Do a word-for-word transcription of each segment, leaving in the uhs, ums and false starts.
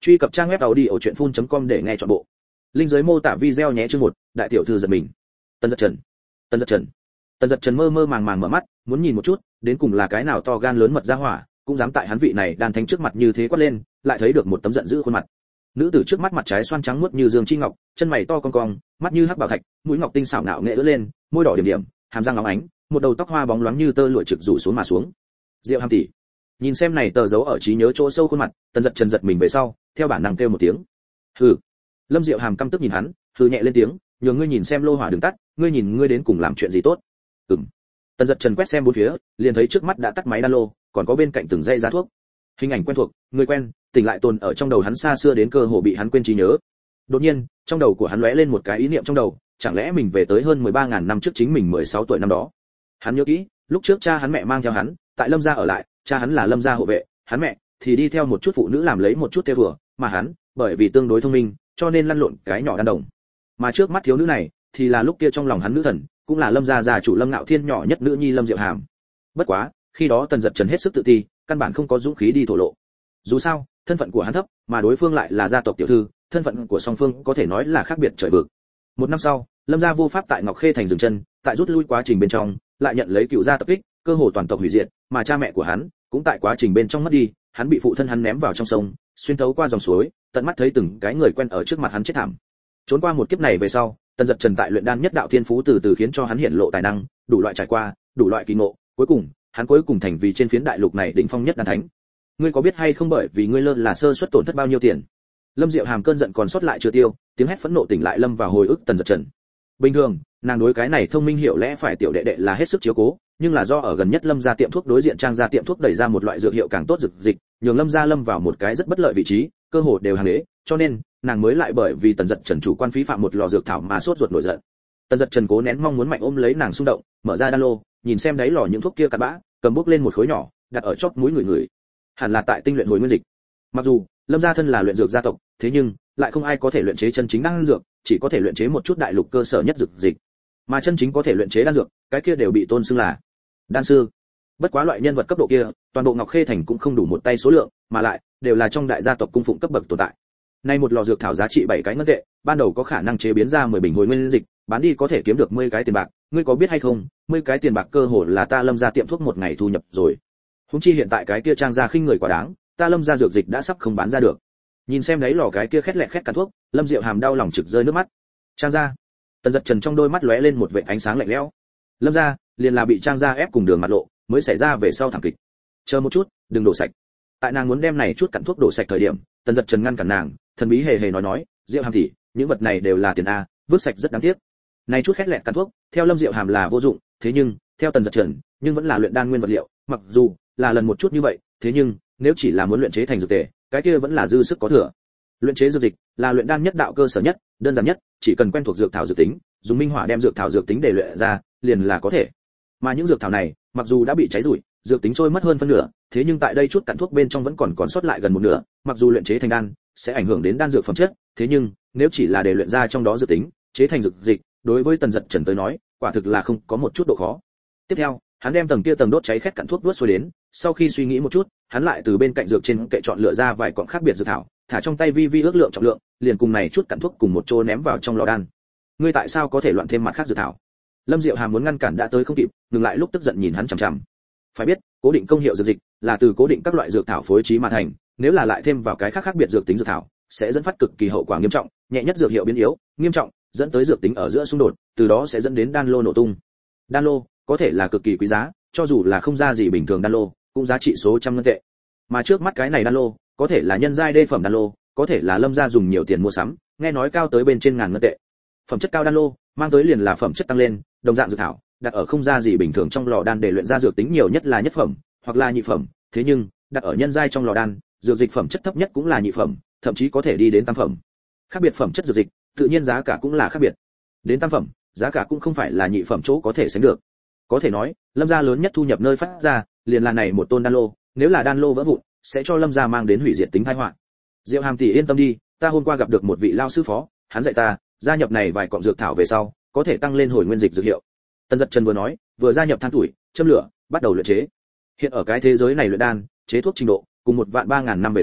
Truy cập trang web audiochuyenphun chấm com để nghe trọn bộ. Linh dưới mô tả video nhé. Chương một, đại tiểu thư giật mình. Tần Dật Trần. Tần Dật Trần. Tần Dật Trần mơ mơ màng màng mở mắt, muốn nhìn một chút, đến cùng là cái nào to gan lớn mật ra hỏa, cũng dám tại hắn vị này đàn thánh trước mặt như thế quát lên, lại thấy được một tấm giận dữ khuôn mặt. Nữ tử trước mắt mặt trái xoan trắng muốt như dương chi ngọc, chân mày to cong cong, mắt như hắc bảo thạch, mũi ngọc tinh xảo ngạo nghệ ưỡn lên, môi đỏ điểm điểm, hàm răng óng ánh, một đầu tóc hoa bóng loáng như tơ lụa trực rủ xuống mà xuống. Diệu Hàm tỷ. Nhìn xem này tờ dấu ở trí nhớ chỗ sâu khuôn mặt, Tần Dật Trần giật mình về sau, theo bản năng kêu một tiếng. Hừ. Lâm Diệu Hàm căm tức nhìn hắn, hừ nhẹ lên tiếng, nhường ngươi nhìn xem lô hỏa đường tắt, ngươi nhìn ngươi đến cùng làm chuyện gì tốt. Ừm. Tần Dật Trần quét xem bốn phía, liền thấy trước mắt đã tắt máy đan lô, còn có bên cạnh từng dây giá thuốc. Hình ảnh quen thuộc, người quen, tỉnh lại tồn ở trong đầu hắn xa xưa đến cơ hồ bị hắn quên trí nhớ. Đột nhiên, trong đầu của hắn lóe lên một cái ý niệm trong đầu, chẳng lẽ mình về tới hơn mười ba nghìn năm trước chính mình mười sáu tuổi năm đó. Hắn nhớ kỹ, lúc trước cha hắn mẹ mang theo hắn, tại Lâm gia ở lại, cha hắn là Lâm gia hộ vệ, hắn mẹ thì đi theo một chút phụ nữ làm lấy một chút theo vừa, mà hắn, bởi vì tương đối thông minh, cho nên lăn lộn cái nhỏ đan đồng. Mà trước mắt thiếu nữ này, thì là lúc kia trong lòng hắn nữ thần, cũng là Lâm gia gia chủ Lâm Ngạo Thiên nhỏ nhất nữ nhi Lâm Diệu Hàm. Bất quá, khi đó Tần Dật Trần hết sức tự ti, căn bản không có dũng khí đi thổ lộ. Dù sao, thân phận của hắn thấp, mà đối phương lại là gia tộc tiểu thư, thân phận của song phương có thể nói là khác biệt trời vực. Một năm sau, Lâm gia vô pháp tại Ngọc Khê thành dừng chân, tại rút lui quá trình bên trong, lại nhận lấy cựu gia tập kích, cơ hồ toàn tộc hủy diệt, mà cha mẹ của hắn cũng tại quá trình bên trong mất đi, hắn bị phụ thân hắn ném vào trong sông, xuyên thấu qua dòng suối, tận mắt thấy từng cái người quen ở trước mặt hắn chết thảm. Trốn qua một kiếp này về sau, Tần Dật Trần tại luyện đan nhất đạo thiên phú từ từ khiến cho hắn hiện lộ tài năng, đủ loại trải qua, đủ loại kỳ ngộ, cuối cùng, hắn cuối cùng thành vì trên phiến đại lục này đỉnh phong nhất đan thánh. Ngươi có biết hay không bởi vì ngươi lơ là sơ suất tổn thất bao nhiêu tiền? Lâm Diệu Hàm cơn giận còn sót lại chưa tiêu, tiếng hét phẫn nộ tỉnh lại lâm vào hồi ức Tần Dật Trần. Bình thường, nàng đối cái này thông minh hiểu lẽ phải tiểu đệ đệ là hết sức chiếu cố, nhưng là do ở gần nhất Lâm gia tiệm thuốc đối diện Trang gia tiệm thuốc đẩy ra một loại dược hiệu càng tốt dược dịch, nhường Lâm gia lâm vào một cái rất bất lợi vị trí, cơ hồ đều hàng đế, cho nên nàng mới lại bởi vì Tần Dật Trần chủ quan phí phạm một lò dược thảo mà sốt ruột nổi giận. Tần Dật Trần cố nén mong muốn mạnh ôm lấy nàng xung động, mở ra đan lô, nhìn xem đáy lò những thuốc kia cặn bã, cầm bốc lên một khối nhỏ, đặt ở chóp mũi người người. Hẳn là tại tinh luyện hồi nguyên dịch. Mặc dù Lâm gia thân là luyện dược gia tộc, thế nhưng lại không ai có thể luyện chế chân chính đan dược, chỉ có thể luyện chế một chút đại lục cơ sở nhất dược dịch. Mà chân chính có thể luyện chế đan dược, cái kia đều bị tôn xưng là đan sư. Bất quá loại nhân vật cấp độ kia, toàn bộ Ngọc Khê thành cũng không đủ một tay số lượng, mà lại đều là trong đại gia tộc cung phụng cấp bậc tồn tại. Nay một lò dược thảo giá trị bảy cái ngân tệ, ban đầu có khả năng chế biến ra mười bình hồi nguyên dịch, bán đi có thể kiếm được mười cái tiền bạc, ngươi có biết hay không, mười cái tiền bạc cơ hồ là ta Lâm gia tiệm thuốc một ngày thu nhập rồi. Huống chi hiện tại cái kia Trang gia khinh người quá đáng, ta Lâm gia dược dịch đã sắp không bán ra được. Nhìn xem đấy lò cái kia khét lẹt khét cắn thuốc, Lâm Diệu Hàm đau lòng trực rơi nước mắt. Trang gia. Tần Dật Trần trong đôi mắt lóe lên một vệt ánh sáng lạnh lẽo. Lâm gia liền là bị Trang gia ép cùng đường mặt lộ, mới xảy ra về sau thảm kịch. Chờ một chút, đừng đổ sạch. Tại nàng muốn đem này chút cặn thuốc đổ sạch thời điểm, Tần Dật Trần ngăn cản nàng, thần bí hề hề nói nói, Diệu Hàm tỷ, những vật này đều là tiền a, vứt sạch rất đáng tiếc. Này chút khét lẹt cặn thuốc, theo Lâm Diệu Hàm là vô dụng, thế nhưng, theo Tần Dật Trần, nhưng vẫn là luyện đan nguyên vật liệu, mặc dù là lần một chút như vậy, thế nhưng, nếu chỉ là muốn luyện chế thành dược tề, cái kia vẫn là dư sức có thừa. Luyện chế dược dịch là luyện đan nhất đạo cơ sở nhất, đơn giản nhất, chỉ cần quen thuộc dược thảo dược tính, dùng minh hỏa đem dược thảo dược tính để luyện ra, liền là có thể. Mà những dược thảo này, mặc dù đã bị cháy rủi, dược tính trôi mất hơn phân nửa, thế nhưng tại đây chút cặn thuốc bên trong vẫn còn còn sót lại gần một nửa, mặc dù luyện chế thành đan sẽ ảnh hưởng đến đan dược phẩm chất, thế nhưng nếu chỉ là để luyện ra trong đó dược tính, chế thành dược dịch, đối với Tần Dật Trần tới nói, quả thực là không có một chút độ khó. Tiếp theo, hắn đem tầng kia tầng đốt cháy khét cặn thuốc đuốt xuôi đến, sau khi suy nghĩ một chút, hắn lại từ bên cạnh dược trên kệ chọn lựa ra vài cọng khác biệt dược thảo, thả trong tay vi vi ước lượng trọng lượng, liền cùng này chút cặn thuốc cùng một chỗ ném vào trong lò đan. Ngươi tại sao có thể loạn thêm mặt khác dược thảo? Lâm Diệu Hàm muốn ngăn cản đã tới không kịp, ngừng lại lúc tức giận nhìn hắn chằm chằm. Phải biết, cố định công hiệu dược dịch là từ cố định các loại dược thảo phối trí mà thành, nếu là lại thêm vào cái khác khác biệt dược tính dược thảo, sẽ dẫn phát cực kỳ hậu quả nghiêm trọng, nhẹ nhất dược hiệu biến yếu, nghiêm trọng dẫn tới dược tính ở giữa xung đột, từ đó sẽ dẫn đến đan lô nổ tung. Đan lô có thể là cực kỳ quý giá, cho dù là không ra gì bình thường đan lô, cũng giá trị số trăm ngân tệ. Mà trước mắt cái này đan lô, có thể là nhân giai đê phẩm đan lô, có thể là Lâm gia dùng nhiều tiền mua sắm, nghe nói cao tới bên trên ngàn ngân tệ. Phẩm chất cao đan lô, mang tới liền là phẩm chất tăng lên, đồng dạng dược thảo, đặt ở không ra gì bình thường trong lò đan để luyện ra dược tính nhiều nhất là nhất phẩm, hoặc là nhị phẩm, thế nhưng, đặt ở nhân giai trong lò đan, dược dịch phẩm chất thấp nhất cũng là nhị phẩm, thậm chí có thể đi đến tam phẩm. Khác biệt phẩm chất dược dịch, tự nhiên giá cả cũng là khác biệt. Đến tam phẩm, giá cả cũng không phải là nhị phẩm chỗ có thể sánh được. Có thể nói, Lâm gia lớn nhất thu nhập nơi phát ra, liền là này một tôn đan lô, nếu là đan lô vỡ vụn, sẽ cho Lâm gia mang đến hủy diệt tính tai họa. Diệu Hàm tỷ yên tâm đi, ta hôm qua gặp được một vị lao sư phó, hắn dạy ta, gia nhập này vài cọng dược thảo về sau, có thể tăng lên hồi nguyên dịch dược hiệu. Tần Dật Trần vừa nói, vừa gia nhập than tuổi, châm lửa, bắt đầu luyện chế. Hiện ở cái thế giới này luyện đan, chế thuốc trình độ, cùng một vạn ba ngàn năm về sau,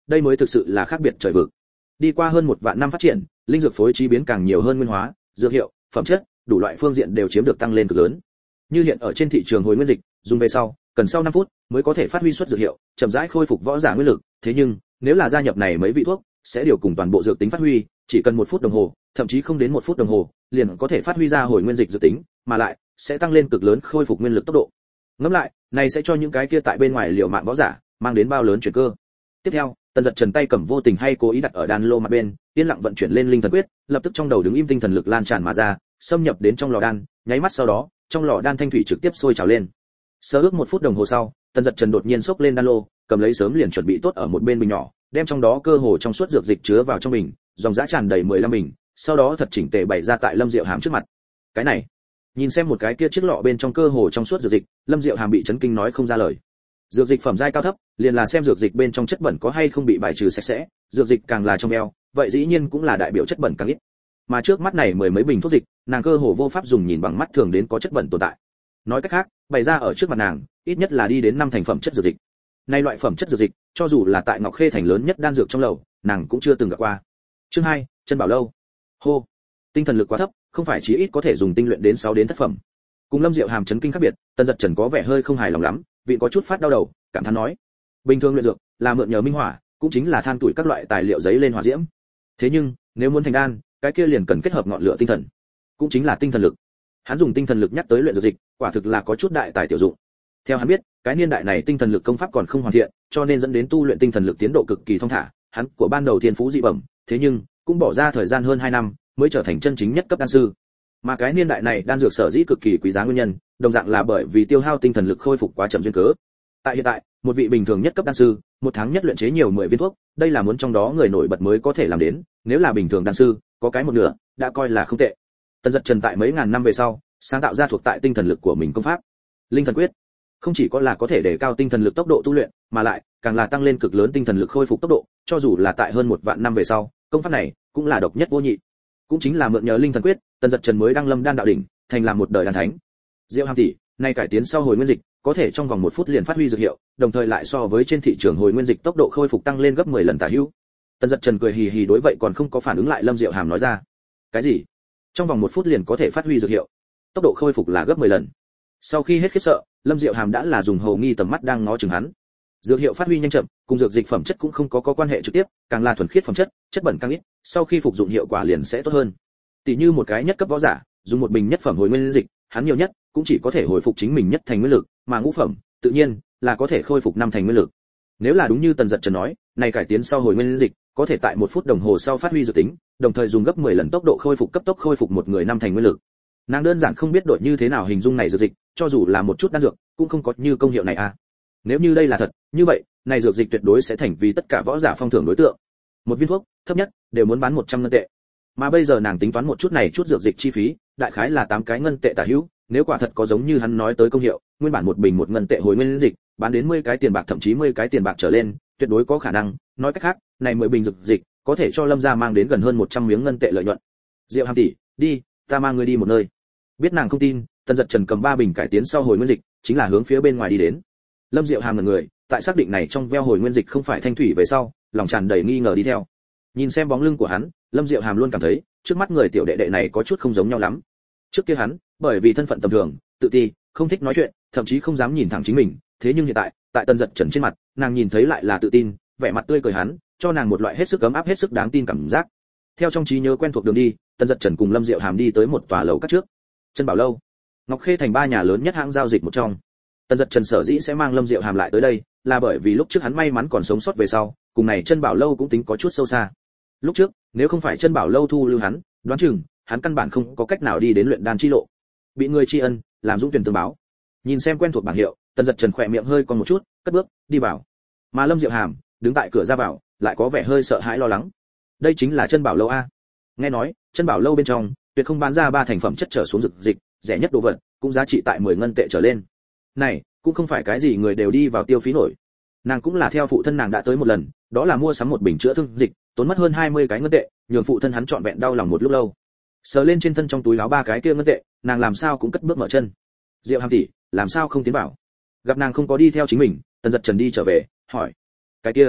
đây mới thực sự là khác biệt trời vực. Đi qua hơn một vạn năm phát triển, linh dược phối trí biến càng nhiều hơn nguyên hóa, dược hiệu, phẩm chất, đủ loại phương diện đều chiếm được tăng lên cực lớn. Như hiện ở trên thị trường hồi nguyên dịch, dùng về sau, cần sau năm phút mới có thể phát huy xuất dược hiệu, chậm rãi khôi phục võ giả nguyên lực, thế nhưng, nếu là gia nhập này mấy vị thuốc, sẽ điều cùng toàn bộ dược tính phát huy, chỉ cần một phút đồng hồ, thậm chí không đến một phút đồng hồ, liền có thể phát huy ra hồi nguyên dịch dược tính, mà lại sẽ tăng lên cực lớn khôi phục nguyên lực tốc độ. Ngẫm lại, này sẽ cho những cái kia tại bên ngoài liều mạng võ giả mang đến bao lớn chuyển cơ. Tiếp theo, Tần Dật Trần tay cầm vô tình hay cố ý đặt ở đan lô mặt bên, yên lặng vận chuyển lên linh thần quyết, lập tức trong đầu đứng im tinh thần lực lan tràn mà ra, xâm nhập đến trong lò đan, nháy mắt sau đó, trong lò đan thanh thủy trực tiếp sôi trào lên. Sơ ước một phút đồng hồ sau, Tần Dật Trần đột nhiên xốc lên đan lô, cầm lấy sớm liền chuẩn bị tốt ở một bên bình nhỏ, đem trong đó cơ hồ trong suốt dược dịch chứa vào trong bình, dòng dã tràn đầy mười lăm bình, sau đó thật chỉnh tề bày ra tại Lâm Diệu Hàm trước mặt. Cái này, nhìn xem một cái kia chiếc lọ bên trong cơ hồ trong suốt dược dịch, Lâm Diệu Hàm bị chấn kinh nói không ra lời. Dược dịch phẩm giai cao thấp, liền là xem dược dịch bên trong chất bẩn có hay không bị bài trừ sạch sẽ, dược dịch càng là trong eo, vậy dĩ nhiên cũng là đại biểu chất bẩn càng ít. Mà trước mắt này mười mấy bình thuốc dịch, nàng cơ hồ vô pháp dùng nhìn bằng mắt thường đến có chất bẩn tồn tại. Nói cách khác, bày ra ở trước mặt nàng, ít nhất là đi đến năm thành phẩm chất dược dịch. Nay loại phẩm chất dược dịch, cho dù là tại Ngọc Khê thành lớn nhất đan dược trong lầu, nàng cũng chưa từng gặp qua. Chương hai, chân bảo lâu. Hô, tinh thần lực quá thấp, không phải chí ít có thể dùng tinh luyện đến sáu đến thất phẩm. Cùng Lâm Diệu Hàm chấn kinh khác biệt, Tần Dật Trần có vẻ hơi không hài lòng lắm, vị có chút phát đau đầu, cảm thán nói: bình thường luyện dược là mượn nhờ minh hỏa, cũng chính là than tuổi các loại tài liệu giấy lên hỏa diễm. Thế nhưng, nếu muốn thành đan, cái kia liền cần kết hợp ngọn lửa tinh thần, cũng chính là tinh thần lực. Hắn dùng tinh thần lực nhắc tới luyện dược dịch, quả thực là có chút đại tài tiểu dụng. Theo hắn biết, cái niên đại này tinh thần lực công pháp còn không hoàn thiện, cho nên dẫn đến tu luyện tinh thần lực tiến độ cực kỳ thông thả. Hắn của ban đầu thiên phú dị bẩm, thế nhưng cũng bỏ ra thời gian hơn hai năm mới trở thành chân chính nhất cấp đan sư. Mà cái niên đại này đan dược sở dĩ cực kỳ quý giá nguyên nhân, đồng dạng là bởi vì tiêu hao tinh thần lực khôi phục quá chậm duyên cớ. Tại hiện tại, một vị bình thường nhất cấp đan sư, một tháng nhất luyện chế nhiều mười viên thuốc, đây là muốn trong đó người nổi bật mới có thể làm đến, nếu là bình thường đan sư, có cái một nửa, đã coi là không tệ. Tần Dật Trần tại mấy ngàn năm về sau, sáng tạo ra thuộc tại tinh thần lực của mình công pháp, Linh Thần Quyết. Không chỉ có là có thể để cao tinh thần lực tốc độ tu luyện, mà lại càng là tăng lên cực lớn tinh thần lực khôi phục tốc độ, cho dù là tại hơn một vạn năm về sau, công pháp này cũng là độc nhất vô nhị. Cũng chính là mượn nhờ Linh Thần Quyết, Tần Dật Trần mới đăng lâm đan đạo đỉnh, thành làm một đời đan thánh. Diệu Hàm tỷ, nay cải tiến sau hồi nguyên dịch, có thể trong vòng một phút liền phát huy dược hiệu, đồng thời lại so với trên thị trường hồi nguyên dịch tốc độ khôi phục tăng lên gấp mười lần tả hữu. Tần Dật Trần cười hì hì đối vậy còn không có phản ứng lại Lâm Diệu Hàm nói ra. Cái gì? Trong vòng một phút liền có thể phát huy dược hiệu? Tốc độ khôi phục là gấp mười lần. Sau khi hết khiếp sợ, Lâm Diệu Hàm đã là dùng hầu nghi tầm mắt đang ngó chừng hắn. Dược hiệu phát huy nhanh chậm, cùng dược dịch phẩm chất cũng không có có quan hệ trực tiếp, càng là thuần khiết phẩm chất, chất bẩn càng ít, sau khi phục dụng hiệu quả liền sẽ tốt hơn. Tỷ như một cái nhất cấp võ giả, dùng một bình nhất phẩm hồi nguyên dịch, hắn nhiều nhất cũng chỉ có thể hồi phục chính mình nhất thành nguyên lực, mà ngũ phẩm, tự nhiên là có thể khôi phục năm thành nguyên lực. Nếu là đúng như Tần Dật Trần nói, này cải tiến sau hồi nguyên dịch, có thể tại một phút đồng hồ sau phát huy dược tính, đồng thời dùng gấp mười lần tốc độ khôi phục cấp tốc khôi phục một người năm thành nguyên lực. Nàng đơn giản không biết đổi như thế nào hình dung này dược dịch, cho dù là một chút đan dược, cũng không có như công hiệu này à. Nếu như đây là thật, như vậy, này dược dịch tuyệt đối sẽ thành vì tất cả võ giả phong thưởng đối tượng. Một viên thuốc, thấp nhất đều muốn bán một trăm ngân tệ. Mà bây giờ nàng tính toán một chút này chút dược dịch chi phí, đại khái là tám cái ngân tệ tả hữu, nếu quả thật có giống như hắn nói tới công hiệu, nguyên bản một bình một ngân tệ hồi nguyên dịch, bán đến mười cái tiền bạc thậm chí mười cái tiền bạc trở lên, tuyệt đối có khả năng, nói cách khác, này mười bình dược dịch, có thể cho Lâm gia mang đến gần hơn một trăm miếng ngân tệ lợi nhuận. Diệu Hàm tỷ, đi, ta mang ngươi đi một nơi. Biết nàng không tin, Tần Dật Trần cầm ba bình cải tiến sau hồi nguyên dịch, chính là hướng phía bên ngoài đi đến. Lâm Diệu Hàm là người, tại xác định này trong veo hồi nguyên dịch không phải thanh thủy về sau, lòng tràn đầy nghi ngờ đi theo. Nhìn xem bóng lưng của hắn, Lâm Diệu Hàm luôn cảm thấy, trước mắt người tiểu đệ đệ này có chút không giống nhau lắm. Trước kia hắn, bởi vì thân phận tầm thường, tự ti, không thích nói chuyện, thậm chí không dám nhìn thẳng chính mình, thế nhưng hiện tại, tại Tần Dật Trần trên mặt, nàng nhìn thấy lại là tự tin, vẻ mặt tươi cười hắn, cho nàng một loại hết sức ấm áp hết sức đáng tin cảm giác. Theo trong trí nhớ quen thuộc đường đi, Tần Dật Trần cùng Lâm Diệu Hàm đi tới một tòa lầu các trước. Chân Bảo lâu, Ngọc Khê thành ba nhà lớn nhất hãng giao dịch một trong. Tần Dật Trần sở dĩ sẽ mang Lâm Diệu Hàm lại tới đây, là bởi vì lúc trước hắn may mắn còn sống sót về sau, cùng này Chân Bảo lâu cũng tính có chút sâu xa. Lúc trước, nếu không phải Chân Bảo lâu thu lưu hắn, đoán chừng hắn căn bản không có cách nào đi đến luyện đan chi lộ. Bị người tri ân, làm dũng tuyển tương báo. Nhìn xem quen thuộc bảng hiệu, Tần Dật Trần khỏe miệng hơi còn một chút, cất bước đi vào. Mà Lâm Diệu Hàm đứng tại cửa ra vào, lại có vẻ hơi sợ hãi lo lắng. Đây chính là Chân Bảo lâu a? Nghe nói, Chân Bảo lâu bên trong tuyệt không bán ra ba thành phẩm chất trở xuống dược dịch, rẻ nhất đồ vật cũng giá trị tại mười ngân tệ trở lên. Này, cũng không phải cái gì người đều đi vào tiêu phí nổi. Nàng cũng là theo phụ thân nàng đã tới một lần, đó là mua sắm một bình chữa thương dịch, tốn mất hơn hai mươi cái ngân tệ, nhường phụ thân hắn trọn vẹn đau lòng một lúc lâu. Sờ lên trên thân trong túi áo ba cái kia ngân tệ, nàng làm sao cũng cất bước mở chân. Diệu Hàm tỷ, làm sao không tiến vào? Gặp nàng không có đi theo chính mình, Tần Dật Trần đi trở về, hỏi: "Cái kia,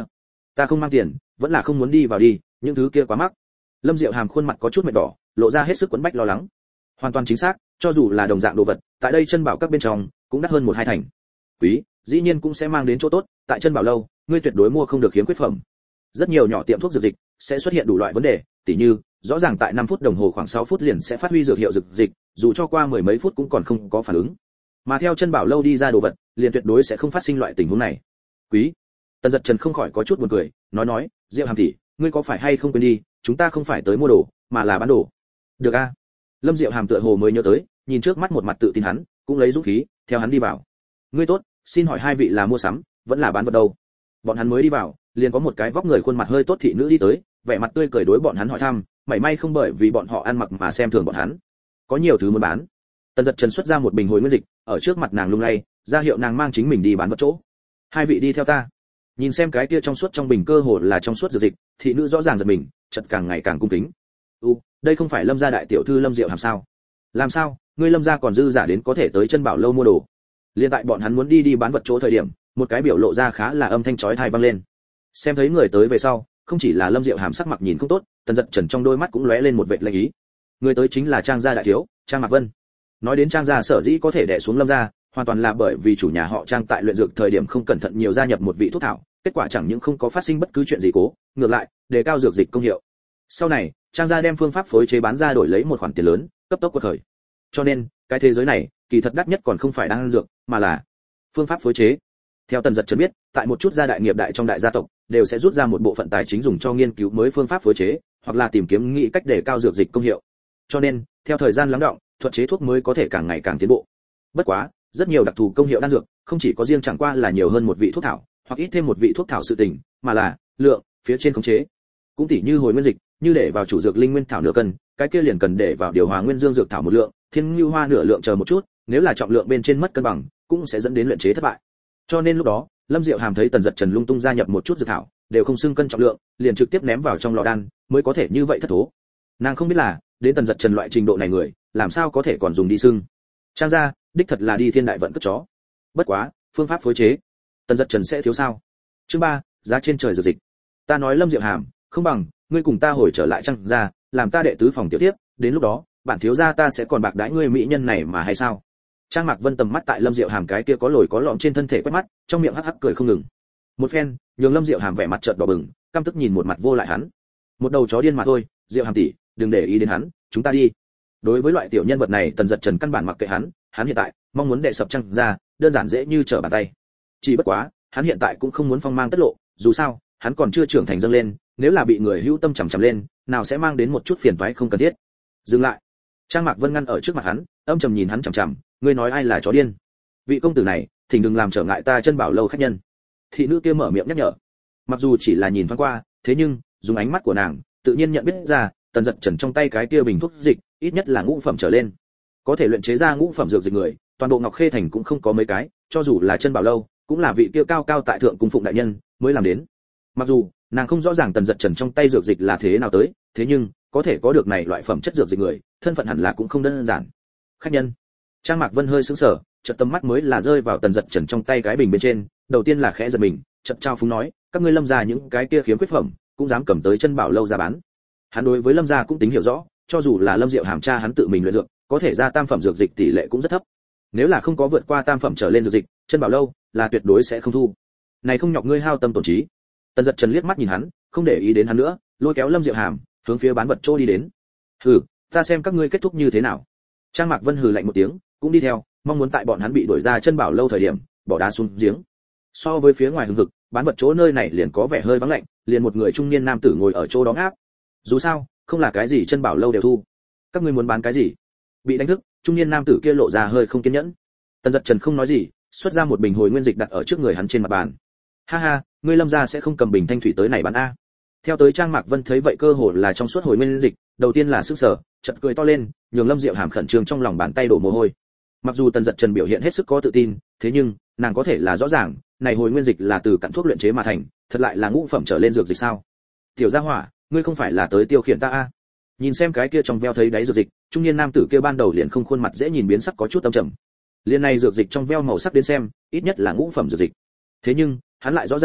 ta không mang tiền, vẫn là không muốn đi vào đi, những thứ kia quá mắc. Lâm Diệu Hàm khuôn mặt có chút mệt đỏ, lộ ra hết sức quẫn bách lo lắng. Hoàn toàn chính xác, cho dù là đồng dạng đồ vật, tại đây chân bảo các bên trong cũng đắt hơn một hai thành. Quý, dĩ nhiên cũng sẽ mang đến chỗ tốt, tại chân bảo lâu, ngươi tuyệt đối mua không được hiếm khuyết phẩm. Rất nhiều nhỏ tiệm thuốc dược dịch sẽ xuất hiện đủ loại vấn đề, tỉ như, rõ ràng tại năm phút đồng hồ khoảng sáu phút liền sẽ phát huy dược hiệu dược dịch, dù cho qua mười mấy phút cũng còn không có phản ứng. Mà theo chân bảo lâu đi ra đồ vật, liền tuyệt đối sẽ không phát sinh loại tình huống này. Quý, Tần Dật Trần không khỏi có chút buồn cười, nói nói, Diệu Hàm tỷ, ngươi có phải hay không quên đi, chúng ta không phải tới mua đồ, mà là bán đồ. Được a. Lâm Diệu Hàm tựa hồ mới nhớ tới, nhìn trước mắt một mặt tự tin hắn, cũng lấy dũng khí, theo hắn đi vào. Ngươi tốt, xin hỏi hai vị là mua sắm, vẫn là bán vật đâu? Bọn hắn mới đi vào, liền có một cái vóc người khuôn mặt hơi tốt thị nữ đi tới, vẻ mặt tươi cười đối bọn hắn hỏi thăm, mảy may không bởi vì bọn họ ăn mặc mà xem thường bọn hắn. Có nhiều thứ muốn bán. Tần Dật Trần xuất ra một bình hồi nguyên dịch, ở trước mặt nàng lung lay, ra hiệu nàng mang chính mình đi bán vật chỗ. Hai vị đi theo ta. Nhìn xem cái kia trong suốt trong bình cơ hồ là trong suốt dược dịch, thị nữ rõ ràng giật mình, chợt càng ngày càng cung kính. "U, đây không phải Lâm gia đại tiểu thư Lâm Diệu Hàm sao? Làm sao, ngươi Lâm gia còn dư giả đến có thể tới chân bảo lâu mua đồ?" Liên tại bọn hắn muốn đi đi bán vật chỗ thời điểm, một cái biểu lộ ra khá là âm thanh chói tai vang lên. Xem thấy người tới về sau, không chỉ là Lâm Diệu Hàm sắc mặt nhìn không tốt, Tần Dật Trần trong đôi mắt cũng lóe lên một vệt lạnh ý. Người tới chính là Trang gia đại thiếu, Trang Mạc Vân. Nói đến Trang gia sở dĩ có thể đè xuống Lâm gia, hoàn toàn là bởi vì chủ nhà họ Trang tại luyện dược thời điểm không cẩn thận nhiều gia nhập một vị thuốc thảo, kết quả chẳng những không có phát sinh bất cứ chuyện gì cố, ngược lại, đề cao dược dịch công hiệu. Sau này, Trang gia đem phương pháp phối chế bán ra đổi lấy một khoản tiền lớn, cấp tốc quật khởi. Cho nên, cái thế giới này, kỳ thật đắt nhất còn không phải đan dược, mà là phương pháp phối chế. Theo Tần Dật Trần biết, tại một chút gia đại nghiệp đại trong đại gia tộc, đều sẽ rút ra một bộ phận tài chính dùng cho nghiên cứu mới phương pháp phối chế, hoặc là tìm kiếm nghĩ cách để cao dược dịch công hiệu. Cho nên, theo thời gian lắng đọng, thuật chế thuốc mới có thể càng ngày càng tiến bộ. Bất quá, rất nhiều đặc thù công hiệu đan dược, không chỉ có riêng chẳng qua là nhiều hơn một vị thuốc thảo, hoặc ít thêm một vị thuốc thảo sự tình, mà là lượng phía trên khống chế. Cũng tỉ như hồi nguyên dịch, như để vào chủ dược linh nguyên thảo nửa cân, cái kia liền cần để vào điều hòa nguyên dương dược thảo một lượng, thiên lưu hoa nửa lượng chờ một chút, nếu là trọng lượng bên trên mất cân bằng, cũng sẽ dẫn đến luyện chế thất bại. Cho nên lúc đó, Lâm Diệu Hàm thấy Tần Dật Trần lung tung gia nhập một chút dược thảo, đều không xưng cân trọng lượng, liền trực tiếp ném vào trong lò đan, mới có thể như vậy thất thố. Nàng không biết là, đến Tần Dật Trần loại trình độ này người, làm sao có thể còn dùng đi xưng. Trang gia, đích thật là đi thiên đại vận cất chó. Bất quá, phương pháp phối chế, Tần Dật Trần sẽ thiếu sao? Chương ba, giá trên trời dược dịch. Ta nói Lâm Diệu Hàm, không bằng ngươi cùng ta hồi trở lại Trang gia, làm ta đệ tứ phòng tiểu tiếp, đến lúc đó, bản thiếu gia ta sẽ còn bạc đãi ngươi mỹ nhân này mà hay sao? Trang Mạc Vân tầm mắt tại Lâm Diệu Hàm cái kia có lồi có lõm trên thân thể quét mắt, trong miệng hắc hắc cười không ngừng. Một phen, nhường Lâm Diệu Hàm vẻ mặt chợt đỏ bừng, căm tức nhìn một mặt vô lại hắn. Một đầu chó điên mà thôi, Diệu Hàm tỷ, đừng để ý đến hắn, chúng ta đi. Đối với loại tiểu nhân vật này, Tần Dật Trần căn bản mặc kệ hắn, hắn hiện tại mong muốn đệ sập Trang ra, đơn giản dễ như trở bàn tay. Chỉ bất quá, hắn hiện tại cũng không muốn phong mang tất lộ, dù sao, hắn còn chưa trưởng thành dâng lên, nếu là bị người hữu tâm chằm chằm lên, nào sẽ mang đến một chút phiền toái không cần thiết. Dừng lại. Trang Mạc Vân ngăn ở trước mặt hắn, âm trầm nhìn hắn chằm chằm, ngươi nói ai là chó điên? Vị công tử này, thỉnh đừng làm trở ngại ta chân bảo lâu khách nhân. Thị nữ kia mở miệng nhắc nhở. Mặc dù chỉ là nhìn thoáng qua, thế nhưng, dùng ánh mắt của nàng, tự nhiên nhận biết ra, Tần Dật Trần trong tay cái kia bình thuốc dịch, ít nhất là ngũ phẩm trở lên. Có thể luyện chế ra ngũ phẩm dược dịch người, toàn bộ Ngọc Khê thành cũng không có mấy cái, cho dù là chân bảo lâu, cũng là vị kia cao cao tại thượng cung phụng đại nhân mới làm đến. Mặc dù, nàng không rõ ràng Tần Dật Trần trong tay dược dịch là thế nào tới, thế nhưng, có thể có được này loại phẩm chất dược dịch người, thân phận hẳn là cũng không đơn giản. Khách nhân. Trang Mạc Vân hơi sững sờ, chợt tầm mắt mới là rơi vào Tần Dật Trần trong tay cái bình bên trên, đầu tiên là khẽ giật mình, chợt trao phúng nói, các ngươi Lâm gia những cái kia khiếm khuyết phẩm, cũng dám cầm tới chân bảo lâu ra bán. Hắn đối với Lâm gia cũng tính hiểu rõ, cho dù là Lâm Diệu Hàm cha hắn tự mình luyện dược, có thể ra tam phẩm dược dịch tỷ lệ cũng rất thấp. Nếu là không có vượt qua tam phẩm trở lên dược dịch, chân bảo lâu là tuyệt đối sẽ không thu. Này không nhọc ngươi hao tâm tổn trí. Tần Dật Trần liếc mắt nhìn hắn, không để ý đến hắn nữa, lôi kéo Lâm Diệu Hàm, hướng phía bán vật chỗ đi đến. Hừ, ta xem các ngươi kết thúc như thế nào. Trang Mạc Vân hừ lạnh một tiếng, cũng đi theo, mong muốn tại bọn hắn bị đuổi ra chân bảo lâu thời điểm, bỏ đá xuống giếng. So với phía ngoài hừng hực, bán vật chỗ nơi này liền có vẻ hơi vắng lạnh, liền một người trung niên nam tử ngồi ở chỗ đó ngáp. Dù sao, không là cái gì chân bảo lâu đều thu. Các ngươi muốn bán cái gì? Bị đánh thức, trung niên nam tử kia lộ ra hơi không kiên nhẫn. Tần Dật Trần không nói gì, xuất ra một bình hồi nguyên dịch đặt ở trước người hắn trên mặt bàn. Ha ha, ngươi Lâm gia sẽ không cầm bình thanh thủy tới này bán a? Theo tới Trang Mạc Vân thấy vậy cơ hồ là trong suốt hồi nguyên dịch, đầu tiên là sức sở, chợt cười to lên, nhường Lâm Diệu Hàm khẩn trương trong lòng bàn tay đổ mồ hôi. Mặc dù Tần Dật Trần biểu hiện hết sức có tự tin, thế nhưng, nàng có thể là rõ ràng, này hồi nguyên dịch là từ cặn thuốc luyện chế mà thành, thật lại là ngũ phẩm trở lên dược dịch sao? Tiểu Gia Hỏa, ngươi không phải là tới tiêu khiển ta a? Nhìn xem cái kia trong veo thấy đáy dược dịch, trung niên nam tử kia ban đầu liền không khuôn mặt dễ nhìn biến sắc có chút âm trầm. Liên này dược dịch trong veo màu sắc đến xem, ít nhất là ngũ phẩm dược dịch. Thế nhưng, hắn lại rõ ràng,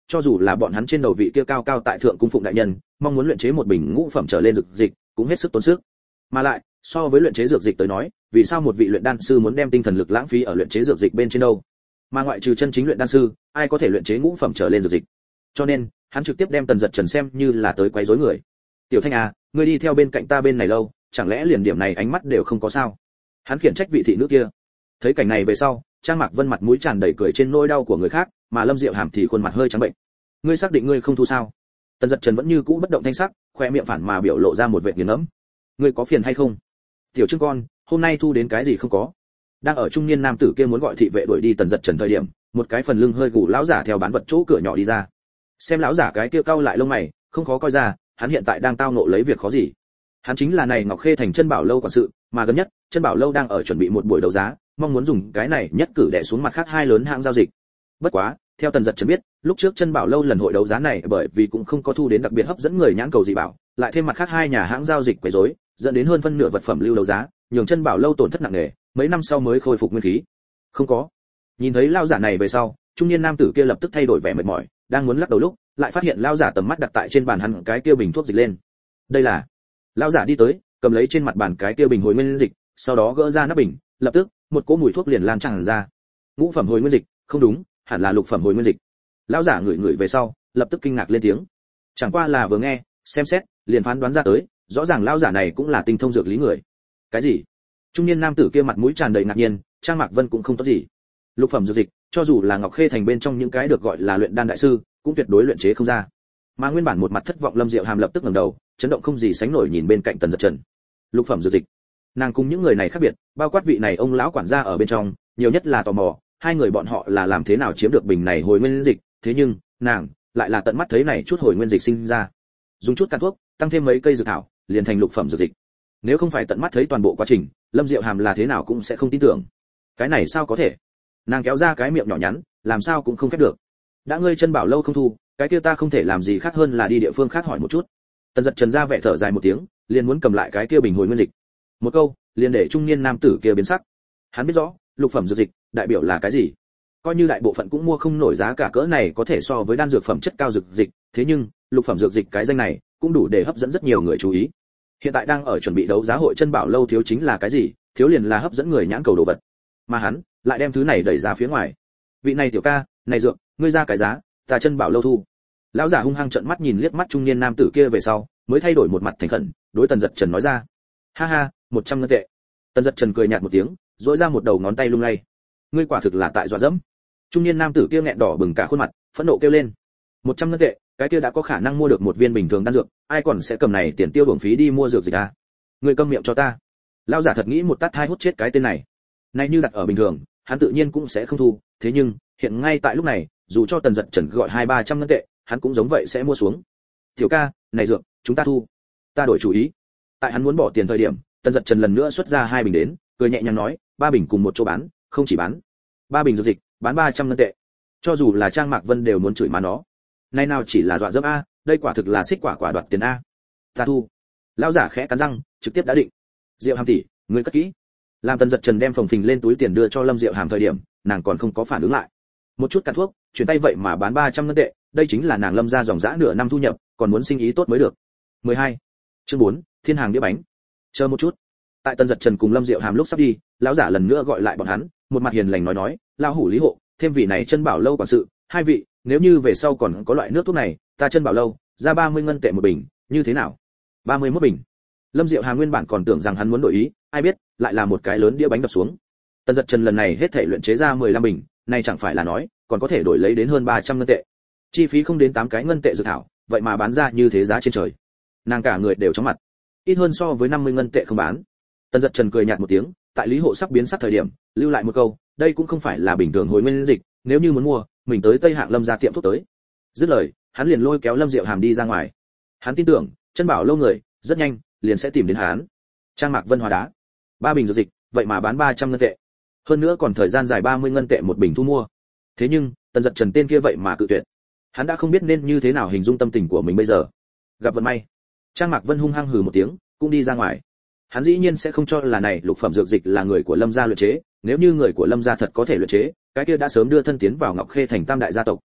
cho dù là bọn hắn trên đầu vị kia cao cao tại thượng cung phụng đại nhân, mong muốn luyện chế một bình ngũ phẩm trở lên dược dịch, cũng hết sức tốn sức. Mà lại, so với luyện chế dược dịch tới nói, vì sao một vị luyện đan sư muốn đem tinh thần lực lãng phí ở luyện chế dược dịch bên trên đâu? Mà ngoại trừ chân chính luyện đan sư, ai có thể luyện chế ngũ phẩm trở lên dược dịch? Cho nên, hắn trực tiếp đem Tần Dật Trần xem như là tới quấy rối người. "Tiểu Thanh à, ngươi đi theo bên cạnh ta bên này lâu, chẳng lẽ liền điểm này ánh mắt đều không có sao?" Hắn khiển trách vị thị nữ kia. Thấy cảnh này về sau, Trang Mạc Vân mặt mũi tràn đầy cười trên nỗi đau của người khác, mà Lâm Diệu Hàm thì khuôn mặt hơi trắng bệnh. "Ngươi xác định ngươi không thu sao?" Tần Dật Trần vẫn như cũ bất động thanh sắc, khoe miệng phản mà biểu lộ ra một vệt nghiền ngẫm. "Ngươi có phiền hay không?" "Tiểu Trương con, hôm nay thu đến cái gì không có?" Đang ở trung niên nam tử kia muốn gọi thị vệ đuổi đi Tần Dật Trần thời điểm, một cái phần lưng hơi gù lão giả theo bán vật chỗ cửa nhỏ đi ra. Xem lão giả cái kia cau lại lông mày, không khó coi ra, hắn hiện tại đang tao ngộ lấy việc khó gì. Hắn chính là này Ngọc Khê thành Chân Bảo lâu quản sự, mà gần nhất, Chân Bảo lâu đang ở chuẩn bị một buổi đấu giá, mong muốn dùng cái này nhất cử đè xuống mặt khác hai lớn hãng giao dịch. Bất quá, theo Tần Dật Trần biết, lúc trước Chân Bảo lâu lần hội đấu giá này bởi vì cũng không có thu đến đặc biệt hấp dẫn người nhãn cầu gì bảo, lại thêm mặt khác hai nhà hãng giao dịch quấy rối, dẫn đến hơn phân nửa vật phẩm lưu đấu giá, nhường Chân Bảo lâu tổn thất nặng nề, mấy năm sau mới khôi phục nguyên khí. Không có. Nhìn thấy lão giả này về sau, trung niên nam tử kia lập tức thay đổi vẻ mệt mỏi, đang muốn lắc đầu lúc, lại phát hiện lão giả tầm mắt đặt tại trên bàn hắn cái kia bình thuốc dịch lên. Đây là. Lão giả đi tới, cầm lấy trên mặt bàn cái kia bình hồi nguyên dịch, sau đó gỡ ra nắp bình, lập tức, một cỗ mùi thuốc liền lan tràn ra. Ngũ phẩm hồi nguyên dịch, không đúng, hẳn là lục phẩm hồi nguyên dịch. Lão giả ngửi ngửi về sau, lập tức kinh ngạc lên tiếng. Chẳng qua là vừa nghe, xem xét, liền phán đoán ra tới, rõ ràng lão giả này cũng là tinh thông dược lý người. Cái gì? Trung niên nam tử kia mặt mũi tràn đầy ngạc nhiên, Trang Mạc Vân cũng không tốt gì. Lục phẩm dược dịch, cho dù là Ngọc Khê thành bên trong những cái được gọi là luyện đan đại sư, cũng tuyệt đối luyện chế không ra. Mà nguyên bản một mặt thất vọng Lâm Diệu Hàm lập tức ngẩng đầu, chấn động không gì sánh nổi nhìn bên cạnh Tần Dật Trần. Lục phẩm dược dịch. Nàng cùng những người này khác biệt, bao quát vị này ông lão quản gia ở bên trong, nhiều nhất là tò mò, hai người bọn họ là làm thế nào chiếm được bình này hồi nguyên dịch, thế nhưng, nàng lại là tận mắt thấy này chút hồi nguyên dịch sinh ra. Dùng chút càn thuốc, tăng thêm mấy cây dược thảo, liền thành lục phẩm dược dịch. Nếu không phải tận mắt thấy toàn bộ quá trình, Lâm Diệu Hàm là thế nào cũng sẽ không tin tưởng. Cái này sao có thể? Nàng kéo ra cái miệng nhỏ nhắn, làm sao cũng không khép được. Đã ngươi Chân Bảo lâu không thu, cái kia ta không thể làm gì khác hơn là đi địa phương khác hỏi một chút. Tần Dật Trần ra vẻ thở dài một tiếng, liền muốn cầm lại cái kia bình hồi nguyên dịch. Một câu, liền để trung niên nam tử kia biến sắc. Hắn biết rõ, lục phẩm dược dịch, đại biểu là cái gì. Coi như đại bộ phận cũng mua không nổi giá cả cỡ này có thể so với đan dược phẩm chất cao dược dịch, thế nhưng, lục phẩm dược dịch cái danh này, cũng đủ để hấp dẫn rất nhiều người chú ý. Hiện tại đang ở chuẩn bị đấu giá hội Chân Bảo lâu thiếu chính là cái gì, thiếu liền là hấp dẫn người nhãn cầu đồ vật. Mà hắn, lại đem thứ này đẩy ra phía ngoài. Vị này tiểu ca, này dược, ngươi ra cái giá, ta Chân Bảo lâu thu. Lão giả hung hăng trợn mắt nhìn liếc mắt trung niên nam tử kia về sau, mới thay đổi một mặt thành khẩn, đối Tần Dật Trần nói ra. Ha ha, một trăm ngân tệ. Tần Dật Trần cười nhạt một tiếng, duỗi ra một đầu ngón tay lung lay. Ngươi quả thực là tại dọa dẫm. Trung niên nam tử kia nghẹn đỏ bừng cả khuôn mặt, phẫn nộ kêu lên. một trăm ngân tệ, cái kia đã có khả năng mua được một viên bình thường đan dược, ai còn sẽ cầm này tiền tiêu uổng phí đi mua dược dịch à? Ngươi câm miệng cho ta. Lão giả thật nghĩ một tát hai hút chết cái tên này. Này như đặt ở bình thường, hắn tự nhiên cũng sẽ không thu, thế nhưng, hiện ngay tại lúc này, dù cho Tần Dật Trần gọi hai ba trăm ngân tệ, hắn cũng giống vậy sẽ mua xuống. Tiểu ca, này dược, chúng ta thu. Ta đổi chủ ý. Tại hắn muốn bỏ tiền thời điểm, Tần Dật Trần lần nữa xuất ra hai bình đến, cười nhẹ nhàng nói, ba bình cùng một chỗ bán, không chỉ bán ba bình dược dịch, bán ba trăm ngân tệ. Cho dù là Trang Mạc Vân đều muốn chửi má nó. Nay nào chỉ là dọa dẫm a, đây quả thực là xích quả quả đoạt tiền a. Ta thu. Lão giả khẽ cắn răng, trực tiếp đã định. Diệu Hàm tỷ, ngươi cất kỹ. Làm Tần Dật Trần đem phồng phình lên túi tiền đưa cho Lâm Diệu Hàm thời điểm, nàng còn không có phản ứng lại. Một chút cạn thuốc, chuyển tay vậy mà bán ba trăm ngân tệ, đây chính là nàng Lâm gia dòng dã nửa năm thu nhập, còn muốn sinh ý tốt mới được. mười hai. Chương bốn, Thiên hàng đĩa bánh. Chờ một chút. Tại Tần Dật Trần cùng Lâm Diệu Hàm lúc sắp đi, lão giả lần nữa gọi lại bọn hắn, một mặt hiền lành nói nói, lão hủ Lý Hộ, thêm vị này Chân Bảo lâu quản sự, hai vị, nếu như về sau còn có loại nước thuốc này, ta Chân Bảo lâu ra ba mươi ngân tệ một bình, như thế nào? ba mươi mốt bình. Lâm Diệu Hàm nguyên bản còn tưởng rằng hắn muốn đổi ý, ai biết, lại là một cái lớn đĩa bánh đập xuống. Tần Dật Trần lần này hết thảy luyện chế ra mười lăm bình, này chẳng phải là nói, còn có thể đổi lấy đến hơn ba trăm ngân tệ. Chi phí không đến tám cái ngân tệ dự thảo, vậy mà bán ra như thế giá trên trời. Nàng cả người đều chóng mặt. Ít hơn so với năm mươi ngân tệ không bán. Tần Dật Trần cười nhạt một tiếng, tại Lý Hộ sắp biến sắc thời điểm, lưu lại một câu, đây cũng không phải là bình thường hồi nguyên dịch, nếu như muốn mua, mình tới Tây Hạng Lâm gia tiệm thuốc tới. Dứt lời, hắn liền lôi kéo Lâm Diệu Hàm đi ra ngoài. Hắn tin tưởng, Chân Bảo lâu người, rất nhanh, liền sẽ tìm đến hắn. Trang Mạc Vân hóa đá. Ba bình dược dịch, vậy mà bán ba trăm ngân tệ. Hơn nữa còn thời gian dài ba mươi ngân tệ một bình thu mua. Thế nhưng, Tần Dật Trần tên kia vậy mà cự tuyệt. Hắn đã không biết nên như thế nào hình dung tâm tình của mình bây giờ. Gặp vận may. Trang Mạc Vân hung hăng hừ một tiếng, cũng đi ra ngoài. Hắn dĩ nhiên sẽ không cho là này lục phẩm dược dịch là người của Lâm gia luyện chế, nếu như người của Lâm gia thật có thể luyện chế, cái kia đã sớm đưa thân tiến vào Ngọc Khê thành tam đại gia tộc.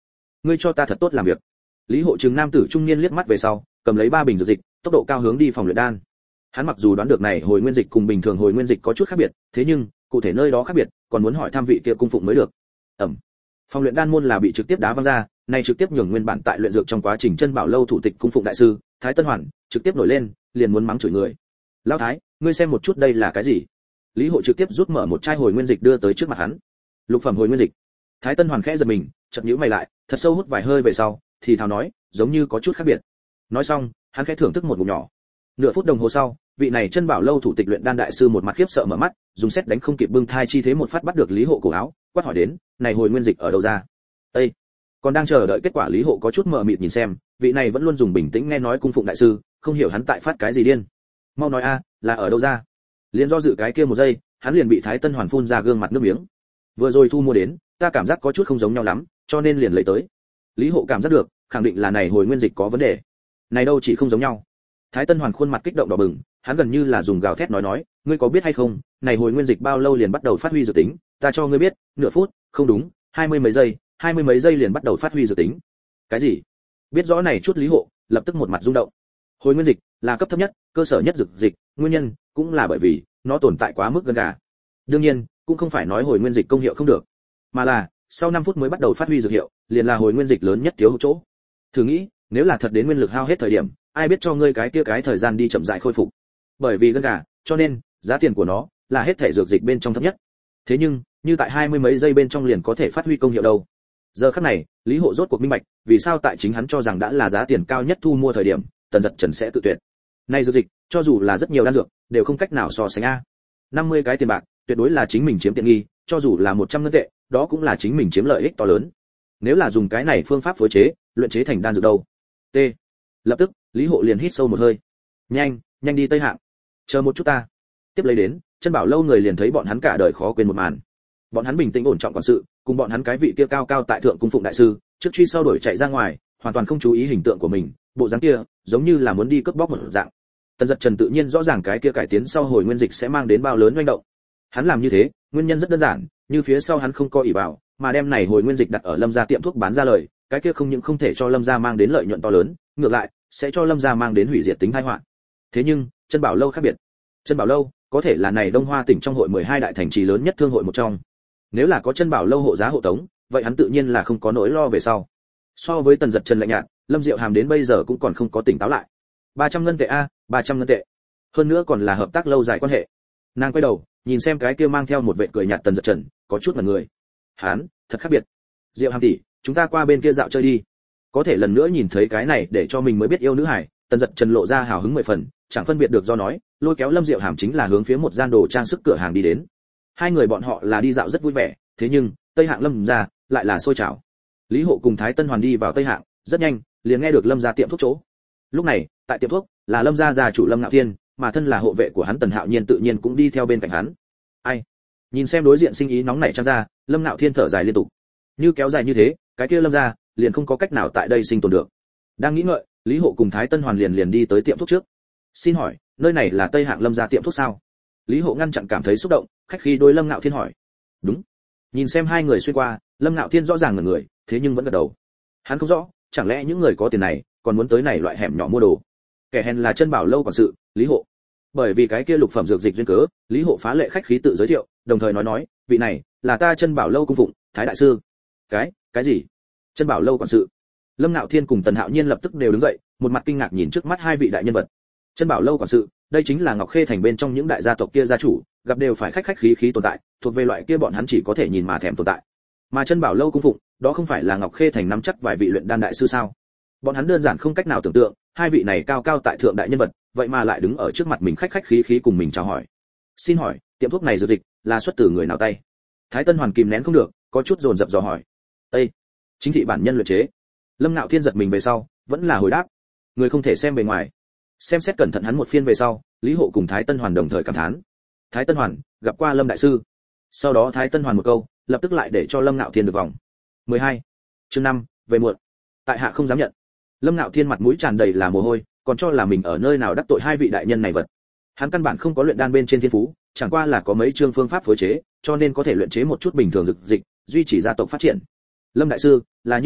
ngươi cho ta thật tốt làm việc. Lý Hộ Trừng nam tử trung niên liếc mắt về sau, cầm lấy ba bình dược dịch, tốc độ cao hướng đi phòng luyện đan. Hắn mặc dù đoán được này hồi nguyên dịch cùng bình thường hồi nguyên dịch có chút khác biệt, thế nhưng cụ thể nơi đó khác biệt, còn muốn hỏi tham vị kia cung phụng mới được. Ẩm. Phòng luyện đan môn là bị trực tiếp đá văng ra, này trực tiếp nhường nguyên bản tại luyện dược trong quá trình chân bảo lâu thủ tịch cung phụng đại sư Thái Tân Hoàn trực tiếp nổi lên, liền muốn mắng chửi người. Lão Thái, ngươi xem một chút đây là cái gì? Lý Hộ trực tiếp rút mở một chai hồi nguyên dịch đưa tới trước mặt hắn. Lục phẩm hồi nguyên dịch. Thái Tân Hoàn khẽ giật mình, chợt nhíu mày lại, thật sâu hút vài hơi về sau, thì thào nói, giống như có chút khác biệt. Nói xong, hắn khẽ thưởng thức một ngụm nhỏ. Nửa phút đồng hồ sau, vị này chân bảo lâu thủ tịch luyện đan đại sư một mặt khiếp sợ mở mắt, dùng xét đánh không kịp bưng thai chi thế một phát bắt được Lý Hộ cổ áo, quát hỏi đến, này hồi nguyên dịch ở đâu ra? Ê! Còn đang chờ đợi kết quả, Lý Hộ có chút mờ mịt nhìn xem, vị này vẫn luôn dùng bình tĩnh nghe nói cung phụng đại sư, không hiểu hắn tại phát cái gì điên. Mau nói a, là ở đâu ra? Liên do dự cái kia một giây, hắn liền bị Thái Tân Hoàn phun ra gương mặt nước miếng. Vừa rồi thu mua đến, ta cảm giác có chút không giống nhau lắm, cho nên liền lấy tới. Lý Hộ cảm giác được, khẳng định là này hồi nguyên dịch có vấn đề. Này đâu chỉ không giống nhau. Thái Tân Hoàn khuôn mặt kích động đỏ bừng, hắn gần như là dùng gào thét nói nói, ngươi có biết hay không, này hồi nguyên dịch bao lâu liền bắt đầu phát huy dự tính, ta cho ngươi biết, nửa phút, không đúng, hai mươi mấy giây, hai mươi mấy giây liền bắt đầu phát huy dự tính. Cái gì? Biết rõ này chút Lý Hộ, lập tức một mặt rung động. Hồi nguyên dịch là cấp thấp nhất, cơ sở nhất dược dịch, nguyên nhân cũng là bởi vì nó tồn tại quá mức gần gà. Đương nhiên, cũng không phải nói hồi nguyên dịch công hiệu không được, mà là sau năm phút mới bắt đầu phát huy dược hiệu, liền là hồi nguyên dịch lớn nhất thiếu hụt chỗ. Thử nghĩ, nếu là thật đến nguyên lực hao hết thời điểm, ai biết cho ngươi cái kia cái thời gian đi chậm rãi khôi phục. Bởi vì gần gà, cho nên giá tiền của nó là hết thể dược dịch bên trong thấp nhất. Thế nhưng, như tại hai mươi mấy giây bên trong liền có thể phát huy công hiệu đâu. Giờ khắc này, Lý Hộ rốt cuộc minh bạch, vì sao tại chính hắn cho rằng đã là giá tiền cao nhất thu mua thời điểm, Tần Dật Trần sẽ tự tuyệt. Này dược dịch, cho dù là rất nhiều đan dược, đều không cách nào so sánh a. năm mươi cái tiền bạc, tuyệt đối là chính mình chiếm tiện nghi, cho dù là một trăm ngân tệ, đó cũng là chính mình chiếm lợi ích to lớn. Nếu là dùng cái này phương pháp phối chế, luyện chế thành đan dược đâu? T. Lập tức, Lý Hộ liền hít sâu một hơi. Nhanh, nhanh đi Tây Hạng. Chờ một chút ta. Tiếp lấy đến, chân bảo lâu người liền thấy bọn hắn cả đời khó quên một màn. Bọn hắn bình tĩnh ổn trọng quản sự, cùng bọn hắn cái vị kia cao cao tại thượng cung phụng đại sư, trước truy sau đuổi chạy ra ngoài, hoàn toàn không chú ý hình tượng của mình, bộ dáng kia, giống như là muốn đi cướp bóc một dạng. Tần Dật Trần tự nhiên rõ ràng cái kia cải tiến sau hồi nguyên dịch sẽ mang đến bao lớn hoành động. Hắn làm như thế, nguyên nhân rất đơn giản, như phía sau hắn không có ỷ vào, mà đem này hồi nguyên dịch đặt ở Lâm gia tiệm thuốc bán ra lời, cái kia không những không thể cho Lâm gia mang đến lợi nhuận to lớn, ngược lại sẽ cho Lâm gia mang đến hủy diệt tính tai họa. Thế nhưng, chân bảo lâu khác biệt. Chân bảo lâu có thể là này Đông Hoa tỉnh trong hội mười hai đại thành trì lớn nhất thương hội một trong. Nếu là có chân bảo lâu hộ giá hộ tống, vậy hắn tự nhiên là không có nỗi lo về sau. So với Tần Dật Trần lạnh nhạt, Lâm Diệu Hàm đến bây giờ cũng còn không có tỉnh táo lại. ba trăm ngân tệ a, ba trăm ngân tệ. Hơn nữa còn là hợp tác lâu dài quan hệ. Nàng quay đầu, nhìn xem cái kia mang theo một vệ cười nhạt Tần Dật Trần, có chút mặt người. Hắn, thật khác biệt. Diệu Hàm tỷ, chúng ta qua bên kia dạo chơi đi. Có thể lần nữa nhìn thấy cái này để cho mình mới biết yêu nữ hải, Tần Dật Trần lộ ra hào hứng mười phần, chẳng phân biệt được do nói, lôi kéo Lâm Diệu Hàm chính là hướng phía một gian đồ trang sức cửa hàng đi đến. Hai người bọn họ là đi dạo rất vui vẻ, thế nhưng Tây Hạng Lâm gia lại là sôi trào. Lý Hộ cùng Thái Tân Hoàn đi vào Tây Hạng, rất nhanh liền nghe được Lâm gia tiệm thuốc chỗ. Lúc này, tại tiệm thuốc là Lâm gia gia chủ Lâm Ngạo Thiên, mà thân là hộ vệ của hắn Tần Hạo Nhiên tự nhiên cũng đi theo bên cạnh hắn. Ai? Nhìn xem đối diện sinh ý nóng nảy trang ra, Lâm Ngạo Thiên thở dài liên tục. Như kéo dài như thế, cái kia Lâm gia liền không có cách nào tại đây sinh tồn được. Đang nghĩ ngợi, Lý Hộ cùng Thái Tân Hoàn liền liền đi tới tiệm thuốc trước. Xin hỏi, nơi này là Tây Hạng Lâm gia tiệm thuốc sao? Lý Hộ ngăn chặn cảm thấy xúc động, khách khí đối Lâm Ngạo Thiên hỏi. Đúng. Nhìn xem hai người xuyên qua, Lâm Ngạo Thiên rõ ràng ngẩn người, thế nhưng vẫn gật đầu. Hắn không rõ, chẳng lẽ những người có tiền này còn muốn tới này loại hẻm nhỏ mua đồ? Kẻ hèn là chân bảo lâu quản sự, Lý Hộ. Bởi vì cái kia lục phẩm dược dịch duyên cớ, Lý Hộ phá lệ khách khí tự giới thiệu, đồng thời nói nói, vị này là ta chân bảo lâu cung phụng, Thái đại sư. Cái, cái gì? Chân bảo lâu quản sự? Lâm Ngạo Thiên cùng Tần Hạo Nhiên lập tức đều đứng dậy, một mặt kinh ngạc nhìn trước mắt hai vị đại nhân vật. Chân bảo lâu quản sự, đây chính là Ngọc Khê thành bên trong những đại gia tộc kia gia chủ, gặp đều phải khách khách khí khí tồn tại, thuộc về loại kia bọn hắn chỉ có thể nhìn mà thèm tồn tại. Mà chân bảo lâu cung phụng, đó không phải là Ngọc Khê thành nắm chắc vài vị luyện đan đại sư sao? Bọn hắn đơn giản không cách nào tưởng tượng, hai vị này cao cao tại thượng đại nhân vật, vậy mà lại đứng ở trước mặt mình khách khách khí khí cùng mình chào hỏi. Xin hỏi, tiệm thuốc này dược dịch là xuất từ người nào tay? Thái Tân Hoàn kìm nén không được, có chút dồn dập dò hỏi. Ê, chính thị bản nhân luyện chế. Lâm Ngạo Thiên giật mình về sau, vẫn là hồi đáp. Người không thể xem bề ngoài. Xem xét cẩn thận hắn một phiên về sau, Lý Hộ cùng Thái Tân Hoàn đồng thời cảm thán. Thái Tân Hoàn gặp qua Lâm đại sư. Sau đó Thái Tân Hoàn một câu, lập tức lại để cho Lâm Ngạo Thiên được vòng. mười hai. Chương năm, về muộn. Tại hạ không dám nhận. Lâm Ngạo Thiên mặt mũi tràn đầy là mồ hôi, còn cho là mình ở nơi nào đắc tội hai vị đại nhân này vật. Hắn căn bản không có luyện đan bên trên thiên phú, chẳng qua là có mấy chương phương pháp phối chế, cho nên có thể luyện chế một chút bình thường dược dịch, duy trì gia tộc phát triển. Lâm đại sư, là như vậy,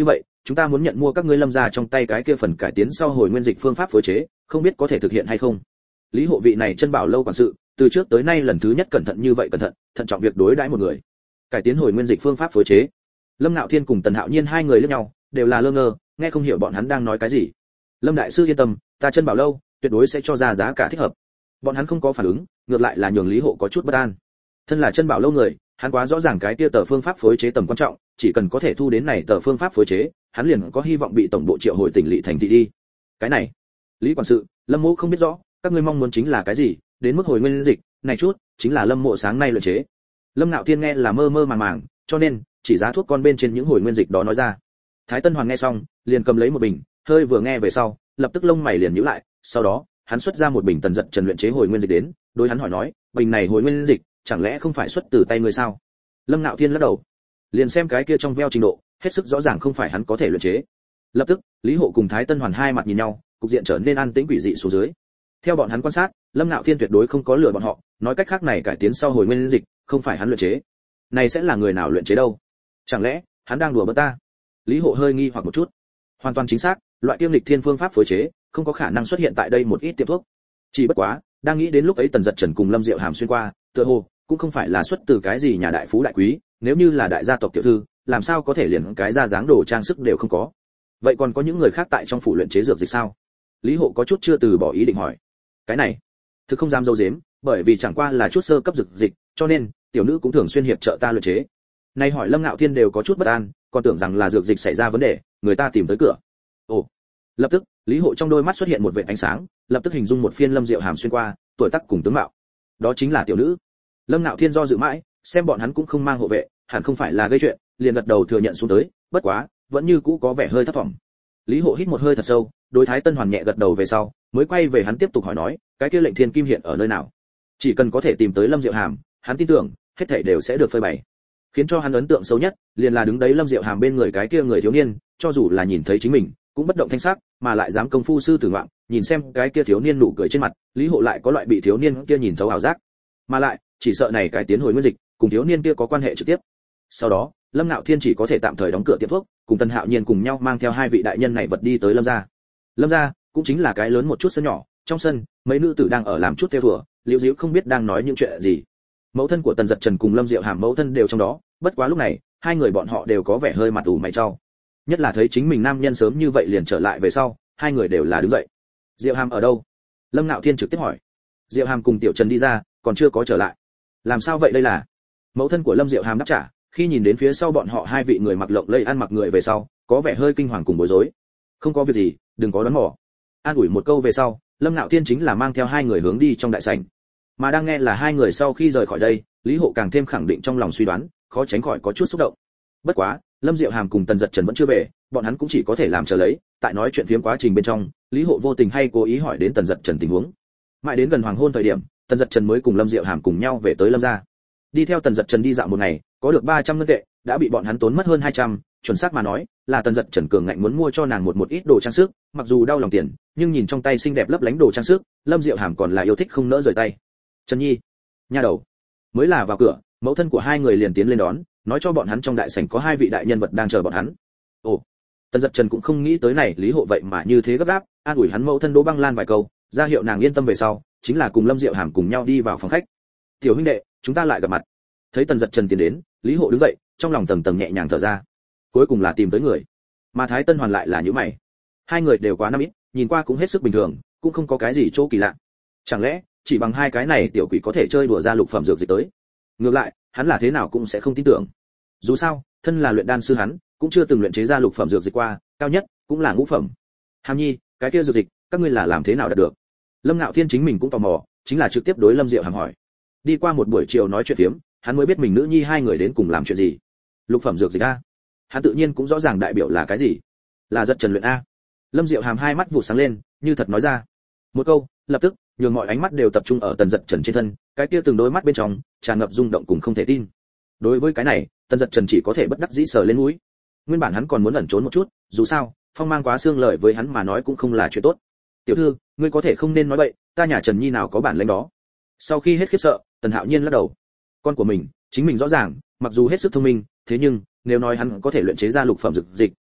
chúng ta muốn nhận mua các ngươi Lâm gia trong tay cái kia phần cải tiến sau hồi nguyên dịch phương pháp phối chế, không biết có thể thực hiện hay không. Lý hộ vị này chân bảo lâu quản sự, từ trước tới nay lần thứ nhất cẩn thận như vậy cẩn thận, thận trọng việc đối đãi một người. Cải tiến hồi nguyên dịch phương pháp phối chế. Lâm Nạo Thiên cùng Tần Hạo Nhiên hai người liếc nhau, đều là lơ ngơ, nghe không hiểu bọn hắn đang nói cái gì. Lâm đại sư yên tâm, ta chân bảo lâu tuyệt đối sẽ cho ra giá cả thích hợp. Bọn hắn không có phản ứng, ngược lại là nhường Lý hộ có chút bất an. Thân là chân bảo lâu người, hắn quá rõ ràng cái kia tờ phương pháp phối chế tầm quan trọng, chỉ cần có thể thu đến này tờ phương pháp phối chế, hắn liền có hy vọng bị tổng bộ triệu hồi tỉnh lỵ thành thị đi. Cái này, Lý quản sự, Lâm Mộ không biết rõ, các ngươi mong muốn chính là cái gì, đến mức hồi nguyên dịch, này chút, chính là Lâm Mộ sáng nay luyện chế. Lâm Nạo Thiên nghe là mơ mơ màng màng, cho nên chỉ giá thuốc con bên trên những hồi nguyên dịch đó nói ra. Thái Tân Hoàng nghe xong, liền cầm lấy một bình, hơi vừa nghe về sau, lập tức lông mày liền nhíu lại, sau đó, hắn xuất ra một bình Tần Dật Trần luyện chế hồi nguyên dịch đến, đối hắn hỏi nói, bình này hồi nguyên dịch, chẳng lẽ không phải xuất từ tay người sao? Lâm Nạo Thiên lắc đầu, liền xem cái kia trong veo trình độ, hết sức rõ ràng không phải hắn có thể luyện chế. Lập tức, Lý Hộ cùng Thái Tân Hoàn hai mặt nhìn nhau, cục diện trở nên an tĩnh quỷ dị xuống dưới. Theo bọn hắn quan sát, Lâm Nạo Thiên tuyệt đối không có lừa bọn họ, nói cách khác này cải tiến sau hồi nguyên dịch, không phải hắn luyện chế. Này sẽ là người nào luyện chế đâu? Chẳng lẽ hắn đang đùa bỡn ta? Lý Hộ hơi nghi hoặc một chút. Hoàn toàn chính xác, loại kiêm lịch thiên phương pháp phối chế, không có khả năng xuất hiện tại đây một ít tiệm thuốc. Chỉ bất quá, đang nghĩ đến lúc ấy Tần Dật Trần cùng Lâm Diệu Hàm xuyên qua, tựa hồ cũng không phải là xuất từ cái gì nhà đại phú đại quý, nếu như là đại gia tộc tiểu thư, làm sao có thể liền cái ra dáng đồ trang sức đều không có. Vậy còn có những người khác tại trong phủ luyện chế dược dịch sao? Lý Hộ có chút chưa từ bỏ ý định hỏi. Cái này, thực không dám dâu dếm, bởi vì chẳng qua là chút sơ cấp dược dịch, cho nên tiểu nữ cũng thường xuyên hiệp trợ ta luyện chế. Nay hỏi Lâm Nạo Thiên đều có chút bất an, còn tưởng rằng là dược dịch xảy ra vấn đề, người ta tìm tới cửa. Ồ. Lập tức, Lý Hộ trong đôi mắt xuất hiện một vệt ánh sáng, lập tức hình dung một phiên Lâm Diệu Hàm xuyên qua, tuổi tác cùng tướng mạo. Đó chính là tiểu nữ. Lâm Nạo Thiên do dự mãi, xem bọn hắn cũng không mang hộ vệ, hẳn không phải là gây chuyện, liền gật đầu thừa nhận xuống tới, bất quá, vẫn như cũ có vẻ hơi thấp thỏm. Lý Hộ hít một hơi thật sâu, đối Thái Tân Hoàn nhẹ gật đầu về sau, mới quay về hắn tiếp tục hỏi nói, cái kia lệnh thiên kim hiện ở nơi nào? Chỉ cần có thể tìm tới Lâm Diệu Hàm, hắn tin tưởng, hết thảy đều sẽ được phơi bày. Khiến cho hắn ấn tượng xấu nhất, liền là đứng đấy Lâm Diệu Hàm bên người cái kia người thiếu niên, cho dù là nhìn thấy chính mình, cũng bất động thanh sắc, mà lại dám công phu sư tử ngoạn, nhìn xem cái kia thiếu niên nụ cười trên mặt, Lý Hộ lại có loại bị thiếu niên kia nhìn thấu ảo giác. Mà lại, chỉ sợ này cái tiến hồi nguyên dịch, cùng thiếu niên kia có quan hệ trực tiếp. Sau đó, Lâm Nạo Thiên chỉ có thể tạm thời đóng cửa tiệm thuốc, cùng Tần Hạo Nhiên cùng nhau mang theo hai vị đại nhân này vật đi tới Lâm gia. Lâm gia cũng chính là cái lớn một chút sân nhỏ, trong sân, mấy nữ tử đang ở làm chút theo thùa, liễu díu không biết đang nói những chuyện gì. Mẫu thân của Tần Dật Trần cùng Lâm Diệu Hàm mẫu thân đều trong đó, bất quá lúc này, hai người bọn họ đều có vẻ hơi mặt ủ mày chau. Nhất là thấy chính mình nam nhân sớm như vậy liền trở lại về sau, hai người đều là đứng dậy. Diệu Hàm ở đâu? Lâm Nạo Thiên trực tiếp hỏi. Diệu Hàm cùng Tiểu Trần đi ra, còn chưa có trở lại. Làm sao vậy đây là? Mẫu thân của Lâm Diệu Hàm đáp trả, khi nhìn đến phía sau bọn họ hai vị người mặc lộng lẫy ăn mặc người về sau, có vẻ hơi kinh hoàng cùng bối rối. Không có việc gì, đừng có đoán mò. An ủi một câu về sau, Lâm Nạo Thiên chính là mang theo hai người hướng đi trong đại sảnh. Mà đang nghe là hai người sau khi rời khỏi đây, Lý Hộ càng thêm khẳng định trong lòng suy đoán, khó tránh khỏi có chút xúc động. Bất quá, Lâm Diệu Hàm cùng Tần Dật Trần vẫn chưa về, bọn hắn cũng chỉ có thể làm chờ lấy, tại nói chuyện phiếm quá trình bên trong, Lý Hộ vô tình hay cố ý hỏi đến Tần Dật Trần tình huống. Mãi đến gần hoàng hôn thời điểm, Tần Dật Trần mới cùng Lâm Diệu Hàm cùng nhau về tới Lâm gia. Đi theo Tần Dật Trần đi dạo một ngày, có được ba trăm ngân tệ, đã bị bọn hắn tốn mất hơn hai trăm, chuẩn xác mà nói, là Tần Dật Trần cường ngạnh muốn mua cho nàng một một ít đồ trang sức, mặc dù đau lòng tiền, nhưng nhìn trong tay xinh đẹp lấp lánh đồ trang sức, Lâm Diệu Hàm còn là yêu thích không nỡ rời tay. Trần Nhi, nha đầu. Mới là vào cửa, mẫu thân của hai người liền tiến lên đón, nói cho bọn hắn trong đại sảnh có hai vị đại nhân vật đang chờ bọn hắn. Ồ, Tần Dật Trần cũng không nghĩ tới này Lý Hộ vậy mà như thế gấp gáp, an ủi hắn mẫu thân Đỗ Băng Lan vài câu, ra hiệu nàng yên tâm về sau, chính là cùng Lâm Diệu Hàm cùng nhau đi vào phòng khách. Tiểu huynh đệ, chúng ta lại gặp mặt. Thấy Tần Dật Trần tiến đến, Lý Hộ đứng dậy, trong lòng tầng tầng nhẹ nhàng thở ra. Cuối cùng là tìm tới người. Mà Thái Tân Hoàn lại là nhíu mày. Hai người đều quá năm ít, nhìn qua cũng hết sức bình thường, cũng không có cái gì chỗ kỳ lạ. Chẳng lẽ chỉ bằng hai cái này tiểu quỷ có thể chơi đùa ra lục phẩm dược dịch tới? Ngược lại, hắn là thế nào cũng sẽ không tin tưởng. Dù sao, thân là luyện đan sư hắn, cũng chưa từng luyện chế ra lục phẩm dược dịch qua, cao nhất cũng là ngũ phẩm. Hàm Nhi, cái kia dược dịch, các ngươi là làm thế nào đạt được? Lâm Nạo Thiên chính mình cũng tò mò, chính là trực tiếp đối Lâm Diệu Hàm hỏi. Đi qua một buổi chiều nói chuyện phiếm, hắn mới biết mình nữ nhi hai người đến cùng làm chuyện gì. Lục phẩm dược dịch a? Hắn tự nhiên cũng rõ ràng đại biểu là cái gì. Là Dật Trần luyện a. Lâm Diệu Hàm hai mắt vụ sáng lên, như thật nói ra. Một câu, lập tức, nhường mọi ánh mắt đều tập trung ở Tần Dật Trần trên thân, cái kia từng đôi mắt bên trong tràn ngập rung động cùng không thể tin. Đối với cái này, Tần Dật Trần chỉ có thể bất đắc dĩ sờ lên mũi. Nguyên bản hắn còn muốn ẩn trốn một chút, dù sao, phong mang quá xương lời với hắn mà nói cũng không là chuyện tốt. Tiểu thư, ngươi có thể không nên nói bậy, ta nhà Trần Nhi nào có bản lĩnh đó. Sau khi hết khiếp sợ, Tần Hạo Nhiên lắc đầu. Con của mình, chính mình rõ ràng, mặc dù hết sức thông minh, thế nhưng nếu nói hắn có thể luyện chế ra lục phẩm dược dịch,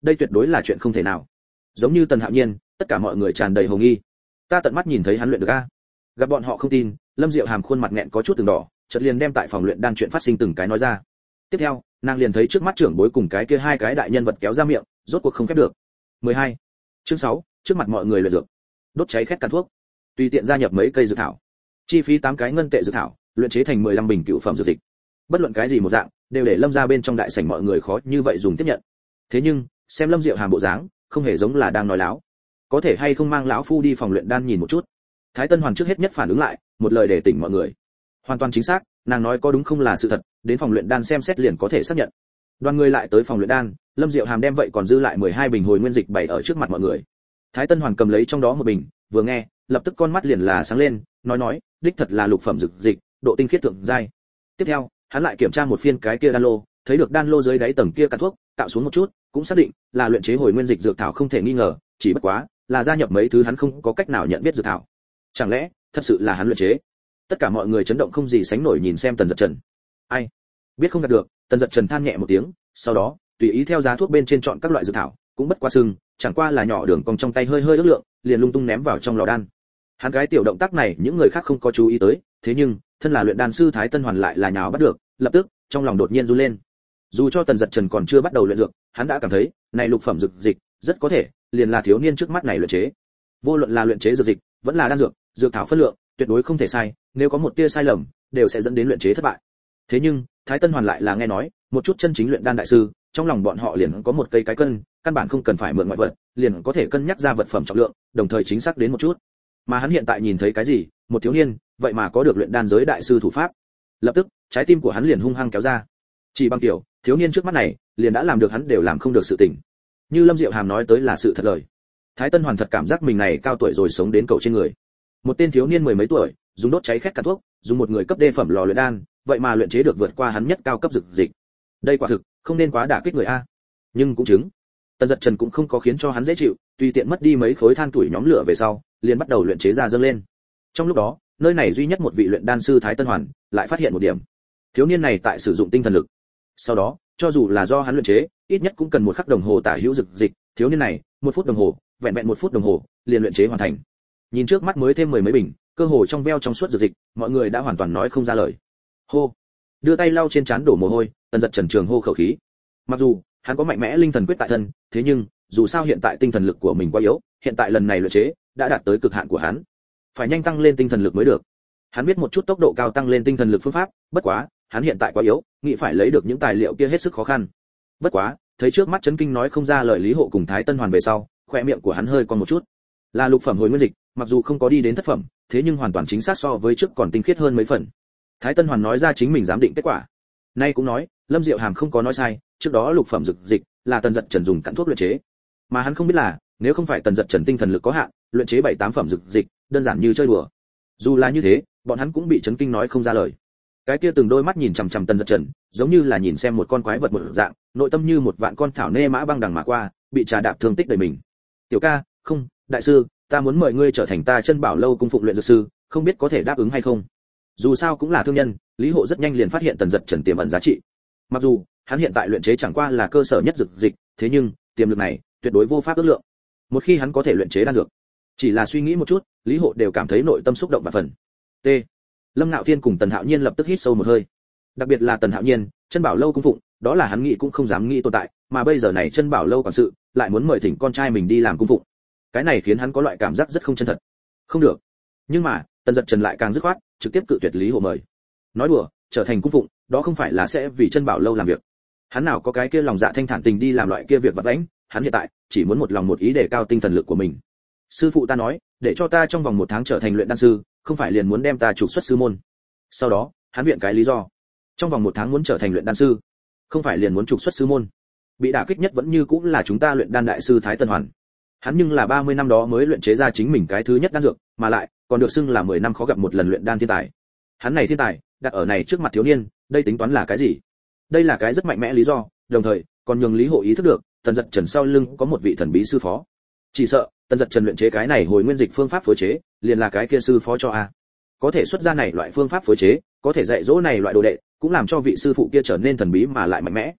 đây tuyệt đối là chuyện không thể nào. Giống như Tần Hạo Nhiên, tất cả mọi người tràn đầy hồ nghi. Ta tận mắt nhìn thấy hắn luyện được a. Gặp bọn họ không tin, Lâm Diệu Hàm khuôn mặt nghẹn có chút từng đỏ, chợt liền đem tại phòng luyện đan chuyện phát sinh từng cái nói ra. Tiếp theo, nàng liền thấy trước mắt trưởng bối cùng cái kia hai cái đại nhân vật kéo ra miệng, rốt cuộc không khép được. mười hai. Chương sáu, trước mặt mọi người luyện dược. Đốt cháy khét cắn thuốc. Tùy tiện gia nhập mấy cây dược thảo. Chi phí tám cái ngân tệ dược thảo, luyện chế thành mười lăm bình cựu phẩm dược dịch. Bất luận cái gì một dạng, đều để Lâm gia bên trong đại sảnh mọi người khó như vậy dùng tiếp nhận. Thế nhưng, xem Lâm Diệu Hàm bộ dáng, không hề giống là đang nói láo. Có thể hay không mang lão phu đi phòng luyện đan nhìn một chút? Thái Tân Hoàn trước hết nhất phản ứng lại, một lời để tỉnh mọi người. Hoàn toàn chính xác, nàng nói có đúng không là sự thật, đến phòng luyện đan xem xét liền có thể xác nhận. Đoàn người lại tới phòng luyện đan, Lâm Diệu Hàm đem vậy còn dư lại mười hai bình hồi nguyên dịch bày ở trước mặt mọi người. Thái Tân Hoàn cầm lấy trong đó một bình, vừa nghe, lập tức con mắt liền là sáng lên, nói nói, đích thật là lục phẩm dược dịch, độ tinh khiết thượng giai. Tiếp theo, hắn lại kiểm tra một phiên cái kia đan lô, thấy được đan lô dưới đáy tầng kia cặn thuốc, tạo xuống một chút, cũng xác định là luyện chế hồi nguyên dịch dược thảo không thể nghi ngờ, chỉ bất quá là gia nhập mấy thứ hắn không có cách nào nhận biết dược thảo. Chẳng lẽ thật sự là hắn luyện chế? Tất cả mọi người chấn động không gì sánh nổi nhìn xem Tần Dật Trần. Ai biết không đạt được, Tần Dật Trần than nhẹ một tiếng, sau đó tùy ý theo giá thuốc bên trên chọn các loại dược thảo, cũng bất quá sưng, chẳng qua là nhỏ đường cong trong tay hơi hơi ước lượng, liền lung tung ném vào trong lò đan. Hắn cái tiểu động tác này những người khác không có chú ý tới, thế nhưng thân là luyện đan sư Thái Tân Hoàn lại là nhào bắt được, lập tức trong lòng đột nhiên run lên. Dù cho Tần Dật Trần còn chưa bắt đầu luyện dược, hắn đã cảm thấy này lục phẩm dược dịch rất có thể liền là thiếu niên trước mắt này luyện chế. Vô luận là luyện chế dược dịch, vẫn là đan dược, dược thảo phân lượng, tuyệt đối không thể sai, nếu có một tia sai lầm, đều sẽ dẫn đến luyện chế thất bại. Thế nhưng, Thái Tân Hoàn lại là nghe nói, một chút chân chính luyện đan đại sư, trong lòng bọn họ liền có một cây cái cân, căn bản không cần phải mượn ngoại vật, liền có thể cân nhắc ra vật phẩm trọng lượng, đồng thời chính xác đến một chút. Mà hắn hiện tại nhìn thấy cái gì, một thiếu niên, vậy mà có được luyện đan giới đại sư thủ pháp. Lập tức, trái tim của hắn liền hung hăng kéo ra. Chỉ bằng tiểu, thiếu niên trước mắt này, liền đã làm được hắn đều làm không được sự tình. Như Lâm Diệu Hàm nói tới là sự thật lời. Thái Tân Hoàn thật cảm giác mình này cao tuổi rồi sống đến cầu trên người. Một tên thiếu niên mười mấy tuổi, dùng đốt cháy khét cắn thuốc, dùng một người cấp đê phẩm lò luyện đan, vậy mà luyện chế được vượt qua hắn nhất cao cấp dược dịch. Đây quả thực không nên quá đả kích người a. Nhưng cũng chứng, Tần Dật Trần cũng không có khiến cho hắn dễ chịu, tùy tiện mất đi mấy khối than tuổi nhóm lửa về sau, liền bắt đầu luyện chế ra dâng lên. Trong lúc đó, nơi này duy nhất một vị luyện đan sư Thái Tân Hoàn, lại phát hiện một điểm. Thiếu niên này tại sử dụng tinh thần lực. Sau đó, cho dù là do hắn luyện chế, ít nhất cũng cần một khắc đồng hồ tả hữu dược dịch, thiếu niên này, một phút đồng hồ, vẹn vẹn một phút đồng hồ, liền luyện chế hoàn thành. Nhìn trước mắt mới thêm mười mấy bình, cơ hồ trong veo trong suốt dược dịch, mọi người đã hoàn toàn nói không ra lời. Hô, đưa tay lau trên trán đổ mồ hôi, Tần Dật Trần trường hô khẩu khí. Mặc dù hắn có mạnh mẽ linh thần quyết tại thân, thế nhưng dù sao hiện tại tinh thần lực của mình quá yếu, hiện tại lần này luyện chế đã đạt tới cực hạn của hắn, phải nhanh tăng lên tinh thần lực mới được. Hắn biết một chút tốc độ cao tăng lên tinh thần lực phương pháp, bất quá hắn hiện tại quá yếu, nghĩ phải lấy được những tài liệu kia hết sức khó khăn. Bất quá thấy trước mắt chấn kinh nói không ra lời Lý Hộ cùng Thái Tân Hoàn về sau, khóe miệng của hắn hơi còn một chút. Là lục phẩm hồi nguyên dịch, mặc dù không có đi đến thất phẩm, thế nhưng hoàn toàn chính xác so với trước còn tinh khiết hơn mấy phần. Thái Tân Hoàn nói ra chính mình giám định kết quả. Nay cũng nói, Lâm Diệu Hàm không có nói sai, trước đó lục phẩm dược dịch là Tần Dật Trần dùng cặn thuốc luyện chế. Mà hắn không biết là, nếu không phải Tần Dật Trần tinh thần lực có hạn, luyện chế bảy tám phẩm dược dịch, đơn giản như chơi đùa. Dù là như thế, bọn hắn cũng bị chấn kinh nói không ra lời. Cái kia từng đôi mắt nhìn chằm chằm Tần Dật Trần, giống như là nhìn xem một con quái vật một dạng, nội tâm như một vạn con thảo nê mã băng đằng mà qua, bị trà đạp thương tích đầy mình. Tiểu ca, không, đại sư, ta muốn mời ngươi trở thành ta Chân Bảo lâu cung phụng luyện dược sư, không biết có thể đáp ứng hay không? Dù sao cũng là thương nhân, Lý Hộ rất nhanh liền phát hiện Tần Dật Trần tiềm ẩn giá trị. Mặc dù hắn hiện tại luyện chế chẳng qua là cơ sở nhất dược dịch, thế nhưng tiềm lực này tuyệt đối vô pháp ước lượng. Một khi hắn có thể luyện chế đan dược, chỉ là suy nghĩ một chút, Lý Hộ đều cảm thấy nội tâm xúc động và phần. T. Lâm Nạo Thiên cùng Tần Hạo Nhiên lập tức hít sâu một hơi. Đặc biệt là Tần Hạo Nhiên, Chân Bảo lâu cung phụng, đó là hắn nghĩ cũng không dám nghĩ tồn tại, mà bây giờ này Chân Bảo lâu quản sự lại muốn mời thỉnh con trai mình đi làm cung phụng. Cái này khiến hắn có loại cảm giác rất không chân thật. Không được. Nhưng mà, Tần Dật Trần lại càng dứt khoát, trực tiếp cự tuyệt Lý Hộ mời. Nói đùa, trở thành cung phụng, đó không phải là sẽ vì Chân Bảo lâu làm việc. Hắn nào có cái kia lòng dạ thanh thản tình đi làm loại kia việc vặt vãnh, hắn hiện tại chỉ muốn một lòng một ý để cao tinh thần lực của mình. Sư phụ ta nói, để cho ta trong vòng một tháng trở thành luyện đan sư, không phải liền muốn đem ta trục xuất sư môn. Sau đó, hắn viện cái lý do. Trong vòng một tháng muốn trở thành luyện đan sư, không phải liền muốn trục xuất sư môn. Bị đả kích nhất vẫn như cũng là chúng ta luyện đan đại sư Thái Tân Hoàn. Hắn nhưng là ba mươi năm đó mới luyện chế ra chính mình cái thứ nhất đan dược, mà lại còn được xưng là mười năm khó gặp một lần luyện đan thiên tài. Hắn này thiên tài, đặt ở này trước mặt thiếu niên, đây tính toán là cái gì? Đây là cái rất mạnh mẽ lý do, đồng thời còn nhường Lý Hộ ý thức được, Tần Dật Trần sau lưng có một vị thần bí sư phó. Chỉ sợ, Tần Dật Trần luyện chế cái này hồi nguyên dịch phương pháp phối chế, liền là cái kia sư phó cho a. Có thể xuất ra này loại phương pháp phối chế, có thể dạy dỗ này loại đồ đệ, cũng làm cho vị sư phụ kia trở nên thần bí mà lại mạnh mẽ.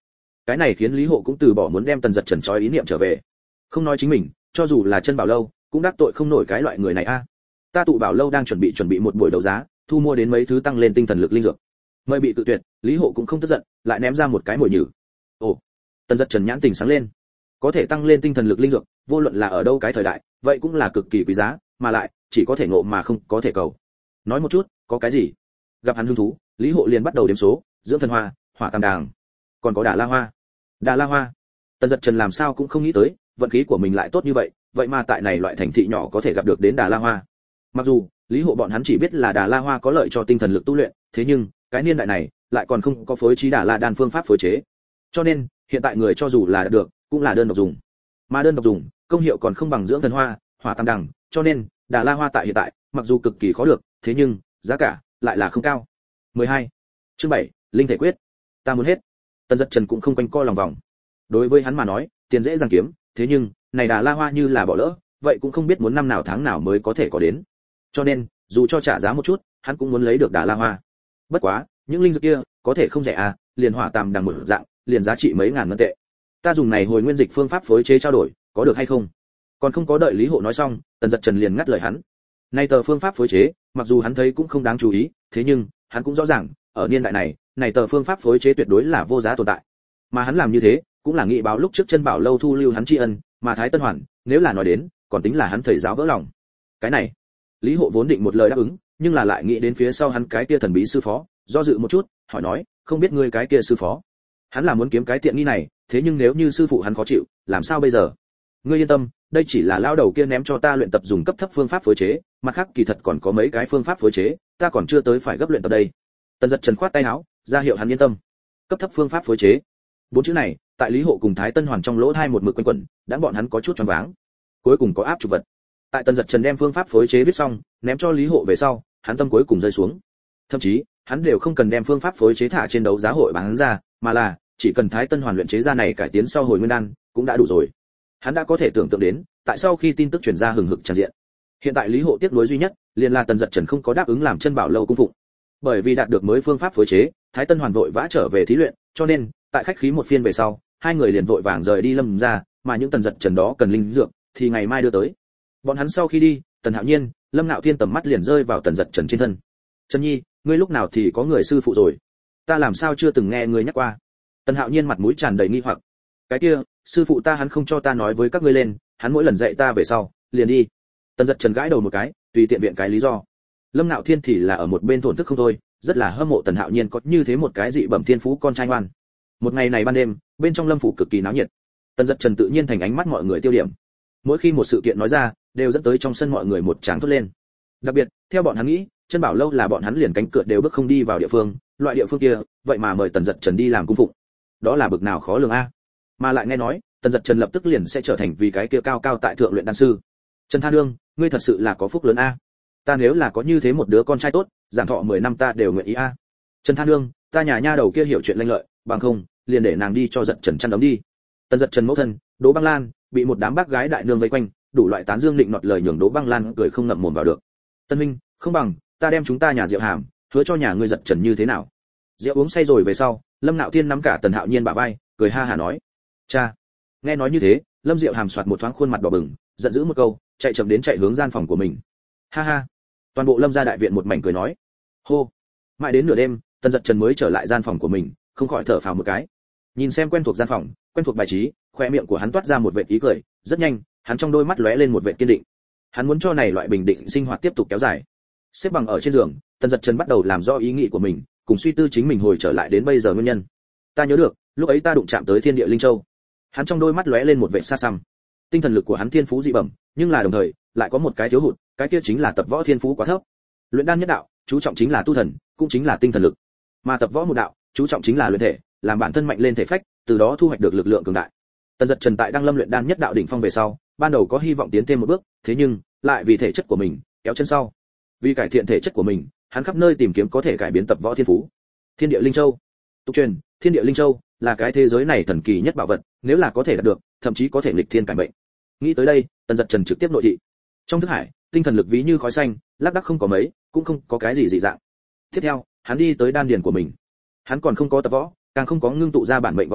Cái này khiến Lý Hộ cũng từ bỏ muốn đem Tần Dật Trần trói ý niệm trở về. Không nói chính mình, cho dù là Chân Bảo Lâu, cũng đắc tội không nổi cái loại người này a. Ta tụ Bảo Lâu đang chuẩn bị chuẩn bị một buổi đấu giá, thu mua đến mấy thứ tăng lên tinh thần lực linh dược. Mời bị tự tuyệt, Lý Hộ cũng không tức giận, lại ném ra một cái mồi nhử. Ồ, Tần Dật Trần nhãn tình sáng lên. Có thể tăng lên tinh thần lực linh dược, vô luận là ở đâu cái thời đại, vậy cũng là cực kỳ quý giá, mà lại chỉ có thể ngộ mà không có thể cầu. Nói một chút, có cái gì? Gặp hắn hứng thú, Lý Hộ liền bắt đầu đếm số, dưỡng thần hoa, hỏa tam đàng, còn có đà la hoa. Đà la hoa. Tần Dật Trần làm sao cũng không nghĩ tới, vận khí của mình lại tốt như vậy, vậy mà tại này loại thành thị nhỏ có thể gặp được đến đà la hoa. Mặc dù Lý Hộ bọn hắn chỉ biết là đà la hoa có lợi cho tinh thần lực tu luyện, thế nhưng cái niên đại này lại còn không có phối trí đà la đan phương pháp phối chế. Cho nên, hiện tại người cho dù là được, cũng là đơn độc dùng. Mà đơn độc dùng, công hiệu còn không bằng dưỡng thần hoa, hỏa tam đằng, cho nên đà la hoa tại hiện tại, mặc dù cực kỳ khó được, thế nhưng giá cả lại là không cao. mười hai. Chương bảy, linh thể quyết. Ta muốn hết. Tần Dật Trần cũng không quanh co lòng vòng. Đối với hắn mà nói, tiền dễ dàng kiếm, thế nhưng này đà la hoa như là bỏ lỡ, vậy cũng không biết muốn năm nào tháng nào mới có thể có đến. Cho nên, dù cho trả giá một chút, hắn cũng muốn lấy được đà la hoa. Bất quá, những linh dược kia có thể không rẻ à, liền hỏa tam đằng một dạng, liền giá trị mấy ngàn ngân tệ. Ta dùng này hồi nguyên dịch phương pháp phối chế trao đổi, có được hay không? Còn không có đợi Lý Hộ nói xong, Tần Dật Trần liền ngắt lời hắn. Này tờ phương pháp phối chế, mặc dù hắn thấy cũng không đáng chú ý, thế nhưng hắn cũng rõ ràng, ở niên đại này, này tờ phương pháp phối chế tuyệt đối là vô giá tồn tại. Mà hắn làm như thế, cũng là nghĩ báo lúc trước Chân Bảo Lâu thu lưu hắn tri ân, mà Thái Tân Hoàn, nếu là nói đến, còn tính là hắn thầy giáo vỡ lòng. Cái này, Lý Hộ vốn định một lời đáp ứng, nhưng là lại nghĩ đến phía sau hắn cái kia thần bí sư phó, do dự một chút, hỏi nói, không biết ngươi cái kia sư phó. Hắn là muốn kiếm cái tiện nghi này, thế nhưng nếu như sư phụ hắn khó chịu, làm sao bây giờ? Ngươi yên tâm, đây chỉ là lao đầu kia ném cho ta luyện tập dùng cấp thấp phương pháp phối chế, mặt khác kỳ thật còn có mấy cái phương pháp phối chế, ta còn chưa tới phải gấp luyện tập đây. Tần Dật Trần khoát tay áo, ra hiệu hắn yên tâm. Cấp thấp phương pháp phối chế. Bốn chữ này, tại Lý Hộ cùng Thái Tân Hoàn trong lỗ tai một mực quanh quẩn, đã bọn hắn có chút choáng váng. Cuối cùng có áp chụp vật. Tại Tần Dật Trần đem phương pháp phối chế viết xong, ném cho Lý Hộ về sau, hắn tâm cuối cùng rơi xuống. Thậm chí, hắn đều không cần đem phương pháp phối chế thả trên đấu giá hội bán ra, mà là chỉ cần Thái Tân Hoàn luyện chế ra này cải tiến sau hồi nguyên đan, cũng đã đủ rồi. Hắn đã có thể tưởng tượng đến, tại sau khi tin tức truyền ra hừng hực tràn diện. Hiện tại Lý Hộ tiếc nuối duy nhất, liền là Tần Dật Trần không có đáp ứng làm Chân Bảo Lâu cung phụng. Bởi vì đạt được mới phương pháp phối chế, Thái Tân Hoàn vội vã trở về thí luyện, cho nên, tại khách khí một phiên về sau, hai người liền vội vàng rời đi Lâm ra, mà những Tần Dật Trần đó cần linh dược, thì ngày mai đưa tới. Bọn hắn sau khi đi, Tần Hạo Nhiên, Lâm Nạo Thiên tầm mắt liền rơi vào Tần Dật Trần trên thân. "Trần Nhi, ngươi lúc nào thì có người sư phụ rồi? Ta làm sao chưa từng nghe ngươi nhắc qua?" Tần Hạo Nhiên mặt mũi tràn đầy nghi hoặc. "Cái kia, sư phụ ta hắn không cho ta nói với các ngươi lên, hắn mỗi lần dạy ta về sau, liền đi." Tần Dật Trần gãi đầu một cái, tùy tiện viện cái lý do. Lâm Nạo Thiên thì là ở một bên thổn thức không thôi, rất là hâm mộ Tần Hạo Nhiên có như thế một cái dị bẩm thiên phú con trai ngoan. Một ngày này ban đêm, bên trong Lâm phủ cực kỳ náo nhiệt. Tần Dật Trần tự nhiên thành ánh mắt mọi người tiêu điểm. Mỗi khi một sự kiện nói ra, đều dẫn tới trong sân mọi người một tràng thốt lên. Đặc biệt, theo bọn hắn nghĩ, Chân Bảo Lâu là bọn hắn liền cánh cửa đều bước không đi vào địa phương, loại địa phương kia, vậy mà mời Tần Dật Trần đi làm cung phụng. Đó là bực nào khó lường a. Mà lại nghe nói, Tần Dật Trần lập tức liền sẽ trở thành vì cái kia cao cao tại thượng luyện đan sư. Trần Tha Nương, ngươi thật sự là có phúc lớn a. Ta nếu là có như thế một đứa con trai tốt, giảng thọ mười năm ta đều nguyện ý a. Trần Tha Nương, ta nhà nha đầu kia hiểu chuyện lanh lợi, bằng không, liền để nàng đi cho Dật Trần chăn đóng đi. Tần Dật Trần mẫu thân, Đỗ Băng Lan, bị một đám bác gái đại nương vây quanh, đủ loại tán dương định nọt lời nhường Đỗ Băng Lan cười không ngậm mồm vào được. Tân Minh, không bằng, ta đem chúng ta nhà rượu hàm, hứa cho nhà ngươi Dật Trần như thế nào? Rượu uống say rồi về sau, Lâm Nạo Thiên nắm cả Tần Hạo Nhiên bả vai, cười ha hả nói. Cha. Nghe nói như thế, Lâm Diệu Hàm soạt một thoáng khuôn mặt đỏ bừng, giận dữ một câu, chạy chậm đến chạy hướng gian phòng của mình. Ha ha. Toàn bộ Lâm gia đại viện một mảnh cười nói. Hô. Mãi đến nửa đêm, Tần Dật Trần mới trở lại gian phòng của mình, không khỏi thở phào một cái. Nhìn xem quen thuộc gian phòng, quen thuộc bài trí, khoe miệng của hắn toát ra một vệt ý cười, rất nhanh, hắn trong đôi mắt lóe lên một vệt kiên định. Hắn muốn cho này loại bình định sinh hoạt tiếp tục kéo dài. Xếp bằng ở trên giường, Tần Dật Trần bắt đầu làm rõ ý nghĩ của mình, cùng suy tư chính mình hồi trở lại đến bây giờ nguyên nhân. Ta nhớ được, lúc ấy ta đụng chạm tới Thiên Địa Linh Châu. Hắn trong đôi mắt lóe lên một vẻ xa xăm. Tinh thần lực của hắn thiên phú dị bẩm, nhưng là đồng thời, lại có một cái thiếu hụt, cái kia chính là tập võ thiên phú quá thấp. Luyện đan nhất đạo, chú trọng chính là tu thần, cũng chính là tinh thần lực. Mà tập võ một đạo, chú trọng chính là luyện thể, làm bản thân mạnh lên thể phách, từ đó thu hoạch được lực lượng cường đại. Tần Dật Trần tại Đăng Lâm luyện đan nhất đạo đỉnh phong về sau, ban đầu có hy vọng tiến thêm một bước, thế nhưng lại vì thể chất của mình kéo chân sau. Vì cải thiện thể chất của mình, hắn khắp nơi tìm kiếm có thể cải biến tập võ thiên phú. Thiên Địa Linh Châu. Tục truyền, Thiên Địa Linh Châu là cái thế giới này thần kỳ nhất bảo vật, nếu là có thể đạt được, thậm chí có thể nghịch thiên cải mệnh. Nghĩ tới đây, Tần Dật Trần trực tiếp nội thị. Trong thức hải, tinh thần lực ví như khói xanh, lác đác không có mấy, cũng không có cái gì dị dạng. Tiếp theo, hắn đi tới đan điền của mình. Hắn còn không có tập võ, càng không có ngưng tụ ra bản mệnh võ châu,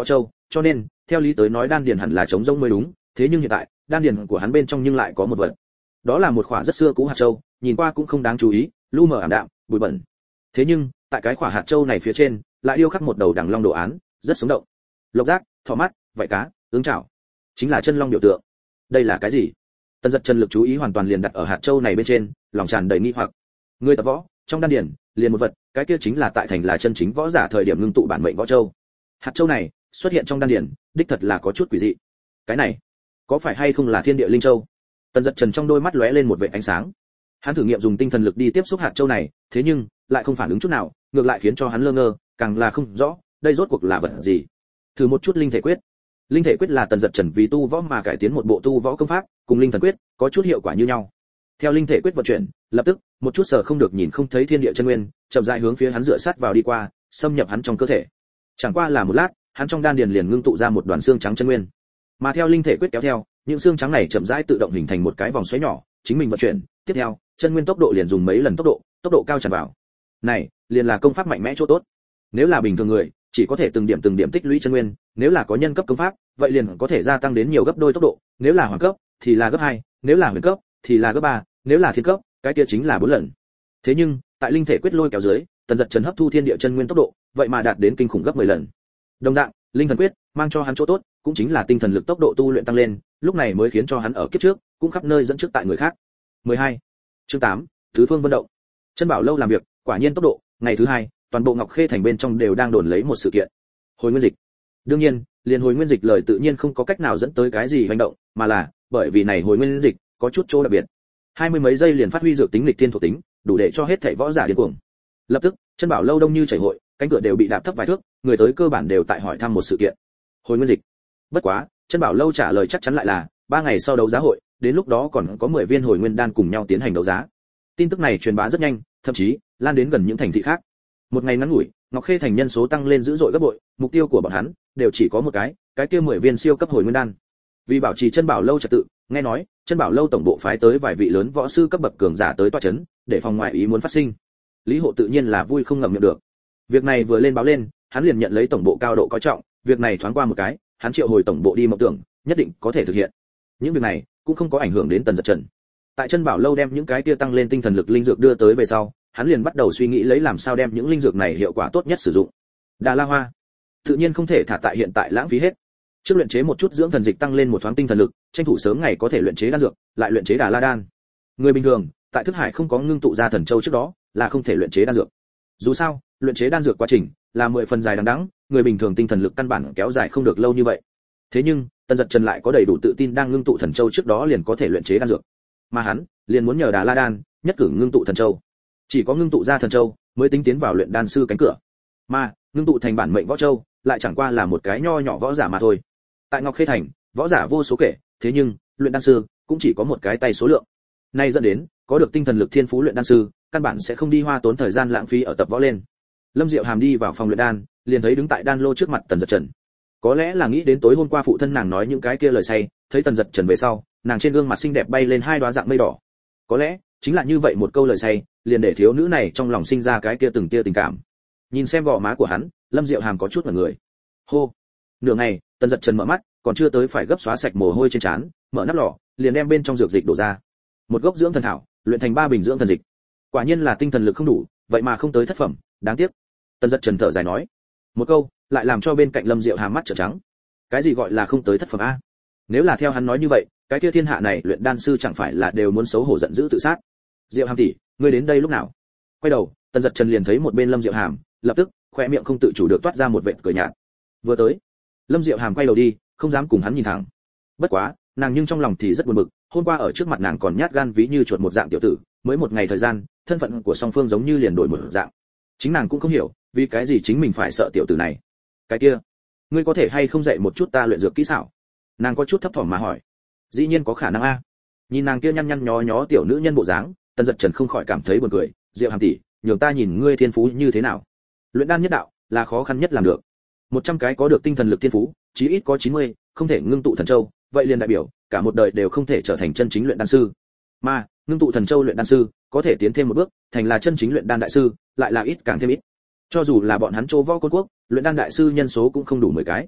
cho nên theo lý tới nói đan điền hẳn là trống rỗng mới đúng, thế nhưng hiện tại đan điền của hắn bên trong nhưng lại có một vật. Đó là một quả rất xưa cũ hạt châu, nhìn qua cũng không đáng chú ý, lu mờ ảm đạm, bụi bẩn. Thế nhưng tại cái quả hạt châu này phía trên lại điêu khắc một đầu đằng long đồ án, rất sống động. Lộc giác, thỏ mắt, vảy cá, ương chảo, chính là chân long biểu tượng. Đây là cái gì? Tần Dật Trần lực chú ý hoàn toàn liền đặt ở hạt châu này bên trên, lòng tràn đầy nghi hoặc. Người tập võ, trong đan điền liền một vật, cái kia chính là tại thành là chân chính võ giả thời điểm ngưng tụ bản mệnh võ châu. Hạt châu này xuất hiện trong đan điền, đích thật là có chút quỷ dị. Cái này, có phải hay không là thiên địa linh châu? Tần Dật Trần trong đôi mắt lóe lên một vệt ánh sáng. Hắn thử nghiệm dùng tinh thần lực đi tiếp xúc hạt châu này, thế nhưng lại không phản ứng chút nào, ngược lại khiến cho hắn lơ ngơ, càng là không rõ, đây rốt cuộc là vật gì. Thử một chút linh thể quyết. Linh thể quyết là Tần Dật Trần vì tu võ mà cải tiến một bộ tu võ công pháp, cùng linh thần quyết có chút hiệu quả như nhau. Theo linh thể quyết vận chuyển, lập tức, một chút sở không được nhìn không thấy thiên địa chân nguyên, chậm rãi hướng phía hắn dựa sát vào đi qua, xâm nhập hắn trong cơ thể. Chẳng qua là một lát, hắn trong đan điền liền ngưng tụ ra một đoàn xương trắng chân nguyên. Mà theo linh thể quyết kéo theo, những xương trắng này chậm rãi tự động hình thành một cái vòng xoáy nhỏ, chính mình vận chuyển, tiếp theo, chân nguyên tốc độ liền dùng mấy lần tốc độ, tốc độ cao tràn vào. Này, liền là công pháp mạnh mẽ chỗ tốt. Nếu là bình thường người, chỉ có thể từng điểm từng điểm tích lũy chân nguyên, nếu là có nhân cấp công pháp, vậy liền có thể gia tăng đến nhiều gấp đôi tốc độ, nếu là hoàng cấp thì là gấp hai, nếu là huyền cấp thì là gấp ba, nếu là thiên cấp, cái kia chính là bốn lần. Thế nhưng, tại linh thể quyết lôi kéo dưới, Tần Dật Trần hấp thu thiên địa chân nguyên tốc độ, vậy mà đạt đến kinh khủng gấp mười lần. Đồng dạng, linh thần quyết mang cho hắn chỗ tốt, cũng chính là tinh thần lực tốc độ tu luyện tăng lên, lúc này mới khiến cho hắn ở kiếp trước cũng khắp nơi dẫn trước tại người khác. mười hai. Chương tám, Tứ phương vận động. Chân Bảo lâu làm việc, quả nhiên tốc độ, ngày thứ hai, toàn bộ Ngọc Khê thành bên trong đều đang đồn lấy một sự kiện. Hồi nguyên dịch. Đương nhiên, liền hồi nguyên dịch lời tự nhiên không có cách nào dẫn tới cái gì hành động, mà là bởi vì này hồi nguyên dịch có chút chỗ đặc biệt. Hai mươi mấy giây liền phát huy dược tính lịch thiên thuộc tính, đủ để cho hết thảy võ giả điên cuồng. Lập tức, Chân Bảo lâu đông như chảy hội, cánh cửa đều bị đạp thấp vài thước, người tới cơ bản đều tại hỏi thăm một sự kiện. Hồi nguyên dịch. Bất quá, Chân Bảo lâu trả lời chắc chắn lại là ba ngày sau đấu giá hội, đến lúc đó còn có mười viên hồi nguyên đan cùng nhau tiến hành đấu giá. Tin tức này truyền bá rất nhanh, thậm chí lan đến gần những thành thị khác. Một ngày ngắn ngủi, Ngọc Khê thành nhân số tăng lên dữ dội gấp bội, mục tiêu của bọn hắn đều chỉ có một cái, cái kia mười viên siêu cấp hồi nguyên đan. Vì bảo trì Chân Bảo lâu trật tự, nghe nói, Chân Bảo lâu tổng bộ phái tới vài vị lớn võ sư cấp bậc cường giả tới tọa chấn, để phòng ngoại ý muốn phát sinh. Lý Hộ tự nhiên là vui không ngậm miệng được. Việc này vừa lên báo lên, hắn liền nhận lấy tổng bộ cao độ coi trọng, việc này thoáng qua một cái, hắn triệu hồi tổng bộ đi mộng tưởng, nhất định có thể thực hiện. Những việc này cũng không có ảnh hưởng đến Tần Dật Trần. Tại Chân Bảo lâu đem những cái kia tăng lên tinh thần lực linh dược đưa tới về sau, hắn liền bắt đầu suy nghĩ lấy làm sao đem những linh dược này hiệu quả tốt nhất sử dụng. Đà La Hoa, tự nhiên không thể thả tại hiện tại lãng phí hết. Trước luyện chế một chút dưỡng thần dịch tăng lên một thoáng tinh thần lực, tranh thủ sớm ngày có thể luyện chế đan dược, lại luyện chế Đà La đan. Người bình thường, tại thức hải không có ngưng tụ ra thần châu trước đó, là không thể luyện chế đan dược. Dù sao, luyện chế đan dược quá trình là mười phần dài đằng đẵng, người bình thường tinh thần lực căn bản kéo dài không được lâu như vậy. Thế nhưng, Tần Dật Trần lại có đầy đủ tự tin đang ngưng tụ thần châu trước đó liền có thể luyện chế đan dược. Mà hắn, liền muốn nhờ Đà La đan, nhất cử ngưng tụ thần châu. Chỉ có ngưng tụ ra thần châu, mới tính tiến vào luyện đan sư cánh cửa. Mà, ngưng tụ thành bản mệnh võ châu, lại chẳng qua là một cái nho nhỏ võ giả mà thôi. Tại Ngọc Khê thành, võ giả vô số kể, thế nhưng, luyện đan sư cũng chỉ có một cái tay số lượng. Nay dẫn đến, có được tinh thần lực thiên phú luyện đan sư, căn bản sẽ không đi hoa tốn thời gian lãng phí ở tập võ lên. Lâm Diệu Hàm đi vào phòng luyện đan, liền thấy đứng tại đan lô trước mặt Tần Dật Trần. Có lẽ là nghĩ đến tối hôm qua phụ thân nàng nói những cái kia lời say, thấy Tần Dật Trần về sau, nàng trên gương mặt xinh đẹp bay lên hai đóa dạng mây đỏ. Có lẽ, chính là như vậy một câu lời say, liền để thiếu nữ này trong lòng sinh ra cái kia từng tia tình cảm. Nhìn xem gò má của hắn, Lâm Diệu Hàm có chút ngẩn người. Hô. Nửa ngày, Tần Dật Trần mở mắt, còn chưa tới phải gấp xóa sạch mồ hôi trên trán, mở nắp lọ, liền đem bên trong dược dịch đổ ra. Một gốc dưỡng thần thảo, luyện thành ba bình dưỡng thần dịch. Quả nhiên là tinh thần lực không đủ, vậy mà không tới thất phẩm, đáng tiếc. Tần Dật Trần thở dài nói. Một câu, lại làm cho bên cạnh Lâm Diệu Hàm mắt trợn trắng. Cái gì gọi là không tới thất phẩm a? Nếu là theo hắn nói như vậy, cái kia thiên hạ này luyện đan sư chẳng phải là đều muốn xấu hổ giận dữ tự sát. Diệu Hàm tỷ, ngươi đến đây lúc nào? Quay đầu, Tần Dật Trần liền thấy một bên Lâm Diệu Hàm, lập tức, khóe miệng không tự chủ được toát ra một vệt cười nhạt. Vừa tới, Lâm Diệu Hàm quay đầu đi, không dám cùng hắn nhìn thẳng. Bất quá, nàng nhưng trong lòng thì rất buồn bực, hôm qua ở trước mặt nàng còn nhát gan ví như chuột một dạng tiểu tử, mới một ngày thời gian, thân phận của song phương giống như liền đổi một dạng. Chính nàng cũng không hiểu, vì cái gì chính mình phải sợ tiểu tử này. Cái kia, ngươi có thể hay không dạy một chút ta luyện dược kỹ xảo? Nàng có chút thấp thỏm mà hỏi. Dĩ nhiên có khả năng a. Nhìn nàng kia nhăn nhăn nhó nhó tiểu nữ nhân bộ dáng, Tần Dật Trần không khỏi cảm thấy buồn cười. Diệu Hàm tỷ, nhường ta nhìn ngươi thiên phú như thế nào. Luyện đan nhất đạo là khó khăn nhất làm được. một trăm cái có được tinh thần lực thiên phú, chí ít có chín mươi không thể ngưng tụ thần châu, vậy liền đại biểu cả một đời đều không thể trở thành chân chính luyện đan sư. Mà, ngưng tụ thần châu luyện đan sư, có thể tiến thêm một bước, thành là chân chính luyện đan đại sư, lại là ít càng thêm ít. Cho dù là bọn hắn Châu Võ Côn Quốc, luyện đan đại sư nhân số cũng không đủ mười cái.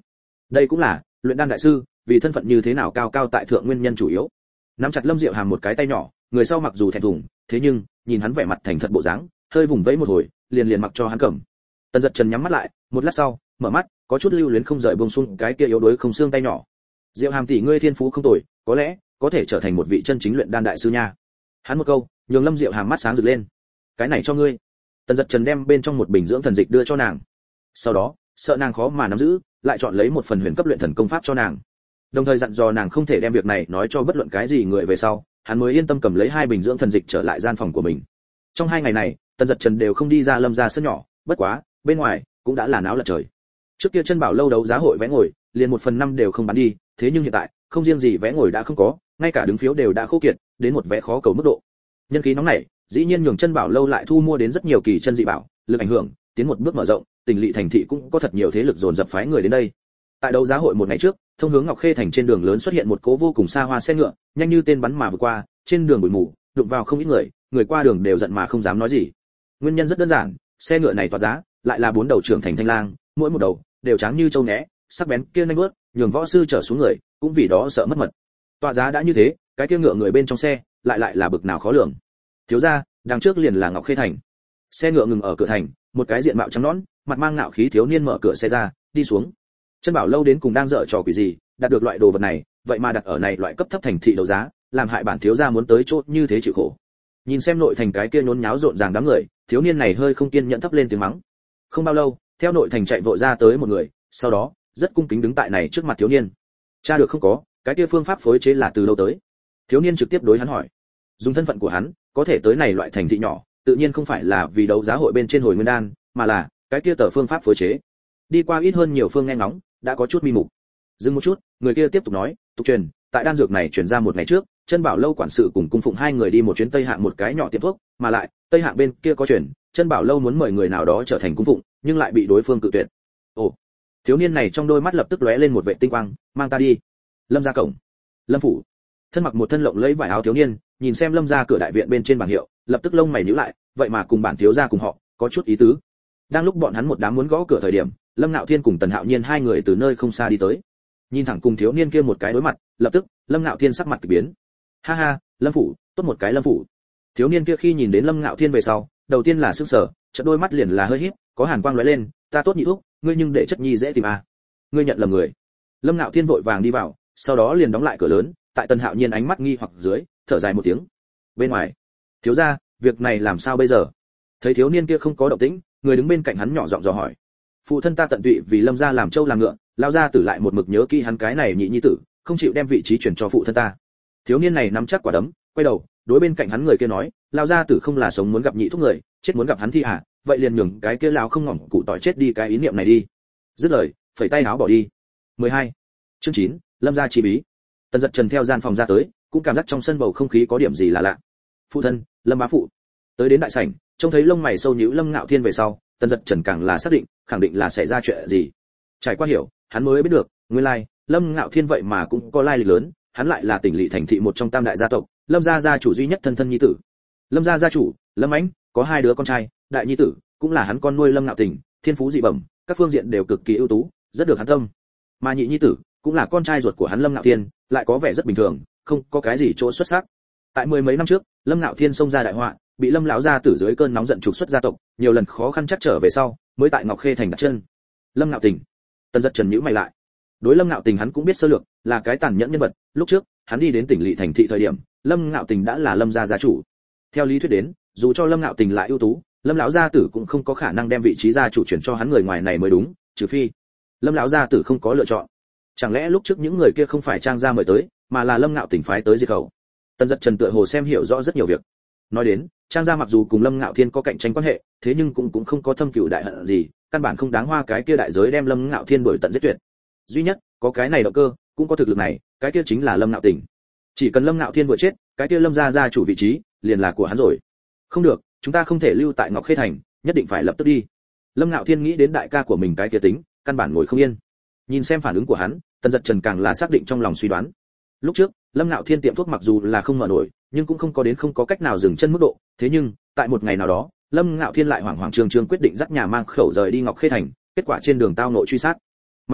Đây cũng là luyện đan đại sư, vì thân phận như thế nào cao cao tại thượng nguyên nhân chủ yếu. Nắm chặt Lâm Diệu Hàm một cái tay nhỏ, người sau mặc dù thẹn thùng, thế nhưng nhìn hắn vẻ mặt thành thật bộ dáng, hơi vùng vẫy một hồi, liền liền mặc cho hắn cầm. Tần Dật Trần nhắm mắt lại, một lát sau, mở mắt, có chút lưu luyến không rời buông xuống cái kia yếu đuối không xương tay nhỏ. Diệu Hàm tỷ ngươi thiên phú không tồi, có lẽ có thể trở thành một vị chân chính luyện đan đại sư nha. Hắn một câu, nhường Lâm Diệu Hàm mắt sáng rực lên. Cái này cho ngươi. Tần Dật Trần đem bên trong một bình dưỡng thần dịch đưa cho nàng. Sau đó, sợ nàng khó mà nắm giữ, lại chọn lấy một phần huyền cấp luyện thần công pháp cho nàng. Đồng thời dặn dò nàng không thể đem việc này nói cho bất luận cái gì người về sau, hắn mới yên tâm cầm lấy hai bình dưỡng thần dịch trở lại gian phòng của mình. Trong hai ngày này, Tần Dật Trần đều không đi ra Lâm gia sân nhỏ, bất quá, bên ngoài cũng đã là náo lật trời. Trước kia chân bảo lâu đấu giá hội vé ngồi, liền một phần năm đều không bán đi, thế nhưng hiện tại, không riêng gì vé ngồi đã không có, ngay cả đứng phiếu đều đã khô kiệt, đến một vé khó cầu mức độ. Nhân khí nóng này, dĩ nhiên nhường chân bảo lâu lại thu mua đến rất nhiều kỳ chân dị bảo, lực ảnh hưởng tiến một bước mở rộng, tỉnh lỵ thành thị cũng có thật nhiều thế lực dồn dập phái người đến đây. Tại đấu giá hội một ngày trước, thông hướng Ngọc Khê thành trên đường lớn xuất hiện một cố vô cùng xa hoa xe ngựa, nhanh như tên bắn mà vượt qua, trên đường bụi mù, đụng vào không ít người, người qua đường đều giận mà không dám nói gì. Nguyên nhân rất đơn giản, xe ngựa này tỏa giá, lại là bốn đầu trưởng thành thanh lang, mỗi một đầu đều trắng như châu né, sắc bén kia nhanh bước, nhường võ sư trở xuống người, cũng vì đó sợ mất mật. Tỏa giá đã như thế, cái kia ngựa người bên trong xe, lại lại là bực nào khó lường. Thiếu gia, đằng trước liền là Ngọc Khê thành. Xe ngựa ngừng ở cửa thành, một cái diện mạo trắng nõn, mặt mang ngạo khí thiếu niên mở cửa xe ra, đi xuống. Chân bảo lâu đến cùng đang dở trò quỷ gì, đạt được loại đồ vật này, vậy mà đặt ở này loại cấp thấp thành thị đấu giá, làm hại bản thiếu gia muốn tới chốt như thế chịu khổ. Nhìn xem nội thành cái kia nhốn nháo rộn ràng đám người, thiếu niên này hơi không kiên nhẫn thấp lên tiếng mắng. Không bao lâu, theo nội thành chạy vội ra tới một người, sau đó, rất cung kính đứng tại này trước mặt thiếu niên. Cha được không có, cái kia phương pháp phối chế là từ đâu tới? Thiếu niên trực tiếp đối hắn hỏi. Dùng thân phận của hắn, có thể tới này loại thành thị nhỏ, tự nhiên không phải là vì đấu giá hội bên trên hồi nguyên đan, mà là cái kia tờ phương pháp phối chế. Đi qua ít hơn nhiều phương nghe ngóng, đã có chút mi mục. Dừng một chút, người kia tiếp tục nói, tục truyền, tại đan dược này truyền ra một ngày trước, chân bảo lâu quản sự cùng cung phụng hai người đi một chuyến tây hạng một cái nhỏ tiệm thuốc, mà lại tây hạng bên kia có truyền, chân bảo lâu muốn mời người nào đó trở thành cung phụng, nhưng lại bị đối phương cự tuyệt. Ồ, thiếu niên này trong đôi mắt lập tức lóe lên một vệ tinh quang, mang ta đi. Lâm gia cổng, Lâm phủ. Thân mặc một thân lộng lẫy vải áo thiếu niên, nhìn xem Lâm gia cửa đại viện bên trên bảng hiệu, lập tức lông mày nhíu lại, vậy mà cùng bản thiếu gia cùng họ, có chút ý tứ. Đang lúc bọn hắn một đám muốn gõ cửa thời điểm, Lâm Nạo Thiên cùng Tần Hạo Nhiên hai người từ nơi không xa đi tới. Nhìn thẳng cùng thiếu niên kia một cái đối mặt, lập tức, Lâm Nạo Thiên sắc mặt kỳ biến. Ha ha, Lâm phủ, tốt một cái Lâm phủ. Thiếu niên kia khi nhìn đến Lâm Nạo Thiên về sau, đầu tiên là sững sờ, chợt đôi mắt liền là hơi híp, có hàn quang lóe lên, ta tốt nhị thúc, ngươi nhưng để chất nhi dễ tìm à? Ngươi nhận lầm người. Lâm Nạo Thiên vội vàng đi vào, sau đó liền đóng lại cửa lớn, tại Tần Hạo Nhiên ánh mắt nghi hoặc dưới, thở dài một tiếng. Bên ngoài, thiếu gia, việc này làm sao bây giờ? Thấy thiếu niên kia không có động tĩnh, người đứng bên cạnh hắn nhỏ giọng dò hỏi. Phụ thân ta tận tụy vì Lâm gia làm trâu làm ngựa, lao gia tử lại một mực nhớ kỹ hắn cái này nhị nhi tử, không chịu đem vị trí chuyển cho phụ thân ta. Thiếu niên này nắm chắc quả đấm, quay đầu, đối bên cạnh hắn người kia nói, lao gia tử không là sống muốn gặp nhị thúc người, chết muốn gặp hắn thi à, vậy liền nhường cái kia lao không ngỏm cụ tỏi chết đi cái ý niệm này đi. Dứt lời, phẩy tay áo bỏ đi. mười hai Chương chín Lâm gia chi bí. Tần Dật Trần theo gian phòng ra tới, cũng cảm giác trong sân bầu không khí có điểm gì là lạ. Phụ thân, Lâm bá phụ. Tới đến đại sảnh, trông thấy lông mày sâu nhíu Lâm Ngạo Thiên về sau, Tần Dật Trần càng là xác định, khẳng định là xảy ra chuyện gì. Trải qua hiểu, hắn mới biết được, nguyên lai, Lâm Ngạo Thiên vậy mà cũng có lai lịch lớn, hắn lại là tỉnh lỵ thành thị một trong tam đại gia tộc, Lâm gia gia chủ duy nhất thân thân nhi tử. Lâm gia gia chủ, Lâm Ánh, có hai đứa con trai, đại nhi tử cũng là hắn con nuôi Lâm Ngạo Tình, thiên phú dị bẩm, các phương diện đều cực kỳ ưu tú, rất được hắn tâm. Mà nhị nhi tử cũng là con trai ruột của hắn Lâm Ngạo Thiên, lại có vẻ rất bình thường, không có cái gì chỗ xuất sắc. Tại mười mấy năm trước, Lâm Ngạo Thiên xông ra đại họa, bị Lâm lão gia tử dưới cơn nóng giận trục xuất gia tộc, nhiều lần khó khăn chắc trở về sau, mới tại Ngọc Khê thành đặt chân. Lâm Ngạo Tình. Tần Dật Trần nhíu mày lại. Đối Lâm Ngạo Tình hắn cũng biết sơ lược, là cái tàn nhẫn nhân vật, lúc trước, hắn đi đến tỉnh lỵ thành thị thời điểm, Lâm Ngạo Tình đã là Lâm gia gia chủ. Theo lý thuyết đến, dù cho Lâm Ngạo Tình lại ưu tú, Lâm lão gia tử cũng không có khả năng đem vị trí gia chủ chuyển cho hắn người ngoài này mới đúng, trừ phi Lâm lão gia tử không có lựa chọn. Chẳng lẽ lúc trước những người kia không phải trang gia mời tới, mà là Lâm Ngạo Tình phái tới diệt khẩu? Tần Dật Trần tựa hồ xem hiểu rõ rất nhiều việc. Nói đến, trang gia mặc dù cùng Lâm Ngạo Thiên có cạnh tranh quan hệ, thế nhưng cũng cũng không có thâm cừu đại hận gì, căn bản không đáng hoa cái kia đại giới đem Lâm Ngạo Thiên đuổi tận giết tuyệt. Duy nhất có cái này động cơ, cũng có thực lực này, cái kia chính là Lâm Ngạo Tình. Chỉ cần Lâm Ngạo Thiên vừa chết, cái kia Lâm gia gia chủ vị trí liền là của hắn rồi. Không được, chúng ta không thể lưu tại Ngọc Khê thành, nhất định phải lập tức đi. Lâm Ngạo Thiên nghĩ đến đại ca của mình cái kia tính, căn bản ngồi không yên. Nhìn xem phản ứng của hắn, Tần Dật Trần càng là xác định trong lòng suy đoán. Lúc trước, Lâm Ngạo Thiên tiệm thuốc mặc dù là không mở nổi, nhưng cũng không có đến không có cách nào dừng chân mức độ, thế nhưng, tại một ngày nào đó, Lâm Ngạo Thiên lại hoảng hoảng trương trương quyết định dắt nhà mang khẩu rời đi Ngọc Khê thành, kết quả trên đường tao nội truy sát. Mặc dù,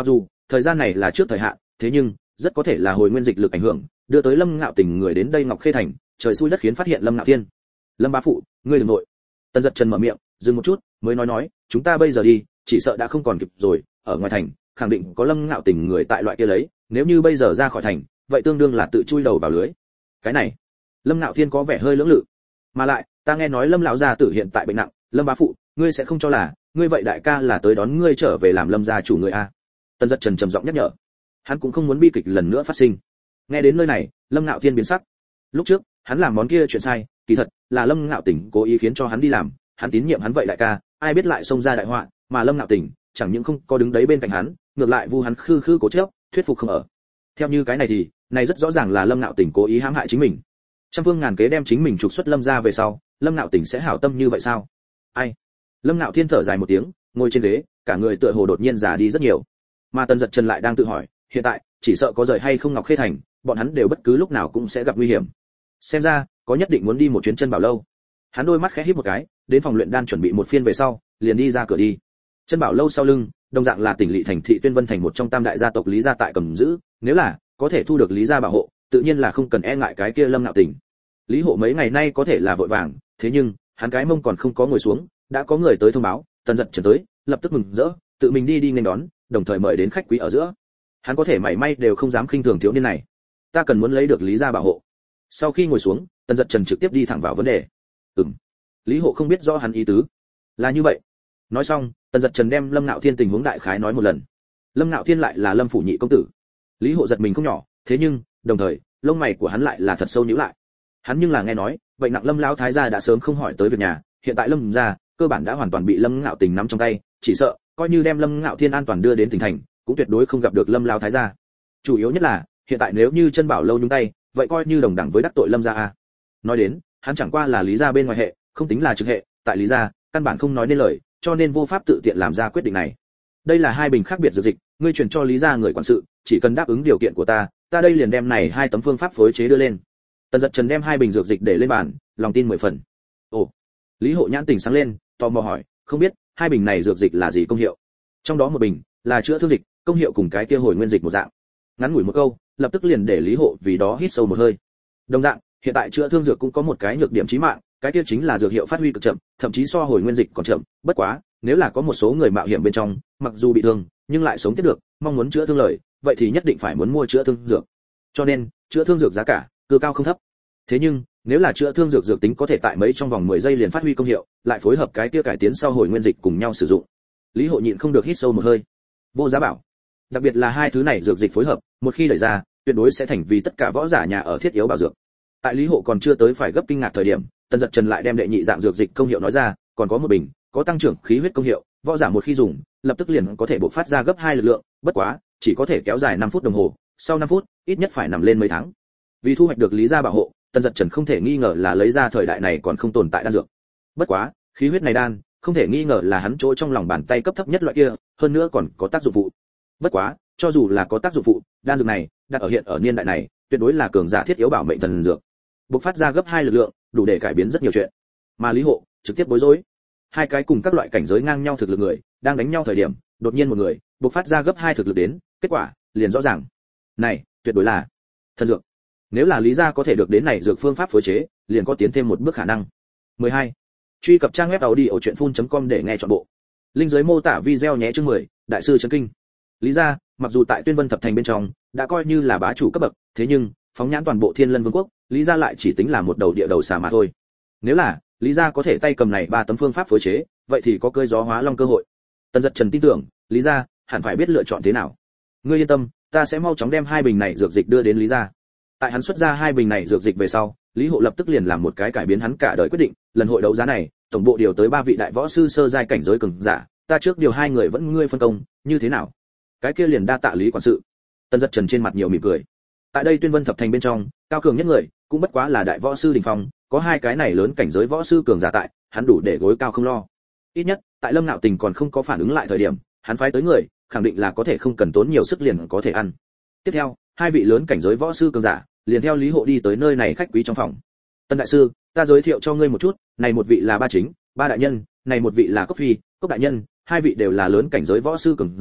thời gian này là trước thời hạn, thế nhưng rất có thể là hồi nguyên dịch lực ảnh hưởng, đưa tới Lâm Ngạo Tình người đến đây Ngọc Khê thành, trời xui đất khiến phát hiện Lâm Ngạo Thiên. Lâm bá phụ, ngươi đừng nội. Tần Dật Trần mở miệng, dừng một chút, mới nói nói, chúng ta bây giờ đi, chỉ sợ đã không còn kịp rồi, ở ngoài thành, khẳng định có Lâm Ngạo Tình người tại loại kia lấy, nếu như bây giờ ra khỏi thành, vậy tương đương là tự chui đầu vào lưới. Cái này, Lâm Ngạo Thiên có vẻ hơi lưỡng lự. Mà lại, ta nghe nói Lâm lão gia tử hiện tại bệnh nặng, Lâm bá phụ, ngươi sẽ không cho là, ngươi vậy đại ca là tới đón ngươi trở về làm Lâm gia chủ người a? Tần Dật Trần trầm giọng nhắc nhở. Hắn cũng không muốn bi kịch lần nữa phát sinh. Nghe đến nơi này, Lâm Ngạo Thiên biến sắc. Lúc trước, hắn làm món kia chuyện sai, kỳ thật là Lâm Ngạo Tình cố ý khiến cho hắn đi làm, hắn tín nhiệm hắn vậy đại ca, ai biết lại xông ra đại họa, mà Lâm Ngạo Tình chẳng những không có đứng đấy bên cạnh hắn, ngược lại vu hắn khư khư cố chấp, thuyết phục không ở. Theo như cái này thì, này rất rõ ràng là Lâm Ngạo Tình cố ý hãm hại chính mình. Trăm phương ngàn kế đem chính mình trục xuất Lâm gia về sau, Lâm Ngạo Tình sẽ hảo tâm như vậy sao? Ai? Lâm Ngạo Thiên thở dài một tiếng, ngồi trên ghế, cả người tựa hồ đột nhiên già đi rất nhiều. Mà Tần Dật Trần lại đang tự hỏi, hiện tại, chỉ sợ có rời hay không Ngọc Khê thành, bọn hắn đều bất cứ lúc nào cũng sẽ gặp nguy hiểm. Xem ra, có nhất định muốn đi một chuyến Chân Bảo lâu. Hắn đôi mắt khẽ híp một cái, đến phòng luyện đan chuẩn bị một phiên về sau, liền đi ra cửa đi. Chân Bảo lâu sau lưng, đồng dạng là tỉnh lỵ thành thị Tuyên Vân thành một trong tam đại gia tộc Lý gia tại cầm giữ, nếu là có thể thu được Lý gia bảo hộ, tự nhiên là không cần e ngại cái kia Lâm Ngạo Tình. Lý Hộ mấy ngày nay có thể là vội vàng, thế nhưng, hắn cái mông còn không có ngồi xuống, đã có người tới thông báo, Tần Dật Trần tới, lập tức mừng rỡ, tự mình đi đi nghênh đón, đồng thời mời đến khách quý ở giữa. Hắn có thể mảy may đều không dám khinh thường thiếu niên này. Ta cần muốn lấy được Lý gia bảo hộ. Sau khi ngồi xuống, Tần Dật Trần trực tiếp đi thẳng vào vấn đề. Ừm. Lý Hộ không biết rõ hắn ý tứ. Là như vậy. Nói xong, Tần Dật Trần đem Lâm Ngạo Thiên tình huống đại khái nói một lần. Lâm Ngạo Thiên lại là Lâm phủ nhị công tử. Lý Hộ giật mình không nhỏ, thế nhưng, đồng thời, lông mày của hắn lại là thật sâu nhíu lại. Hắn nhưng là nghe nói, bệnh nặng Lâm lão thái gia đã sớm không hỏi tới việc nhà, hiện tại Lâm gia cơ bản đã hoàn toàn bị Lâm Ngạo Tình nắm trong tay, chỉ sợ coi như đem Lâm Ngạo Thiên an toàn đưa đến tỉnh thành, cũng tuyệt đối không gặp được Lâm lão thái gia. Chủ yếu nhất là, hiện tại nếu như Chân Bảo lâu nhúng tay, vậy coi như đồng đẳng với đắc tội Lâm gia a. Nói đến, hắn chẳng qua là Lý gia bên ngoài hệ, không tính là trực hệ, tại Lý gia, căn bản không nói nên lời, cho nên vô pháp tự tiện làm ra quyết định này. Đây là hai bình khác biệt dược dịch, ngươi chuyển cho Lý gia người quản sự, chỉ cần đáp ứng điều kiện của ta, ta đây liền đem này hai tấm phương pháp phối chế đưa lên. Tần Dật Trần đem hai bình dược dịch để lên bàn, lòng tin mười phần. Ồ. Lý Hộ nhãn tình sáng lên, tò mò hỏi, không biết hai bình này dược dịch là gì công hiệu? Trong đó một bình là chữa thương dịch, công hiệu cùng cái kia hồi nguyên dịch một dạng. Ngắn ngủi một câu, lập tức liền để Lý Hộ vì đó hít sâu một hơi. Đồng dạng, hiện tại chữa thương dược cũng có một cái nhược điểm chí mạng, cái kia chính là dược hiệu phát huy cực chậm, thậm chí so hồi nguyên dịch còn chậm, bất quá, nếu là có một số người mạo hiểm bên trong, mặc dù bị thương, nhưng lại sống tiếp được, mong muốn chữa thương lời, vậy thì nhất định phải muốn mua chữa thương dược. Cho nên, chữa thương dược giá cả cứ cao không thấp. Thế nhưng, nếu là chữa thương dược dược tính có thể tại mấy trong vòng mười giây liền phát huy công hiệu, lại phối hợp cái kia cải tiến sau hồi nguyên dịch cùng nhau sử dụng. Lý Hộ nhịn không được hít sâu một hơi. Vô giá bảo. Đặc biệt là hai thứ này dược dịch phối hợp, một khi đẩy ra, tuyệt đối sẽ thành vì tất cả võ giả nhà ở thiết yếu bảo dược. Tại Lý Hộ còn chưa tới phải gấp kinh ngạc thời điểm, Tần Dật Trần lại đem đệ nhị dạng dược dịch công hiệu nói ra, còn có một bình, có tăng trưởng khí huyết công hiệu, võ giả một khi dùng, lập tức liền có thể bộc phát ra gấp hai lực lượng, bất quá, chỉ có thể kéo dài năm phút đồng hồ, sau năm phút, ít nhất phải nằm lên mấy tháng. Vì thu hoạch được Lý gia bảo hộ, Tần Dật Trần không thể nghi ngờ là lấy ra thời đại này còn không tồn tại đan dược. Bất quá, khí huyết này đan, không thể nghi ngờ là hắn chỗ trong lòng bàn tay cấp thấp nhất loại kia, hơn nữa còn có tác dụng phụ. Bất quá, cho dù là có tác dụng phụ, đan dược này, đặt ở hiện ở niên đại này, tuyệt đối là cường giả thiết yếu bảo mệnh thần dược. Bộc phát ra gấp hai lực lượng, đủ để cải biến rất nhiều chuyện. Mà Lý Hộ trực tiếp bối rối. Hai cái cùng các loại cảnh giới ngang nhau thực lực người, đang đánh nhau thời điểm, đột nhiên một người bộc phát ra gấp hai thực lực đến, kết quả liền rõ ràng. Này, tuyệt đối là thần dược. Nếu là Lý gia có thể được đến này dược phương pháp phối chế, liền có tiến thêm một bước khả năng. mười hai. Truy cập trang web audiochuyenphun chấm com để nghe trọn bộ. Link dưới mô tả video nhé. Chương mười, đại sư chấn kinh. Lý gia, mặc dù tại Tuyên Vân thập thành bên trong đã coi như là bá chủ cấp bậc, thế nhưng phóng nhãn toàn bộ Thiên Lân Vương quốc, Lý gia lại chỉ tính là một đầu địa đầu xà mà thôi. Nếu là Lý gia có thể tay cầm này ba tấm phương pháp phối chế, vậy thì có cơi gió hóa long cơ hội. Tần Dật Trần tin tưởng, Lý gia hẳn phải biết lựa chọn thế nào. Ngươi yên tâm, ta sẽ mau chóng đem hai bình này dược dịch đưa đến Lý gia. Tại hắn xuất ra hai bình này dược dịch về sau, Lý Hộ lập tức liền làm một cái cải biến hắn cả đời quyết định, lần hội đấu giá này, tổng bộ điều tới ba vị đại võ sư sơ giai cảnh giới cường giả, ta trước điều hai người vẫn ngươi phân công, như thế nào? Cái kia liền đa tạ Lý quản sự. Tần Dật Trần trên mặt nhiều mỉm cười. Tại đây Tuyên Vân thập thành bên trong, cao cường nhất người, cũng bất quá là đại võ sư đỉnh phong, có hai cái này lớn cảnh giới võ sư cường giả tại, hắn đủ để gối cao không lo. Ít nhất, tại Lâm Nạo Tình còn không có phản ứng lại thời điểm, hắn phái tới người, khẳng định là có thể không cần tốn nhiều sức liền có thể ăn. Tiếp theo, hai vị lớn cảnh giới võ sư cường giả, liền theo Lý Hộ đi tới nơi này khách quý trong phòng. Tân đại sư, ta giới thiệu cho ngươi một chút, này một vị là Ba Chính, Ba đại nhân, này một vị là Cốc Phi, Cốc đại nhân, hai vị đều là lớn cảnh giới võ sư cường giả,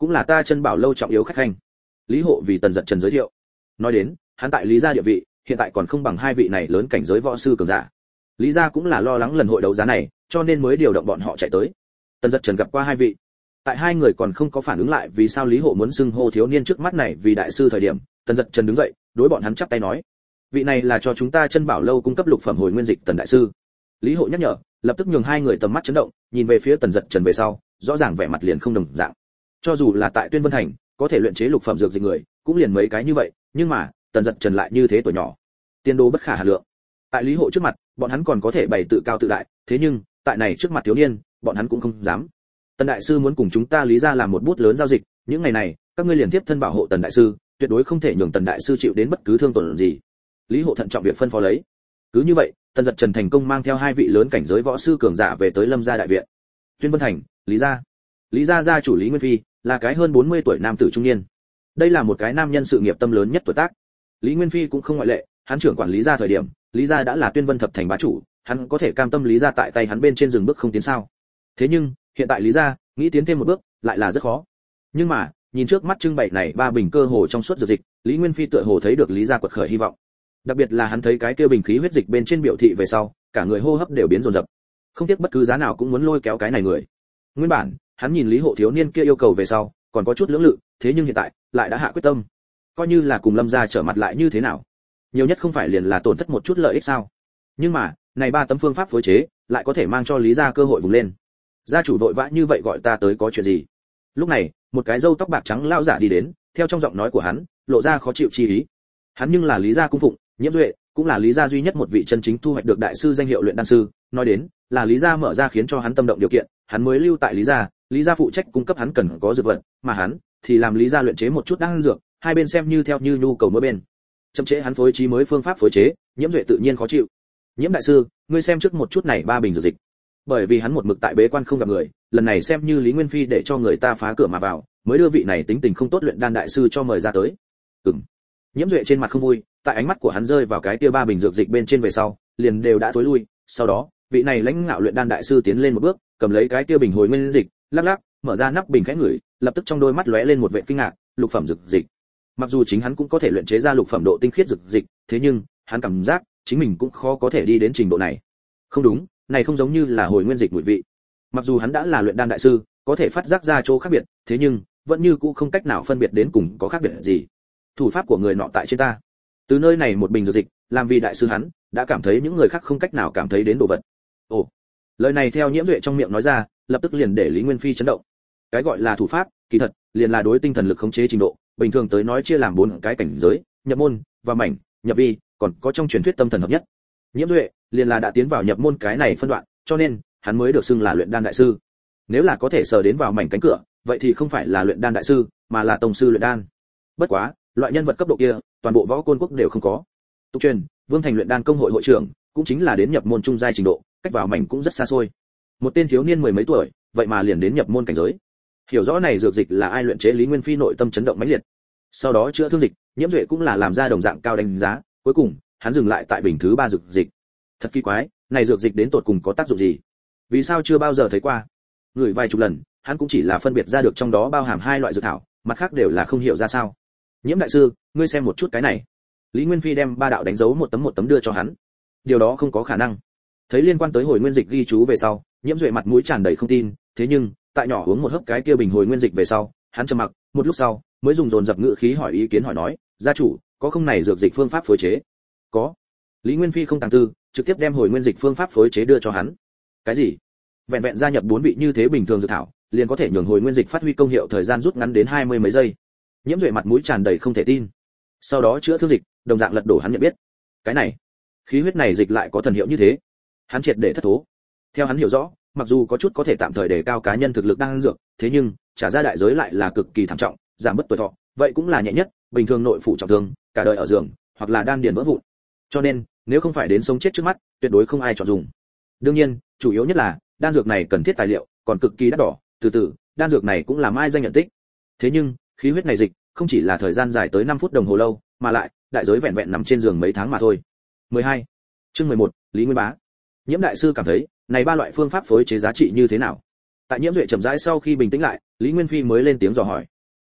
cũng là ta chân bảo lâu trọng yếu khách khanh. Lý Hộ vì Tần Dật Trần giới thiệu. Nói đến, hắn tại Lý gia địa vị, hiện tại còn không bằng hai vị này lớn cảnh giới võ sư cường giả. Lý gia cũng là lo lắng lần hội đấu giá này, cho nên mới điều động bọn họ chạy tới. Tần Dật Trần gặp qua hai vị. Tại hai người còn không có phản ứng lại vì sao Lý Hộ muốn xưng hô thiếu niên trước mắt này vì đại sư thời điểm, Tần Dật Trần đứng dậy, đối bọn hắn chắp tay nói: "Vị này là cho chúng ta chân bảo lâu cung cấp lục phẩm hồi nguyên dịch Tần đại sư." Lý Hộ nhắc nhở, lập tức nhường hai người tầm mắt chấn động, nhìn về phía Tần Dật Trần về sau, rõ ràng vẻ mặt liền không đồng dạng. Cho dù là tại Tuyên Vân Thành, có thể luyện chế lục phẩm dược dịch người, cũng liền mấy cái như vậy, nhưng mà, Tần Dật Trần lại như thế tuổi nhỏ, tiên đô bất khả hà lượng. Tại Lý Hộ trước mặt, bọn hắn còn có thể bày tự cao tự đại, thế nhưng, tại này trước mặt thiếu niên, bọn hắn cũng không dám. Tần đại sư muốn cùng chúng ta Lý gia làm một bút lớn giao dịch, những ngày này, các ngươi liền tiếp thân bảo hộ Tần đại sư, tuyệt đối không thể nhường Tần đại sư chịu đến bất cứ thương tổn gì. Lý Hộ thận trọng việc phân phó lấy. Cứ như vậy, Tần Dật Trần thành công mang theo hai vị lớn cảnh giới võ sư cường giả về tới Lâm gia đại viện. Tuyên Vân Thành, Lý gia. Lý gia gia chủ Lý Nguyên Phi là cái hơn bốn mươi tuổi nam tử trung niên. Đây là một cái nam nhân sự nghiệp tâm lớn nhất tuổi tác. Lý Nguyên Phi cũng không ngoại lệ, hắn trưởng quản Lý gia thời điểm, Lý gia đã là Tuyên Vân thập thành bá chủ, hắn có thể cam tâm Lý gia tại tay hắn bên trên dừng bước không tiến sao? Thế nhưng, hiện tại Lý gia nghĩ tiến thêm một bước, lại là rất khó. Nhưng mà, nhìn trước mắt trưng bày này ba bình cơ hồ trong suốt dược dịch, Lý Nguyên Phi tựa hồ thấy được Lý gia quật khởi hy vọng. Đặc biệt là hắn thấy cái kia bình khí huyết dịch bên trên biểu thị về sau, cả người hô hấp đều biến dồn dập. Không tiếc bất cứ giá nào cũng muốn lôi kéo cái này người. Nguyên bản, hắn nhìn Lý Hộ thiếu niên kia yêu cầu về sau, còn có chút lưỡng lự, thế nhưng hiện tại, lại đã hạ quyết tâm. Coi như là cùng Lâm gia trở mặt lại như thế nào? Nhiều nhất không phải liền là tổn thất một chút lợi ích sao? Nhưng mà, này ba tấm phương pháp phối chế, lại có thể mang cho Lý gia cơ hội vùng lên. Gia chủ vội vã như vậy gọi ta tới có chuyện gì? Lúc này, một cái râu tóc bạc trắng lão giả đi đến, theo trong giọng nói của hắn, lộ ra khó chịu chi ý. Hắn nhưng là Lý gia cung phụng, Nhiễm Duệ, cũng là Lý gia duy nhất một vị chân chính thu hoạch được đại sư danh hiệu luyện đan sư, nói đến, là Lý gia mở ra khiến cho hắn tâm động điều kiện, hắn mới lưu tại Lý gia, Lý gia phụ trách cung cấp hắn cần có dược vật, mà hắn thì làm Lý gia luyện chế một chút đan dược, hai bên xem như theo như nhu cầu mỗi bên. Chậm chế hắn phối trí mới phương pháp phối chế, Nhiễm Duệ tự nhiên khó chịu. Nhiễm đại sư, ngươi xem trước một chút này ba bình dược dịch. Bởi vì hắn một mực tại bế quan không gặp người, lần này xem như Lý Nguyên Phi để cho người ta phá cửa mà vào, mới đưa vị này tính tình không tốt luyện đan đại sư cho mời ra tới. Ừm. Nhiễm Duệ trên mặt không vui, tại ánh mắt của hắn rơi vào cái kia ba bình dược dịch bên trên về sau, liền đều đã tối lui, sau đó, vị này lãnh ngạo luyện đan đại sư tiến lên một bước, cầm lấy cái kia bình hồi nguyên dịch, lắc lắc, mở ra nắp bình khẽ ngửi, lập tức trong đôi mắt lóe lên một vẻ kinh ngạc, lục phẩm dược dịch. Mặc dù chính hắn cũng có thể luyện chế ra lục phẩm độ tinh khiết dược dịch, thế nhưng, hắn cảm giác chính mình cũng khó có thể đi đến trình độ này. Không đúng, này không giống như là hồi nguyên dịch mùi vị. Mặc dù hắn đã là luyện đan đại sư, có thể phát giác ra chỗ khác biệt, thế nhưng vẫn như cũ không cách nào phân biệt đến cùng có khác biệt gì. Thủ pháp của người nọ tại trên ta. Từ nơi này một bình dược dịch, làm vì đại sư hắn đã cảm thấy những người khác không cách nào cảm thấy đến đồ vật. Ồ, lời này theo Nhiễm Duệ trong miệng nói ra, lập tức liền để Lý Nguyên Phi chấn động. Cái gọi là thủ pháp, kỳ thật liền là đối tinh thần lực khống chế trình độ, bình thường tới nói chia làm bốn cái cảnh giới, nhập môn, và mảnh, nhập vi, còn có trong truyền thuyết tâm thần hợp nhất. Nhiễm Duệ liền là đã tiến vào nhập môn cái này phân đoạn, cho nên hắn mới được xưng là luyện đan đại sư. Nếu là có thể sờ đến vào mảnh cánh cửa, vậy thì không phải là luyện đan đại sư, mà là tông sư luyện đan. Bất quá, loại nhân vật cấp độ kia, toàn bộ võ côn quốc đều không có. Tục truyền, Vương Thành luyện đan công hội hội trưởng, cũng chính là đến nhập môn trung giai trình độ, cách vào mảnh cũng rất xa xôi. Một tên thiếu niên mười mấy tuổi, vậy mà liền đến nhập môn cảnh giới. Hiểu rõ này dược dịch là ai luyện chế, Lý Nguyên Phi nội tâm chấn động mãnh liệt. Sau đó chữa thương dịch, Nhiễm Duệ cũng là làm ra đồng dạng cao đánh giá, cuối cùng, hắn dừng lại tại bình thứ ba dược dịch. Thật kỳ quái, này dược dịch đến tột cùng có tác dụng gì? Vì sao chưa bao giờ thấy qua? Ngửi vài chục lần, hắn cũng chỉ là phân biệt ra được trong đó bao hàm hai loại dược thảo, mặt khác đều là không hiểu ra sao. Nhiễm đại sư, ngươi xem một chút cái này. Lý Nguyên Phi đem ba đạo đánh dấu một tấm một tấm đưa cho hắn. Điều đó không có khả năng. Thấy liên quan tới hồi nguyên dịch ghi chú về sau, Nhiễm Duệ mặt mũi tràn đầy không tin, thế nhưng, tại nhỏ uống một hớp cái kia bình hồi nguyên dịch về sau, hắn trầm mặc, một lúc sau, mới dùng dồn dập ngữ khí hỏi ý kiến hỏi nói, gia chủ, có không này dược dịch phương pháp phối chế? Có. Lý Nguyên Phi không tàng tư, trực tiếp đem hồi nguyên dịch phương pháp phối chế đưa cho hắn. Cái gì? Vẹn vẹn gia nhập bốn vị như thế bình thường dược thảo, liền có thể nhường hồi nguyên dịch phát huy công hiệu thời gian rút ngắn đến hai mươi mấy giây. Nhiễm Duệ mặt mũi tràn đầy không thể tin. Sau đó chữa thương dịch, đồng dạng lật đổ hắn nhận biết. Cái này, khí huyết này dịch lại có thần hiệu như thế. Hắn triệt để thất thố. Theo hắn hiểu rõ, mặc dù có chút có thể tạm thời đề cao cá nhân thực lực đang dược, thế nhưng trả ra đại giới lại là cực kỳ thảm trọng, giảm bớt tuổi thọ, vậy cũng là nhẹ nhất, bình thường nội phụ trọng thương, cả đời ở giường, hoặc là đan điền vỡ vụn. Cho nên, nếu không phải đến sống chết trước mắt, tuyệt đối không ai chọn dùng. Đương nhiên, chủ yếu nhất là đan dược này cần thiết tài liệu, còn cực kỳ đắt đỏ, từ từ, đan dược này cũng là mai danh nhận tích. Thế nhưng, khí huyết này dịch, không chỉ là thời gian dài tới năm phút đồng hồ lâu, mà lại, đại giới vẹn vẹn nằm trên giường mấy tháng mà thôi. mười hai. Chương mười một, Lý Nguyên Bá. Nhiễm đại sư cảm thấy, này ba loại phương pháp phối chế giá trị như thế nào? Tại Nhiễm Duệ chậm rãi sau khi bình tĩnh lại, Lý Nguyên Phi mới lên tiếng dò hỏi.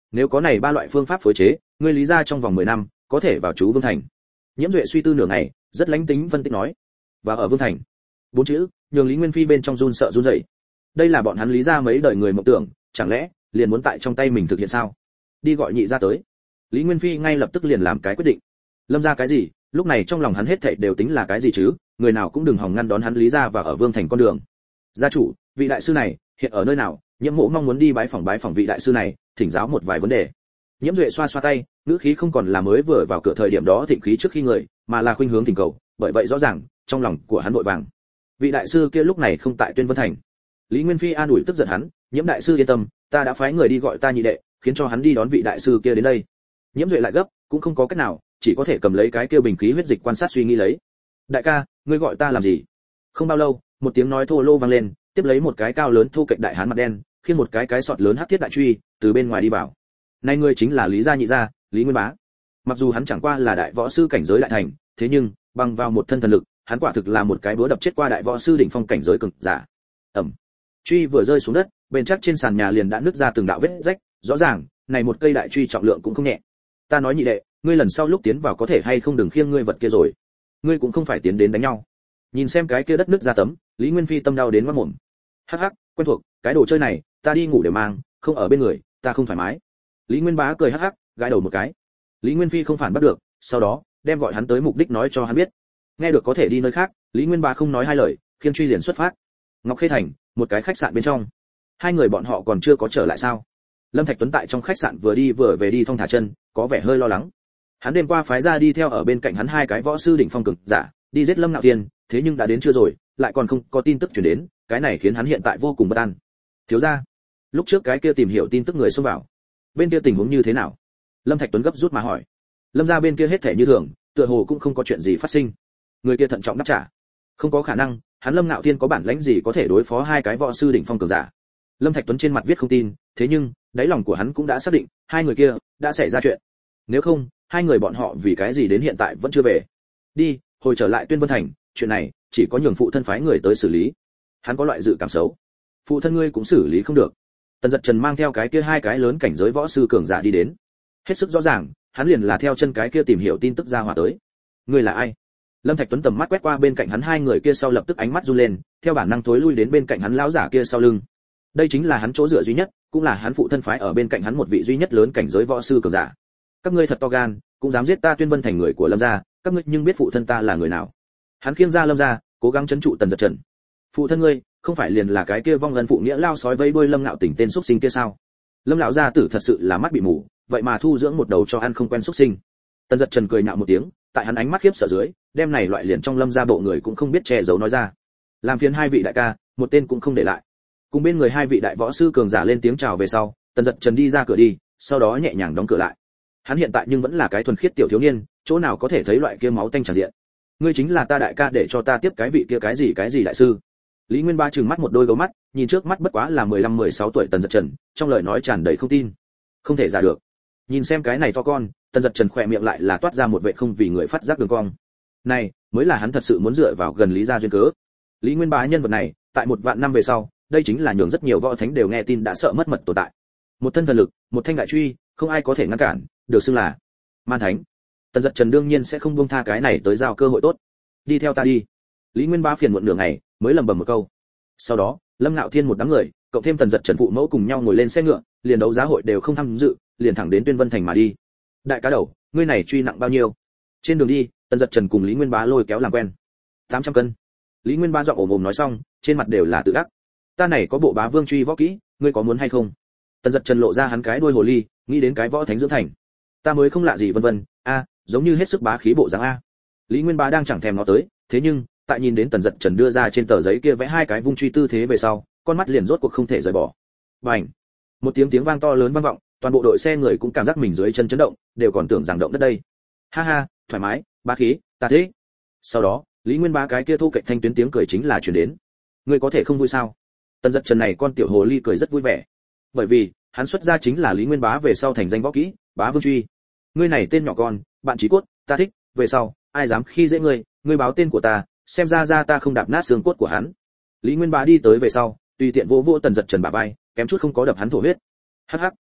Nếu có này ba loại phương pháp phối chế, ngươi Lý gia trong vòng mười năm có thể vào chú Vương thành. Nhiễm Duệ suy tư nửa ngày, rất lãnh tính phân tích nói, và ở Vương thành. Bốn chữ, nhường Lý Nguyên Phi bên trong run sợ run rẩy. Đây là bọn hắn Lý gia mấy đời người mộng tưởng, chẳng lẽ liền muốn tại trong tay mình thực hiện sao? Đi gọi nhị gia tới. Lý Nguyên Phi ngay lập tức liền làm cái quyết định. Lâm gia cái gì, lúc này trong lòng hắn hết thảy đều tính là cái gì chứ, người nào cũng đừng hòng ngăn đón hắn Lý gia và ở Vương thành con đường. Gia chủ, vị đại sư này hiện ở nơi nào? Nhiễm Mộ mong muốn đi bái phỏng bái phỏng vị đại sư này, thỉnh giáo một vài vấn đề. Nhiễm Duệ xoa xoa tay, ngữ khí không còn là mới vừa vào cửa thời điểm đó thịnh khí trước khi người, mà là khuynh hướng thỉnh cầu, bởi vậy rõ ràng, trong lòng của hắn vội vàng. Vị đại sư kia lúc này không tại Tuyên Vân thành. Lý Nguyên Phi an ủi tức giận hắn, Nhiễm đại sư yên tâm, ta đã phái người đi gọi ta nhị đệ, khiến cho hắn đi đón vị đại sư kia đến đây. Nhiễm Duệ lại gấp, cũng không có cách nào, chỉ có thể cầm lấy cái kia bình khí huyết dịch quan sát suy nghĩ lấy. Đại ca, ngươi gọi ta làm gì? Không bao lâu, một tiếng nói thô lô vang lên, tiếp lấy một cái cao lớn thu kệch đại hán mặt đen, khiêng một cái cái sọt lớn hắc thiết đại truy, từ bên ngoài đi vào. Nay ngươi chính là Lý gia nhị gia, Lý Nguyên Bá. Mặc dù hắn chẳng qua là đại võ sư cảnh giới đại thành, thế nhưng bằng vào một thân thần lực, hắn quả thực là một cái búa đập chết qua đại võ sư đỉnh phong cảnh giới cường giả. Ầm. Truy vừa rơi xuống đất, bên chắc trên sàn nhà liền đã nứt ra từng đạo vết rách, rõ ràng, này một cây đại truy trọng lượng cũng không nhẹ. Ta nói nhị đệ, ngươi lần sau lúc tiến vào có thể hay không đừng khiêng ngươi vật kia rồi. Ngươi cũng không phải tiến đến đánh nhau. Nhìn xem cái kia đất nứt ra tấm, Lý Nguyên Phi tâm đau đến mắt mồm. Hắc hắc, quen thuộc, cái đồ chơi này, ta đi ngủ đều mang, không ở bên người, ta không thoải mái. Lý Nguyên Bá cười hắc hắc, gãi đầu một cái. Lý Nguyên Phi không phản bắt được, sau đó đem gọi hắn tới mục đích nói cho hắn biết. Nghe được có thể đi nơi khác, Lý Nguyên Bá không nói hai lời, khiêng truy liền xuất phát. Ngọc Khê thành, một cái khách sạn bên trong. Hai người bọn họ còn chưa có trở lại sao? Lâm Thạch Tuấn tại trong khách sạn vừa đi vừa về đi thong thả chân, có vẻ hơi lo lắng. Hắn đêm qua phái ra đi theo ở bên cạnh hắn hai cái võ sư đỉnh phong cường giả, đi giết Lâm Nạo Thiên, thế nhưng đã đến chưa rồi, lại còn không có tin tức truyền đến, cái này khiến hắn hiện tại vô cùng bất an. Thiếu gia, lúc trước cái kia tìm hiểu tin tức người xông vào, bên kia tình huống như thế nào? Lâm Thạch Tuấn gấp rút mà hỏi. Lâm gia bên kia hết thể như thường, tựa hồ cũng không có chuyện gì phát sinh. Người kia thận trọng đáp trả. Không có khả năng, hắn Lâm Nạo Thiên có bản lĩnh gì có thể đối phó hai cái võ sư đỉnh phong cường giả? Lâm Thạch Tuấn trên mặt viết không tin, thế nhưng đáy lòng của hắn cũng đã xác định, hai người kia đã xảy ra chuyện. Nếu không, hai người bọn họ vì cái gì đến hiện tại vẫn chưa về? Đi, hồi trở lại Tuyên Vân thành, chuyện này chỉ có nhường phụ thân phái người tới xử lý. Hắn có loại dự cảm xấu. Phụ thân ngươi cũng xử lý không được. Tần Dật Trần mang theo cái kia hai cái lớn cảnh giới võ sư cường giả đi đến. Hết sức rõ ràng, hắn liền là theo chân cái kia tìm hiểu tin tức ra hỏa tới. Ngươi là ai? Lâm Thạch Tuấn tầm mắt quét qua bên cạnh hắn hai người kia sau lập tức ánh mắt run lên, theo bản năng tối lui đến bên cạnh hắn lão giả kia sau lưng. Đây chính là hắn chỗ dựa duy nhất, cũng là hắn phụ thân phái ở bên cạnh hắn một vị duy nhất lớn cảnh giới võ sư cường giả. Các ngươi thật to gan, cũng dám giết ta Tuyên Vân thành người của Lâm gia, các ngươi nhưng biết phụ thân ta là người nào? Hắn khiêng ra Lâm gia, cố gắng trấn trụ Tần Dật Trần. Phụ thân ngươi, không phải liền là cái kia vong ân phụ nghĩa lao sói vây đuôi Lâm Nạo Tỉnh tên xuất sinh kia sao? Lâm lão gia tử thật sự là mắt bị mù, vậy mà thu dưỡng một đầu cho ăn không quen xuất sinh. Tần Dật Trần cười nhạo một tiếng, tại hắn ánh mắt khiếp sợ dưới, đem này loại liền trong Lâm gia bộ người cũng không biết che giấu nói ra. Làm phiền hai vị đại ca, một tên cũng không để lại. Cùng bên người hai vị đại võ sư cường giả lên tiếng chào về sau, Tần Dật Trần đi ra cửa đi, sau đó nhẹ nhàng đóng cửa lại. Hắn hiện tại nhưng vẫn là cái thuần khiết tiểu thiếu niên, chỗ nào có thể thấy loại kia máu tanh tràn diện. Ngươi chính là ta đại ca để cho ta tiếp cái vị kia cái gì cái gì đại sư. Lý Nguyên Ba trừng mắt một đôi gấu mắt, nhìn trước mắt bất quá là mười lăm mười sáu tuổi Tần Dật Trần, trong lời nói tràn đầy không tin. Không thể giả được. Nhìn xem cái này to con, Tần Dật Trần khỏe miệng lại là toát ra một vệ không vì người phát giác đường cong. Này, mới là hắn thật sự muốn dựa vào gần Lý gia duyên cớ. Lý Nguyên Bá nhân vật này, tại một vạn năm về sau, đây chính là nhường rất nhiều võ thánh đều nghe tin đã sợ mất mật tồn tại. Một thân thần lực, một thanh đại truy, không ai có thể ngăn cản, được xưng là man thánh. Tần Dật Trần đương nhiên sẽ không buông tha cái này tới giao cơ hội tốt. Đi theo ta đi. Lý Nguyên Bá phiền muộn nửa ngày, mới lẩm bẩm một câu. Sau đó, Lâm Nạo Thiên một đám người, cộng thêm Tần Dật Trần phụ mẫu cùng nhau ngồi lên xe ngựa, liền đấu giá hội đều không tham dự, liền thẳng đến Tuyên Vân thành mà đi. Đại cá đầu, ngươi này truy nặng bao nhiêu? Trên đường đi, Tần Dật Trần cùng Lý Nguyên Bá lôi kéo làm quen. tám trăm cân. Lý Nguyên Bá giọng ồm ồm nói xong, trên mặt đều là tự đắc. Ta này có bộ bá vương truy võ kỹ, ngươi có muốn hay không? Tần Dật Trần lộ ra hắn cái đuôi hồ ly, nghĩ đến cái võ thánh dưỡng thành. Ta mới không lạ gì vân vân, a, giống như hết sức bá khí bộ dáng a. Lý Nguyên Bá đang chẳng thèm nó tới, thế nhưng, tại nhìn đến Tần Dật Trần đưa ra trên tờ giấy kia vẽ hai cái vung truy tư thế về sau, con mắt liền rốt cuộc không thể rời bỏ. Bành! Một tiếng tiếng vang to lớn vang vọng, toàn bộ đội xe người cũng cảm giác mình dưới chân chấn động, đều còn tưởng rằng động đất đây. Ha ha, thoải mái, bá khí, ta thế. Sau đó, Lý Nguyên Bá cái kia thu cạnh thanh tuyến tiếng cười chính là truyền đến. Ngươi có thể không vui sao? Tần Dật Trần này con tiểu hồ ly cười rất vui vẻ. Bởi vì, hắn xuất ra chính là Lý Nguyên Bá về sau thành danh võ kỹ, Bá Vương truy. Ngươi này tên nhỏ con, bạn chí cốt, ta thích, về sau, ai dám khi dễ ngươi, ngươi báo tên của ta, xem ra ra ta không đạp nát xương cốt của hắn. Lý Nguyên Bá đi tới về sau, tùy tiện vỗ vỗ Tần Dật Trần bả vai, kém chút không có đập hắn thổ huyết. Hắc hắc.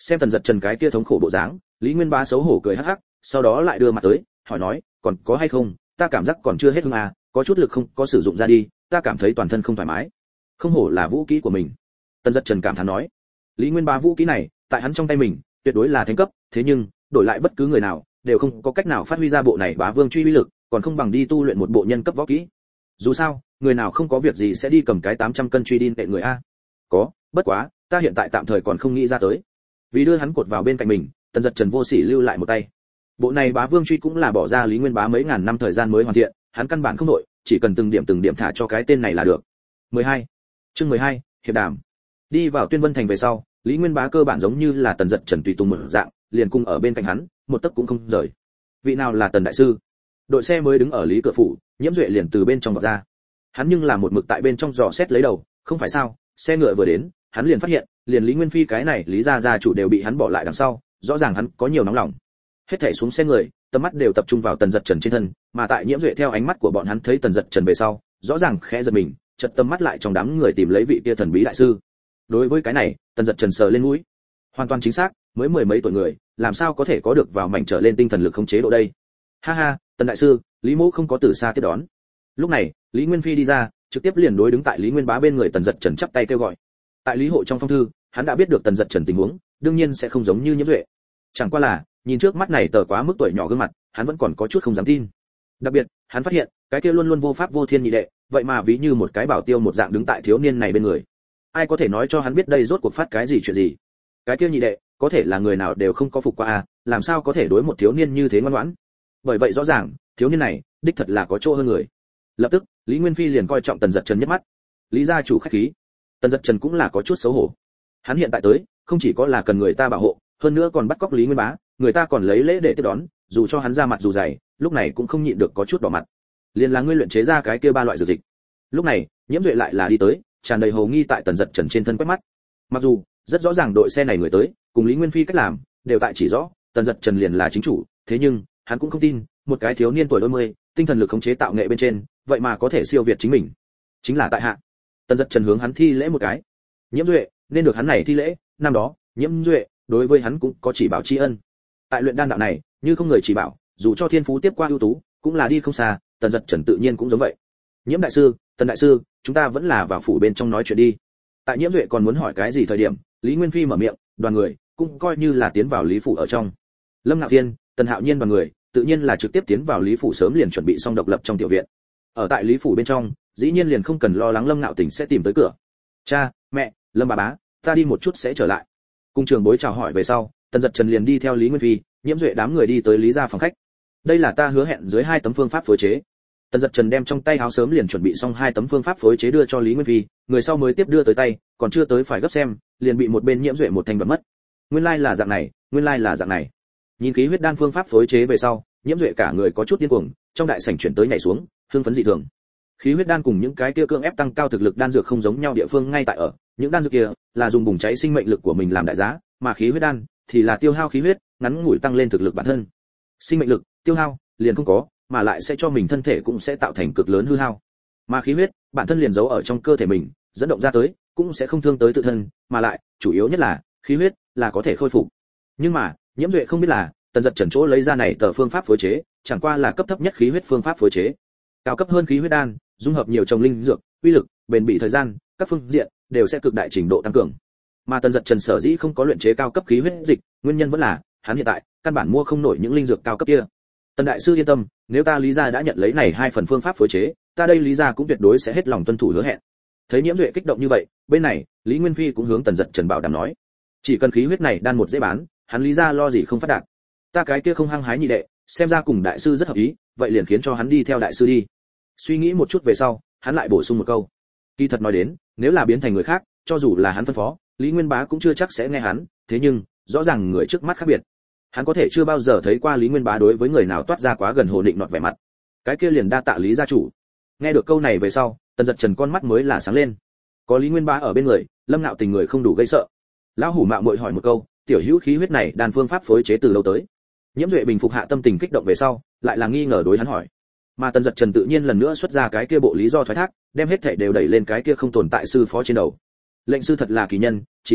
Xem Tần Dật Trần cái kia thống khổ bộ dáng, Lý Nguyên Bá xấu hổ cười hắc hắc, sau đó lại đưa mặt tới, hỏi nói, còn có hay không, ta cảm giác còn chưa hết hương à, có chút lực không có sử dụng ra đi, ta cảm thấy toàn thân không thoải mái. Không hổ là vũ khí của mình. Tần Dật Trần cảm thán nói. Lý Nguyên Bá vũ khí này, tại hắn trong tay mình, tuyệt đối là thánh cấp, thế nhưng, đổi lại bất cứ người nào, đều không có cách nào phát huy ra bộ này Bá Vương truy uy lực, còn không bằng đi tu luyện một bộ nhân cấp võ kỹ. Dù sao, người nào không có việc gì sẽ đi cầm cái tám trăm cân truy đi nện người a. Có, bất quá, ta hiện tại tạm thời còn không nghĩ ra tới. Vì đưa hắn cột vào bên cạnh mình, Tần Dật Trần vô sỉ lưu lại một tay. Bộ này Bá Vương truy cũng là bỏ ra Lý Nguyên Bá mấy ngàn năm thời gian mới hoàn thiện, hắn căn bản không nội, chỉ cần từng điểm từng điểm thả cho cái tên này là được. mười hai. Chương mười hai, hiệp đàm. Đi vào Tuyên Vân thành về sau, Lý Nguyên Bá cơ bản giống như là Tần Dật Trần tùy tùng một dạng, liền cung ở bên cạnh hắn, một tấc cũng không rời. Vị nào là Tần đại sư? Đội xe mới đứng ở lý cửa phủ, Nhiễm Duệ liền từ bên trong vọt ra. Hắn nhưng là một mực tại bên trong dò xét lấy đầu, không phải sao? Xe ngựa vừa đến, hắn liền phát hiện, liền Lý Nguyên Phi cái này Lý gia gia chủ đều bị hắn bỏ lại đằng sau, rõ ràng hắn có nhiều nóng lòng. Hết thảy xuống xe người, tầm mắt đều tập trung vào Tần Dật Trần trên thân, mà tại Nhiễm Duệ theo ánh mắt của bọn hắn thấy Tần Dật Trần về sau, rõ ràng khẽ giật mình, chợt tầm mắt lại trong đám người tìm lấy vị kia thần bí đại sư. Đối với cái này, Tần Dật Trần sờ lên mũi. Hoàn toàn chính xác, mới mười mấy tuổi người, làm sao có thể có được vào mảnh trở lên tinh thần lực khống chế độ đây? Ha ha, Tần đại sư, Lý Mỗ không có từ xa tiếp đón. Lúc này, Lý Nguyên Phi đi ra, trực tiếp liền đối đứng tại Lý Nguyên Bá bên người Tần Dật Trần chắp tay kêu gọi. Tại Lý hộ trong phong thư, hắn đã biết được Tần Dật Trần tình huống, đương nhiên sẽ không giống như Nhiễm Duệ. Chẳng qua là, nhìn trước mắt này tờ quá mức tuổi nhỏ gương mặt, hắn vẫn còn có chút không dám tin. Đặc biệt, hắn phát hiện, cái kia luôn luôn vô pháp vô thiên nhị đệ, vậy mà ví như một cái bảo tiêu một dạng đứng tại thiếu niên này bên người. Ai có thể nói cho hắn biết đây rốt cuộc phát cái gì chuyện gì? Cái kia nhị đệ, có thể là người nào đều không có phục qua à, làm sao có thể đối một thiếu niên như thế ngoan ngoãn? Bởi vậy rõ ràng, thiếu niên này, đích thật là có chỗ hơn người. Lập tức, Lý Nguyên Phi liền coi trọng Tần Dật Trần nhất mắt. Lý gia chủ khách khí. Tần Dật Trần cũng là có chút xấu hổ. Hắn hiện tại tới, không chỉ có là cần người ta bảo hộ, hơn nữa còn bắt cóc Lý Nguyên Bá, người ta còn lấy lễ để tiếp đón, dù cho hắn ra mặt dù dày, lúc này cũng không nhịn được có chút đỏ mặt. Liền là ngươi luyện chế ra cái kia ba loại dược dịch. Lúc này, Nhiễm Duệ lại là đi tới, tràn đầy hồ nghi tại Tần Dật Trần trên thân quét mắt. Mặc dù rất rõ ràng đội xe này người tới, cùng Lý Nguyên Phi cách làm, đều tại chỉ rõ, Tần Dật Trần liền là chính chủ, thế nhưng, hắn cũng không tin, một cái thiếu niên tuổi đôi mươi, tinh thần lực khống chế tạo nghệ bên trên, vậy mà có thể siêu việt chính mình. Chính là tại hạ. Tần Dật Trần hướng hắn thi lễ một cái. Nhiễm Duệ, nên được hắn này thi lễ, năm đó, Nhiễm Duệ đối với hắn cũng có chỉ bảo tri ân. Tại luyện đan đạo này, như không người chỉ bảo, dù cho thiên phú tiếp qua ưu tú, cũng là đi không xa, Tần Dật Trần tự nhiên cũng giống vậy. Nhiễm đại sư, Tần đại sư, chúng ta vẫn là vào phủ bên trong nói chuyện đi. Tại Nhiễm Duệ còn muốn hỏi cái gì thời điểm, Lý Nguyên Phi mở miệng, đoàn người cũng coi như là tiến vào Lý phủ ở trong. Lâm Ngạo Thiên, Tần Hạo Nhiên đoàn người, tự nhiên là trực tiếp tiến vào Lý phủ sớm liền chuẩn bị xong độc lập trong tiểu viện. Ở tại Lý phủ bên trong, dĩ nhiên liền không cần lo lắng Lâm Ngạo Tỉnh sẽ tìm tới cửa. Cha, mẹ, Lâm bà bá, ta đi một chút sẽ trở lại. Cung trường bối chào hỏi về sau, Tần Dật Trần liền đi theo Lý Nguyên Phi, Nhiễm Duệ đám người đi tới Lý gia phòng khách. Đây là ta hứa hẹn dưới hai tấm phương pháp phối chế. Tần Dật Trần đem trong tay áo sớm liền chuẩn bị xong hai tấm phương pháp phối chế đưa cho Lý Nguyên Phi, người sau mới tiếp đưa tới tay, còn chưa tới phải gấp xem, liền bị một bên Nhiễm Duệ một thanh bật mất. Nguyên lai là dạng này, nguyên lai là dạng này. Nhìn khí huyết đan phương pháp phối chế về sau, Nhiễm Duệ cả người có chút điên cuồng, trong đại sảnh chuyển tới nhảy xuống, hưng phấn dị thường. Khí huyết đan cùng những cái kia cưỡng ép tăng cao thực lực đan dược không giống nhau địa phương ngay tại ở, những đan dược kia là dùng bùng cháy sinh mệnh lực của mình làm đại giá, mà khí huyết đan thì là tiêu hao khí huyết, ngắn ngủi tăng lên thực lực bản thân. Sinh mệnh lực tiêu hao liền không có, mà lại sẽ cho mình thân thể cũng sẽ tạo thành cực lớn hư hao. Mà khí huyết, bản thân liền giấu ở trong cơ thể mình, dẫn động ra tới, cũng sẽ không thương tới tự thân, mà lại, chủ yếu nhất là, khí huyết là có thể khôi phục. Nhưng mà, Nhiễm Duệ không biết là, Tần Dật Trần chỗ lấy ra này tờ phương pháp phối chế, chẳng qua là cấp thấp nhất khí huyết phương pháp phối chế. Cao cấp hơn khí huyết đan, dung hợp nhiều trồng linh dược, uy lực, bền bỉ thời gian, các phương diện đều sẽ cực đại trình độ tăng cường. Mà Tần Dật Trần sở dĩ không có luyện chế cao cấp khí huyết dịch, nguyên nhân vẫn là, hắn hiện tại căn bản mua không nổi những linh dược cao cấp kia. Tần đại sư yên tâm, nếu ta Lý gia đã nhận lấy này hai phần phương pháp phối chế, ta đây Lý gia cũng tuyệt đối sẽ hết lòng tuân thủ hứa hẹn. Thấy Nhiễm Duệ kích động như vậy, bên này, Lý Nguyên Phi cũng hướng Tần Dật Trần bảo đảm nói, chỉ cần khí huyết này đan một dễ bán, hắn Lý gia lo gì không phát đạt. Ta cái kia không hăng hái nhị đệ, xem ra cùng đại sư rất hợp ý, vậy liền khiến cho hắn đi theo đại sư đi. Suy nghĩ một chút về sau, hắn lại bổ sung một câu. Kỳ thật nói đến, nếu là biến thành người khác, cho dù là hắn phân phó, Lý Nguyên Bá cũng chưa chắc sẽ nghe hắn, thế nhưng, rõ ràng người trước mắt khác biệt. Hắn có thể chưa bao giờ thấy qua Lý Nguyên Bá đối với người nào toát ra quá gần hồ định nọt vẻ mặt. Cái kia liền đa tạ Lý gia chủ. Nghe được câu này về sau, Tần Dật Trần con mắt mới là sáng lên. Có Lý Nguyên Bá ở bên người, Lâm Ngạo Tình người không đủ gây sợ. Lão hủ mạo muội hỏi một câu, tiểu hữu khí huyết này đan phương pháp phối chế từ lâu tới? Nhiễm Duệ bình phục hạ tâm tình kích động về sau, lại là nghi ngờ đối hắn hỏi. Mà Tần Dật Trần tự nhiên lần nữa xuất ra cái kia bộ lý do thoái thác, đem hết thảy đều đẩy lên cái kia không tồn tại sư phó trên đầu. Lệnh sư thật là kỳ nhân, chỉ sợ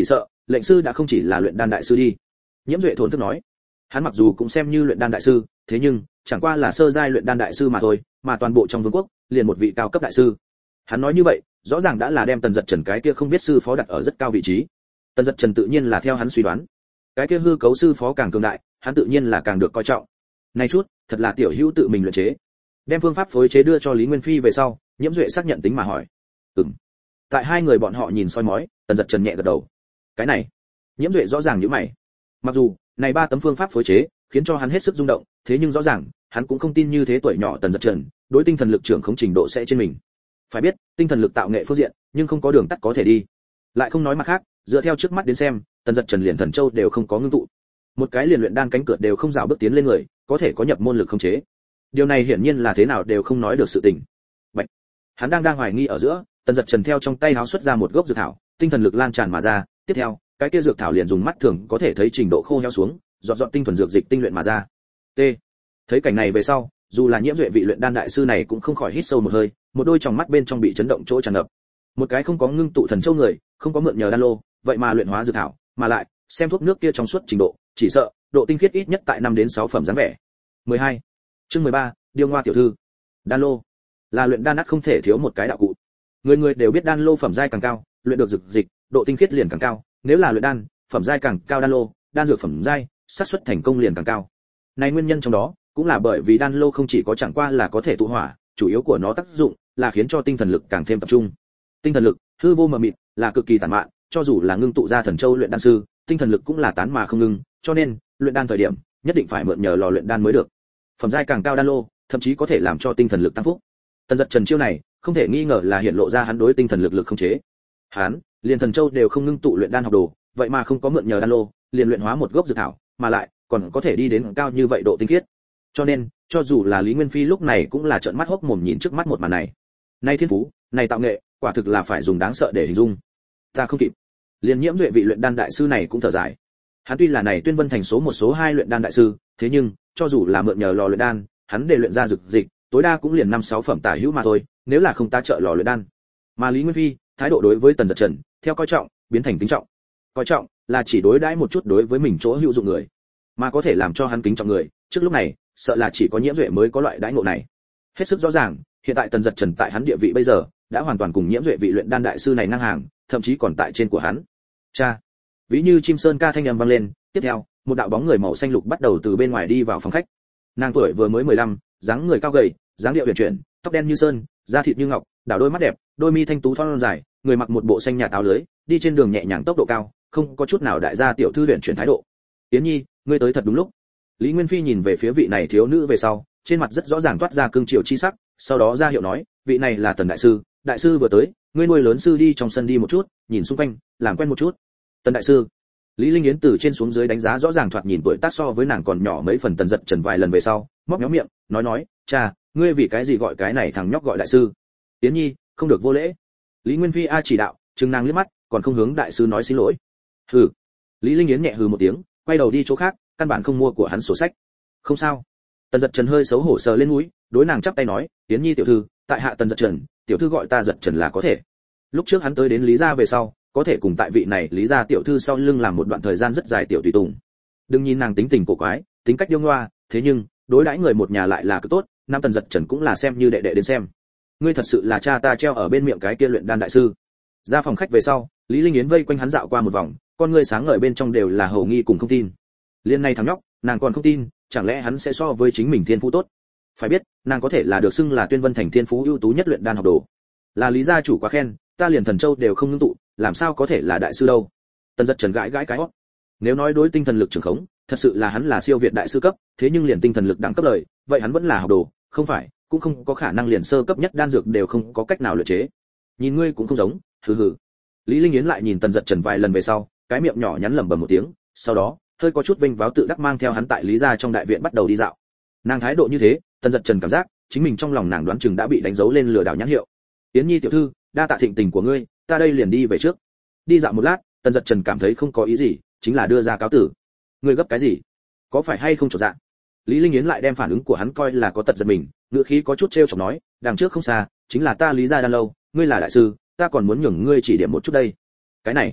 lệnh sư đã không chỉ là luyện đan đại sư đi. Nhiễm Duệ thổn thức nói, hắn mặc dù cũng xem như luyện đan đại sư, thế nhưng chẳng qua là sơ giai luyện đan đại sư mà thôi, mà toàn bộ trong vương quốc liền một vị cao cấp đại sư. Hắn nói như vậy, rõ ràng đã là đem Tần Dật Trần cái kia không biết sư phó đặt ở rất cao vị trí. Tần Dật Trần tự nhiên là theo hắn suy đoán, cái kia hư cấu sư phó càng cường đại, hắn tự nhiên là càng được coi trọng. Này chút, thật là tiểu hữu tự mình luyện chế. Đem phương pháp phối chế đưa cho Lý Nguyên Phi về sau, Nhiễm Duệ xác nhận tính mà hỏi. Ừm. Tại hai người bọn họ nhìn soi mói, Tần Dật Trần nhẹ gật đầu. Cái này, Nhiễm Duệ rõ ràng nhíu mày. Mặc dù, này ba tấm phương pháp phối chế, khiến cho hắn hết sức rung động, thế nhưng rõ ràng, hắn cũng không tin như thế tuổi nhỏ Tần Dật Trần, đối tinh thần lực trưởng không trình độ sẽ trên mình. Phải biết, tinh thần lực tạo nghệ phương diện, nhưng không có đường tắt có thể đi. Lại không nói mặt khác, dựa theo trước mắt đến xem, Tần Dật Trần liền thần châu đều không có ngưng tụ. Một cái liền luyện đan cánh cửa đều không rào bước tiến lên người, có thể có nhập môn lực không chế. Điều này hiển nhiên là thế nào đều không nói được sự tình. Bạch. Hắn đang đang hoài nghi ở giữa, Tần Dật Trần theo trong tay háo xuất ra một gốc dược thảo, tinh thần lực lan tràn mà ra, tiếp theo, cái kia dược thảo liền dùng mắt thường có thể thấy trình độ khô héo xuống, giọt giọt tinh thuần dược dịch tinh luyện mà ra. T. Thấy cảnh này về sau, dù là Nhiễm Duệ vị luyện đan đại sư này cũng không khỏi hít sâu một hơi, một đôi tròng mắt bên trong bị chấn động chỗ tràn ngập. Một cái không có ngưng tụ thần châu người, không có mượn nhờ đan lô, vậy mà luyện hóa dược thảo, mà lại, xem thuốc nước kia trong suốt trình độ, chỉ sợ độ tinh khiết ít nhất tại năm đến sáu phẩm dáng vẻ. mười hai. Chương mười ba, Điêu Ngoa tiểu thư. Đan lô là luyện đan ắt không thể thiếu một cái đạo cụ. Người người đều biết đan lô phẩm giai càng cao, luyện được dược dịch, độ tinh khiết liền càng cao, nếu là luyện đan, phẩm giai càng cao đan lô, đan dược phẩm giai, xác suất thành công liền càng cao. Này nguyên nhân trong đó, cũng là bởi vì đan lô không chỉ có chẳng qua là có thể tụ hỏa, chủ yếu của nó tác dụng là khiến cho tinh thần lực càng thêm tập trung. Tinh thần lực, hư vô mờ mịt, là cực kỳ tàn mạn, cho dù là ngưng tụ ra thần châu luyện đan sư, tinh thần lực cũng là tán mà không ngưng, cho nên, luyện đan thời điểm, nhất định phải mượn nhờ lò luyện đan mới được. Phẩm giai càng cao đan lô, thậm chí có thể làm cho tinh thần lực tăng phúc. Tần Dật Trần chiêu này, không thể nghi ngờ là hiện lộ ra hắn đối tinh thần lực lực không chế. Hắn, liền thần châu đều không ngưng tụ luyện đan học đồ, vậy mà không có mượn nhờ đan lô, liền luyện hóa một gốc dược thảo, mà lại còn có thể đi đến cao như vậy độ tinh khiết. Cho nên, cho dù là Lý Nguyên Phi lúc này cũng là trợn mắt hốc mồm nhìn trước mắt một màn này. Này thiên phú, này tạo nghệ, quả thực là phải dùng đáng sợ để hình dung. Ta không kịp. Liên Nhiễm Duệ vị luyện đan đại sư này cũng thở dài. Hắn tuy là này Tuyên Vân thành số một số hai luyện đan đại sư, thế nhưng, cho dù là mượn nhờ lò luyện đan, hắn để luyện ra dược dịch, tối đa cũng liền năm sáu phẩm tả hữu mà thôi, nếu là không ta trợ lò luyện đan. Mà Lý Nguyên Phi, thái độ đối với Tần Dật Trần, theo coi trọng, biến thành kính trọng. Coi trọng là chỉ đối đãi một chút đối với mình chỗ hữu dụng người, mà có thể làm cho hắn kính trọng người, trước lúc này, sợ là chỉ có Nhiễm Duệ mới có loại đãi ngộ này. Hết sức rõ ràng, hiện tại Tần Dật Trần tại hắn địa vị bây giờ, đã hoàn toàn cùng Nhiễm Duệ vị luyện đan đại sư này ngang hàng, thậm chí còn tại trên của hắn. Cha, ví như chim sơn ca thanh âm vang lên, tiếp theo, một đạo bóng người màu xanh lục bắt đầu từ bên ngoài đi vào phòng khách. Nàng tuổi vừa mới mười lăm, dáng người cao gầy, dáng điệu huyền chuyển, tóc đen như sơn, da thịt như ngọc, đảo đôi mắt đẹp, đôi mi thanh tú thon dài, người mặc một bộ xanh nhạt áo lưới, đi trên đường nhẹ nhàng tốc độ cao, không có chút nào đại gia tiểu thư huyền chuyển thái độ. Tiến Nhi, ngươi tới thật đúng lúc. Lý Nguyên Phi nhìn về phía vị này thiếu nữ về sau, trên mặt rất rõ ràng toát ra cương triều chi sắc, sau đó ra hiệu nói, vị này là Tần đại sư, đại sư vừa tới, ngươi nuôi lớn sư đi trong sân đi một chút, nhìn xung quanh, làm quen một chút. Tần đại sư. Lý Linh Yến từ trên xuống dưới đánh giá rõ ràng thoạt nhìn tuổi tác so với nàng còn nhỏ mấy phần. Tần Dật Trần vài lần về sau, móc méo miệng, nói nói, cha, ngươi vì cái gì gọi cái này thằng nhóc gọi đại sư? Tiến Nhi, không được vô lễ. Lý Nguyên Phi a chỉ đạo, trừng nàng liếc mắt, còn không hướng đại sư nói xin lỗi. Hừ. Lý Linh Yến nhẹ hừ một tiếng, quay đầu đi chỗ khác, căn bản không mua của hắn sổ sách. Không sao. Tần Dật Trần hơi xấu hổ sờ lên mũi, đối nàng chắp tay nói, Tiến Nhi tiểu thư, tại hạ Tần Dật Trần, tiểu thư gọi ta Dật Trần là có thể. Lúc trước hắn tới đến Lý gia về sau, có thể cùng tại vị này Lý gia tiểu thư sau lưng làm một đoạn thời gian rất dài tiểu tùy tùng. Đừng nhìn nàng tính tình cổ quái, tính cách điêu ngoa, thế nhưng đối đãi người một nhà lại là cực tốt, nam Tần Dật Trần cũng là xem như đệ đệ đến xem. Ngươi thật sự là cha ta treo ở bên miệng cái kia luyện đan đại sư. Ra phòng khách về sau, Lý Linh Yến vây quanh hắn dạo qua một vòng, con ngươi sáng ngời bên trong đều là hầu nghi cùng không tin. Liên này thằng nhóc, nàng còn không tin, chẳng lẽ hắn sẽ so với chính mình thiên phú tốt? Phải biết, nàng có thể là được xưng là Tuyên Vân thành thiên phú ưu tú nhất luyện đan học đồ. Là Lý gia chủ quá khen, ta liền thần châu đều không ngưng tụ, làm sao có thể là đại sư đâu? Tần Dật Trần gãi gãi cái hót. Nếu nói đối tinh thần lực trường khống, thật sự là hắn là siêu việt đại sư cấp, thế nhưng liền tinh thần lực đẳng cấp lời, vậy hắn vẫn là học đồ, không phải, cũng không có khả năng liền sơ cấp nhất đan dược đều không có cách nào luyện chế. Nhìn ngươi cũng không giống, hừ hừ. Lý Linh Yến lại nhìn Tần Dật Trần vài lần về sau, cái miệng nhỏ nhắn lẩm bẩm một tiếng, sau đó, hơi có chút vinh váo tự đắc mang theo hắn tại Lý gia trong đại viện bắt đầu đi dạo. Nàng thái độ như thế, Tần Dật Trần cảm giác, chính mình trong lòng nàng đoán chừng đã bị đánh dấu lên lừa đảo nhãn hiệu. Yến Nhi tiểu thư, đa tạ thịnh tình của ngươi, ta đây liền đi về trước. Đi dạo một lát, Tần Dật Trần cảm thấy không có ý gì, chính là đưa ra cáo tử. Ngươi gấp cái gì? Có phải hay không chột dạ? Lý Linh Yến lại đem phản ứng của hắn coi là có tật giật mình, ngựa khí có chút trêu chọc nói, đằng trước không xa, chính là ta Lý gia đan lâu, ngươi là đại sư, ta còn muốn nhường ngươi chỉ điểm một chút đây. Cái này,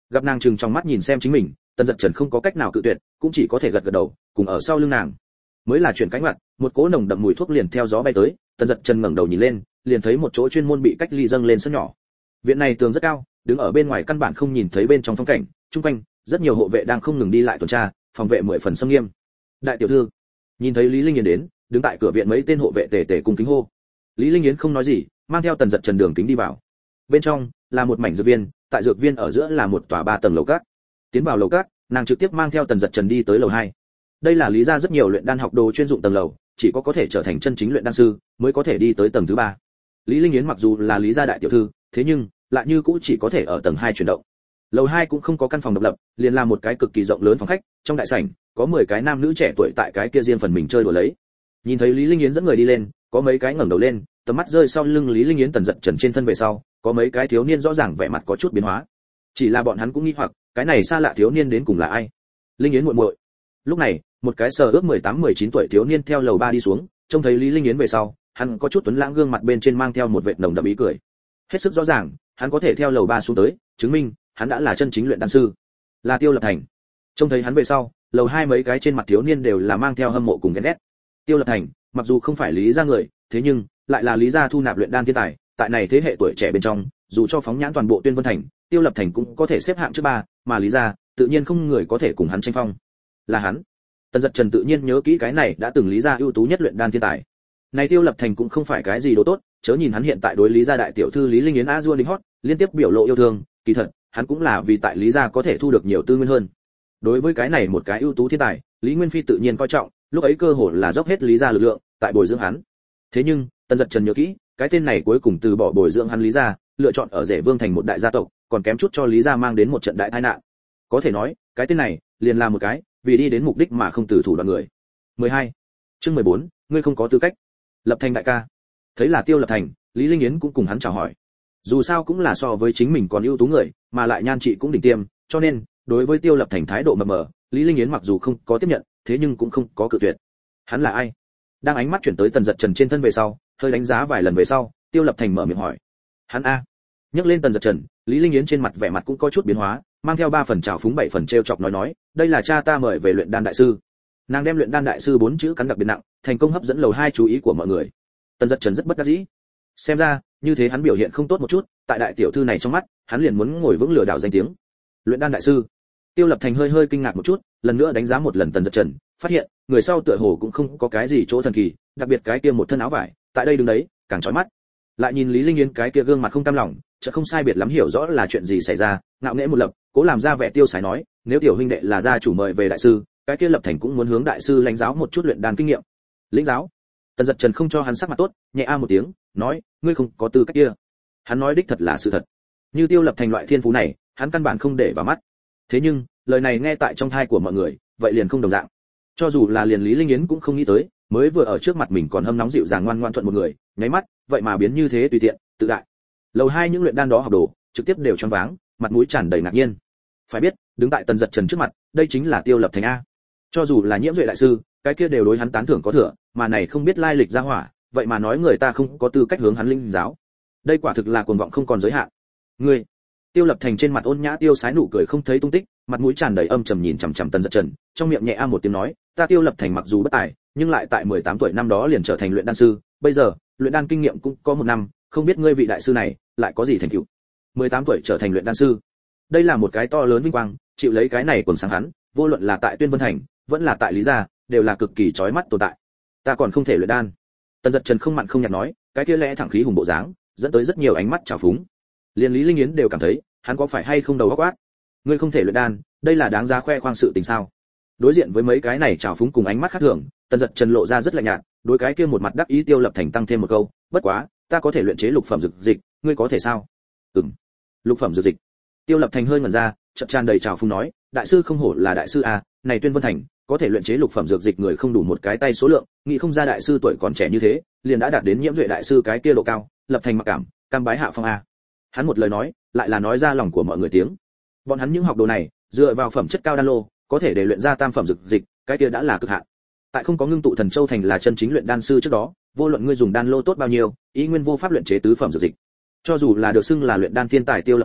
Gặp nàng trừng trong mắt nhìn xem chính mình, Tần Dật Trần không có cách nào cự tuyệt, cũng chỉ có thể gật gật đầu, cùng ở sau lưng nàng. Mới là chuyển cánh mặt, một cỗ nồng đậm mùi thuốc liền theo gió bay tới, Tần Dật Trần ngẩng đầu nhìn lên, liền thấy một chỗ chuyên môn bị cách ly dâng lên sân nhỏ. Viện này tường rất cao, đứng ở bên ngoài căn bản không nhìn thấy bên trong phong cảnh, chung quanh rất nhiều hộ vệ đang không ngừng đi lại tuần tra, phòng vệ mười phần nghiêm nghiêm. Đại tiểu thư, nhìn thấy Lý Linh Yến đến, đứng tại cửa viện mấy tên hộ vệ tề tề cùng kính hô. Lý Linh Yến không nói gì, mang theo Tần Dật Trần đường kính đi vào. Bên trong là một mảnh dược viên, tại dược viên ở giữa là một tòa ba tầng lầu các. Tiến vào lầu các, nàng trực tiếp mang theo Tần Dật Trần đi tới lầu hai. Đây là lý gia rất nhiều luyện đan học đồ chuyên dụng tầng lầu, chỉ có có thể trở thành chân chính luyện đan sư mới có thể đi tới tầng thứ ba. Lý Linh Yến mặc dù là lý gia đại tiểu thư, thế nhưng lại như cũng chỉ có thể ở tầng hai chuyển động. Lầu hai cũng không có căn phòng độc lập, liền là một cái cực kỳ rộng lớn phòng khách, trong đại sảnh có mười cái nam nữ trẻ tuổi tại cái kia riêng phần mình chơi đùa lấy. Nhìn thấy Lý Linh Yến dẫn người đi lên, có mấy cái ngẩng đầu lên, tầm mắt rơi sau lưng Lý Linh Yến Tần Dật Trần trên thân về sau, có mấy cái thiếu niên rõ ràng vẻ mặt có chút biến hóa. Chỉ là bọn hắn cũng nghi hoặc, cái này xa lạ thiếu niên đến cùng là ai? Linh Yến muội muội. Lúc này, một cái sờ ước mười tám mười chín tuổi thiếu niên theo lầu ba đi xuống, trông thấy Lý Linh Yến về sau, hắn có chút tuấn lãng gương mặt bên trên mang theo một vệt nồng đậm ý cười. Hết sức rõ ràng, hắn có thể theo lầu ba xuống tới, chứng minh hắn đã là chân chính luyện đan sư, là Tiêu Lập Thành. Trông thấy hắn về sau, lầu hai mấy cái trên mặt thiếu niên đều là mang theo hâm mộ cùng ghen ghét. Tiêu Lập Thành, mặc dù không phải Lý gia người, thế nhưng lại là Lý gia thu nạp luyện đan thiên tài, tại này thế hệ tuổi trẻ bên trong, dù cho phóng nhãn toàn bộ Tuyên Vân Thành, Tiêu Lập Thành cũng có thể xếp hạng trước ba, mà Lý gia tự nhiên không người có thể cùng hắn tranh phong. Là hắn. Tần Dật Trần tự nhiên nhớ kỹ cái này đã từng Lý gia ưu tú nhất luyện đan thiên tài. Này Tiêu Lập Thành cũng không phải cái gì đồ tốt, chớ nhìn hắn hiện tại đối Lý gia đại tiểu thư Lý Linh Yến a dua đính hót, liên tiếp biểu lộ yêu thương, kỳ thật, hắn cũng là vì tại Lý gia có thể thu được nhiều tư nguyên hơn. Đối với cái này một cái ưu tú thiên tài, Lý Nguyên Phi tự nhiên coi trọng, lúc ấy cơ hội là dốc hết Lý gia lực lượng tại bồi dưỡng hắn. Thế nhưng, Tần Dật Trần nhớ kỹ, cái tên này cuối cùng từ bỏ bồi dưỡng hắn Lý gia, lựa chọn ở Rể Vương thành một đại gia tộc, còn kém chút cho Lý gia mang đến một trận đại tai nạn. Có thể nói, cái tên này liền là một cái vì đi đến mục đích mà không từ thủ đoạn người. mười hai. Chương mười bốn, ngươi không có tư cách. Lập Thành đại ca. Thấy là Tiêu Lập Thành, Lý Linh Yến cũng cùng hắn chào hỏi. Dù sao cũng là so với chính mình còn ưu tú người, mà lại nhan trị cũng đỉnh tiêm, cho nên, đối với Tiêu Lập Thành thái độ mập mờ, Lý Linh Yến mặc dù không có tiếp nhận, thế nhưng cũng không có cự tuyệt. Hắn là ai? Đang ánh mắt chuyển tới Tần Dật Trần trên thân về sau, hơi đánh giá vài lần về sau, Tiêu Lập Thành mở miệng hỏi. Hắn a? Nhắc lên Tần Dật Trần, Lý Linh Yến trên mặt vẻ mặt cũng có chút biến hóa, mang theo ba phần trào phúng bảy phần trêu chọc nói nói, đây là cha ta mời về luyện đan đại sư. Nàng đem luyện đan đại sư bốn chữ cắn đặc biệt nặng, thành công hấp dẫn lầu hai chú ý của mọi người. Tần Dật Trần rất bất đắc dĩ. Xem ra, như thế hắn biểu hiện không tốt một chút, tại đại tiểu thư này trong mắt, hắn liền muốn ngồi vững lừa đảo danh tiếng. Luyện đan đại sư. Tiêu Lập Thành hơi hơi kinh ngạc một chút, lần nữa đánh giá một lần Tần Dật Trần, phát hiện, người sau tựa hồ cũng không có cái gì chỗ thần kỳ, đặc biệt cái kia một thân áo vải, tại đây đứng đấy, càng chói mắt. Lại nhìn Lý Linh Yến cái kia gương mặt không cam lòng, chợt không sai biệt lắm hiểu rõ là chuyện gì xảy ra, ngạo nghễ một lập, cố làm ra vẻ tiêu sái nói, nếu tiểu huynh đệ là gia chủ mời về đại sư, cái kia Lập Thành cũng muốn hướng đại sư lãnh giáo một chút luyện đan kinh nghiệm. Lĩnh giáo? Tần Dật Trần không cho hắn sắc mặt tốt, nhẹ a một tiếng, nói, ngươi không có tư cách kia. Hắn nói đích thật là sự thật. Như Tiêu Lập Thành loại thiên phú này, hắn căn bản không để vào mắt. Thế nhưng, lời này nghe tại trong tai của mọi người, vậy liền không đồng dạng. Cho dù là liền Lý Linh Yến cũng không nghĩ tới, mới vừa ở trước mặt mình còn hâm nóng dịu dàng ngoan ngoãn thuận một người, nháy mắt, vậy mà biến như thế tùy tiện, tự đại. Lầu hai những luyện đan đó học đồ, trực tiếp đều choáng váng, mặt mũi tràn đầy ngạc nhiên. Phải biết, đứng tại Tần Dật Trần trước mặt, đây chính là Tiêu Lập Thành a. Cho dù là Nhiễm Duệ đại sư, cái kia đều đối hắn tán thưởng có thừa, mà này không biết lai lịch ra hỏa, vậy mà nói người ta không có tư cách hướng hắn linh giáo. Đây quả thực là cuồng vọng không còn giới hạn. Ngươi, Tiêu Lập Thành trên mặt ôn nhã tiêu sái nụ cười không thấy tung tích, mặt mũi tràn đầy âm trầm nhìn chằm chằm Tần Dật Trần, trong miệng nhẹ a một tiếng nói, ta Tiêu Lập Thành mặc dù bất tài, nhưng lại tại mười tám tuổi năm đó liền trở thành luyện đan sư, bây giờ, luyện đan kinh nghiệm cũng có một năm, không biết ngươi vị đại sư này lại có gì thành tựu. mười tám tuổi trở thành luyện đan sư. Đây là một cái to lớn vinh quang, chịu lấy cái này quần sáng hắn, vô luận là tại Tuyên Vân Thành, vẫn là tại Lý gia, đều là cực kỳ chói mắt tồn tại. Ta còn không thể luyện đan. Tần Dật Trần không mặn không nhạt nói, cái kia lẽ thẳng khí hùng bộ dáng, dẫn tới rất nhiều ánh mắt trào phúng. Liên Lý Linh Yến đều cảm thấy, hắn có phải hay không đầu óc quát. Ngươi không thể luyện đan, đây là đáng giá khoe khoang sự tình sao? Đối diện với mấy cái này trào phúng cùng ánh mắt khác thường, Tần Dật Trần lộ ra rất lạnh nhạt, đối cái kia một mặt đắc ý Tiêu Lập Thành tăng thêm một câu, bất quá, ta có thể luyện chế lục phẩm dược dịch, ngươi có thể sao? Ừm. Lục phẩm dược dịch. Tiêu Lập Thành hơi ngẩn ra, chợt tràn đầy trào phúng nói, đại sư không hổ là đại sư a, này Tuyên Vân Thành, có thể luyện chế lục phẩm dược dịch người không đủ một cái tay số lượng, nghĩ không ra đại sư tuổi còn trẻ như thế, liền đã đạt đến Nhiễm Duệ đại sư cái kia độ cao, Lập Thành mặc cảm, cam bái hạ phong a. Hắn một lời nói, lại là nói ra lòng của mọi người tiếng. Bọn hắn những học đồ này, dựa vào phẩm chất cao đan lô, có thể để luyện ra tam phẩm dược dịch, cái kia đã là cực hạn. Tại không có ngưng tụ thần châu thành là chân chính luyện đan sư trước đó, vô luận ngươi dùng đan lô tốt bao nhiêu, ý nguyên vô pháp luyện chế tứ phẩm dược dịch. Cho dù là được xưng là luyện đan thiên tài Tiêu Lập Thành,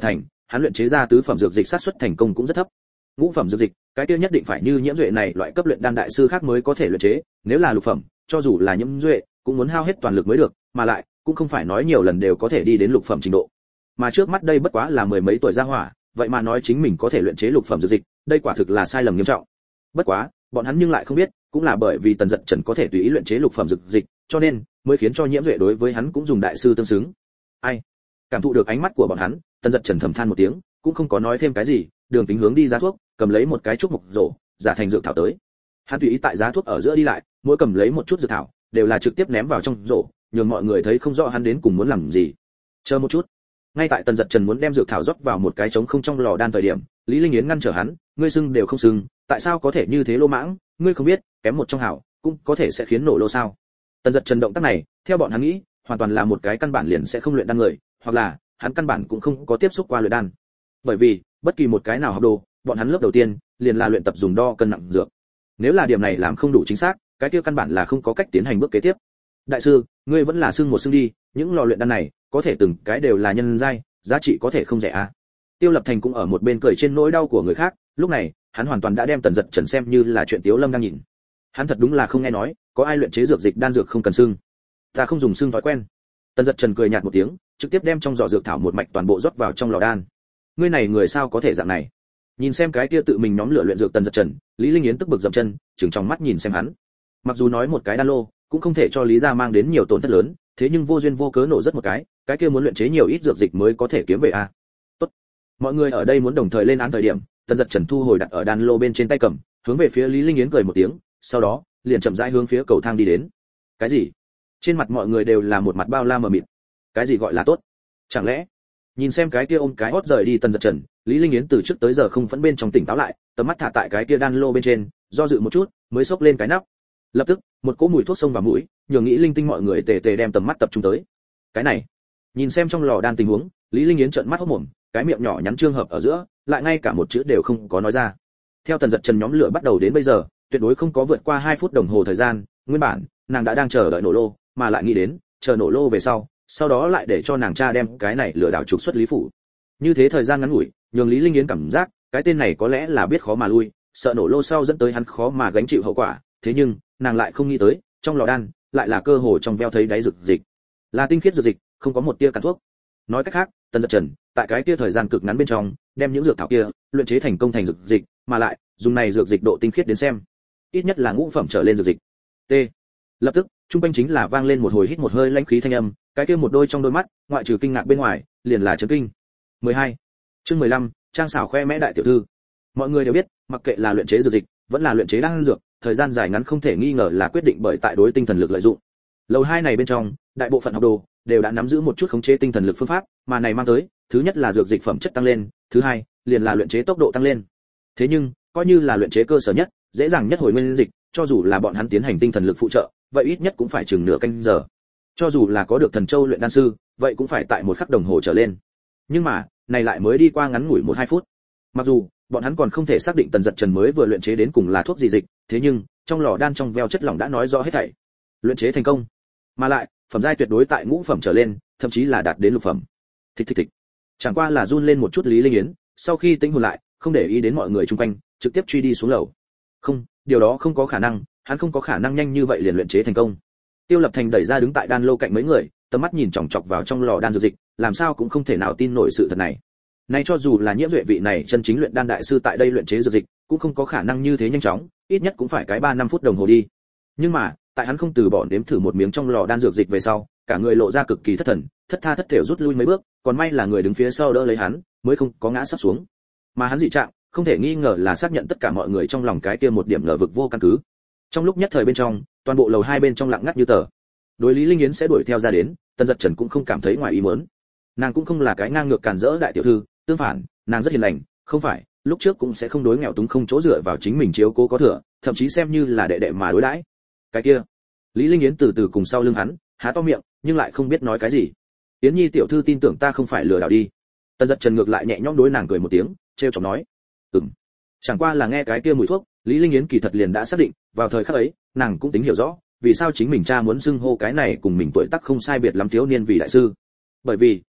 hắn luyện chế ra tứ phẩm dược dịch xác suất thành công cũng rất thấp. Ngũ phẩm dược dịch, cái kia nhất định phải như Nhiễm Duệ này loại cấp luyện đan đại sư khác mới có thể luyện chế, nếu là lục phẩm, cho dù là Nhiễm Duệ, cũng muốn hao hết toàn lực mới được, mà lại cũng không phải nói nhiều lần đều có thể đi đến lục phẩm trình độ. Mà trước mắt đây bất quá là mười mấy tuổi gia hỏa, vậy mà nói chính mình có thể luyện chế lục phẩm dược dịch, đây quả thực là sai lầm nghiêm trọng. Bất quá, bọn hắn nhưng lại không biết, cũng là bởi vì Tần Dật Trần có thể tùy ý luyện chế lục phẩm dược dịch, cho nên mới khiến cho Nhiễm Duệ đối với hắn cũng dùng đại sư tương xứng. Ai? Cảm thụ được ánh mắt của bọn hắn, Tần Dật Trần thầm than một tiếng, cũng không có nói thêm cái gì, đường tính hướng đi giá thuốc, cầm lấy một cái trúc mục rổ, giả thành dược thảo tới. Hắn tùy ý tại giá thuốc ở giữa đi lại, mỗi cầm lấy một chút dược thảo, đều là trực tiếp ném vào trong rổ, nhường mọi người thấy không rõ hắn đến cùng muốn làm gì. Chờ một chút. Ngay tại Tần Dật Trần muốn đem dược thảo rót vào một cái trống không trong lò đan thời điểm, Lý Linh Yến ngăn trở hắn, ngươi sưng đều không sưng, tại sao có thể như thế lô mãng, ngươi không biết, kém một trong hảo, cũng có thể sẽ khiến nổ lô sao? Tần Dật Trần động tác này, theo bọn hắn nghĩ, hoàn toàn là một cái căn bản liền sẽ không luyện đan người, hoặc là hắn căn bản cũng không có tiếp xúc qua luyện đan. Bởi vì, bất kỳ một cái nào học đồ, bọn hắn lớp đầu tiên liền là luyện tập dùng đo cân nặng dược. Nếu là điểm này làm không đủ chính xác, cái kia căn bản là không có cách tiến hành bước kế tiếp. Đại sư, ngươi vẫn là xưng một xưng đi, những lò luyện đan này, có thể từng cái đều là nhân giai, giá trị có thể không rẻ à? Tiêu Lập Thành cũng ở một bên cười trên nỗi đau của người khác, lúc này, hắn hoàn toàn đã đem Tần Dật Trần xem như là chuyện Tiếu Lâm đang nhìn. Hắn thật đúng là không nghe nói, có ai luyện chế dược dịch đan dược không cần xưng. Ta không dùng xưng thói quen. Tần Dật Trần cười nhạt một tiếng, trực tiếp đem trong giỏ dược thảo một mạch toàn bộ rót vào trong lò đan. Ngươi này người sao có thể dạng này? Nhìn xem cái kia tự mình nhóm lửa luyện dược Tần Dật Trần, Lý Linh Yến tức bực dậm chân, trừng trong mắt nhìn xem hắn. Mặc dù nói một cái đan lô, cũng không thể cho Lý gia mang đến nhiều tổn thất lớn, thế nhưng vô duyên vô cớ nổ rất một cái, cái kia muốn luyện chế nhiều ít dược dịch mới có thể kiếm về a. À? Tốt. Mọi người ở đây muốn đồng thời lên án thời điểm, Tần Dật Trần thu hồi đặt ở đan lô bên trên tay cầm, hướng về phía Lý Linh Yến cười một tiếng, sau đó, liền chậm rãi hướng phía cầu thang đi đến. Cái gì? Trên mặt mọi người đều là một mặt bao la mờ mịt. Cái gì gọi là tốt? Chẳng lẽ? Nhìn xem cái kia ôm cái hót rời đi Tần Dật Trần, Lý Linh Yến từ trước tới giờ không phẫn bên trong tỉnh táo lại, tầm mắt thả tại cái kia đan lô bên trên, do dự một chút, mới xốc lên cái nắp. Lập tức, một cỗ mùi thuốc xông vào mũi, nhường nghĩ linh tinh mọi người tề tề đem tầm mắt tập trung tới. Cái này, nhìn xem trong lò đan tình huống, Lý Linh Yến trợn mắt hốt mồm, cái miệng nhỏ nhắn trương hợp ở giữa, lại ngay cả một chữ đều không có nói ra. Theo Tần Dật Trần nhóm lửa bắt đầu đến bây giờ, tuyệt đối không có vượt qua hai phút đồng hồ thời gian, nguyên bản, nàng đã đang chờ đợi nổ lô, mà lại nghĩ đến, chờ nổ lô về sau, sau đó lại để cho nàng cha đem cái này lừa đảo trục xuất Lý phủ. Như thế thời gian ngắn ngủi, nhường Lý Linh Yến cảm giác, cái tên này có lẽ là biết khó mà lui, sợ nổ lô sau dẫn tới hắn khó mà gánh chịu hậu quả, thế nhưng, nàng lại không nghĩ tới, trong lò đan, lại là cơ hồ trong veo thấy đáy dược dịch. Là tinh khiết dược dịch, không có một tia cặn thuốc. Nói cách khác, Tần Dật Trần, tại cái kia thời gian cực ngắn bên trong, đem những dược thảo kia luyện chế thành công thành dược dịch, mà lại, dùng này dược dịch độ tinh khiết đến xem, ít nhất là ngũ phẩm trở lên dược dịch. T. Lập tức, trung quanh chính là vang lên một hồi hít một hơi lãnh khí thanh âm, cái kia một đôi trong đôi mắt, ngoại trừ kinh ngạc bên ngoài, liền là chấn kinh. mười hai. Chương mười lăm, trang xảo khoe mẽ đại tiểu thư. Mọi người đều biết, mặc kệ là luyện chế dược dịch, vẫn là luyện chế đan dược, thời gian dài ngắn không thể nghi ngờ là quyết định bởi tại đối tinh thần lực lợi dụng. Lầu hai này bên trong, đại bộ phận học đồ đều đã nắm giữ một chút khống chế tinh thần lực phương pháp, mà này mang tới, thứ nhất là dược dịch phẩm chất tăng lên, thứ hai, liền là luyện chế tốc độ tăng lên. Thế nhưng, coi như là luyện chế cơ sở nhất, dễ dàng nhất hồi nguyên dịch, cho dù là bọn hắn tiến hành tinh thần lực phụ trợ, vậy ít nhất cũng phải chừng nửa canh giờ. Cho dù là có được thần châu luyện đan sư, vậy cũng phải tại một khắc đồng hồ trở lên. Nhưng mà, này lại mới đi qua ngắn ngủi một hai phút. Mặc dù bọn hắn còn không thể xác định Tần Dật Trần mới vừa luyện chế đến cùng là thuốc gì dịch, thế nhưng trong lò đan trong veo chất lỏng đã nói rõ hết thảy. Luyện chế thành công, mà lại phẩm giai tuyệt đối tại ngũ phẩm trở lên, thậm chí là đạt đến lục phẩm. Thịch thịch thịch. Chẳng qua là run lên một chút Lý Linh Yến, sau khi tĩnh hồn lại, không để ý đến mọi người xung quanh, trực tiếp truy đi xuống lầu. Không, điều đó không có khả năng, hắn không có khả năng nhanh như vậy liền luyện chế thành công. Tiêu Lập Thành đẩy ra đứng tại đan lô cạnh mấy người, tầm mắt nhìn chòng chọc vào trong lò đan dược dịch, làm sao cũng không thể nào tin nổi sự thật này. Này cho dù là Nhiễm Duệ vị này chân chính luyện đan đại sư tại đây luyện chế dược dịch, cũng không có khả năng như thế nhanh chóng, ít nhất cũng phải cái ba năm phút đồng hồ đi. Nhưng mà, tại hắn không từ bỏ nếm thử một miếng trong lò đan dược dịch về sau, cả người lộ ra cực kỳ thất thần, thất tha thất thểu rút lui mấy bước, còn may là người đứng phía sau đỡ lấy hắn, mới không có ngã sắp xuống. Mà hắn dị trạng, không thể nghi ngờ là xác nhận tất cả mọi người trong lòng cái kia một điểm ngờ vực vô căn cứ. Trong lúc nhất thời bên trong, toàn bộ lầu hai bên trong lặng ngắt như tờ. Đối Lý Linh Yến sẽ đuổi theo ra đến, Tần Dật Trần cũng không cảm thấy ngoài ý muốn. Nàng cũng không là cái ngang ngược càn rỡ đại tiểu thư, tương phản, nàng rất hiền lành, không phải, lúc trước cũng sẽ không đối nghèo túng không chỗ dựa vào chính mình chiếu cố có thừa, thậm chí xem như là đệ đệ mà đối đãi. Cái kia, Lý Linh Yến từ từ cùng sau lưng hắn, há to miệng, nhưng lại không biết nói cái gì. Yến Nhi tiểu thư tin tưởng ta không phải lừa đảo đi. Tần Dật Trần ngược lại nhẹ nhõm đối nàng cười một tiếng, trêu chọc nói, ừm. Chẳng qua là nghe cái kia mùi thuốc, Lý Linh Yến kỳ thật liền đã xác định, vào thời khắc ấy, nàng cũng tính hiểu rõ, vì sao chính mình cha muốn xưng hô cái này cùng mình tuổi tác không sai biệt lắm thiếu niên vì đại sư. Bởi vì,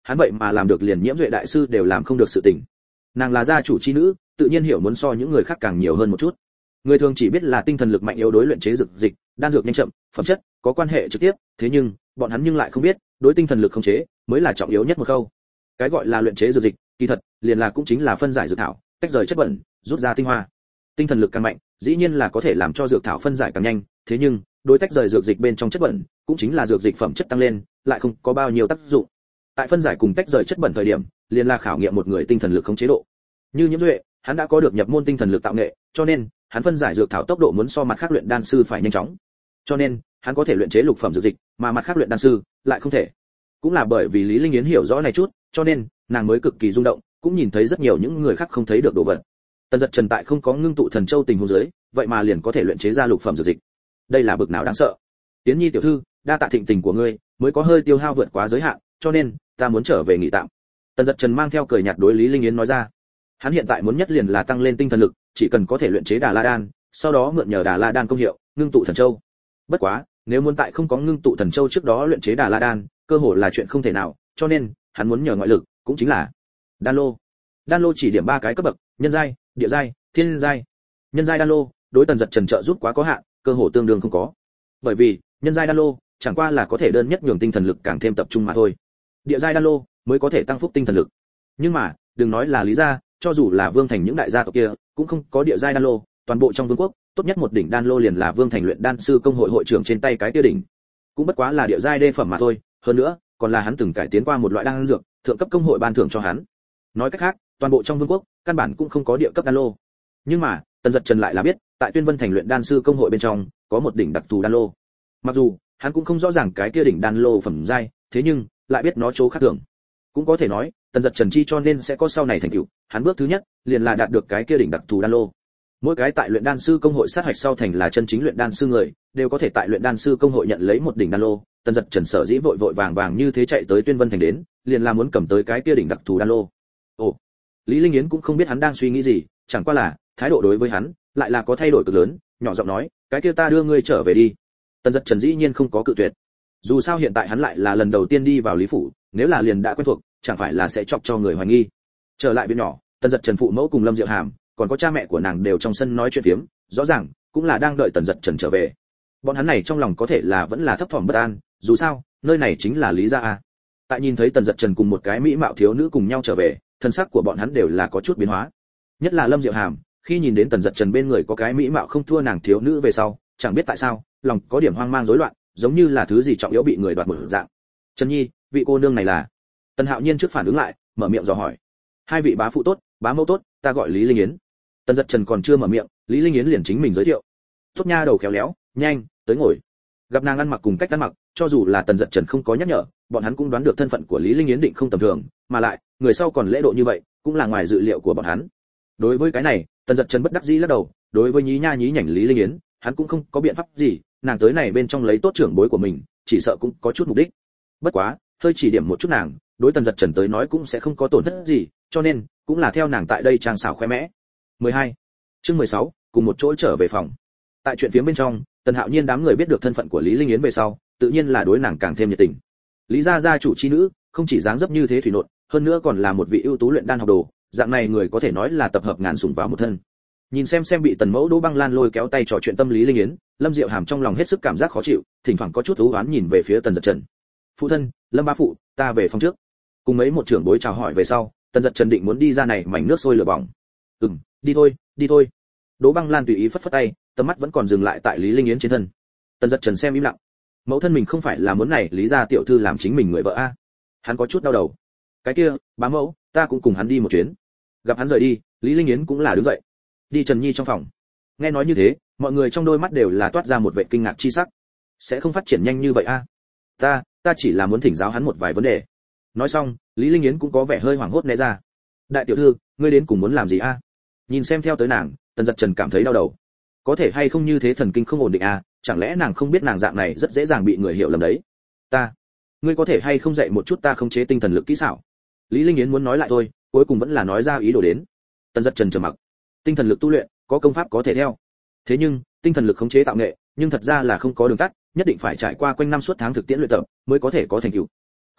hắn vậy mà làm được liền Nhiễm Duệ đại sư đều làm không được sự tình. Nàng là gia chủ chi nữ, tự nhiên hiểu muốn so những người khác càng nhiều hơn một chút. Người thường chỉ biết là tinh thần lực mạnh yếu đối luyện chế dược dịch, đan dược nhanh chậm, phẩm chất có quan hệ trực tiếp, thế nhưng bọn hắn nhưng lại không biết, đối tinh thần lực khống chế mới là trọng yếu nhất một khâu. Cái gọi là luyện chế dược dịch, kỳ thật liền là cũng chính là phân giải dược thảo, tách rời chất bẩn, rút ra tinh hoa. Tinh thần lực càng mạnh, dĩ nhiên là có thể làm cho dược thảo phân giải càng nhanh, thế nhưng đối tách rời dược dịch bên trong chất bẩn, cũng chính là dược dịch phẩm chất tăng lên, lại không có bao nhiêu tác dụng. Tại phân giải cùng tách rời chất bẩn thời điểm, liền là khảo nghiệm một người tinh thần lực khống chế độ. Như Nhiễm Duệ, hắn đã có được nhập môn tinh thần lực tạo nghệ, cho nên hắn phân giải dược thảo tốc độ muốn so mặt khác luyện đan sư phải nhanh chóng. Cho nên, hắn có thể luyện chế lục phẩm dược dịch, mà mặt khác luyện đan sư lại không thể. Cũng là bởi vì Lý Linh Yến hiểu rõ này chút, cho nên nàng mới cực kỳ rung động, cũng nhìn thấy rất nhiều những người khác không thấy được đồ vật. Tần Dật Trần tại không có ngưng tụ thần châu tình huống dưới, vậy mà liền có thể luyện chế ra lục phẩm dược dịch. Đây là bực nào đáng sợ. Tiến Nhi tiểu thư, đa tạ thịnh tình của ngươi, mới có hơi tiêu hao vượt quá giới hạn, cho nên ta muốn trở về nghỉ tạm. Tần Dật Trần mang theo cười nhạt đối Lý Linh Yến nói ra. Hắn hiện tại muốn nhất liền là tăng lên tinh thần lực, chỉ cần có thể luyện chế Đà La đan, sau đó mượn nhờ Đà La đan công hiệu, ngưng tụ thần châu. Bất quá, nếu muốn tại không có ngưng tụ thần châu trước đó luyện chế Đà La đan, cơ hội là chuyện không thể nào, cho nên hắn muốn nhờ ngoại lực, cũng chính là đan lô. Đan lô chỉ điểm ba cái cấp bậc, nhân giai, địa giai, thiên giai. Nhân giai đan lô, đối Tần Dật Trần trợ giúp quá có hạn, cơ hội tương đương không có. Bởi vì, nhân giai đan lô chẳng qua là có thể đơn nhất nhường tinh thần lực càng thêm tập trung mà thôi. Địa giai đan lô mới có thể tăng phúc tinh thần lực. Nhưng mà, đừng nói là Lý gia, cho dù là Vương Thành những đại gia tộc kia, cũng không có địa giai đan lô, toàn bộ trong vương quốc, tốt nhất một đỉnh đan lô liền là Vương Thành luyện đan sư công hội hội trưởng trên tay cái kia đỉnh. Cũng bất quá là địa giai đê phẩm mà thôi, hơn nữa, còn là hắn từng cải tiến qua một loại đan dược, thượng cấp công hội ban thưởng cho hắn. Nói cách khác, toàn bộ trong vương quốc, căn bản cũng không có địa cấp đan lô. Nhưng mà, Tần Dật Trần lại là biết, tại Tuyên Vân Thành luyện đan sư công hội bên trong, có một đỉnh đặc thù đan lô. Mặc dù, hắn cũng không rõ ràng cái kia đỉnh đan lô phẩm giai, thế nhưng, lại biết nó chỗ khác thường. Cũng có thể nói, Tần Dật Trần chi cho nên sẽ có sau này thành tựu, hắn bước thứ nhất, liền là đạt được cái kia đỉnh đặc thù đan lô. Mỗi cái tại luyện đan sư công hội sát hạch sau thành là chân chính luyện đan sư người, đều có thể tại luyện đan sư công hội nhận lấy một đỉnh đan lô. Tần Dật Trần sở dĩ vội vội vàng vàng như thế chạy tới Tuyên Vân Thành đến, liền là muốn cầm tới cái kia đỉnh đặc thù đan lô. Ồ, Lý Linh Yến cũng không biết hắn đang suy nghĩ gì, chẳng qua là thái độ đối với hắn lại là có thay đổi cực lớn, nhỏ giọng nói, cái kia ta đưa ngươi trở về đi. Tần Dật Trần dĩ nhiên không có cự tuyệt. Dù sao hiện tại hắn lại là lần đầu tiên đi vào Lý phủ, nếu là liền đã quen thuộc, chẳng phải là sẽ chọc cho người hoài nghi. Trở lại viện nhỏ, Tần Dật Trần phụ mẫu cùng Lâm Diệu Hàm, còn có cha mẹ của nàng đều trong sân nói chuyện phiếm, rõ ràng cũng là đang đợi Tần Dật Trần trở về. Bọn hắn này trong lòng có thể là vẫn là thấp thỏm bất an, dù sao, nơi này chính là Lý gia a. Tại nhìn thấy Tần Dật Trần cùng một cái mỹ mạo thiếu nữ cùng nhau trở về, thân sắc của bọn hắn đều là có chút biến hóa. Nhất là Lâm Diệu Hàm, khi nhìn đến Tần Dật Trần bên người có cái mỹ mạo không thua nàng thiếu nữ về sau, chẳng biết tại sao, lòng có điểm hoang mang rối loạn, giống như là thứ gì trọng yếu bị người đoạt một dạng. Trần Nhi, vị cô nương này là? Tần Hạo Nhiên trước phản ứng lại, mở miệng dò hỏi. Hai vị bá phụ tốt, bá mẫu tốt, ta gọi Lý Linh Yến. Tần Dật Trần còn chưa mở miệng, Lý Linh Yến liền chính mình giới thiệu. Tốt nha đầu khéo léo, nhanh, tới ngồi. Gặp nàng ăn mặc cùng cách ăn mặc, cho dù là Tần Dật Trần không có nhắc nhở, bọn hắn cũng đoán được thân phận của Lý Linh Yến định không tầm thường, mà lại, người sau còn lễ độ như vậy, cũng là ngoài dự liệu của bọn hắn. Đối với cái này, Tần Dật Trần bất đắc dĩ lắc đầu, đối với nhí nha nhí nhảnh Lý Linh Yến, hắn cũng không có biện pháp gì, nàng tới này bên trong lấy tốt trưởng bối của mình, chỉ sợ cũng có chút mục đích. Bất quá, hơi chỉ điểm một chút nàng, đối Tần Dật Trần tới nói cũng sẽ không có tổn thất gì, cho nên cũng là theo nàng tại đây trang xảo khoe mẽ. mười hai Chương mười sáu, cùng một chỗ trở về phòng. Tại chuyện phía bên trong, Tần Hạo Nhiên đám người biết được thân phận của Lý Linh Yến về sau, tự nhiên là đối nàng càng thêm nhiệt tình. Lý gia gia chủ chi nữ, không chỉ dáng dấp như thế thủy nộn, hơn nữa còn là một vị ưu tú luyện đan học đồ, dạng này người có thể nói là tập hợp ngàn sủng vào một thân. Nhìn xem xem bị Tần Mẫu Đỗ Băng Lan lôi kéo tay trò chuyện tâm Lý Linh Yến, Lâm Diệu Hàm trong lòng hết sức cảm giác khó chịu, thỉnh thoảng có chút u uất nhìn về phía Tần Dật Trần. "Phụ thân, Lâm bá phụ, ta về phòng trước." Cùng mấy một trưởng bối chào hỏi về sau, Tần Dật Trần định muốn đi ra này mảnh nước sôi lửa bỏng. "Ừm, đi thôi, đi thôi." Đỗ Băng Lan tùy ý phất phất tay, tầm mắt vẫn còn dừng lại tại Lý Linh Yến trên thân. Tần Dật Trần xem im lặng. Mẫu thân mình không phải là muốn này Lý gia tiểu thư làm chính mình người vợ a? Hắn có chút đau đầu. "Cái kia, bá mẫu, ta cũng cùng hắn đi một chuyến." Gặp hắn rời đi, Lý Linh Yến cũng là đứng dậy. Đi Trần Nhi trong phòng. Nghe nói như thế, mọi người trong đôi mắt đều là toát ra một vẻ kinh ngạc chi sắc. Sẽ không phát triển nhanh như vậy a? Ta, ta chỉ là muốn thỉnh giáo hắn một vài vấn đề. Nói xong, Lý Linh Yến cũng có vẻ hơi hoảng hốt né ra. "Đại tiểu thư, ngươi đến cùng muốn làm gì a?" Nhìn xem theo tới nàng, Tần Dật Trần cảm thấy đau đầu. Có thể hay không như thế thần kinh không ổn định a, chẳng lẽ nàng không biết nàng dạng này rất dễ dàng bị người hiểu lầm đấy. "Ta, ngươi có thể hay không dạy một chút ta khống chế tinh thần lực kỹ xảo?" Lý Linh Yến muốn nói lại thôi, cuối cùng vẫn là nói ra ý đồ đến. Tần Dật Trần trầm mặc. Tinh thần lực tu luyện, có công pháp có thể theo. Thế nhưng, tinh thần lực khống chế tạo nghệ, nhưng thật ra là không có đường tắt, nhất định phải trải qua quanh năm suốt tháng thực tiễn luyện tập, mới có thể có thành tựu. Không phải,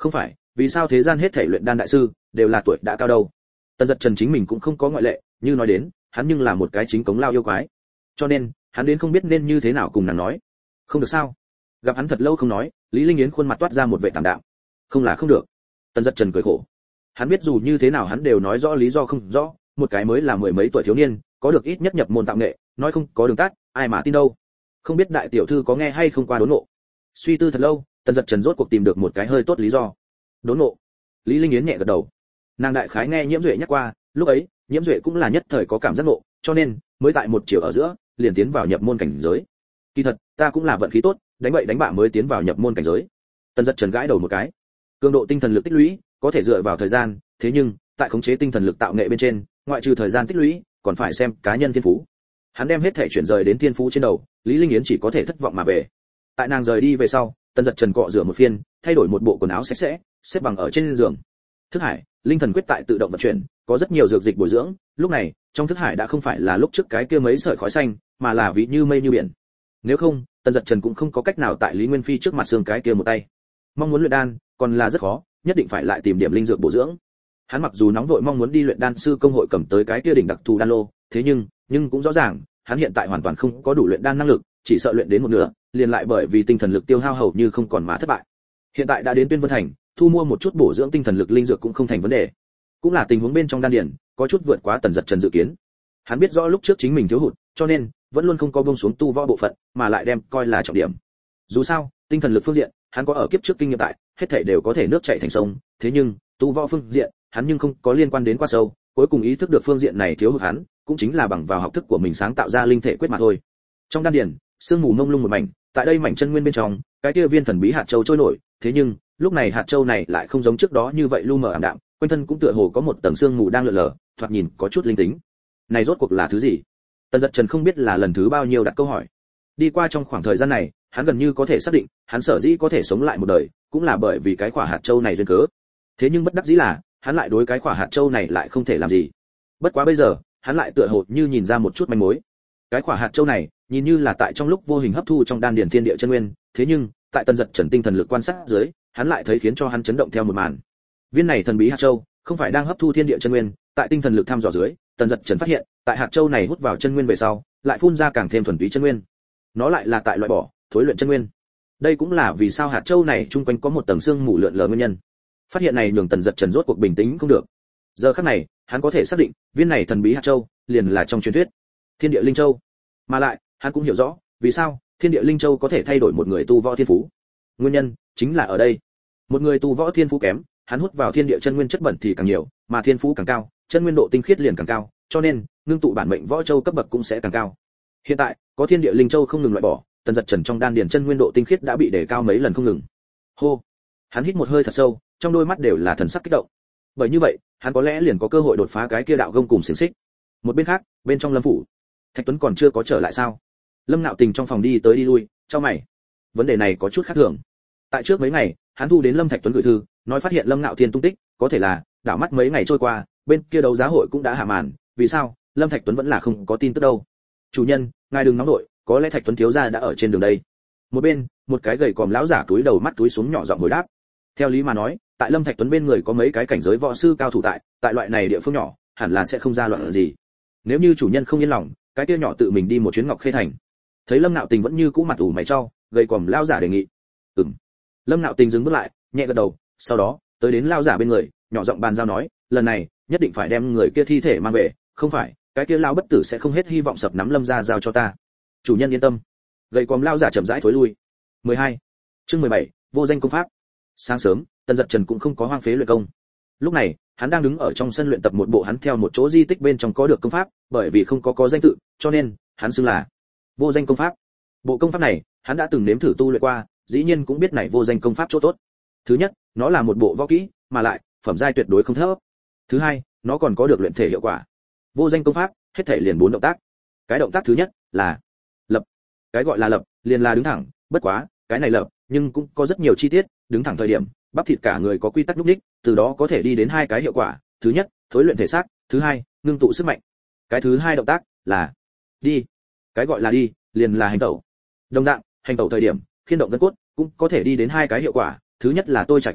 vì sao thế gian hết thể luyện đan đại sư đều là tuổi đã cao đâu? Tần Dật Trần chính mình cũng không có ngoại lệ, như nói đến, hắn nhưng là một cái chính cống lao yêu quái. Cho nên, hắn đến không biết nên như thế nào cùng nàng nói. Không được sao? Gặp hắn thật lâu không nói, Lý Linh Yến khuôn mặt toát ra một vẻ tạm đạm. Không là không được. Tần Dật Trần cười khổ. Hắn biết dù như thế nào hắn đều nói rõ lý do không rõ, một cái mới là mười mấy tuổi thiếu niên, có được ít nhất nhập môn tạo nghệ, nói không có đường tắt, ai mà tin đâu. Không biết đại tiểu thư có nghe hay không qua đốn ngộ. Suy tư thật lâu, Tần Dật Trần rốt cuộc tìm được một cái hơi tốt lý do. Đốn ngộ. Lý Linh Yến nhẹ gật đầu. Nàng đại khái nghe Nhiễm Duệ nhắc qua, lúc ấy, Nhiễm Duệ cũng là nhất thời có cảm giác ngộ, cho nên mới tại một chiều ở giữa, liền tiến vào nhập môn cảnh giới. Kỳ thật, ta cũng là vận khí tốt, đánh bậy đánh bạ mới tiến vào nhập môn cảnh giới. Tần Dật Trần gãi đầu một cái. Cường độ tinh thần lực tích lũy, có thể dựa vào thời gian, thế nhưng, tại khống chế tinh thần lực tạo nghệ bên trên, ngoại trừ thời gian tích lũy, còn phải xem cá nhân thiên phú. Hắn đem hết thể chuyển rời đến thiên phú trên đầu, Lý Linh Yến chỉ có thể thất vọng mà về. Tại nàng rời đi về sau, Tần Dật Trần cọ rửa một phiên, thay đổi một bộ quần áo sạch sẽ, xếp bằng ở trên giường. Thức hải, linh thần quyết tại tự động vận chuyển, có rất nhiều dược dịch bồi dưỡng, lúc này, trong thức hải đã không phải là lúc trước cái kia mấy sợi khói xanh, mà là ví như mây như biển. Nếu không, Tần Dật Trần cũng không có cách nào tại Lý Nguyên Phi trước mặt xương cái kia một tay. Mong muốn luyện đan, còn là rất khó, nhất định phải lại tìm điểm linh dược bổ dưỡng. Hắn mặc dù nóng vội mong muốn đi luyện đan sư công hội cầm tới cái kia đỉnh đặc thù đan lô, thế nhưng, nhưng cũng rõ ràng, hắn hiện tại hoàn toàn không có đủ luyện đan năng lực, chỉ sợ luyện đến một nửa, liền lại bởi vì tinh thần lực tiêu hao hầu như không còn mà thất bại. Hiện tại đã đến Tuyên Vân Thành, thu mua một chút bổ dưỡng tinh thần lực linh dược cũng không thành vấn đề. Cũng là tình huống bên trong đan điển, có chút vượt quá Tần Dật Trần dự kiến. Hắn biết rõ lúc trước chính mình thiếu hụt, cho nên vẫn luôn không có buông xuống tu võ bộ phận, mà lại đem coi là trọng điểm. Dù sao, tinh thần lực phương diện, hắn có ở kiếp trước kinh nghiệm tại, hết thảy đều có thể nước chảy thành sông, thế nhưng, tu võ phương diện, hắn nhưng không có liên quan đến quá sâu, cuối cùng ý thức được phương diện này thiếu hụt hắn, cũng chính là bằng vào học thức của mình sáng tạo ra linh thể quyết mà thôi. Trong đan điển, sương mù mông lung một mảnh, tại đây mảnh chân nguyên bên trong, cái kia viên thần bí hạt châu trôi nổi, thế nhưng, lúc này hạt châu này lại không giống trước đó như vậy lu mờ ảm đạm, quanh thân cũng tựa hồ có một tầng sương mù đang lượn lờ, thoạt nhìn có chút linh tính. Này rốt cuộc là thứ gì? Tần Dật Trần không biết là lần thứ bao nhiêu đặt câu hỏi. Đi qua trong khoảng thời gian này, hắn gần như có thể xác định, hắn sở dĩ có thể sống lại một đời, cũng là bởi vì cái quả hạt châu này duyên cớ. Thế nhưng bất đắc dĩ là, hắn lại đối cái quả hạt châu này lại không thể làm gì. Bất quá bây giờ, hắn lại tựa hồ như nhìn ra một chút manh mối. Cái quả hạt châu này, nhìn như là tại trong lúc vô hình hấp thu trong đan điền thiên địa chân nguyên, thế nhưng, tại Tần Dật Trần tinh thần lực quan sát dưới, hắn lại thấy khiến cho hắn chấn động theo một màn. Viên này thần bí hạt châu, không phải đang hấp thu thiên địa chân nguyên, tại tinh thần lực thăm dò dưới, Tần Dật Trần phát hiện, tại hạt châu này hút vào chân nguyên về sau, lại phun ra càng thêm thuần túy chân nguyên. Nó lại là tại loại bỏ, thối luyện chân nguyên. Đây cũng là vì sao hạt châu này chung quanh có một tầng sương mù lượn lờ nguyên nhân. Phát hiện này nhường Tần Dật Trần rốt cuộc bình tĩnh không được. Giờ khắc này, hắn có thể xác định, viên này thần bí hạt châu liền là trong truyền thuyết Thiên Địa Linh Châu. Mà lại, hắn cũng hiểu rõ, vì sao Thiên Địa Linh Châu có thể thay đổi một người tu võ thiên phú. Nguyên nhân chính là ở đây. Một người tu võ thiên phú kém, hắn hút vào thiên địa chân nguyên chất bẩn thì càng nhiều, mà thiên phú càng cao, chân nguyên độ tinh khiết liền càng cao, cho nên ngưng tụ bản mệnh võ châu cấp bậc cũng sẽ càng cao. Hiện tại, có Thiên Địa Linh Châu không ngừng loại bỏ, Tần Dật Trần trong đan điền chân nguyên độ tinh khiết đã bị đề cao mấy lần không ngừng. Hô, hắn hít một hơi thật sâu, trong đôi mắt đều là thần sắc kích động. Bởi như vậy, hắn có lẽ liền có cơ hội đột phá cái kia đạo gông cùng xiển xích. Một bên khác, bên trong Lâm phủ, Thạch Tuấn còn chưa có trở lại sao? Lâm Nạo Tình trong phòng đi tới đi lui, chau mày. Vấn đề này có chút khác thường. Tại trước mấy ngày, hắn thu đến Lâm Thạch Tuấn gửi thư, nói phát hiện Lâm Nạo Thiên tung tích, có thể là đảo mắt mấy ngày trôi qua, bên kia đấu giá hội cũng đã hạ màn, vì sao Lâm Thạch Tuấn vẫn là không có tin tức đâu? Chủ nhân, ngài đừng nóng nội, có lẽ Thạch Tuấn thiếu gia đã ở trên đường đây. Một bên, một cái gầy còm lão giả túi đầu mắt túi xuống nhỏ giọng hồi đáp. Theo lý mà nói, tại Lâm Thạch Tuấn bên người có mấy cái cảnh giới võ sư cao thủ tại, tại loại này địa phương nhỏ, hẳn là sẽ không ra loạn gì. Nếu như chủ nhân không yên lòng, cái kia nhỏ tự mình đi một chuyến Ngọc Khê thành. Thấy Lâm Nạo Tình vẫn như cũ mặt ủ mày chau, gầy còm lão giả đề nghị. Ừm. Lâm Nạo Tình dừng bước lại, nhẹ gật đầu, sau đó, tới đến lão giả bên người, nhỏ giọng bàn giao nói, lần này, nhất định phải đem người kia thi thể mang về, không phải, cái kia lão bất tử sẽ không hết hy vọng sập nắm Lâm gia giao cho ta. Chủ nhân yên tâm. Gầy còm lão giả chậm rãi thối lui. mười hai. Chương mười bảy, vô danh công pháp. Sáng sớm, Tần Dật Trần cũng không có hoang phế luyện công. Lúc này, hắn đang đứng ở trong sân luyện tập một bộ hắn theo một chỗ di tích bên trong có được công pháp, bởi vì không có có danh tự, cho nên hắn xưng là vô danh công pháp. Bộ công pháp này, hắn đã từng nếm thử tu luyện qua, dĩ nhiên cũng biết này vô danh công pháp chỗ tốt. Thứ nhất, nó là một bộ võ kỹ, mà lại phẩm giai tuyệt đối không thấp. Thứ hai, nó còn có được luyện thể hiệu quả. Vô danh công pháp, hết thể liền bốn động tác. Cái động tác thứ nhất là lập. Cái gọi là lập, liền là đứng thẳng, bất quá, cái này lập, nhưng cũng có rất nhiều chi tiết, đứng thẳng thời điểm, bắp thịt cả người có quy tắc lúc đích, từ đó có thể đi đến hai cái hiệu quả, thứ nhất, thối luyện thể xác, thứ hai, ngưng tụ sức mạnh. Cái thứ hai động tác là đi. Cái gọi là đi, liền là hành tẩu. Đồng dạng, hành tẩu thời điểm, khiên động gân cốt, cũng có thể đi đến hai cái hiệu quả, thứ nhất là tôi trải qua,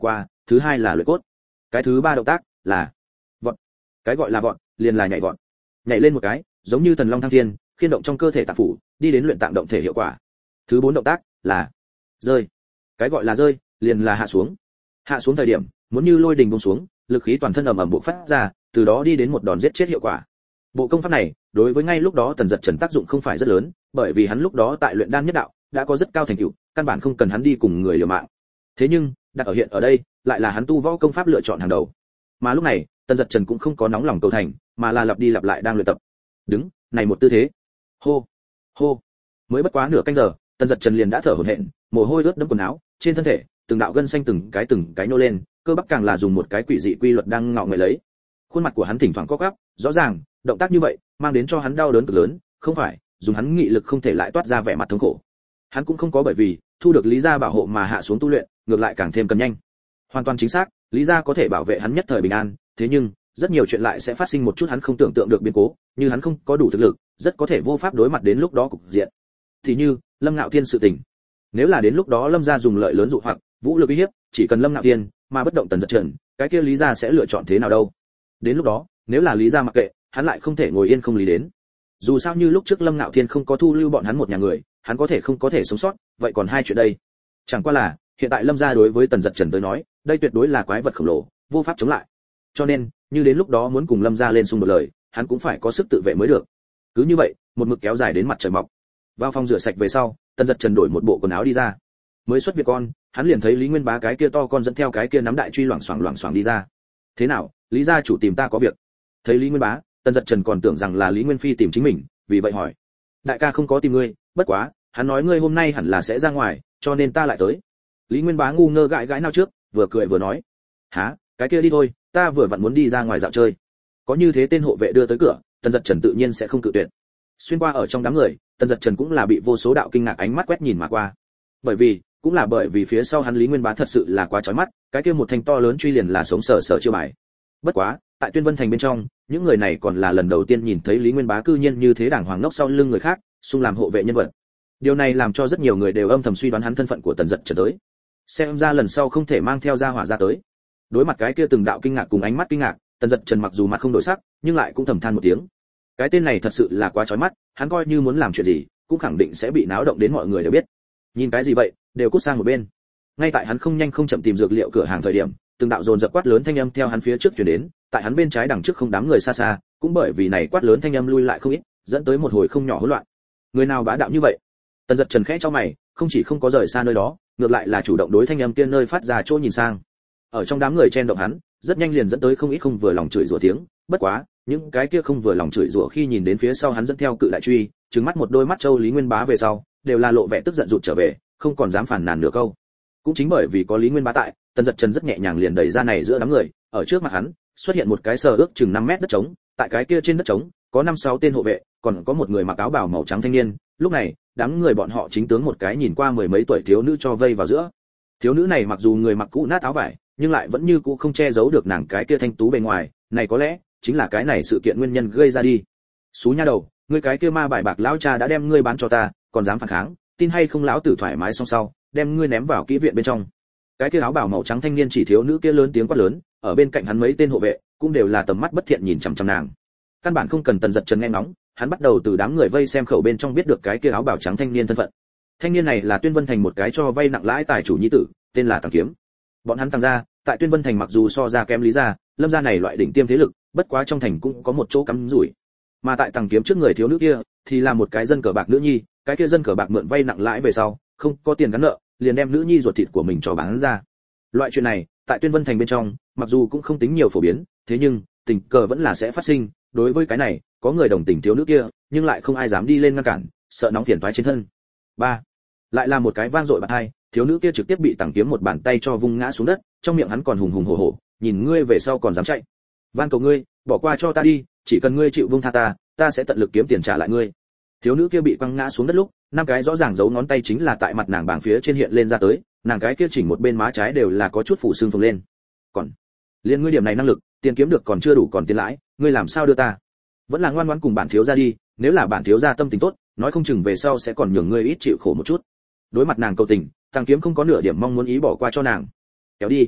thứ hai là luyện cốt, cái thứ ba động tác là vọt. Cái gọi là vọt liền là nhảy vọt, nhảy lên một cái giống như thần long thăng thiên, khiên động trong cơ thể tạng phủ đi đến luyện tạng động thể hiệu quả. Thứ bốn động tác là rơi, cái gọi là rơi liền là hạ xuống. Hạ xuống thời điểm muốn như lôi đình buông xuống, lực khí toàn thân ầm ầm bộc phát ra, từ đó đi đến một đòn giết chết hiệu quả. Bộ công pháp này đối với ngay lúc đó Tần Dật Trần tác dụng không phải rất lớn, bởi vì hắn lúc đó tại luyện đan nhất đạo đã có rất cao thành tựu, căn bản không cần hắn đi cùng người liều mạng. Thế nhưng đặt ở hiện ở đây lại là hắn tu võ công pháp lựa chọn hàng đầu. Mà lúc này Tần Dật Trần cũng không có nóng lòng cầu thành, mà là lặp đi lặp lại đang luyện tập. Đứng này một tư thế, hô hô, mới bất quá nửa canh giờ, Tần Dật Trần liền đã thở hổn hển, mồ hôi ướt đẫm quần áo, trên thân thể từng đạo gân xanh từng cái từng cái nô lên, cơ bắp càng là dùng một cái quỷ dị quy luật đang ngọ nguậy lấy. Khuôn mặt của hắn thỉnh thoảng co quắp, rõ ràng động tác như vậy mang đến cho hắn đau đớn cực lớn, không phải dùng hắn nghị lực không thể lại toát ra vẻ mặt thống khổ. Hắn cũng không có bởi vì thu được Lý gia bảo hộ mà hạ xuống tu luyện, ngược lại càng thêm cần nhanh. Hoàn toàn chính xác, Lý gia có thể bảo vệ hắn nhất thời bình an, thế nhưng rất nhiều chuyện lại sẽ phát sinh một chút hắn không tưởng tượng được biến cố, như hắn không có đủ thực lực, rất có thể vô pháp đối mặt đến lúc đó cục diện. Thì như Lâm Ngạo Thiên sự tình, nếu là đến lúc đó Lâm gia dùng lợi lớn dụ hoặc vũ lực uy hiếp, chỉ cần Lâm Ngạo Thiên mà bất động Tần Dật Trần, cái kia Lý gia sẽ lựa chọn thế nào đâu? Đến lúc đó, nếu là Lý gia mặc kệ, hắn lại không thể ngồi yên không lý đến. Dù sao như lúc trước Lâm Ngạo Thiên không có thu lưu bọn hắn một nhà người, hắn có thể không có thể sống sót, vậy còn hai chuyện đây. Chẳng qua là, hiện tại Lâm gia đối với Tần Dật Trần tới nói, đây tuyệt đối là quái vật khổng lồ, vô pháp chống lại. Cho nên, như đến lúc đó muốn cùng Lâm gia lên xung đột lời, hắn cũng phải có sức tự vệ mới được. Cứ như vậy, một mực kéo dài đến mặt trời mọc. Vào phòng rửa sạch về sau, Tần Dật Trần đổi một bộ quần áo đi ra. Mới xuất viện con, hắn liền thấy Lý Nguyên Bá cái kia to con dẫn theo cái kia nắm đại truy loảng xoảng loảng xoảng đi ra. Thế nào, Lý gia chủ tìm ta có việc? Thấy Lý Nguyên Bá, Tần Dật Trần còn tưởng rằng là Lý Nguyên Phi tìm chính mình, vì vậy hỏi. Đại ca không có tìm ngươi, bất quá, hắn nói ngươi hôm nay hẳn là sẽ ra ngoài, cho nên ta lại tới. Lý Nguyên Bá ngu ngơ gãi gãi nao trước, vừa cười vừa nói. Hả, cái kia đi thôi, ta vừa vặn muốn đi ra ngoài dạo chơi. Có như thế tên hộ vệ đưa tới cửa, Tần Dật Trần tự nhiên sẽ không cự tuyệt. Xuyên qua ở trong đám người, Tần Dật Trần cũng là bị vô số đạo kinh ngạc ánh mắt quét nhìn mà qua. Bởi vì, cũng là bởi vì phía sau hắn Lý Nguyên Bá thật sự là quá chói mắt, cái kia một thanh to lớn truy liền là sống sờ sờ chưa bài. Bất quá, tại Tuyên Vân thành bên trong, những người này còn là lần đầu tiên nhìn thấy Lý Nguyên Bá cư nhiên như thế đàng hoàng ngốc sau lưng người khác, xung làm hộ vệ nhân vật. Điều này làm cho rất nhiều người đều âm thầm suy đoán hắn thân phận của Tần Dật Trần tới. Xem ra lần sau không thể mang theo gia hỏa ra tới. Đối mặt cái kia từng đạo kinh ngạc cùng ánh mắt kinh ngạc, Tần Dật Trần mặc dù mặt không đổi sắc, nhưng lại cũng thầm than một tiếng. Cái tên này thật sự là quá chói mắt, hắn coi như muốn làm chuyện gì, cũng khẳng định sẽ bị náo động đến mọi người đều biết. Nhìn cái gì vậy, đều cút sang một bên. Ngay tại hắn không nhanh không chậm tìm dược liệu cửa hàng thời điểm, từng đạo dồn dập quát lớn thanh âm theo hắn phía trước truyền đến, tại hắn bên trái đằng trước không đám người xa xa, cũng bởi vì này quát lớn thanh âm lui lại không ít, dẫn tới một hồi không nhỏ hỗn loạn. Người nào bá đạo như vậy? Tần Dật Trần khẽ chau mày, không chỉ không có rời xa nơi đó, ngược lại là chủ động đối thanh âm kia nơi phát ra chỗ nhìn sang. Ở trong đám người chen động hắn, rất nhanh liền dẫn tới không ít không vừa lòng chửi rủa tiếng, bất quá, những cái kia không vừa lòng chửi rủa khi nhìn đến phía sau hắn dẫn theo cự đại truy, trừng mắt một đôi mắt châu Lý Nguyên Bá về sau, đều là lộ vẻ tức giận rụt trở về, không còn dám phản nàn nửa câu. Cũng chính bởi vì có Lý Nguyên Bá tại, Tần Dật Trần rất nhẹ nhàng liền đẩy ra này giữa đám người, ở trước mặt hắn, xuất hiện một cái sờ ước chừng năm mét đất trống, tại cái kia trên đất trống, có năm sáu tên hộ vệ, còn có một người mặc áo bào màu trắng thanh niên, lúc này, đám người bọn họ chính tướng một cái nhìn qua mười mấy tuổi thiếu nữ cho vây vào giữa. Thiếu nữ này mặc dù người mặc cũ nát áo vải, nhưng lại vẫn như cũ không che giấu được nàng cái kia thanh tú bề ngoài, này có lẽ chính là cái này sự kiện nguyên nhân gây ra đi. Xú nha đầu, ngươi cái kia ma bài bạc lão cha đã đem ngươi bán cho ta, còn dám phản kháng, tin hay không lão tử thoải mái xong sau, đem ngươi ném vào kỹ viện bên trong. Cái kia áo bào màu trắng thanh niên chỉ thiếu nữ kia lớn tiếng quát lớn, ở bên cạnh hắn mấy tên hộ vệ cũng đều là tầm mắt bất thiện nhìn chằm chằm nàng. Căn bản không cần Tần Dật Trần nghe ngóng, hắn bắt đầu từ đám người vây xem khẩu bên trong biết được cái kia áo bào trắng thanh niên thân phận. Thanh niên này là Tuyên Vân thành một cái cho vay nặng lãi tài chủ nhi tử, tên là Tằng Kiếm. Bọn hắn Tằng gia, tại Tuyên Vân thành mặc dù so ra kém Lý gia, Lâm gia này loại đỉnh tiêm thế lực, bất quá trong thành cũng có một chỗ cắm rủi. Mà tại Tằng Kiếm trước người thiếu nữ kia, thì là một cái dân cờ bạc nữ nhi, cái kia dân cờ bạc mượn vay nặng lãi về sau, không có tiền gắn nợ, liền đem nữ nhi ruột thịt của mình cho bán ra. Loại chuyện này, tại Tuyên Vân thành bên trong, mặc dù cũng không tính nhiều phổ biến, thế nhưng tình cờ vẫn là sẽ phát sinh. Đối với cái này, có người đồng tình thiếu nữ kia, nhưng lại không ai dám đi lên ngăn cản, sợ nóng phiền toái trên thân. Ba, lại là một cái vang dội bạt hai, thiếu nữ kia trực tiếp bị Tằng Kiếm một bàn tay cho vung ngã xuống đất, trong miệng hắn còn hùng hùng hổ hổ, nhìn ngươi về sau còn dám chạy, van cầu ngươi, bỏ qua cho ta đi, chỉ cần ngươi chịu buông tha ta, ta sẽ tận lực kiếm tiền trả lại ngươi. Thiếu nữ kia bị quăng ngã xuống đất lúc, năm cái rõ ràng dấu ngón tay chính là tại mặt nàng bảng phía trên hiện lên ra tới, nàng cái kia chỉnh một bên má trái đều là có chút phủ xương phồng lên. Còn, liên ngươi điểm này năng lực, tiền kiếm được còn chưa đủ còn tiền lãi, ngươi làm sao đưa ta? Vẫn là ngoan ngoãn cùng bản thiếu gia đi, nếu là bản thiếu gia tâm tình tốt, nói không chừng về sau sẽ còn nhường ngươi ít chịu khổ một chút. Đối mặt nàng cầu tình, Tằng Kiếm không có nửa điểm mong muốn ý bỏ qua cho nàng. Kéo đi.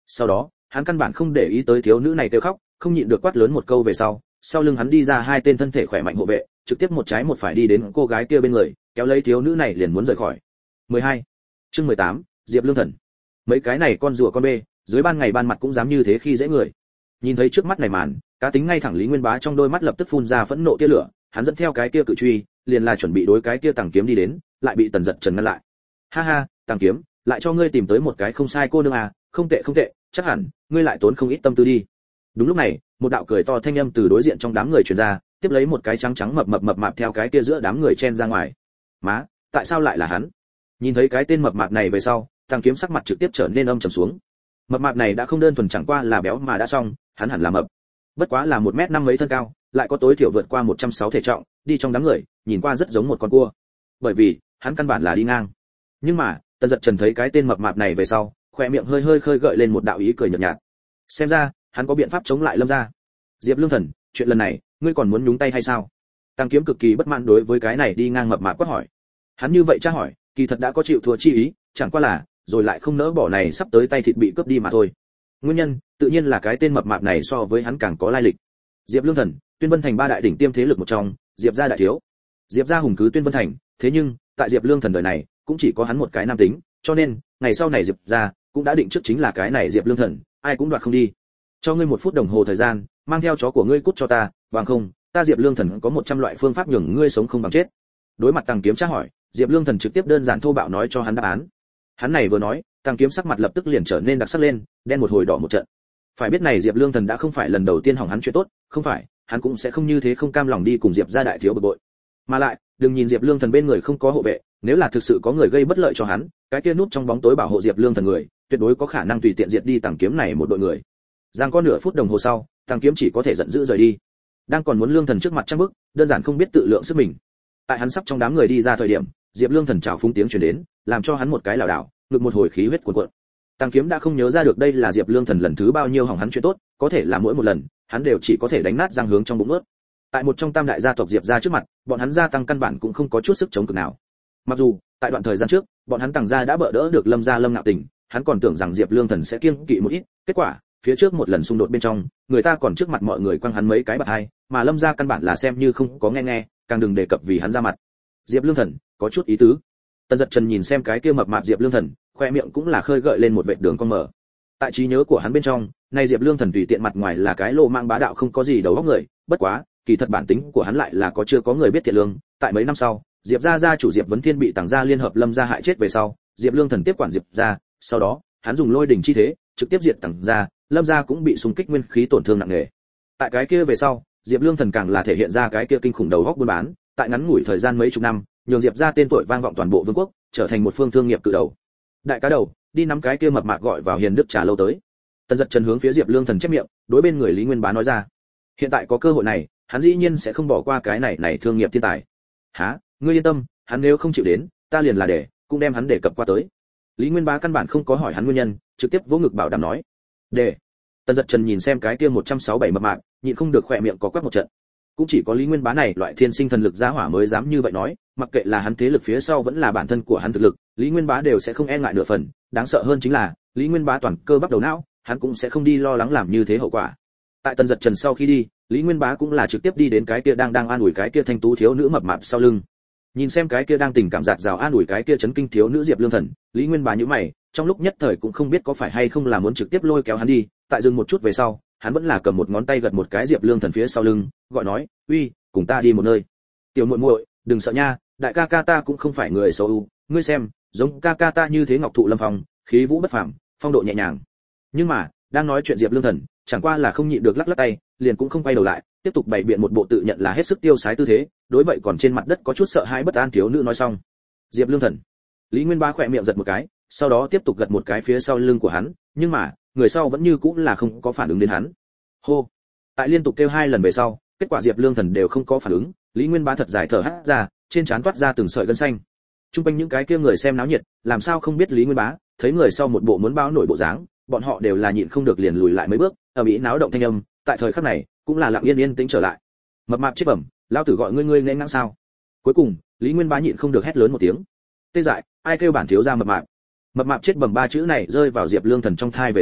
Sau đó hắn căn bản không để ý tới thiếu nữ này kêu khóc, không nhịn được quát lớn một câu về sau, sau lưng hắn đi ra hai tên thân thể khỏe mạnh hộ vệ, trực tiếp một trái một phải đi đến cô gái kia bên người, kéo lấy thiếu nữ này liền muốn rời khỏi. mười hai Chương mười tám, Diệp Lương Thần. Mấy cái này con rùa con bê, dưới ban ngày ban mặt cũng dám như thế khi dễ người. Nhìn thấy trước mắt này màn, cá tính ngay thẳng Lý Nguyên Bá trong đôi mắt lập tức phun ra phẫn nộ tia lửa, hắn dẫn theo cái kia cự truy, liền là chuẩn bị đối cái kia Tằng Kiếm đi đến, lại bị Tần Dật Trần ngăn lại. Ha ha, Tằng Kiếm, lại cho ngươi tìm tới một cái không sai cô nương à, không tệ không tệ, chắc hẳn ngươi lại tốn không ít tâm tư đi. Đúng lúc này, một đạo cười to thanh âm từ đối diện trong đám người truyền ra, tiếp lấy một cái trắng trắng mập mập mập mạp theo cái kia giữa đám người chen ra ngoài. Má, tại sao lại là hắn? Nhìn thấy cái tên mập mạp này về sau, Tằng Kiếm sắc mặt trực tiếp trở nên âm trầm xuống. Mập mạp này đã không đơn thuần chẳng qua là béo mà đã xong, hắn hẳn là mập. Bất quá là một mét năm mấy thân cao, lại có tối thiểu vượt qua một trăm sáu thể trọng, đi trong đám người, nhìn qua rất giống một con cua. Bởi vì, hắn căn bản là đi ngang. Nhưng mà, Tần Dật Trần thấy cái tên mập mạp này về sau, khóe miệng hơi hơi khơi gợi lên một đạo ý cười nhợt nhạt. Xem ra, hắn có biện pháp chống lại Lâm gia. Diệp Lương Thần, chuyện lần này, ngươi còn muốn nhúng tay hay sao? Tằng Kiếm cực kỳ bất mãn đối với cái này đi ngang mập mạp quát hỏi. Hắn như vậy tra hỏi, kỳ thật đã có chịu thua chi ý, chẳng qua là, rồi lại không nỡ bỏ này sắp tới tay thịt bị cướp đi mà thôi. Nguyên nhân, tự nhiên là cái tên mập mạp này so với hắn càng có lai lịch. Diệp Lương Thần, Tuyên Vân Thành ba đại đỉnh tiêm thế lực một trong, Diệp gia đại thiếu. Diệp gia hùng cứ Tuyên Vân Thành, thế nhưng, tại Diệp Lương Thần đời này, cũng chỉ có hắn một cái nam tính, cho nên, ngày sau này Diệp gia cũng đã định trước chính là cái này Diệp Lương Thần, ai cũng đoạt không đi. Cho ngươi một phút đồng hồ thời gian, mang theo chó của ngươi cút cho ta, bằng không, ta Diệp Lương Thần có một trăm loại phương pháp nhường ngươi sống không bằng chết. Đối mặt Tằng Kiếm tra hỏi, Diệp Lương Thần trực tiếp đơn giản thô bạo nói cho hắn đáp án. Hắn này vừa nói, Tằng Kiếm sắc mặt lập tức liền trở nên đặc sắc lên, đen một hồi đỏ một trận. Phải biết này Diệp Lương Thần đã không phải lần đầu tiên hỏng hắn chuyện tốt, không phải, hắn cũng sẽ không như thế không cam lòng đi cùng Diệp gia đại thiếu bực bội. Mà lại, đừng nhìn Diệp Lương Thần bên người không có hộ vệ, nếu là thực sự có người gây bất lợi cho hắn, cái kia núp trong bóng tối bảo hộ Diệp Lương Thần người, tuyệt đối có khả năng tùy tiện diệt đi Tằng Kiếm này một đội người. Giang có nửa phút đồng hồ sau, Tằng Kiếm chỉ có thể giận dữ rời đi. Đang còn muốn Lương Thần trước mặt trăm bước, đơn giản không biết tự lượng sức mình. Tại hắn sắp trong đám người đi ra thời điểm, Diệp Lương Thần chảo phúng tiếng truyền đến, làm cho hắn một cái lảo đảo, ngực một hồi khí huyết cuồn cuộn. Tằng Kiếm đã không nhớ ra được đây là Diệp Lương Thần lần thứ bao nhiêu hỏng hắn chuyện tốt, có thể là mỗi một lần, hắn đều chỉ có thể đánh nát răng hướng trong bụng ướt. Tại một trong tam đại gia tộc Diệp gia trước mặt, bọn hắn gia tăng căn bản cũng không có chút sức chống cự nào. Mặc dù, tại đoạn thời gian trước, bọn hắn Tằng gia đã bỡ đỡ được Lâm gia Lâm Ngạo Tình, hắn còn tưởng rằng Diệp Lương Thần sẽ kiêng kỵ một ít, kết quả, phía trước một lần xung đột bên trong, người ta còn trước mặt mọi người quăng hắn mấy cái bạt hai, mà Lâm gia căn bản là xem như không có nghe nghe, càng đừng đề cập vì hắn ra mặt. Diệp Lương Thần, có chút ý tứ. Tần Dật Trần nhìn xem cái kia mập mạp Diệp Lương Thần, khoe miệng cũng là khơi gợi lên một vệt đường cong mở. Tại trí nhớ của hắn bên trong, nay Diệp Lương Thần tùy tiện mặt ngoài là cái lô mang bá đạo không có gì đầu óc người, bất quá, kỳ thật bản tính của hắn lại là có chưa có người biết thiện lương. Tại mấy năm sau, Diệp gia gia chủ Diệp Vấn Thiên bị Tằng gia liên hợp Lâm gia hại chết về sau, Diệp Lương Thần tiếp quản Diệp gia, sau đó, hắn dùng lôi đỉnh chi thế, trực tiếp diệt Tằng gia, Lâm gia cũng bị xung kích nguyên khí tổn thương nặng nề. Tại cái kia về sau, Diệp Lương Thần càng là thể hiện ra cái kia kinh khủng đầu óc buôn bán, tại ngắn ngủi thời gian mấy chục năm, nhường Diệp gia tên tuổi vang vọng toàn bộ vương quốc, trở thành một phương thương nghiệp cự đầu. Đại cá đầu, đi nắm cái kia mập mạp gọi vào Hiền Đức trà lâu tới. Tần Dật Trần hướng phía Diệp Lương Thần chép miệng, đối bên người Lý Nguyên Bá nói ra. Hiện tại có cơ hội này, hắn dĩ nhiên sẽ không bỏ qua cái này này thương nghiệp thiên tài. Hả? Ngươi yên tâm, hắn nếu không chịu đến, ta liền là để, cũng đem hắn để cập qua tới. Lý Nguyên Bá căn bản không có hỏi hắn nguyên nhân, trực tiếp vỗ ngực bảo đảm nói. Để. Tần Dật Trần nhìn xem cái kia một trăm sáu mươi bảy mập mạp, nhịn không được khỏe miệng có quắc một trận. Cũng chỉ có Lý Nguyên Bá này loại thiên sinh thần lực giá hỏa mới dám như vậy nói, mặc kệ là hắn thế lực phía sau vẫn là bản thân của hắn thực lực, Lý Nguyên Bá đều sẽ không e ngại nửa phần, đáng sợ hơn chính là, Lý Nguyên Bá toàn cơ bắp đầu não, hắn cũng sẽ không đi lo lắng làm như thế hậu quả. Tại Tần Dật Trần sau khi đi, Lý Nguyên Bá cũng là trực tiếp đi đến cái kia đang đang an ủi cái kia thanh tú thiếu nữ mập mạp sau lưng. Nhìn xem cái kia đang tình cảm giạt rào an ủi cái kia chấn kinh thiếu nữ Diệp Lương Thần, Lý Nguyên Bá nhíu mày, trong lúc nhất thời cũng không biết có phải hay không là muốn trực tiếp lôi kéo hắn đi, tại dừng một chút về sau, hắn vẫn là cầm một ngón tay gật một cái Diệp Lương Thần phía sau lưng, gọi nói, "Uy, cùng ta đi một nơi." "Tiểu muội muội, đừng sợ nha, đại ca ca ta cũng không phải người xấu ưu, ngươi xem, giống ca ca ta như thế ngọc thụ lâm phong, khí vũ bất phàm, phong độ nhẹ nhàng." Nhưng mà, đang nói chuyện Diệp Lương Thần, chẳng qua là không nhịn được lắc lắc tay, liền cũng không quay đầu lại, tiếp tục bày biện một bộ tự nhận là hết sức tiêu sái tư thế, đối vậy còn trên mặt đất có chút sợ hãi bất an thiếu nữ nói xong. "Diệp Lương Thần." Lý Nguyên Bá khỏe miệng giật một cái, sau đó tiếp tục gật một cái phía sau lưng của hắn, nhưng mà, người sau vẫn như cũng là không có phản ứng đến hắn. Hô. Tại liên tục kêu hai lần về sau, kết quả Diệp Lương Thần đều không có phản ứng, Lý Nguyên Bá thật dài thở hắt ra, trên trán toát ra từng sợi gân xanh. Trung quanh những cái kia người xem náo nhiệt, làm sao không biết Lý Nguyên Bá, thấy người sau một bộ muốn báo nổi bộ dáng, bọn họ đều là nhịn không được liền lùi lại mấy bước, ở mỹ náo động thanh âm, tại thời khắc này, cũng là lặng yên yên tĩnh trở lại. Mập mạp chết bẩm, lão tử gọi ngươi ngươi nên ngang sao? Cuối cùng, Lý Nguyên Bá nhịn không được hét lớn một tiếng. Tê dại, ai kêu bản thiếu gia mập mạp? Mập mạp chết bẩm ba chữ này rơi vào Diệp Lương Thần trong thai về sau,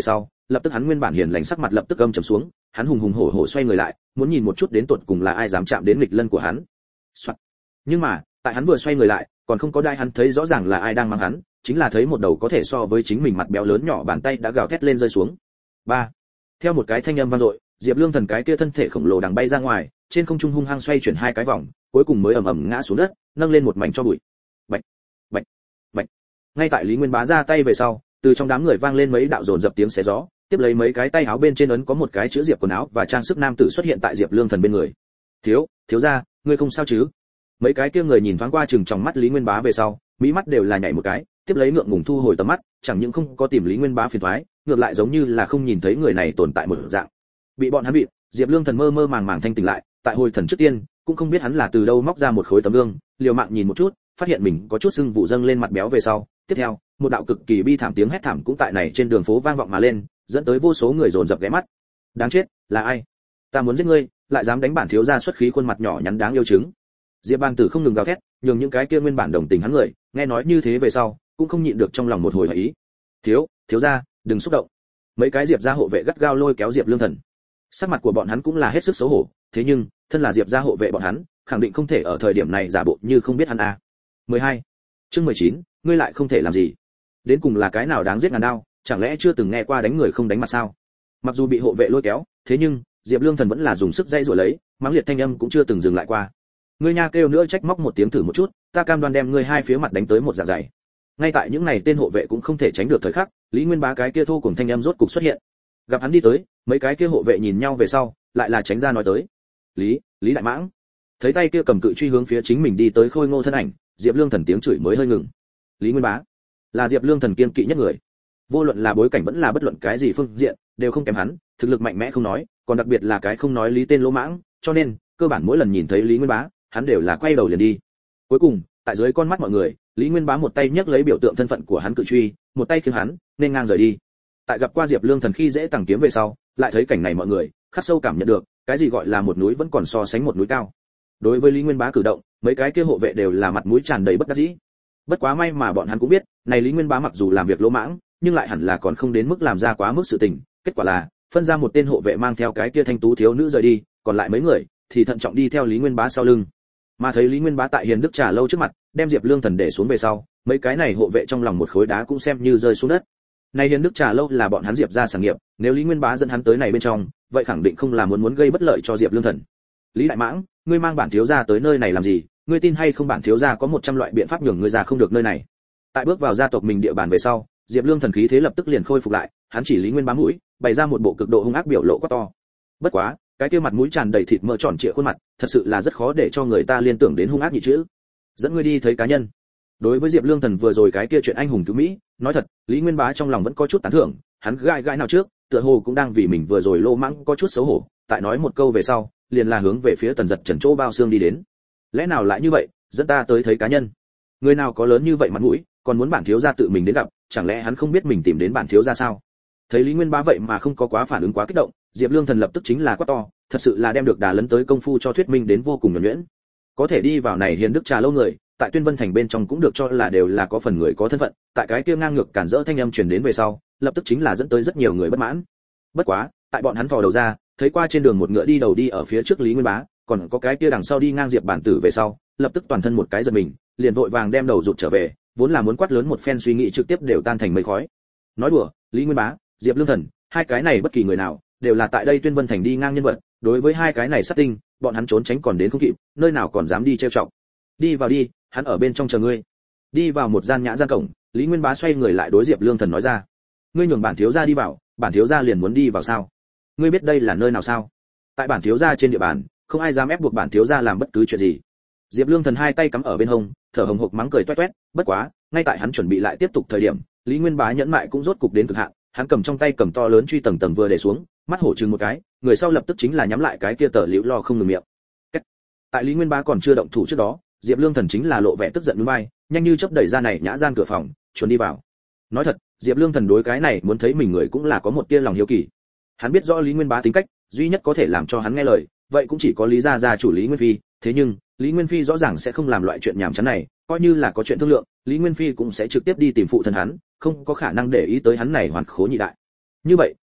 lập tức hắn nguyên bản hiền lành sắc mặt lập tức âm trầm xuống, hắn hùng hùng hổ hổ xoay người lại, muốn nhìn một chút đến tột cùng là ai dám chạm đến nghịch lân của hắn. Soạn. Nhưng mà, tại hắn vừa xoay người lại, còn không có đai hắn thấy rõ ràng là ai đang mang hắn, chính là thấy một đầu có thể so với chính mình mặt béo lớn nhỏ bàn tay đã gào thét lên rơi xuống. Ba. Theo một cái thanh âm vang dội, Diệp Lương Thần cái kia thân thể khổng lồ đằng bay ra ngoài, trên không trung hung hăng xoay chuyển hai cái vòng, cuối cùng mới ầm ầm ngã xuống đất, nâng lên một mảnh cho bụi. Bạch, bạch, bạch. Ngay tại Lý Nguyên Bá ra tay về sau, từ trong đám người vang lên mấy đạo dồn dập tiếng xé gió, tiếp lấy mấy cái tay áo bên trên ấn có một cái chữ Diệp quần áo và trang sức nam tử xuất hiện tại Diệp Lương Thần bên người. "Thiếu, thiếu gia, ngươi không sao chứ?" Mấy cái kia người nhìn thoáng qua chừng trong mắt Lý Nguyên Bá về sau, mỹ mắt đều là nhảy một cái, tiếp lấy ngượng ngùng thu hồi tầm mắt, chẳng những không có tìm Lý Nguyên Bá phiền toái, ngược lại giống như là không nhìn thấy người này tồn tại một dạng. Bị bọn hắn bị, Diệp Lương Thần mơ mơ màng màng thanh tỉnh lại, tại hồi thần trước tiên, cũng không biết hắn là từ đâu móc ra một khối tấm gương, liều mạng nhìn một chút, phát hiện mình có chút sưng vụ dâng lên mặt béo về sau, tiếp theo, một đạo cực kỳ bi thảm tiếng hét thảm cũng tại này trên đường phố vang vọng mà lên, dẫn tới vô số người dồn dập ghé mắt. Đáng chết, là ai? Ta muốn giết ngươi, lại dám đánh bản thiếu gia xuất khí khuôn mặt nhỏ nhắn đáng yêu chứng. Diệp Ban Tử không ngừng gào thét, nhường những cái kia nguyên bản đồng tình hắn người, nghe nói như thế về sau, cũng không nhịn được trong lòng một hồi hận ý. "Thiếu, thiếu gia, đừng xúc động." Mấy cái Diệp gia hộ vệ gắt gao lôi kéo Diệp Lương Thần. Sắc mặt của bọn hắn cũng là hết sức xấu hổ, thế nhưng, thân là Diệp gia hộ vệ bọn hắn, khẳng định không thể ở thời điểm này giả bộ như không biết hắn a. mười hai. Chương mười chín, ngươi lại không thể làm gì. Đến cùng là cái nào đáng giết ngàn đao, chẳng lẽ chưa từng nghe qua đánh người không đánh mặt sao? Mặc dù bị hộ vệ lôi kéo, thế nhưng, Diệp Lương Thần vẫn là dùng sức dây rủa lấy, mắng liệt thanh âm cũng chưa từng dừng lại qua. Ngươi nha kêu nữa trách móc một tiếng thử một chút, ta cam đoan đem ngươi hai phía mặt đánh tới một dạ dày. Ngay tại những này tên hộ vệ cũng không thể tránh được thời khắc, Lý Nguyên Bá cái kia thô cùng thanh âm rốt cục xuất hiện. Gặp hắn đi tới, mấy cái kia hộ vệ nhìn nhau về sau, lại là tránh ra nói tới. "Lý, Lý đại mãng." Thấy tay kia cầm cự truy hướng phía chính mình đi tới khôi ngô thân ảnh, Diệp Lương Thần tiếng chửi mới hơi ngừng. Lý Nguyên Bá là Diệp Lương Thần kiên kỵ nhất người. Vô luận là bối cảnh vẫn là bất luận cái gì phương diện, đều không kém hắn, thực lực mạnh mẽ không nói, còn đặc biệt là cái không nói lý tên lỗ mãng, cho nên, cơ bản mỗi lần nhìn thấy Lý Nguyên Bá, hắn đều là quay đầu liền đi. Cuối cùng, tại dưới con mắt mọi người, Lý Nguyên Bá một tay nhấc lấy biểu tượng thân phận của hắn cự truy, một tay khiêng hắn, nên ngang rời đi. Tại gặp qua Diệp Lương Thần khi dễ tàng kiếm về sau, lại thấy cảnh này mọi người, khắc sâu cảm nhận được, cái gì gọi là một núi vẫn còn so sánh một núi cao. Đối với Lý Nguyên Bá cử động, mấy cái kia hộ vệ đều là mặt mũi tràn đầy bất đắc dĩ. Bất quá may mà bọn hắn cũng biết, này Lý Nguyên Bá mặc dù làm việc lỗ mãng, nhưng lại hẳn là còn không đến mức làm ra quá mức sự tình, kết quả là, phân ra một tên hộ vệ mang theo cái kia thanh tú thiếu nữ rời đi, còn lại mấy người thì thận trọng đi theo Lý Nguyên Bá sau lưng. Mà thấy Lý Nguyên Bá tại Hiền Đức Trà lâu trước mặt, đem Diệp Lương Thần để xuống về sau, mấy cái này hộ vệ trong lòng một khối đá cũng xem như rơi xuống đất. Này Hiền Đức Trà lâu là bọn hắn Diệp gia sản nghiệp, nếu Lý Nguyên Bá dẫn hắn tới này bên trong, vậy khẳng định không là muốn muốn gây bất lợi cho Diệp Lương Thần. "Lý đại mãng, ngươi mang bản thiếu gia tới nơi này làm gì? Ngươi tin hay không bản thiếu gia có một trăm loại biện pháp nhường ngươi ra không được nơi này." Tại bước vào gia tộc mình địa bàn về sau, Diệp Lương Thần khí thế lập tức liền khôi phục lại, hắn chỉ Lý Nguyên Bá mũi, bày ra một bộ cực độ hung ác biểu lộ quá to. Bất quá, cái kia mặt mũi tràn đầy thịt mỡ tròn trịa khuôn mặt, thật sự là rất khó để cho người ta liên tưởng đến hung ác nhị chữ. "Dẫn ngươi đi thấy cá nhân." Đối với Diệp Lương Thần vừa rồi cái kia chuyện anh hùng cứu Mỹ, nói thật, Lý Nguyên Bá trong lòng vẫn có chút tán thưởng, hắn gai gai nào trước, tựa hồ cũng đang vì mình vừa rồi lô mãng có chút xấu hổ, tại nói một câu về sau, liền là hướng về phía Tần Dật Trần chỗ bao xương đi đến. "Lẽ nào lại như vậy, dẫn ta tới thấy cá nhân? Người nào có lớn như vậy mặt mũi, còn muốn bản thiếu gia tự mình đến gặp, chẳng lẽ hắn không biết mình tìm đến bản thiếu gia sao?" Thấy Lý Nguyên Bá vậy mà không có quá phản ứng quá kích động, Diệp Lương Thần lập tức chính là quát to, thật sự là đem được đà lấn tới công phu cho thuyết minh đến vô cùng nhuần nhuyễn. Có thể đi vào này Hiền Đức Trà lâu người, tại Tuyên Vân thành bên trong cũng được cho là đều là có phần người có thân phận, tại cái kia ngang ngược cản rỡ thanh âm truyền đến về sau, lập tức chính là dẫn tới rất nhiều người bất mãn. Bất quá, tại bọn hắn thò đầu ra, thấy qua trên đường một ngựa đi đầu đi ở phía trước Lý Nguyên Bá, còn có cái kia đằng sau đi ngang Diệp Bản Tử về sau, lập tức toàn thân một cái giật mình, liền vội vàng đem đầu rụt trở về, vốn là muốn quát lớn một phen suy nghĩ trực tiếp đều tan thành mây khói. Nói đùa, Lý Nguyên Bá, Diệp Lương Thần, hai cái này bất kỳ người nào đều là tại đây Tuyên Vân thành đi ngang nhân vật, đối với hai cái này sát tinh, bọn hắn trốn tránh còn đến không kịp, nơi nào còn dám đi trêu chọc. "Đi vào đi, hắn ở bên trong chờ ngươi." Đi vào một gian nhã gian cổng, Lý Nguyên Bá xoay người lại đối Diệp Lương Thần nói ra: "Ngươi nhường bản thiếu gia đi vào, bản thiếu gia liền muốn đi vào sao? Ngươi biết đây là nơi nào sao? Tại bản thiếu gia trên địa bàn, không ai dám ép buộc bản thiếu gia làm bất cứ chuyện gì." Diệp Lương Thần hai tay cắm ở bên hông, thở hồng hộc mắng cười toét toét, bất quá, ngay tại hắn chuẩn bị lại tiếp tục thời điểm, Lý Nguyên Bá nhẫn mại cũng rốt cục đến cực hạn, hắn cầm trong tay cầm to lớn truy tầng tầng vừa để xuống, mắt hổ trừng một cái, người sau lập tức chính là nhắm lại cái kia tờ liễu lo không ngừng miệng. Tại Lý Nguyên Bá còn chưa động thủ trước đó, Diệp Lương Thần chính là lộ vẻ tức giận nhún vai, nhanh như chớp đẩy ra này nhã gian cửa phòng, chuẩn đi vào. Nói thật, Diệp Lương Thần đối cái này muốn thấy mình người cũng là có một tia lòng hiếu kỳ. Hắn biết rõ Lý Nguyên Bá tính cách, duy nhất có thể làm cho hắn nghe lời, vậy cũng chỉ có Lý gia gia chủ Lý Nguyên Phi, thế nhưng, Lý Nguyên Phi rõ ràng sẽ không làm loại chuyện nhảm chán này, coi như là có chuyện thương lượng, Lý Nguyên Phi cũng sẽ trực tiếp đi tìm phụ thân hắn, không có khả năng để ý tới hắn này hoàn khố nhị đại. Như vậy,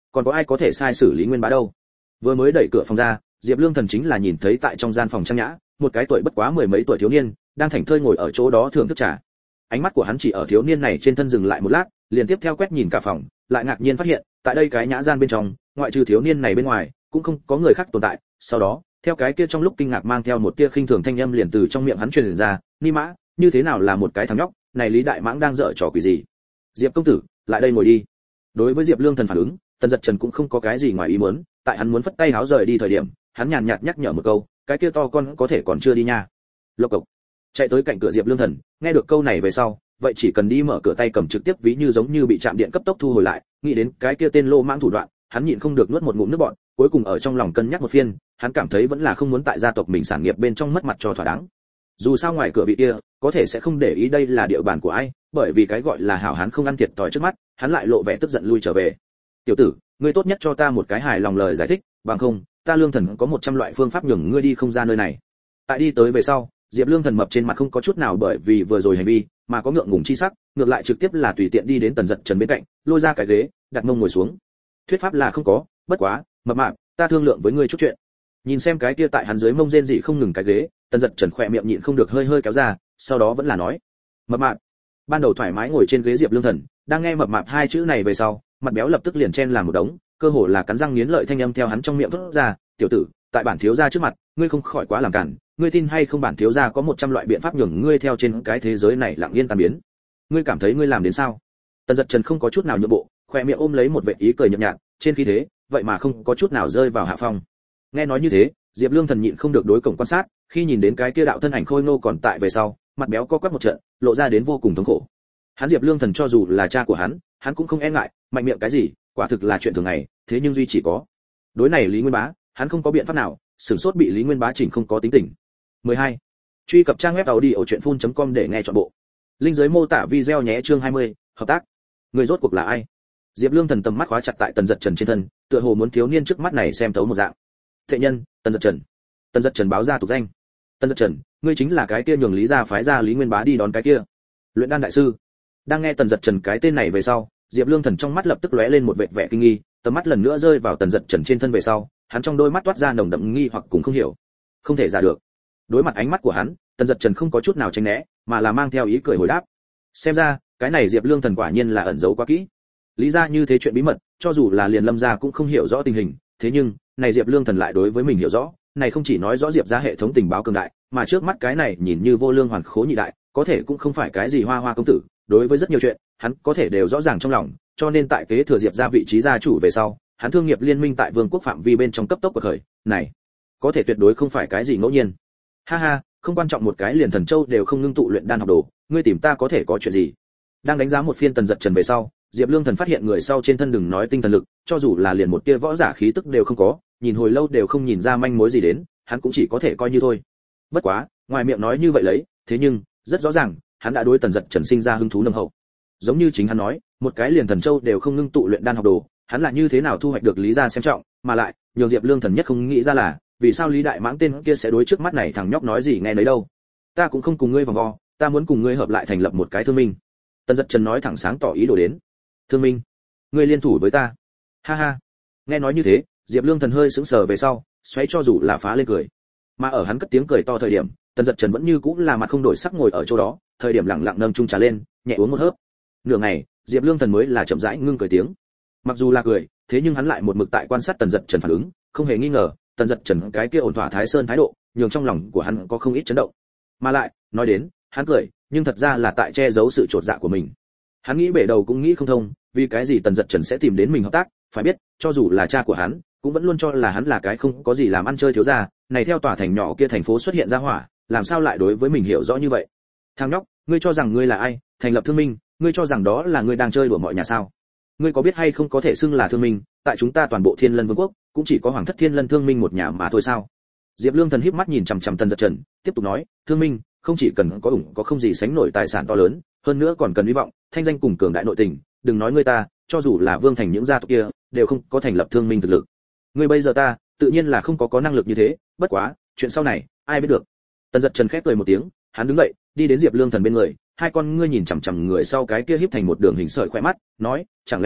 còn có ai có thể sai xử Lý Nguyên Bá đâu. Vừa mới đẩy cửa phòng ra, Diệp Lương Thần chính là nhìn thấy tại trong gian phòng trang nhã, một cái tuổi bất quá mười mấy tuổi thiếu niên, đang thảnh thơi ngồi ở chỗ đó thưởng thức trà. Ánh mắt của hắn chỉ ở thiếu niên này trên thân dừng lại một lát, liền tiếp theo quét nhìn cả phòng, lại ngạc nhiên phát hiện, tại đây cái nhã gian bên trong, ngoại trừ thiếu niên này bên ngoài, cũng không có người khác tồn tại. Sau đó, theo cái kia trong lúc kinh ngạc mang theo một tia khinh thường thanh âm liền từ trong miệng hắn truyền ra, "Ni Mã, như thế nào là một cái thằng nhóc, này Lý Đại Mãng đang dở trò quỷ gì? Diệp công tử, lại đây ngồi đi." Đối với Diệp Lương Thần phản ứng, Tần Dật Trần cũng không có cái gì ngoài ý muốn, tại hắn muốn phất tay háo rời đi thời điểm, hắn nhàn nhạt nhắc nhở một câu, "Cái kia to con có thể còn chưa đi nha." Lộc cộc. Chạy tới cạnh cửa Diệp Lương Thần, nghe được câu này về sau, vậy chỉ cần đi mở cửa tay cầm trực tiếp ví như giống như bị chạm điện cấp tốc thu hồi lại, nghĩ đến cái kia tên lô mãng thủ đoạn, hắn nhịn không được nuốt một ngụm nước bọt, cuối cùng ở trong lòng cân nhắc một phiên, hắn cảm thấy vẫn là không muốn tại gia tộc mình sản nghiệp bên trong mất mặt cho thỏa đáng. Dù sao ngoài cửa vị kia, có thể sẽ không để ý đây là địa bàn của ai, bởi vì cái gọi là hảo hán không ăn thiệt thòi trước mắt, hắn lại lộ vẻ tức giận lui trở về. "Tiểu tử, ngươi tốt nhất cho ta một cái hài lòng lời giải thích, bằng không, ta Lương Thần có một trăm loại phương pháp nhường ngươi đi không ra nơi này." Tại đi tới về sau, Diệp Lương Thần mập trên mặt không có chút nào bởi vì vừa rồi hành vi mà có ngượng ngùng chi sắc, ngược lại trực tiếp là tùy tiện đi đến Tần Dật Trần bên cạnh, lôi ra cái ghế, đặt mông ngồi xuống. "Thuyết pháp là không có, bất quá, mập mạp, ta thương lượng với ngươi chút chuyện." Nhìn xem cái kia tại hắn dưới mông rên dị không ngừng cái ghế, Tần Dật Trần khỏe miệng nhịn không được hơi hơi kéo ra, sau đó vẫn là nói, "Mập mạp." Ban đầu thoải mái ngồi trên ghế Diệp Lương Thần, đang nghe mập mạp hai chữ này về sau, mặt béo lập tức liền chen làm một đống, cơ hồ là cắn răng nghiến lợi thanh âm theo hắn trong miệng thốt ra, "Tiểu tử, tại bản thiếu gia trước mặt, ngươi không khỏi quá làm cản, ngươi tin hay không bản thiếu gia có một trăm loại biện pháp nhường ngươi theo trên cái thế giới này lặng yên tan biến. Ngươi cảm thấy ngươi làm đến sao?" Tần Dật Trần không có chút nào nhượng bộ, khóe miệng ôm lấy một vẻ ý cười nhợt nhạt, trên khí thế, vậy mà không có chút nào rơi vào hạ phong. Nghe nói như thế, Diệp Lương Thần nhịn không được đối cổng quan sát, khi nhìn đến cái kia đạo thân ảnh khôi ngô còn tại về sau, mặt béo co quắp một trận, lộ ra đến vô cùng thống khổ. Hắn Diệp Lương Thần cho dù là cha của hắn, hắn cũng không e ngại, mạnh miệng cái gì, quả thực là chuyện thường ngày, thế nhưng duy chỉ có đối này Lý Nguyên Bá, hắn không có biện pháp nào, sửng sốt bị Lý Nguyên Bá chỉnh không có tính tình. mười hai. Truy cập trang web audiochuyenphun chấm com để nghe trọn bộ. Link dưới mô tả video nhé. Chương hai mươi, hợp tác. Người rốt cuộc là ai? Diệp Lương Thần tầm mắt khóa chặt tại Tần Dật Trần trên thân, tựa hồ muốn thiếu niên trước mắt này xem thấu một dạng. "Thệ nhân, Tần Dật Trần." Tần Dật Trần báo ra tục danh. "Tần Dật Trần, ngươi chính là cái kia nhường Lý gia phái ra Lý Nguyên Bá đi đón cái kia luyện đan đại sư?" Đang nghe Tần Dật Trần cái tên này về sau, Diệp Lương Thần trong mắt lập tức lóe lên một vẻ vẻ kinh nghi, tầm mắt lần nữa rơi vào Tần Dật Trần trên thân về sau, hắn trong đôi mắt toát ra nồng đậm nghi hoặc cùng không hiểu. Không thể giả được. Đối mặt ánh mắt của hắn, Tần Dật Trần không có chút nào tránh né, mà là mang theo ý cười hồi đáp. Xem ra, cái này Diệp Lương Thần quả nhiên là ẩn giấu quá kỹ. Lý gia như thế chuyện bí mật, cho dù là liền Lâm gia cũng không hiểu rõ tình hình, thế nhưng, này Diệp Lương Thần lại đối với mình hiểu rõ, này không chỉ nói rõ Diệp gia hệ thống tình báo cường đại, mà trước mắt cái này nhìn như vô lương hoàn khố nhị đại, có thể cũng không phải cái gì hoa hoa công tử, đối với rất nhiều chuyện, hắn có thể đều rõ ràng trong lòng, cho nên tại kế thừa Diệp gia vị trí gia chủ về sau, hắn thương nghiệp liên minh tại vương quốc phạm vi bên trong cấp tốc của khởi, này, có thể tuyệt đối không phải cái gì ngẫu nhiên. Ha ha, không quan trọng một cái liền thần châu đều không ngưng tụ luyện đan học đồ, ngươi tìm ta có thể có chuyện gì? Đang đánh giá một phiên Tần Dật Trần về sau, Diệp Lương Thần phát hiện người sau trên thân đừng nói tinh thần lực, cho dù là liền một tia võ giả khí tức đều không có, nhìn hồi lâu đều không nhìn ra manh mối gì đến, hắn cũng chỉ có thể coi như thôi. Bất quá, ngoài miệng nói như vậy lấy, thế nhưng, rất rõ ràng, hắn đã đối Tần Dật Trần sinh ra hứng thú nồng hậu. Giống như chính hắn nói, một cái liền thần châu đều không ngưng tụ luyện đan học đồ, hắn là như thế nào thu hoạch được Lý gia xem trọng, mà lại, nhường Diệp Lương Thần nhất không nghĩ ra là, vì sao Lý Đại Mãng tên kia sẽ đối trước mắt này thằng nhóc nói gì nghe nấy đâu. "Ta cũng không cùng ngươi vòng vo, ta muốn cùng ngươi hợp lại thành lập một cái thương minh." Tần Dật Trần nói thẳng sáng tỏ ý đồ đến. "Thương minh? Ngươi liên thủ với ta?" Ha ha. Nghe nói như thế, Diệp Lương Thần hơi sững sờ về sau, xoáy cho dù là phá lên cười. Mà ở hắn cất tiếng cười to thời điểm, Tần Dật Trần vẫn như cũ là mặt không đổi sắc ngồi ở chỗ đó, thời điểm lặng lặng nâng chung trà lên, nhẹ uống một hớp. Nửa ngày, Diệp Lương Thần mới là chậm rãi ngưng cười tiếng. Mặc dù là cười, thế nhưng hắn lại một mực tại quan sát Tần Dật Trần phản ứng, không hề nghi ngờ, Tần Dật Trần cái kia ổn thỏa Thái Sơn thái độ, nhường trong lòng của hắn có không ít chấn động. Mà lại, nói đến, hắn cười, nhưng thật ra là tại che giấu sự chột dạ của mình. Hắn nghĩ bể đầu cũng nghĩ không thông, vì cái gì Tần Dật Trần sẽ tìm đến mình hợp tác, phải biết, cho dù là cha của hắn, cũng vẫn luôn cho là hắn là cái không có gì làm ăn chơi thiếu gia, này theo tòa thành nhỏ kia thành phố xuất hiện ra hỏa, làm sao lại đối với mình hiểu rõ như vậy? Thằng nhóc, ngươi cho rằng ngươi là ai? Thành lập thương minh, ngươi cho rằng đó là ngươi đang chơi đùa mọi nhà sao? Ngươi có biết hay không có thể xưng là thương minh, tại chúng ta toàn bộ Thiên Lân Vương quốc, cũng chỉ có Hoàng thất Thiên Lân thương minh một nhà mà thôi sao? Diệp Lương Thần híp mắt nhìn chằm chằm Tần Dật Trần, tiếp tục nói, thương minh, không chỉ cần có ủng có không gì sánh nổi tài sản to lớn, hơn nữa còn cần hy vọng, thanh danh cùng cường đại nội tình, đừng nói ngươi ta, cho dù là Vương thành những gia tộc kia, đều không có thành lập thương minh thực lực. Ngươi bây giờ ta, tự nhiên là không có có năng lực như thế, bất quá, chuyện sau này, ai biết được. Tần Dật Trần khép cười một tiếng, hắn đứng dậy, đi đến Diệp Lương Thần bên người, hai con ngươi nhìn chằm chằm người sau cái kia híp thành một đường hình sợi khỏe mắt, nói, chẳng lẽ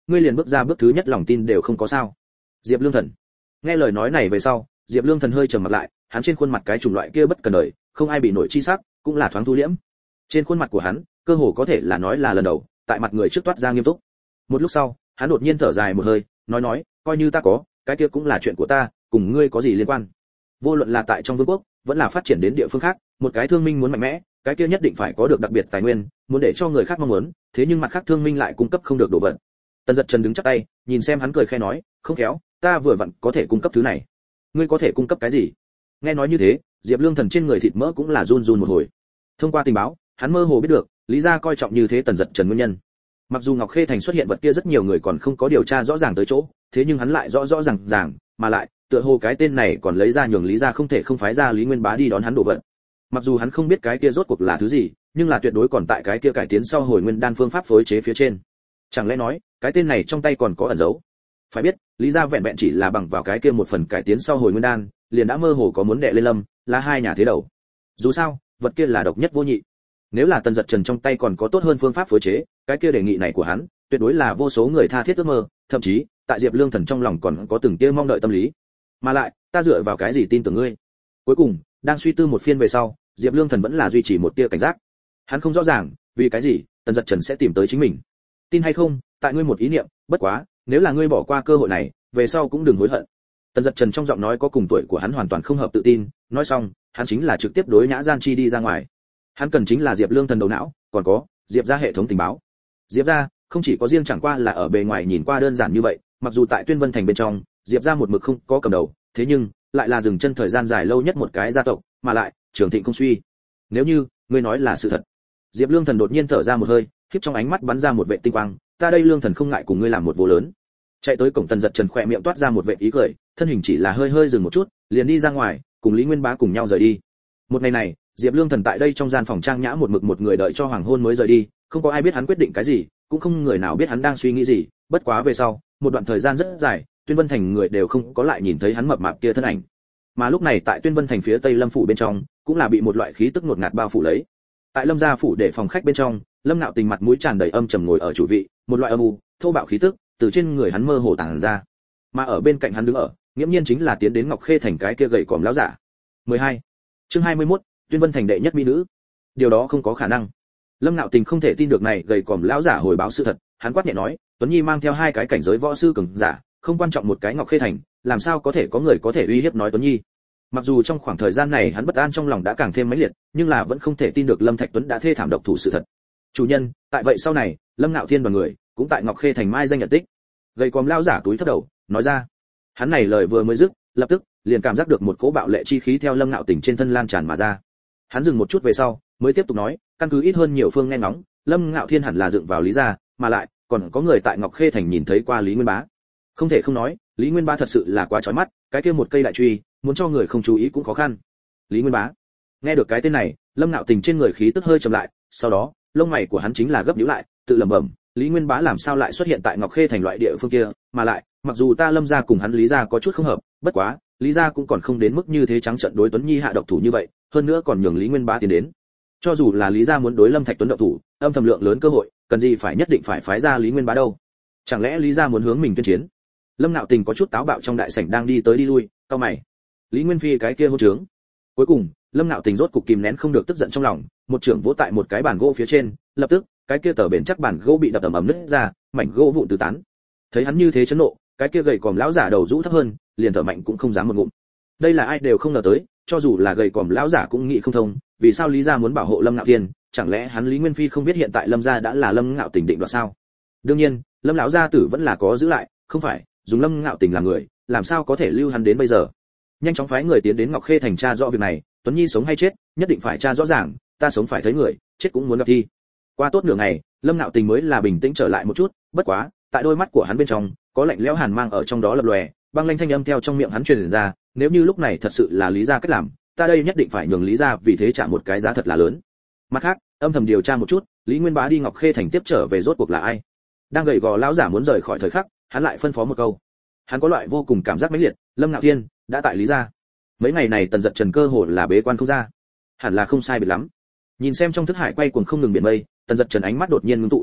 ngươi liền bước ra bước thứ nhất lòng tin đều không có sao? Diệp Lương Thần nghe lời nói này về sau, Diệp Lương Thần hơi trầm mặt lại, hắn trên khuôn mặt cái chủng loại kia bất cần đời, không ai bị nổi chi sắc, cũng là thoáng thu liễm. Trên khuôn mặt của hắn, cơ hồ có thể là nói là lần đầu, tại mặt người trước toát ra nghiêm túc. Một lúc sau, hắn đột nhiên thở dài một hơi, nói nói, coi như ta có, cái kia cũng là chuyện của ta, cùng ngươi có gì liên quan? Vô luận là tại trong vương quốc, vẫn là phát triển đến địa phương khác, một cái thương minh muốn mạnh mẽ, cái kia nhất định phải có được đặc biệt tài nguyên, muốn để cho người khác mong muốn, thế nhưng mặt khác thương minh lại cung cấp không được đồ vật. Tần Dật Trần đứng chắp tay, nhìn xem hắn cười khẽ nói, không khéo, ta vừa vặn có thể cung cấp thứ này. Ngươi có thể cung cấp cái gì? Nghe nói như thế, Diệp Lương Thần trên người thịt mỡ cũng là run run một hồi. Thông qua tình báo, hắn mơ hồ biết được, Lý gia coi trọng như thế Tần Dật Trần nguyên nhân. Mặc dù Ngọc Khê Thành xuất hiện vật kia rất nhiều người còn không có điều tra rõ ràng tới chỗ, thế nhưng hắn lại rõ rõ ràng ràng, mà lại, tựa hồ cái tên này còn lấy ra nhường Lý gia không thể không phái ra Lý Nguyên Bá đi đón hắn đồ vật. Mặc dù hắn không biết cái kia rốt cuộc là thứ gì, nhưng là tuyệt đối còn tại cái kia cải tiến sau hồi nguyên đan phương pháp phối chế phía trên. Chẳng lẽ nói, cái tên này trong tay còn có ẩn dấu? Phải biết, Lý gia vẹn vẹn chỉ là bằng vào cái kia một phần cải tiến sau hồi nguyên đan, liền đã mơ hồ có muốn đệ lên Lâm, là hai nhà thế đầu. Dù sao, vật kia là độc nhất vô nhị. Nếu là Tần Dật Trần trong tay còn có tốt hơn phương pháp phối chế, cái kia đề nghị này của hắn, tuyệt đối là vô số người tha thiết ước mơ, thậm chí, tại Diệp Lương Thần trong lòng còn có từng tia mong đợi tâm lý. Mà lại, ta dựa vào cái gì tin tưởng ngươi? Cuối cùng, đang suy tư một phiên về sau, Diệp Lương Thần vẫn là duy trì một tia cảnh giác. Hắn không rõ ràng, vì cái gì, Tần Dật Trần sẽ tìm tới chính mình. Tin hay không, tại ngươi một ý niệm, bất quá, nếu là ngươi bỏ qua cơ hội này, về sau cũng đừng hối hận. Tần Dật Trần trong giọng nói có cùng tuổi của hắn hoàn toàn không hợp tự tin, nói xong, hắn chính là trực tiếp đối Nhã Gian Chi đi ra ngoài. Hắn cần chính là Diệp Lương Thần đầu não, còn có Diệp gia hệ thống tình báo. Diệp gia không chỉ có riêng chẳng qua là ở bề ngoài nhìn qua đơn giản như vậy, mặc dù tại Tuyên Vân Thành bên trong, Diệp gia một mực không có cầm đầu, thế nhưng lại là dừng chân thời gian dài lâu nhất một cái gia tộc, mà lại trường thịnh không suy. Nếu như ngươi nói là sự thật. Diệp Lương Thần đột nhiên thở ra một hơi, khiếp trong ánh mắt bắn ra một vệ tinh quang, ta đây Lương Thần không ngại cùng ngươi làm một vụ lớn. Chạy tới cổng Tần Dật Trần khỏe miệng toát ra một vệ ý cười, thân hình chỉ là hơi hơi dừng một chút, liền đi ra ngoài, cùng Lý Nguyên Bá cùng nhau rời đi. Một ngày này, Diệp Lương Thần tại đây trong gian phòng trang nhã một mực một người đợi cho hoàng hôn mới rời đi, không có ai biết hắn quyết định cái gì, cũng không người nào biết hắn đang suy nghĩ gì, bất quá về sau, một đoạn thời gian rất dài, Tuyên Vân Thành người đều không có lại nhìn thấy hắn mập mạp kia thân ảnh. Mà lúc này tại Tuyên Vân Thành phía Tây Lâm phủ bên trong, cũng là bị một loại khí tức ngột ngạt bao phủ lấy. Tại Lâm gia phủ để phòng khách bên trong, Lâm Nạo Tình mặt mũi tràn đầy âm trầm ngồi ở chủ vị, một loại âm u, thô bạo khí tức từ trên người hắn mơ hồ tản ra. Mà ở bên cạnh hắn đứng ở, nghiễm nhiên chính là tiến đến Ngọc Khê Thành cái kia gầy còm lão giả. mười hai Chương hai mươi mốt, Tuyên Vân Thành đệ nhất mỹ nữ. Điều đó không có khả năng. Lâm Nạo Tình không thể tin được này gầy còm lão giả hồi báo sự thật, hắn quát nhẹ nói, Tuấn Nhi mang theo hai cái cảnh giới võ sư cường giả, không quan trọng một cái Ngọc Khê Thành, làm sao có thể có người có thể uy hiếp nói Tuấn Nhi. Mặc dù trong khoảng thời gian này hắn bất an trong lòng đã càng thêm mãnh liệt, nhưng là vẫn không thể tin được Lâm Thạch Tuấn đã thê thảm độc thủ sự thật. Chủ nhân, tại vậy sau này, Lâm Nạo Thiên đoàn người cũng tại Ngọc Khê Thành mai danh nhận tích. Gầy còm lão giả túi thấp đầu, nói ra. Hắn này lời vừa mới dứt, lập tức liền cảm giác được một cỗ bạo lệ chi khí theo Lâm Nạo Tình trên thân lan tràn mà ra. Hắn dừng một chút về sau, mới tiếp tục nói, căn cứ ít hơn nhiều phương nghe ngóng, Lâm Nạo Thiên hẳn là dựng vào Lý gia, mà lại còn có người tại Ngọc Khê Thành nhìn thấy qua Lý Nguyên Bá. Không thể không nói, Lý Nguyên Bá thật sự là quá chói mắt, cái kia một cây đại truy, muốn cho người không chú ý cũng khó khăn. Lý Nguyên Bá. Nghe được cái tên này, Lâm Nạo Tình trên người khí tức hơi trầm lại, sau đó, lông mày của hắn chính là gấp nhíu lại, tự lẩm bẩm, Lý Nguyên Bá làm sao lại xuất hiện tại Ngọc Khê Thành loại địa phương kia, mà lại, mặc dù ta Lâm gia cùng hắn Lý gia có chút không hợp, bất quá, Lý gia cũng còn không đến mức như thế trắng trợn đối Tuấn Nhi hạ độc thủ như vậy, hơn nữa còn nhường Lý Nguyên Bá tiến đến. Cho dù là Lý gia muốn đối Lâm Thạch Tuấn động thủ, âm thầm lượng lớn cơ hội, cần gì phải nhất định phải phái ra Lý Nguyên Bá đâu? Chẳng lẽ Lý gia muốn hướng mình tuyên chiến? Lâm Nạo Tình có chút táo bạo trong đại sảnh đang đi tới đi lui, cau mày. Lý Nguyên Phi cái kia hôn trướng. Cuối cùng, Lâm Nạo Tình rốt cục kìm nén không được tức giận trong lòng, một trưởng vỗ tại một cái bàn gỗ phía trên, lập tức, cái kia tờ bền chắc bàn gỗ bị đập ầm ầm nứt ra, mảnh gỗ vụn tứ tán. Thấy hắn như thế chấn nộ, cái kia gầy còm lão giả đầu rũ thấp hơn, liền thở mạnh cũng không dám một ngụm. Đây là ai đều không ngờ tới, cho dù là gầy còm lão giả cũng nghĩ không thông, vì sao Lý gia muốn bảo hộ Lâm Nạo Thiên, chẳng lẽ hắn Lý Nguyên Phi không biết hiện tại Lâm gia đã là Lâm Nạo Tình định đoạt sao? Đương nhiên, Lâm lão gia tử vẫn là có giữ lại, không phải, dùng Lâm Nạo Tình làm người, làm sao có thể lưu hắn đến bây giờ? Nhanh chóng phái người tiến đến Ngọc Khê Thành tra rõ việc này, Tuấn Nhi sống hay chết, nhất định phải tra rõ ràng, ta sống phải thấy người, chết cũng muốn gặp thi. Qua tốt nửa ngày, Lâm Nạo Tình mới là bình tĩnh trở lại một chút, bất quá, tại đôi mắt của hắn bên trong, có lạnh lẽo hàn mang ở trong đó lập lòe, băng lanh thanh âm theo trong miệng hắn truyền ra, nếu như lúc này thật sự là Lý gia cách làm, ta đây nhất định phải nhường Lý gia vì thế trả một cái giá thật là lớn. Mặt khác, âm thầm điều tra một chút, Lý Nguyên Bá đi Ngọc Khê Thành tiếp trở về rốt cuộc là ai? Đang gầy gò lão giả muốn rời khỏi thời khắc, hắn lại phân phó một câu. Hắn có loại vô cùng cảm giác mãnh liệt, Lâm Nạo Thiên đã tại Lý gia. Mấy ngày này Tần Dật Trần cơ hồ là bế quan không ra, hẳn là không sai biệt lắm. Nhìn xem trong thức hải quay cuồng không ngừng biển mây, Tần Dật Trần ánh mắt đột nhiên ngưng tụ.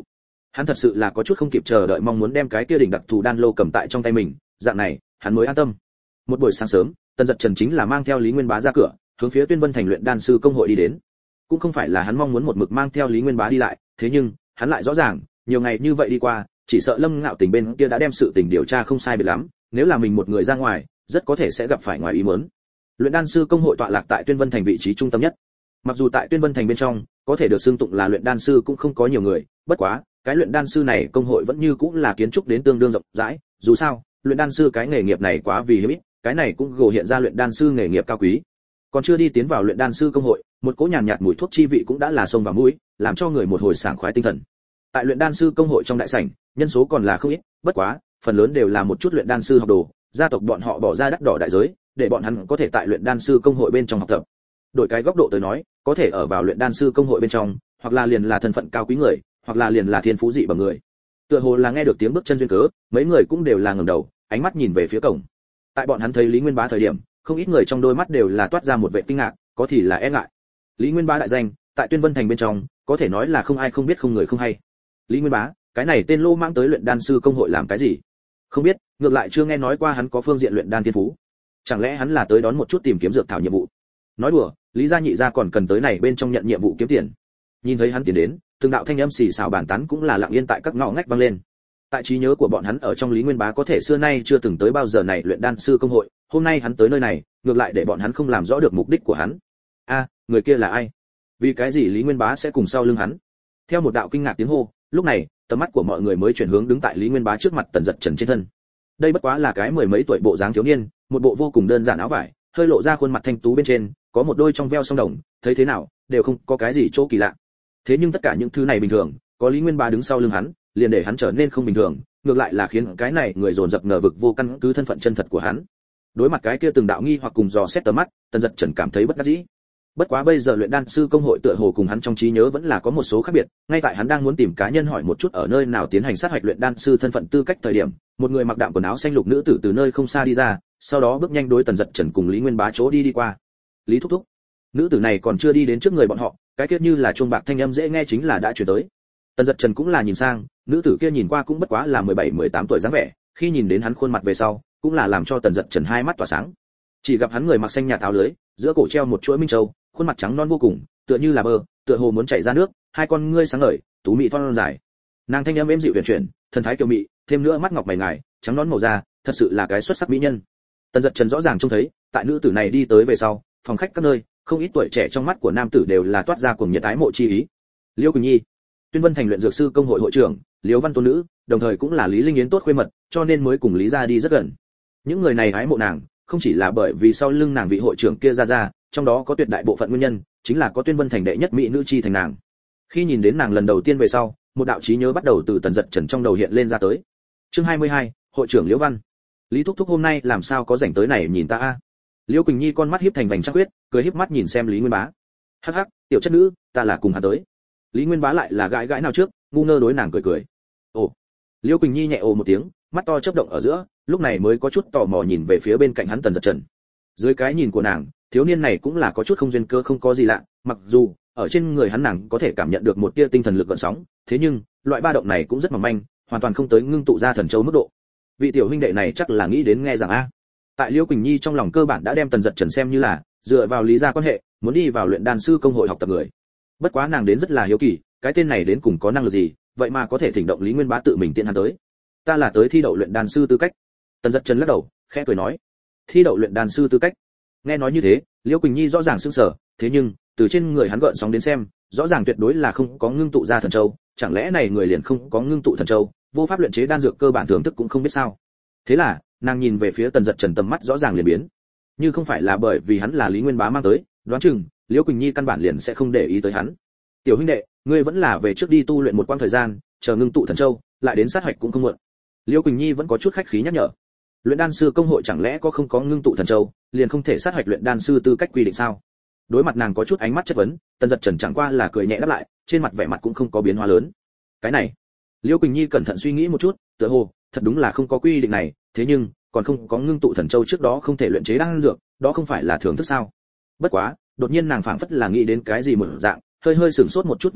Hắn thật sự là có chút không kịp chờ đợi mong muốn đem cái kia đỉnh đặc thù đan lô cầm tại trong tay mình, dạng này, hắn mới an tâm. Một buổi sáng sớm, Tần Dật Trần chính là mang theo Lý Nguyên Bá ra cửa, hướng phía Tuyên Vân Thành luyện đan sư công hội đi đến. Cũng không phải là hắn mong muốn một mực mang theo Lý Nguyên Bá đi lại, thế nhưng, hắn lại rõ ràng, nhiều ngày như vậy đi qua, chỉ sợ Lâm Ngạo Tình bên kia đã đem sự tình điều tra không sai biệt lắm, nếu là mình một người ra ngoài, rất có thể sẽ gặp phải ngoài ý muốn. Luyện đan sư công hội tọa lạc tại Tuyên Vân Thành vị trí trung tâm nhất. Mặc dù tại Tuyên Vân Thành bên trong, có thể được xưng tụng là luyện đan sư cũng không có nhiều người, bất quá, cái luyện đan sư này công hội vẫn như cũng là kiến trúc đến tương đương rộng rãi, dù sao, luyện đan sư cái nghề nghiệp này quá vì hiếm ít, cái này cũng gồ hiện ra luyện đan sư nghề nghiệp cao quý. Còn chưa đi tiến vào luyện đan sư công hội, một cỗ nhàn nhạt mùi thuốc chi vị cũng đã là xông vào mũi, làm cho người một hồi sảng khoái tinh thần. Tại luyện đan sư công hội trong đại sảnh, nhân số còn là không ít, bất quá, phần lớn đều là một chút luyện đan sư học đồ, gia tộc bọn họ bỏ ra đắt đỏ đại giới, để bọn hắn có thể tại luyện đan sư công hội bên trong học tập. Đổi cái góc độ tới nói, có thể ở vào luyện đan sư công hội bên trong, hoặc là liền là thân phận cao quý người, hoặc là liền là thiên phú dị bằng người. Tựa hồ là nghe được tiếng bước chân duyên cớ, mấy người cũng đều là ngẩng đầu, ánh mắt nhìn về phía cổng. Tại bọn hắn thấy Lý Nguyên Bá thời điểm, không ít người trong đôi mắt đều là toát ra một vẻ kinh ngạc, có thì là e ngại. Lý Nguyên Bá đại danh, tại Tuyên Vân Thành bên trong, có thể nói là không ai không biết không người không hay. Lý Nguyên Bá, cái này tên lô mãng tới luyện đan sư công hội làm cái gì? Không biết, ngược lại chưa nghe nói qua hắn có phương diện luyện đan thiên phú. Chẳng lẽ hắn là tới đón một chút tìm kiếm dược thảo nhiệm vụ? Nói đùa, Lý gia nhị gia còn cần tới này bên trong nhận nhiệm vụ kiếm tiền. Nhìn thấy hắn tiến đến, từng đạo thanh âm xì xào bàn tán cũng là lặng yên tại các ngõ ngách vang lên. Tại trí nhớ của bọn hắn ở trong Lý Nguyên Bá có thể xưa nay chưa từng tới bao giờ này luyện đan sư công hội, hôm nay hắn tới nơi này, ngược lại để bọn hắn không làm rõ được mục đích của hắn. A, người kia là ai? Vì cái gì Lý Nguyên Bá sẽ cùng sau lưng hắn? Theo một đạo kinh ngạc tiếng hô, lúc này, tầm mắt của mọi người mới chuyển hướng đứng tại Lý Nguyên Bá trước mặt Tần Dật Trần trên thân. Đây bất quá là cái mười mấy tuổi bộ dáng thiếu niên, một bộ vô cùng đơn giản áo vải, hơi lộ ra khuôn mặt thanh tú bên trên, có một đôi trong veo song đồng, thấy thế nào, đều không có cái gì chỗ kỳ lạ. Thế nhưng tất cả những thứ này bình thường, có Lý Nguyên Bá đứng sau lưng hắn, liền để hắn trở nên không bình thường, ngược lại là khiến cái này người dồn dập ngờ vực vô căn cứ thân phận chân thật của hắn. Đối mặt cái kia từng đạo nghi hoặc cùng dò xét tầm mắt, Tần Dật Trần cảm thấy bất đắc dĩ. Bất quá bây giờ luyện đan sư công hội tựa hồ cùng hắn trong trí nhớ vẫn là có một số khác biệt, ngay tại hắn đang muốn tìm cá nhân hỏi một chút ở nơi nào tiến hành sát hạch luyện đan sư thân phận tư cách thời điểm, một người mặc đạm quần áo xanh lục nữ tử từ nơi không xa đi ra, sau đó bước nhanh đối Tần Dật Trần cùng Lý Nguyên Bá chỗ đi đi qua. Lý thúc thúc. Nữ tử này còn chưa đi đến trước người bọn họ, cái kia như là chuông bạc thanh âm dễ nghe chính là đã truyền tới. Tần Dật Trần cũng là nhìn sang, nữ tử kia nhìn qua cũng bất quá là mười bảy mười tám tuổi dáng vẻ, khi nhìn đến hắn khuôn mặt về sau, cũng là làm cho Tần Dật Trần hai mắt tỏa sáng. Chỉ gặp hắn người mặc xanh nhạt áo lưới, giữa cổ treo một chuỗi minh châu, khuôn mặt trắng non vô cùng, tựa như là bơ, tựa hồ muốn chảy ra nước, hai con ngươi sáng ngời, tú mị thon dài. Nàng thanh âm êm dịu huyền chuyển, thần thái kiều mị, thêm nữa mắt ngọc mày ngài, trắng nón màu da, thật sự là cái xuất sắc mỹ nhân. Tần Dật Trần rõ ràng trông thấy, tại nữ tử này đi tới về sau, phòng khách các nơi, không ít tuổi trẻ trong mắt của nam tử đều là toát ra cuồng nhiệt ái mộ chi ý. Liêu Quỳnh Nhi, Tuyên Vân Thành luyện dược sư công hội hội trưởng, Liêu Văn Tôn nữ, đồng thời cũng là Lý Linh Yến tốt khuê mật, cho nên mới cùng Lý gia đi rất gần. Những người này ái mộ nàng, không chỉ là bởi vì sau lưng nàng vị hội trưởng kia ra ra, trong đó có tuyệt đại bộ phận nguyên nhân, chính là có Tuyên Vân Thành đệ nhất mỹ nữ chi thành nàng. Khi nhìn đến nàng lần đầu tiên về sau, một đạo trí nhớ bắt đầu từ Tần Dật Trần trong đầu hiện lên ra tới. Chương hai mươi hai, hội trưởng Liễu Văn. Lý thúc thúc hôm nay làm sao có rảnh tới này nhìn ta a? Liễu Quỳnh Nhi con mắt híp thành vành trăng huyết, cười híp mắt nhìn xem Lý Nguyên Bá. Hắc hắc, tiểu chất nữ, ta là cùng hắn tới. Lý Nguyên Bá lại là gãi gãi nào trước, ngu ngơ đối nàng cười cười. Ồ. Liễu Quỳnh Nhi nhẹ ồ một tiếng, mắt to chớp động ở giữa, lúc này mới có chút tò mò nhìn về phía bên cạnh hắn Tần Dật Trần. Dưới cái nhìn của nàng, thiếu niên này cũng là có chút không duyên cơ không có gì lạ, mặc dù ở trên người hắn nàng có thể cảm nhận được một tia tinh thần lực gợn sóng, thế nhưng loại ba động này cũng rất mỏng manh, hoàn toàn không tới ngưng tụ ra thần châu mức độ. Vị tiểu huynh đệ này chắc là nghĩ đến nghe rằng a. Tại Liễu Quỳnh Nhi trong lòng cơ bản đã đem Tần Dật Trần xem như là dựa vào lý gia quan hệ, muốn đi vào luyện đan sư công hội học tập người. Bất quá nàng đến rất là hiếu kỳ, cái tên này đến cùng có năng lực gì, vậy mà có thể thỉnh động Lý Nguyên Bá tự mình tiện hắn tới. Ta là tới thi đậu luyện đan sư tư cách. Tần Dật Trần lắc đầu, khẽ cười nói, thi đậu luyện đan sư tư cách. Nghe nói như thế, Liễu Quỳnh Nhi rõ ràng sững sờ, thế nhưng từ trên người hắn gợn sóng đến xem, rõ ràng tuyệt đối là không có ngưng tụ ra thần châu, chẳng lẽ này người liền không có ngưng tụ thần châu, vô pháp luyện chế đan dược cơ bản thưởng thức cũng không biết sao? Thế là, nàng nhìn về phía Tần Dật Trần tầm mắt rõ ràng liền biến. Như không phải là bởi vì hắn là Lý Nguyên Bá mang tới, đoán chừng Liễu Quỳnh Nhi căn bản liền sẽ không để ý tới hắn. Tiểu huynh đệ, ngươi vẫn là về trước đi tu luyện một quãng thời gian, chờ ngưng tụ thần châu, lại đến sát hoạch cũng không muộn. Liễu Quỳnh Nhi vẫn có chút khách khí nhắc nhở. Luyện đan sư công hội chẳng lẽ có không có ngưng tụ thần châu, liền không thể sát hoạch luyện đan sư tư cách quy định sao? Đối mặt nàng có chút ánh mắt chất vấn, Tần Dật Trần chẳng qua là cười nhẹ đáp lại, trên mặt vẻ mặt cũng không có biến hóa lớn. Cái này, Liễu Quỳnh Nhi cẩn thận suy nghĩ một chút, tựa hồ thật đúng là không có quy định này, thế nhưng còn không có ngưng tụ thần châu trước đó không thể luyện chế đan dược, đó không phải là thưởng thức sao? Bất quá, đột nhiên nàng phảng phất là nghĩ đến cái gì một dạng, hơi hơi sửng sốt một chút về sau,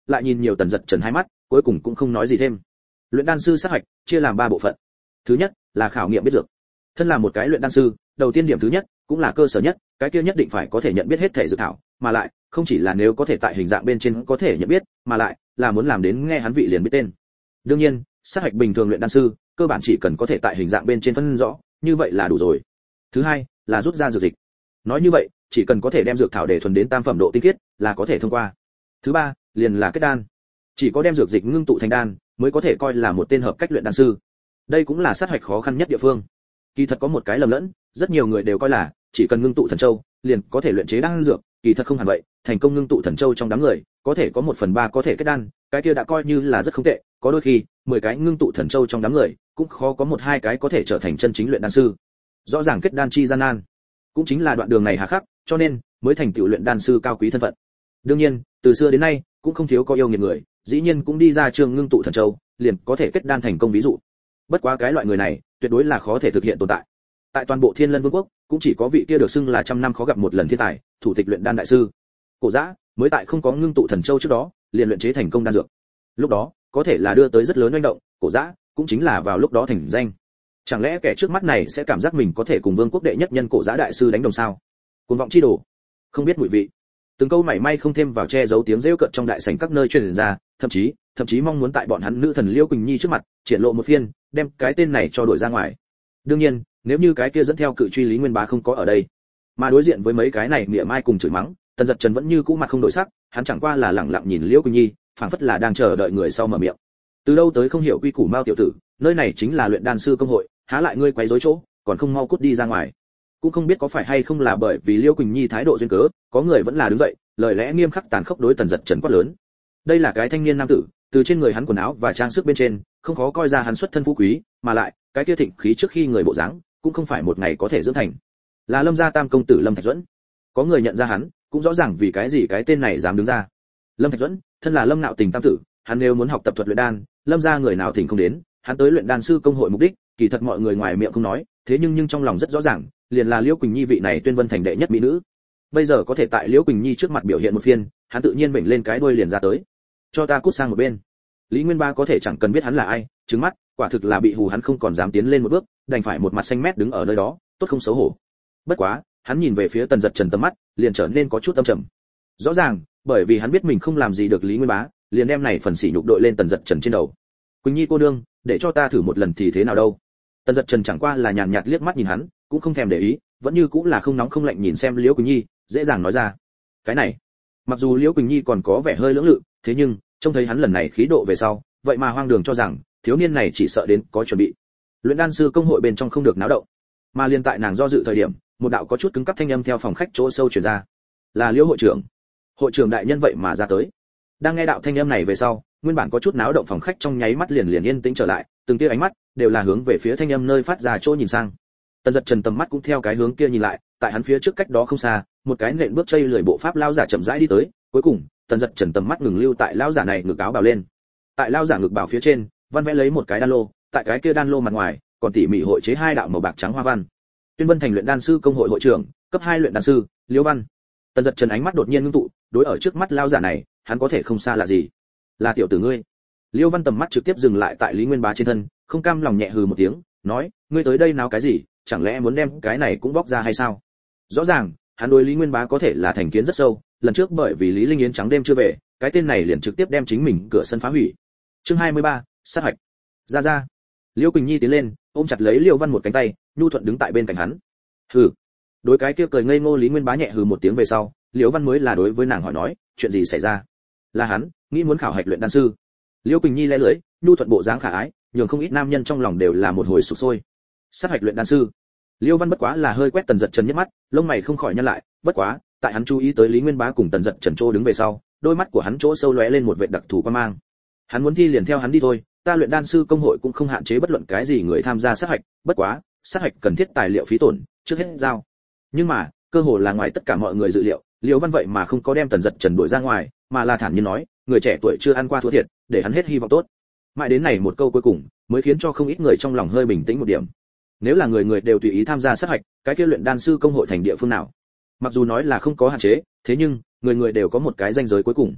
lại nhìn nhiều Tần Dật Trần hai mắt, cuối cùng cũng không nói gì thêm. Luyện đan sư sát hạch chia làm ba bộ phận. Thứ nhất là khảo nghiệm biết dược. Thân là một cái luyện đan sư, đầu tiên điểm thứ nhất cũng là cơ sở nhất, cái kia nhất định phải có thể nhận biết hết thể dược thảo, mà lại không chỉ là nếu có thể tại hình dạng bên trên có thể nhận biết, mà lại là muốn làm đến nghe hắn vị liền biết tên. Đương nhiên, sát hạch bình thường luyện đan sư, cơ bản chỉ cần có thể tại hình dạng bên trên phân rõ, như vậy là đủ rồi. Thứ hai là rút ra dược dịch. Nói như vậy, chỉ cần có thể đem dược thảo để thuần đến tam phẩm độ tinh khiết, là có thể thông qua. Thứ ba liền là kết đan. Chỉ có đem dược dịch ngưng tụ thành đan, mới có thể coi là một tên hợp cách luyện đan sư. Đây cũng là sát hạch khó khăn nhất địa phương. Kỳ thật có một cái lầm lẫn, rất nhiều người đều coi là chỉ cần ngưng tụ thần châu, liền có thể luyện chế đan dược, kỳ thật không hẳn vậy, thành công ngưng tụ thần châu trong đám người, có thể có một phần ba có thể kết đan, cái kia đã coi như là rất không tệ, có đôi khi, mười cái ngưng tụ thần châu trong đám người, cũng khó có một hai cái có thể trở thành chân chính luyện đan sư. Rõ ràng kết đan chi gian nan, cũng chính là đoạn đường này hà khắc, cho nên mới thành tựu luyện đan sư cao quý thân phận. Đương nhiên, từ xưa đến nay, cũng không thiếu có yêu nghiệt người, dĩ nhiên cũng đi ra trường ngưng tụ thần châu, liền có thể kết đan thành công ví dụ. Bất quá cái loại người này, tuyệt đối là khó thể thực hiện tồn tại. Tại toàn bộ Thiên Lân Vương quốc, cũng chỉ có vị kia được xưng là trăm năm khó gặp một lần thiên tài, thủ tịch luyện đan đại sư. Cổ Dã, mới tại không có ngưng tụ thần châu trước đó, liền luyện chế thành công đan dược. Lúc đó, có thể là đưa tới rất lớn oanh động, Cổ Dã cũng chính là vào lúc đó thành danh. Chẳng lẽ kẻ trước mắt này sẽ cảm giác mình có thể cùng Vương quốc đệ nhất nhân Cổ Dã đại sư đánh đồng sao? Cuồng vọng chi đồ, không biết mùi vị. Từng câu mảy may không thêm vào che giấu tiếng rêu cợt trong đại sảnh các nơi truyền ra, thậm chí, thậm chí mong muốn tại bọn hắn nữ thần Liêu Quỳnh Nhi trước mặt, triển lộ một phiên, đem cái tên này cho đuổi ra ngoài. Đương nhiên, nếu như cái kia dẫn theo cự truy Lý Nguyên Bá không có ở đây, mà đối diện với mấy cái này mỉa mai cùng chửi mắng, Tần Dật Trần vẫn như cũ mặt không đổi sắc, hắn chẳng qua là lẳng lặng nhìn Liễu Quỳnh Nhi, phảng phất là đang chờ đợi người sau mở miệng. Từ đâu tới không hiểu quy củ Mao tiểu tử, nơi này chính là luyện đan sư công hội, há lại ngươi quấy rối chỗ, còn không mau cút đi ra ngoài. Cũng không biết có phải hay không là bởi vì Liễu Quỳnh Nhi thái độ duyên cớ, có người vẫn là đứng dậy, lời lẽ nghiêm khắc tàn khốc đối Tần Dật Trần quát lớn. Đây là cái thanh niên nam tử, từ trên người hắn quần áo và trang sức bên trên, không khó coi ra hắn xuất thân phú quý, mà lại, cái kia thịnh khí trước khi người bộ dáng, cũng không phải một ngày có thể dưỡng thành. Là Lâm gia tam công tử Lâm Thạch Duẫn. Có người nhận ra hắn, cũng rõ ràng vì cái gì cái tên này dám đứng ra. Lâm Thạch Duẫn, thân là Lâm Nạo Tình tam tử, hắn nếu muốn học tập thuật luyện đan, Lâm gia người nào thỉnh không đến, hắn tới luyện đan sư công hội mục đích, kỳ thật mọi người ngoài miệng không nói, thế nhưng nhưng trong lòng rất rõ ràng, liền là Liễu Quỳnh Nhi vị này tuyên vân thành đệ nhất mỹ nữ. Bây giờ có thể tại Liễu Quỳnh Nhi trước mặt biểu hiện một phiên, hắn tự nhiên vểnh lên cái đuôi liền ra tới. Cho ta cút sang một bên. Lý Nguyên Ba có thể chẳng cần biết hắn là ai, trừng mắt, quả thực là bị hù hắn không còn dám tiến lên một bước, đành phải một mặt xanh mét đứng ở nơi đó, tốt không xấu hổ. Bất quá, hắn nhìn về phía Tần Dật Trần tầm mắt, liền trở nên có chút âm trầm. Rõ ràng, bởi vì hắn biết mình không làm gì được Lý Nguyên Bá, liền đem này phần sỉ nhục đội lên Tần Dật Trần trên đầu. Quỳnh Nhi cô đương, để cho ta thử một lần thì thế nào đâu? Tần Dật Trần chẳng qua là nhàn nhạt liếc mắt nhìn hắn, cũng không thèm để ý, vẫn như cũng là không nóng không lạnh nhìn xem Liễu Quỳnh Nhi, dễ dàng nói ra. Cái này, mặc dù Liễu Quỳnh Nhi còn có vẻ hơi lưỡng lự, thế nhưng trông thấy hắn lần này khí độ về sau, vậy mà hoang đường cho rằng thiếu niên này chỉ sợ đến có chuẩn bị. Luyện đan sư công hội bên trong không được náo động, mà liên tại nàng do dự thời điểm, một đạo có chút cứng cắp thanh âm theo phòng khách chỗ sâu truyền ra. Là Liễu hội trưởng. Hội trưởng đại nhân vậy mà ra tới. Đang nghe đạo thanh âm này về sau, nguyên bản có chút náo động phòng khách trong nháy mắt liền liền yên tĩnh trở lại, từng tia ánh mắt đều là hướng về phía thanh âm nơi phát ra chỗ nhìn sang. Tần Dật Trần tầm mắt cũng theo cái hướng kia nhìn lại, tại hắn phía trước cách đó không xa, một cái nện bước chây lười bộ pháp lao giả chậm rãi đi tới, cuối cùng, Tần Dật Trần tầm mắt ngừng lưu tại lao giả này ngực áo bào lên. Tại lao giả ngực bào phía trên, văn vẽ lấy một cái đan lô, tại cái kia đan lô mặt ngoài, còn tỉ mỉ hội chế hai đạo màu bạc trắng hoa văn. Tuyên Vân thành luyện đan sư công hội hội trưởng, cấp hai luyện đan sư, Liễu Văn. Tần Dật Trần ánh mắt đột nhiên ngưng tụ, đối ở trước mắt lao giả này, hắn có thể không xa lạ gì. Là tiểu tử ngươi. Liễu Văn tầm mắt trực tiếp dừng lại tại Lý Nguyên Bá trên thân, không cam lòng nhẹ hừ một tiếng, nói, ngươi tới đây náo cái gì, chẳng lẽ muốn đem cái này cũng bóc ra hay sao? Rõ ràng, hắn đối Lý Nguyên Bá có thể là thành kiến rất sâu, lần trước bởi vì Lý Linh Yến trắng đêm chưa về, cái tên này liền trực tiếp đem chính mình cửa sân phá hủy. Chương hai mươi ba, sát hạch. Ra ra. Liễu Quỳnh Nhi tiến lên, ôm chặt lấy Liễu Văn một cánh tay, nhu thuận đứng tại bên cạnh hắn. Hừ. Đối cái kia cười ngây ngô Lý Nguyên Bá nhẹ hừ một tiếng về sau, Liễu Văn mới là đối với nàng hỏi nói, chuyện gì xảy ra? Là hắn, nghĩ muốn khảo hạch luyện đan sư. Liễu Quỳnh Nhi lẽ lưỡi, nhu thuận bộ dáng khả ái, nhường không ít nam nhân trong lòng đều là một hồi sục sôi. Sát hạch luyện đan sư. Liễu Văn bất quá là hơi quét Tần Dật Trần nhất mắt, lông mày không khỏi nhăn lại, bất quá, tại hắn chú ý tới Lý Nguyên Bá cùng Tần Dật Trần chỗ đứng về sau, đôi mắt của hắn chỗ sâu lóe lên một vệt đặc thù quan mang. Hắn muốn thi liền theo hắn đi thôi, ta luyện đan sư công hội cũng không hạn chế bất luận cái gì người tham gia sát hạch, bất quá, sát hạch cần thiết tài liệu phí tổn, trước hết giao. Nhưng mà, cơ hồ là ngoài tất cả mọi người dự liệu, Liễu Văn vậy mà không có đem Tần Dật Trần đuổi ra ngoài, mà là thản nhiên nói, người trẻ tuổi chưa ăn qua thua thiệt, để hắn hết hy vọng tốt. Mãi đến này một câu cuối cùng, mới khiến cho không ít người trong lòng hơi bình tĩnh một điểm. Nếu là người người đều tùy ý tham gia sát hạch, cái kia luyện đan sư công hội thành địa phương nào? Mặc dù nói là không có hạn chế, thế nhưng người người đều có một cái ranh giới cuối cùng.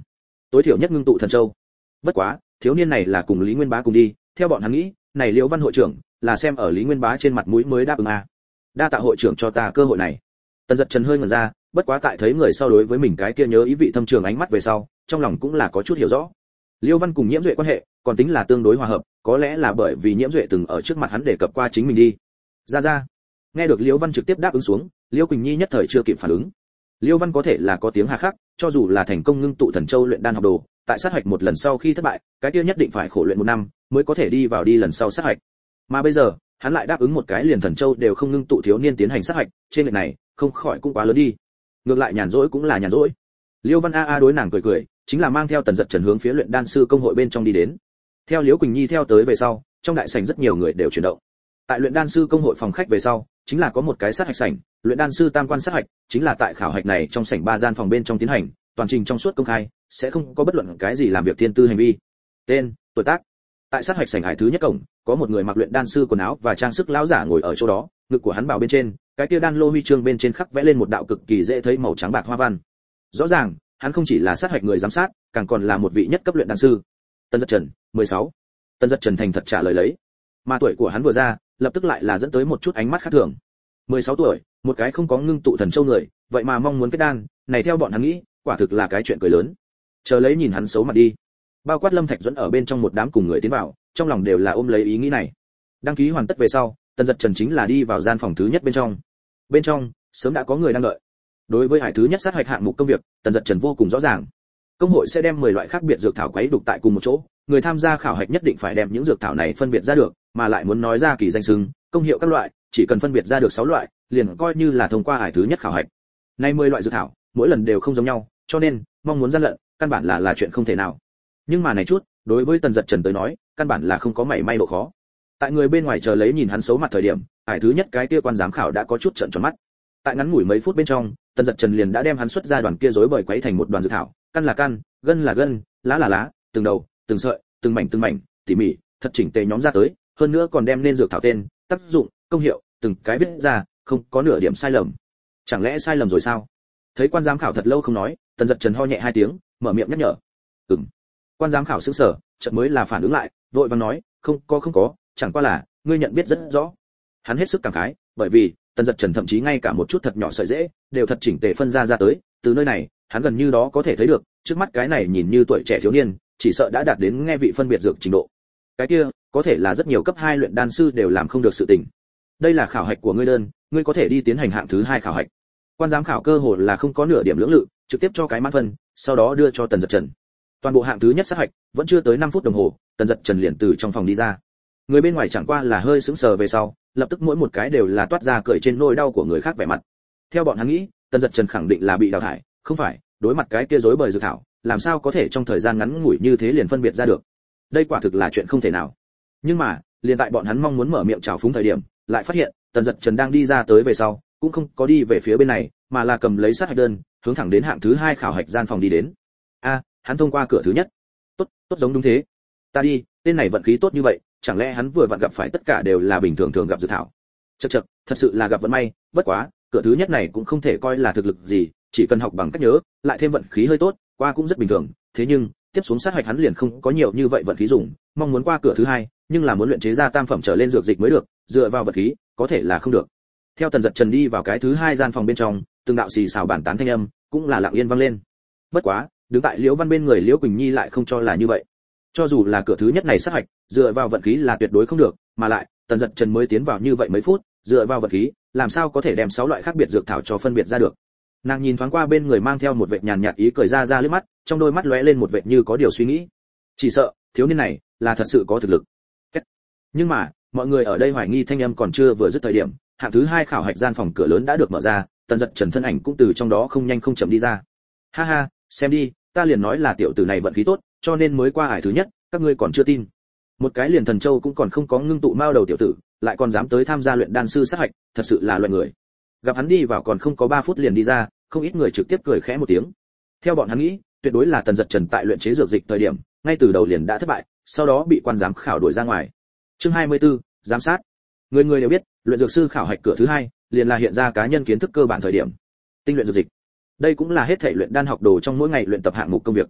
tối thiểu nhất ngưng tụ thần châu. Bất quá, thiếu niên này là cùng Lý Nguyên Bá cùng đi, theo bọn hắn nghĩ, này Liễu Văn hội trưởng là xem ở Lý Nguyên Bá trên mặt mũi mới đáp ứng a. Đa tạ hội trưởng cho ta cơ hội này. Tần Dật Trần hơi ngẩn ra, bất quá tại thấy người sau đối với mình cái kia nhớ ý vị thâm trường ánh mắt về sau, trong lòng cũng là có chút hiểu rõ. Liễu Văn cùng Nhiễm Duệ quan hệ, còn tính là tương đối hòa hợp, có lẽ là bởi vì Nhiễm Duệ từng ở trước mặt hắn đề cập qua chính mình đi. Ra ra. Nghe được Liễu Văn trực tiếp đáp ứng xuống, Liễu Quỳnh Nhi nhất thời chưa kịp phản ứng. Liễu Văn có thể là có tiếng hà khắc, cho dù là thành công ngưng tụ thần châu luyện đan học đồ, tại sát hạch một lần sau khi thất bại, cái kia nhất định phải khổ luyện một năm mới có thể đi vào đi lần sau sát hạch. Mà bây giờ, hắn lại đáp ứng một cái liền thần châu đều không ngưng tụ thiếu niên tiến hành sát hạch, trên lệch này, không khỏi cũng quá lớn đi. Ngược lại nhàn rỗi cũng là nhàn rỗi. Liễu Văn a a đối nàng cười cười, chính là mang theo Tần Dật Trần hướng phía luyện đan sư công hội bên trong đi đến. Theo Liễu Quỳnh Nhi theo tới về sau, trong đại sảnh rất nhiều người đều chuyển động. Tại luyện đan sư công hội phòng khách về sau, chính là có một cái sát hạch sảnh, luyện đan sư tam quan sát hạch, chính là tại khảo hạch này trong sảnh ba gian phòng bên trong tiến hành, toàn trình trong suốt công khai, sẽ không có bất luận cái gì làm việc thiên tư hành vi. Tên, tuổi tác. Tại sát hạch sảnh hải thứ nhất cổng, có một người mặc luyện đan sư quần áo và trang sức lão giả ngồi ở chỗ đó, ngực của hắn bảo bên trên, cái kia đan lô huy chương bên trên khắc vẽ lên một đạo cực kỳ dễ thấy màu trắng bạc hoa văn. Rõ ràng, hắn không chỉ là sát hạch người giám sát, càng còn là một vị nhất cấp luyện đan sư. Tần Dật Trần, mười sáu. Tần Dật Trần thành thật trả lời lấy. Mà tuổi của hắn vừa ra, lập tức lại là dẫn tới một chút ánh mắt khác thường. mười sáu tuổi, một cái không có ngưng tụ thần châu người, vậy mà mong muốn kết đan, này theo bọn hắn nghĩ, quả thực là cái chuyện cười lớn. Chờ lấy nhìn hắn xấu mặt đi. Bao quát Lâm Thạch Duẫn ở bên trong một đám cùng người tiến vào, trong lòng đều là ôm lấy ý nghĩ này. Đăng ký hoàn tất về sau, Tần Dật Trần chính là đi vào gian phòng thứ nhất bên trong. Bên trong, sớm đã có người đang đợi. Đối với hải thứ nhất sát hoạch hạng mục công việc, Tần Dật Trần vô cùng rõ ràng. Công hội sẽ đem mười loại khác biệt dược thảo quấy đục tại cùng một chỗ, người tham gia khảo hạch nhất định phải đem những dược thảo này phân biệt ra được, mà lại muốn nói ra kỳ danh xưng, công hiệu các loại, chỉ cần phân biệt ra được sáu loại, liền coi như là thông qua hải thứ nhất khảo hạch. Nay mười loại dược thảo, mỗi lần đều không giống nhau, cho nên mong muốn gian lận, căn bản là là chuyện không thể nào. Nhưng mà này chút, đối với Tần Dật Trần tới nói, căn bản là không có mảy may độ khó. Tại người bên ngoài chờ lấy nhìn hắn xấu mặt thời điểm, hải thứ nhất cái kia quan giám khảo đã có chút trợn tròn mắt. Tại ngắn ngủi mấy phút bên trong, Tần Dật Trần liền đã đem hắn xuất ra đoàn kia rối bời quấy thành một đoàn dược thảo, căn là căn, gân là gân, lá là lá, từng đầu, từng sợi, từng mảnh từng mảnh, tỉ mỉ, thật chỉnh tề nhóm ra tới, hơn nữa còn đem nên dược thảo tên, tác dụng, công hiệu, từng cái viết ra, không có nửa điểm sai lầm. Chẳng lẽ sai lầm rồi sao? Thấy quan giám khảo thật lâu không nói, Tần Dật Trần ho nhẹ hai tiếng, mở miệng nhắc nhở. Ừm. Quan giám khảo sững sờ, chợt mới là phản ứng lại, vội vàng nói, không có không có, chẳng qua là ngươi nhận biết rất rõ. Hắn hết sức cảm khái, bởi vì Tần Dật Trần thậm chí ngay cả một chút thật nhỏ sợi rễ đều thật chỉnh tề phân ra ra tới, từ nơi này, hắn gần như đó có thể thấy được, trước mắt cái này nhìn như tuổi trẻ thiếu niên, chỉ sợ đã đạt đến nghe vị phân biệt dược trình độ. Cái kia, có thể là rất nhiều cấp hai luyện đan sư đều làm không được sự tình. Đây là khảo hạch của ngươi đơn, ngươi có thể đi tiến hành hạng thứ hai khảo hạch. Quan giám khảo cơ hồ là không có nửa điểm lưỡng lự, trực tiếp cho cái mãn phân, sau đó đưa cho Tần Dật Trần. Toàn bộ hạng thứ nhất sát hạch, vẫn chưa tới năm phút đồng hồ, Tần Dật Trần liền từ trong phòng đi ra. Người bên ngoài chẳng qua là hơi sững sờ về sau, lập tức mỗi một cái đều là toát ra cười trên nỗi đau của người khác vẻ mặt. Theo bọn hắn nghĩ, Tần Dật Trần khẳng định là bị đào thải, không phải, đối mặt cái kia rối bời dược thảo, làm sao có thể trong thời gian ngắn ngủi như thế liền phân biệt ra được. Đây quả thực là chuyện không thể nào. Nhưng mà, liền tại bọn hắn mong muốn mở miệng chào phúng thời điểm, lại phát hiện, Tần Dật Trần đang đi ra tới về sau, cũng không có đi về phía bên này, mà là cầm lấy sát hạch đơn, hướng thẳng đến hạng thứ hai khảo hạch gian phòng đi đến. A, hắn thông qua cửa thứ nhất. Tốt, tốt giống đúng thế. Ta đi, tên này vận khí tốt như vậy, chẳng lẽ hắn vừa vặn gặp phải tất cả đều là bình thường thường gặp dược thảo. Chậc chậc, thật sự là gặp vận may, bất quá, cửa thứ nhất này cũng không thể coi là thực lực gì, chỉ cần học bằng cách nhớ, lại thêm vận khí hơi tốt, qua cũng rất bình thường, thế nhưng, tiếp xuống sát hạch hắn liền không có nhiều như vậy vận khí dùng, mong muốn qua cửa thứ hai, nhưng là muốn luyện chế ra tam phẩm trở lên dược dịch mới được, dựa vào vận khí, có thể là không được. Theo Tần Dật Trần đi vào cái thứ hai gian phòng bên trong, từng đạo xì xào bản tán thanh âm, cũng là lặng yên vang lên. Bất quá, đứng tại Liễu Văn bên người Liễu Quỳnh Nhi lại không cho là như vậy. Cho dù là cửa thứ nhất này sát hạch, dựa vào vận khí là tuyệt đối không được, mà lại, Tần Dật Trần mới tiến vào như vậy mấy phút, dựa vào vận khí, làm sao có thể đem sáu loại khác biệt dược thảo cho phân biệt ra được. Nàng nhìn thoáng qua bên người mang theo một vệt nhàn nhạt ý cười ra ra liếc mắt, trong đôi mắt lóe lên một vệt như có điều suy nghĩ. Chỉ sợ, thiếu niên này là thật sự có thực lực. Nhưng mà, mọi người ở đây hoài nghi thanh âm còn chưa vừa dứt thời điểm, hạng thứ hai khảo hạch gian phòng cửa lớn đã được mở ra, Tần Dật Trần thân ảnh cũng từ trong đó không nhanh không chậm đi ra. Ha ha, xem đi, ta liền nói là tiểu tử này vận khí tốt, cho nên mới qua ải thứ nhất, các ngươi còn chưa tin. Một cái liền thần châu cũng còn không có ngưng tụ mao đầu tiểu tử, lại còn dám tới tham gia luyện đan sư sát hạch, thật sự là loại người. Gặp hắn đi vào còn không có ba phút liền đi ra, không ít người trực tiếp cười khẽ một tiếng. Theo bọn hắn nghĩ, tuyệt đối là Tần Dật Trần tại luyện chế dược dịch thời điểm, ngay từ đầu liền đã thất bại, sau đó bị quan giám khảo đuổi ra ngoài. Chương hai mươi tư, giám sát. Người người đều biết, luyện dược sư khảo hạch cửa thứ hai, liền là hiện ra cá nhân kiến thức cơ bản thời điểm. Tinh luyện dược dịch. Đây cũng là hết thảy luyện đan học đồ trong mỗi ngày luyện tập hạng mục công việc.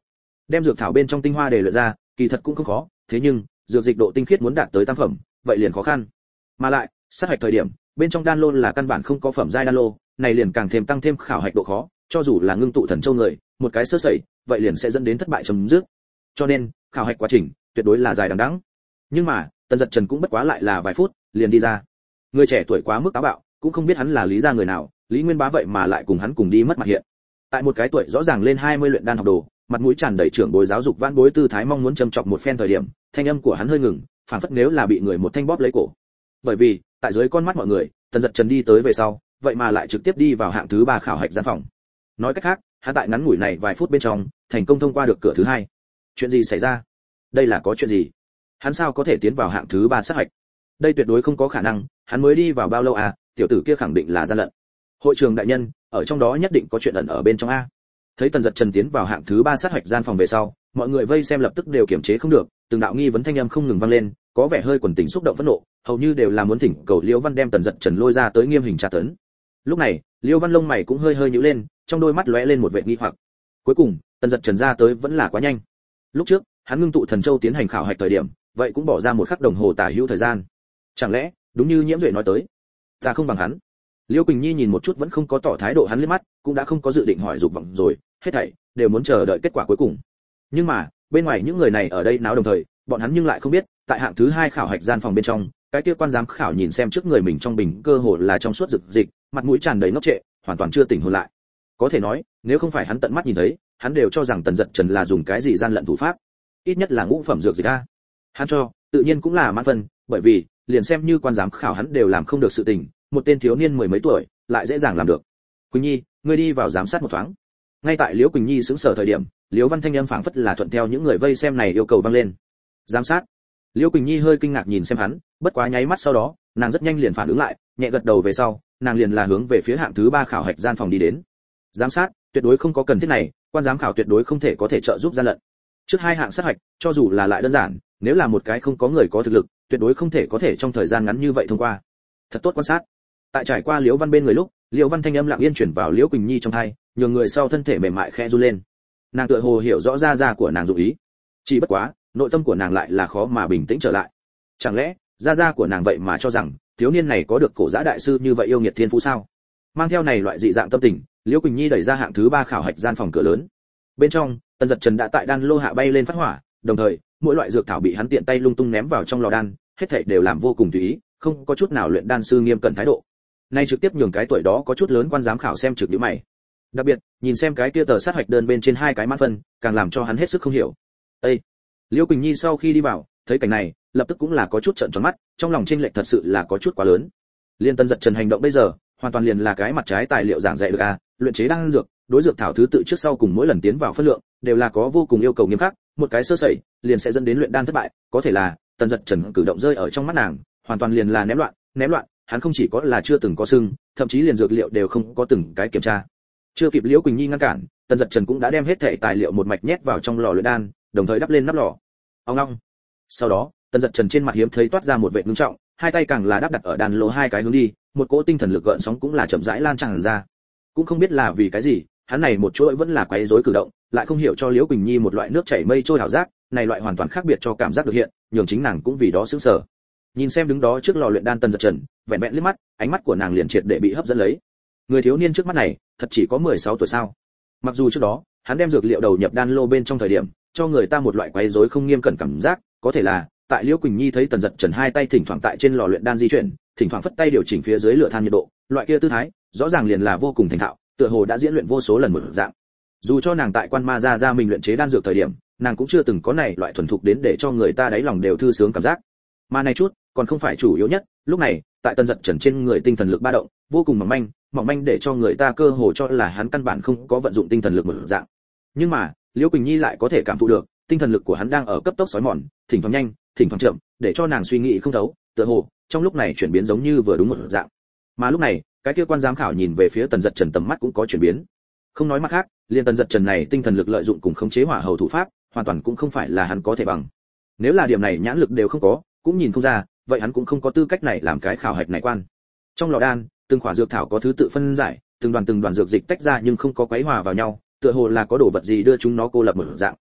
Đem dược thảo bên trong tinh hoa để luyện ra, kỳ thật cũng không khó, thế nhưng dược dịch độ tinh khiết muốn đạt tới tam phẩm, vậy liền khó khăn. Mà lại, sát hạch thời điểm, bên trong đan lô là căn bản không có phẩm giai đan lô, này liền càng thêm tăng thêm khảo hạch độ khó, cho dù là ngưng tụ thần châu người, một cái sơ sẩy, vậy liền sẽ dẫn đến thất bại chấm dứt. Cho nên, khảo hạch quá trình tuyệt đối là dài đằng đẵng. Nhưng mà, Tần Dật Trần cũng bất quá lại là vài phút, liền đi ra. Người trẻ tuổi quá mức táo bạo, cũng không biết hắn là Lý gia người nào, Lý Nguyên Bá vậy mà lại cùng hắn cùng đi mất mặt hiện. Tại một cái tuổi rõ ràng lên hai mươi luyện đan học đồ, mặt mũi tràn đầy trưởng bối giáo dục vãn bối tư thái mong muốn châm chọc một phen thời điểm, thanh âm của hắn hơi ngừng, phảng phất nếu là bị người một thanh bóp lấy cổ. Bởi vì, tại dưới con mắt mọi người, Tần Dật Trần đi tới về sau, vậy mà lại trực tiếp đi vào hạng thứ ba khảo hạch gian phòng. Nói cách khác, hắn tại ngắn ngủi này vài phút bên trong, thành công thông qua được cửa thứ hai. Chuyện gì xảy ra? Đây là có chuyện gì? Hắn sao có thể tiến vào hạng thứ ba sát hạch? Đây tuyệt đối không có khả năng, hắn mới đi vào bao lâu à, tiểu tử kia khẳng định là gian lận. Hội trường đại nhân, ở trong đó nhất định có chuyện ẩn ở bên trong a. Thấy Tần Dật Trần tiến vào hạng thứ ba sát hạch gian phòng về sau, mọi người vây xem lập tức đều kiềm chế không được, từng đạo nghi vấn thanh âm không ngừng vang lên, có vẻ hơi quần tình xúc động phẫn nộ, hầu như đều là muốn thỉnh cầu Liễu Văn đem Tần Dật Trần lôi ra tới nghiêm hình tra tấn. Lúc này, Liễu Văn lông mày cũng hơi hơi nhíu lên, trong đôi mắt lóe lên một vẻ nghi hoặc. Cuối cùng, Tần Dật Trần ra tới vẫn là quá nhanh. Lúc trước, hắn ngưng tụ thần châu tiến hành khảo hạch thời điểm, vậy cũng bỏ ra một khắc đồng hồ tả hữu thời gian. Chẳng lẽ, đúng như Nhiễm Duệ nói tới, ta không bằng hắn? Liễu Quỳnh Nhi nhìn một chút vẫn không có tỏ thái độ hắn liếc mắt, cũng đã không có dự định hỏi dục vọng rồi, hết thảy đều muốn chờ đợi kết quả cuối cùng. Nhưng mà, bên ngoài những người này ở đây náo đồng thời, bọn hắn nhưng lại không biết, tại hạng thứ hai khảo hạch gian phòng bên trong, cái kia quan giám khảo nhìn xem trước người mình trong bình cơ hồ là trong suốt rực dịch, mặt mũi tràn đầy ngốc trệ, hoàn toàn chưa tỉnh hồn lại. Có thể nói, nếu không phải hắn tận mắt nhìn thấy, hắn đều cho rằng Tần Dật Trần là dùng cái gì gian lận thủ pháp, ít nhất là ngũ phẩm dược dịch a. Hắn cho, tự nhiên cũng là mãn phân, bởi vì, liền xem như quan giám khảo hắn đều làm không được sự tình, một tên thiếu niên mười mấy tuổi, lại dễ dàng làm được. Quỳnh Nhi, ngươi đi vào giám sát một thoáng. Ngay tại Liễu Quỳnh Nhi sững sờ thời điểm, Liễu Văn thanh âm phảng phất là thuận theo những người vây xem này yêu cầu vang lên. Giám sát. Liễu Quỳnh Nhi hơi kinh ngạc nhìn xem hắn, bất quá nháy mắt sau đó, nàng rất nhanh liền phản ứng lại, nhẹ gật đầu về sau, nàng liền là hướng về phía hạng thứ ba khảo hạch gian phòng đi đến. Giám sát, tuyệt đối không có cần thiết này, quan giám khảo tuyệt đối không thể có thể trợ giúp gian lận. Trước hai hạng sát hạch, cho dù là lại đơn giản, nếu là một cái không có người có thực lực, tuyệt đối không thể có thể trong thời gian ngắn như vậy thông qua. Thật tốt quan sát. Tại trải qua Liễu Văn bên người lúc, Liễu Văn thanh âm lặng yên chuyển vào Liễu Quỳnh Nhi trong tai, nhường người sau thân thể mềm mại khẽ run lên. Nàng tựa hồ hiểu rõ ra ra của nàng dụng ý, chỉ bất quá, nội tâm của nàng lại là khó mà bình tĩnh trở lại. Chẳng lẽ, ra ra của nàng vậy mà cho rằng, thiếu niên này có được cổ giã đại sư như vậy yêu nghiệt thiên phú sao? Mang theo này loại dị dạng tâm tình, Liễu Quỳnh Nhi đẩy ra hạng thứ ba khảo hạch gian phòng cửa lớn. Bên trong, Tần Dật Trần đã tại đan lô hạ bay lên phát hỏa, đồng thời, mỗi loại dược thảo bị hắn tiện tay lung tung ném vào trong lò đan, hết thảy đều làm vô cùng tùy ý, không có chút nào luyện đan sư nghiêm cẩn thái độ. Nay trực tiếp nhường cái tuổi đó có chút lớn quan giám khảo xem trực nhíu mày. Đặc biệt, nhìn xem cái kia tờ sát hoạch đơn bên trên hai cái mã phân, càng làm cho hắn hết sức không hiểu. Ê! Liễu Quỳnh Nhi sau khi đi vào, thấy cảnh này, lập tức cũng là có chút trợn tròn mắt, trong lòng chênh lệch thật sự là có chút quá lớn. Liên Tần Dật Trần hành động bây giờ, hoàn toàn liền là cái mặt trái tài liệu giảng dạy được a, luyện chế đan dược, đối dược thảo thứ tự trước sau cùng mỗi lần tiến vào phân lượng, đều là có vô cùng yêu cầu nghiêm khắc, một cái sơ sẩy, liền sẽ dẫn đến luyện đan thất bại, có thể là, Tần Dật Trần cử động rơi ở trong mắt nàng, hoàn toàn liền là ném loạn, ném loạn, hắn không chỉ có là chưa từng có sưng, thậm chí liền dược liệu đều không có từng cái kiểm tra. Chưa kịp Liễu Quỳnh Nhi ngăn cản, Tần Dật Trần cũng đã đem hết thảy tài liệu một mạch nhét vào trong lò luyện đan, đồng thời đắp lên nắp lò. Ong ong. Sau đó, Tần Dật Trần trên mặt hiếm thấy toát ra một vẻ ngưng trọng, hai tay càng là đắp đặt ở đan lô hai cái hướng đi, một cỗ tinh thần lực gợn sóng cũng là chậm rãi lan tràn ra. Cũng không biết là vì cái gì, hắn này một chuỗi vẫn là quấy rối cử động, lại không hiểu cho Liễu Quỳnh Nhi một loại nước chảy mây trôi hảo giác, này loại hoàn toàn khác biệt cho cảm giác được hiện, nhường chính nàng cũng vì đó sững sờ. Nhìn xem đứng đó trước lò luyện đan Tần Dật Trần, vẹn vẹn liếc mắt, ánh mắt của nàng liền triệt để bị hấp dẫn lấy. Người thiếu niên trước mắt này, thật chỉ có mười sáu tuổi sao? Mặc dù trước đó, hắn đem dược liệu đầu nhập đan lô bên trong thời điểm, cho người ta một loại quấy rối không nghiêm cẩn cảm giác, có thể là, tại Liễu Quỳnh Nhi thấy Tần Dật Trần hai tay thỉnh thoảng tại trên lò luyện đan di chuyển, thỉnh thoảng phất tay điều chỉnh phía dưới lửa than nhiệt độ, loại kia tư thái, rõ ràng liền là vô cùng thành thạo, tựa hồ đã diễn luyện vô số lần một dạng. Dù cho nàng tại quan ma gia gia mình luyện chế đan dược thời điểm, nàng cũng chưa từng có này loại thuần thục đến để cho người ta đáy lòng đều thư sướng cảm giác. Mà này chút, còn không phải chủ yếu nhất, lúc này, tại Tần Dật Trần trên người tinh thần lực ba động, vô cùng mỏng manh, mỏng manh để cho người ta cơ hồ cho là hắn căn bản không có vận dụng tinh thần lực một dạng. Nhưng mà, Liễu Quỳnh Nhi lại có thể cảm thụ được, tinh thần lực của hắn đang ở cấp tốc sói mòn, thỉnh thoảng nhanh, thỉnh thoảng chậm, để cho nàng suy nghĩ không thấu, tựa hồ trong lúc này chuyển biến giống như vừa đúng một dạng. Mà lúc này, cái kia quan giám khảo nhìn về phía Tần Dật Trần tầm mắt cũng có chuyển biến. Không nói mặt khác, liên Tần Dật Trần này tinh thần lực lợi dụng cùng khống chế hỏa hầu thủ pháp, hoàn toàn cũng không phải là hắn có thể bằng. Nếu là điểm này nhãn lực đều không có, cũng nhìn không ra, vậy hắn cũng không có tư cách này làm cái khảo hạch này quan. Trong lò đan, từng khỏa dược thảo có thứ tự phân giải, từng đoàn từng đoàn dược dịch tách ra nhưng không có quấy hòa vào nhau, tựa hồ là có đồ vật gì đưa chúng nó cô lập một dạng.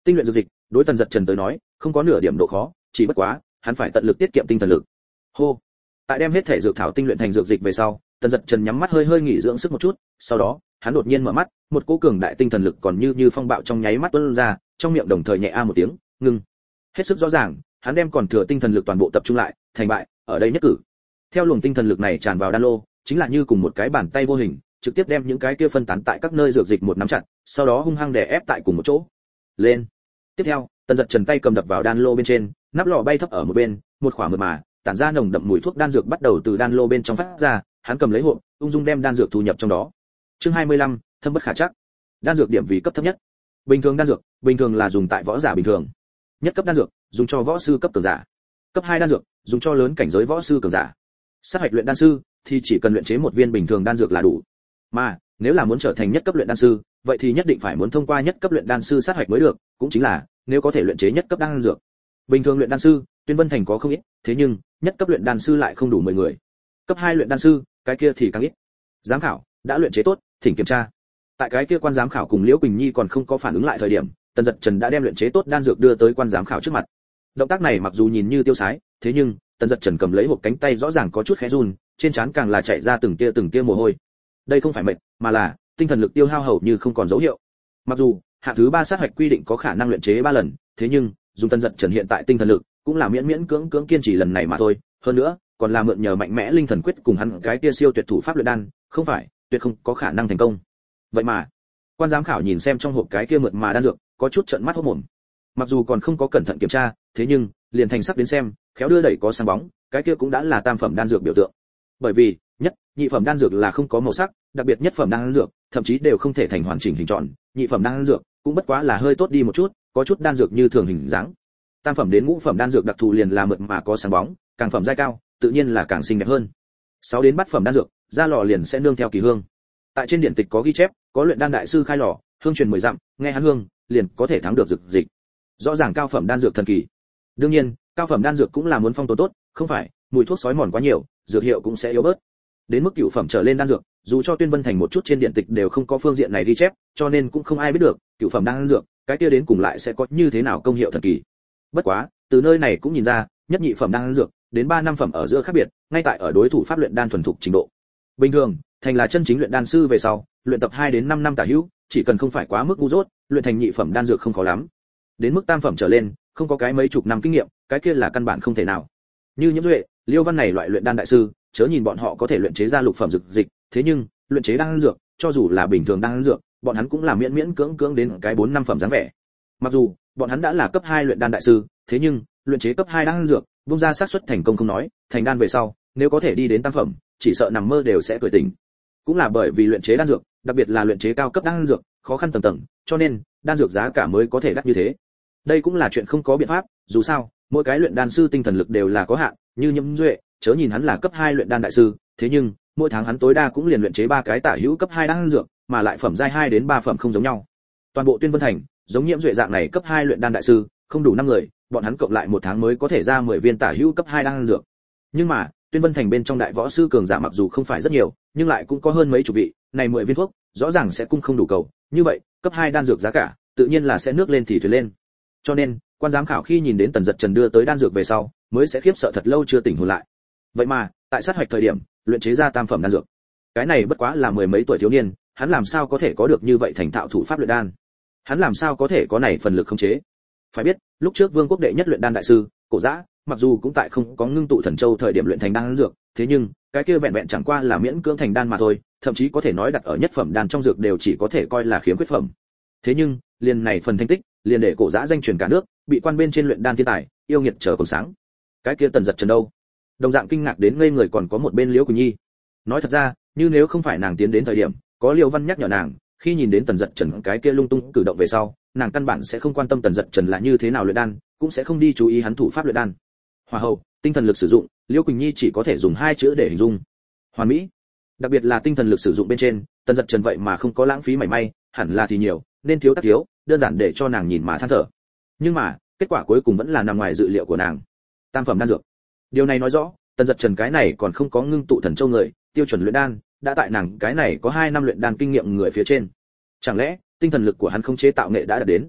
Tinh luyện dược dịch, đối Tần Dật Trần tới nói, không có nửa điểm độ khó, chỉ bất quá, hắn phải tận lực tiết kiệm tinh thần lực. Hô. Tại đem hết thể dược thảo tinh luyện thành dược dịch về sau, Tần Dật Trần nhắm mắt hơi hơi nghỉ dưỡng sức một chút, sau đó, hắn đột nhiên mở mắt, một cỗ cường đại tinh thần lực còn như như phong bạo trong nháy mắt tuôn ra, trong miệng đồng thời nhẹ a một tiếng, ngưng. Hết sức rõ ràng, hắn đem còn thừa tinh thần lực toàn bộ tập trung lại, thành bại, ở đây nhất cử. Theo luồng tinh thần lực này tràn vào đan lô, chính là như cùng một cái bàn tay vô hình, trực tiếp đem những cái kia phân tán tại các nơi dược dịch một nắm chặt, sau đó hung hăng đè ép tại cùng một chỗ. Lên. Tiếp theo, Tần Dật Trần tay cầm đập vào đan lô bên trên, nắp lọ bay thấp ở một bên, một khỏa mượt mà, tản ra nồng đậm mùi thuốc đan dược bắt đầu từ đan lô bên trong phát ra, hắn cầm lấy hộp, ung dung đem đan dược thu nhập trong đó. Chương hai mươi lăm, thâm bất khả chắc. Đan dược điểm vì cấp thấp nhất. Bình thường đan dược, bình thường là dùng tại võ giả bình thường. Nhất cấp đan dược, dùng cho võ sư cấp cường giả. Cấp hai đan dược, dùng cho lớn cảnh giới võ sư cường giả. Sát hạch luyện đan sư thì chỉ cần luyện chế một viên bình thường đan dược là đủ. Mà, nếu là muốn trở thành nhất cấp luyện đan sư, vậy thì nhất định phải muốn thông qua nhất cấp luyện đan sư sát hạch mới được, cũng chính là nếu có thể luyện chế nhất cấp đan dược. Bình thường luyện đan sư, Tuyên Vân Thành có không ít, thế nhưng, nhất cấp luyện đan sư lại không đủ mười người. Cấp hai luyện đan sư, cái kia thì càng ít. Giám khảo, đã luyện chế tốt, thỉnh kiểm tra. Tại cái kia quan giám khảo cùng Liễu Quỳnh Nhi còn không có phản ứng lại thời điểm, Tần Dật Trần đã đem luyện chế tốt đan dược đưa tới quan giám khảo trước mặt. Động tác này mặc dù nhìn như tiêu sái, thế nhưng, Tần Dật Trần cầm lấy hộp cánh tay rõ ràng có chút khẽ run, trên trán càng là chảy ra từng tia từng tia mồ hôi. Đây không phải mệt, mà là tinh thần lực tiêu hao hầu như không còn dấu hiệu. Mặc dù, hạng thứ ba sát hoạch quy định có khả năng luyện chế ba lần, thế nhưng, dùng Tần Dật Trần hiện tại tinh thần lực, cũng là miễn miễn cưỡng cưỡng kiên trì lần này mà thôi, hơn nữa, còn là mượn nhờ mạnh mẽ linh thần quyết cùng hắn cái kia siêu tuyệt thủ pháp luyện đan, không phải, tuyệt không có khả năng thành công. Vậy mà, quan giám khảo nhìn xem trong hộp cái kia mượt mà đan dược, có chút trợn mắt hốt mồm. Mặc dù còn không có cẩn thận kiểm tra, thế nhưng, liền thành sắc đến xem, khéo đưa đẩy có sáng bóng, cái kia cũng đã là tam phẩm đan dược biểu tượng. Bởi vì, nhất, nhị phẩm đan dược là không có màu sắc, đặc biệt nhất phẩm đan dược, thậm chí đều không thể thành hoàn chỉnh hình tròn, nhị phẩm đan dược cũng bất quá là hơi tốt đi một chút, có chút đan dược như thường hình dáng. Tam phẩm đến ngũ phẩm đan dược đặc thù liền là mượt mà có sáng bóng, càng phẩm giai cao, tự nhiên là càng xinh đẹp hơn. Sáu đến bát phẩm đan dược, ra lò liền sẽ nương theo kỳ hương. Tại trên điển tịch có ghi chép, có luyện đan đại sư khai lò, hương truyền mười dặm, nghe hắn hương, liền có thể thắng được dược dịch. Rõ ràng cao phẩm đan dược thần kỳ. Đương nhiên, cao phẩm đan dược cũng là muốn phong tồn tốt, không phải, mùi thuốc sói mòn quá nhiều, dược hiệu cũng sẽ yếu bớt. Đến mức cửu phẩm trở lên đan dược, dù cho Tuyên Vân Thành một chút trên điện tịch đều không có phương diện này ghi chép, cho nên cũng không ai biết được, cửu phẩm đan dược, cái kia đến cùng lại sẽ có như thế nào công hiệu thần kỳ. Bất quá, từ nơi này cũng nhìn ra, nhất nhị phẩm đan dược, đến ba năm phẩm ở giữa khác biệt, ngay tại ở đối thủ pháp luyện đan thuần thục trình độ. Bình thường, thành là chân chính luyện đan sư về sau, luyện tập hai đến năm năm tả hữu, chỉ cần không phải quá mức ngu dốt, luyện thành nhị phẩm đan dược không khó lắm. Đến mức tam phẩm trở lên, không có cái mấy chục năm kinh nghiệm, cái kia là căn bản không thể nào. Như Nhiễm Duệ, Liêu Văn này loại luyện đan đại sư, chớ nhìn bọn họ có thể luyện chế ra lục phẩm dược dịch, thế nhưng, luyện chế đan dược, cho dù là bình thường đan dược, bọn hắn cũng là miễn miễn cưỡng cưỡng đến cái bốn năm phẩm dáng vẻ. Mặc dù, bọn hắn đã là cấp hai luyện đan đại sư, thế nhưng, luyện chế cấp hai đan dược, vung ra xác suất thành công không nói, thành đan về sau, nếu có thể đi đến tam phẩm, chỉ sợ nằm mơ đều sẽ cười tỉnh. Cũng là bởi vì luyện chế đan dược, đặc biệt là luyện chế cao cấp đan dược, khó khăn tầng tầng, cho nên, đan dược giá cả mới có thể đắt như thế. Đây cũng là chuyện không có biện pháp, dù sao, mỗi cái luyện đan sư tinh thần lực đều là có hạn, như Nhiễm Duệ, chớ nhìn hắn là cấp hai luyện đan đại sư, thế nhưng, mỗi tháng hắn tối đa cũng liền luyện chế ba cái tả hữu cấp hai đan dược, mà lại phẩm giai hai đến ba phẩm không giống nhau. Toàn bộ Tuyên Vân Thành, giống Nhiễm Duệ dạng này cấp hai luyện đan đại sư, không đủ năm người, bọn hắn cộng lại một tháng mới có thể ra mười viên tả hữu cấp hai đan dược. Nhưng mà, Tuyên Vân Thành bên trong đại võ sư cường giả mặc dù không phải rất nhiều, nhưng lại cũng có hơn mấy chục vị, này mười viên thuốc, rõ ràng sẽ cung không đủ cầu, như vậy, cấp hai đan dược giá cả, tự nhiên là sẽ nước lên thì thuyền lên. Cho nên, quan giám khảo khi nhìn đến Tần Dật Trần đưa tới đan dược về sau, mới sẽ khiếp sợ thật lâu chưa tỉnh hồn lại. Vậy mà, tại sát hoạch thời điểm, luyện chế ra tam phẩm đan dược. Cái này bất quá là mười mấy tuổi thiếu niên, hắn làm sao có thể có được như vậy thành thạo thủ pháp luyện đan? Hắn làm sao có thể có này phần lực khống chế? Phải biết, lúc trước Vương quốc đệ nhất luyện đan đại sư, Cổ Dã, mặc dù cũng tại không có ngưng tụ thần châu thời điểm luyện thành đan dược, thế nhưng, cái kia vẹn vẹn chẳng qua là miễn cưỡng thành đan mà thôi, thậm chí có thể nói đặt ở nhất phẩm đan trong dược đều chỉ có thể coi là khiếm khuyết phẩm. Thế nhưng, liền này phần thành tích, liền để Cổ Dã danh truyền cả nước, bị quan bên trên luyện đan thiên tài, yêu nghiệt trở còn sáng. Cái kia Tần Dật Trần đâu? Đồng dạng kinh ngạc đến ngây người còn có một bên Liễu Quỳnh Nhi. Nói thật ra, như nếu không phải nàng tiến đến thời điểm, có Liễu Văn nhắc nhở nàng, khi nhìn đến Tần Dật Trần cái kia lung tung cử động về sau, nàng căn bản sẽ không quan tâm Tần Dật Trần là như thế nào luyện đan, cũng sẽ không đi chú ý hắn thủ pháp luyện đan. Hòa hậu, tinh thần lực sử dụng, Liễu Quỳnh Nhi chỉ có thể dùng hai chữ để hình dung. Hoàn mỹ. Đặc biệt là tinh thần lực sử dụng bên trên, Tần Dật Trần vậy mà không có lãng phí mảy may, hẳn là thì nhiều, nên thiếu tác thiếu, đơn giản để cho nàng nhìn mà than thở. Nhưng mà, kết quả cuối cùng vẫn là nằm ngoài dự liệu của nàng. Tam phẩm đan dược. Điều này nói rõ, Tần Dật Trần cái này còn không có ngưng tụ thần châu người, tiêu chuẩn luyện đan, đã tại nàng cái này có hai năm luyện đan kinh nghiệm người phía trên. Chẳng lẽ, tinh thần lực của hắn không chế tạo nghệ đã đạt đến?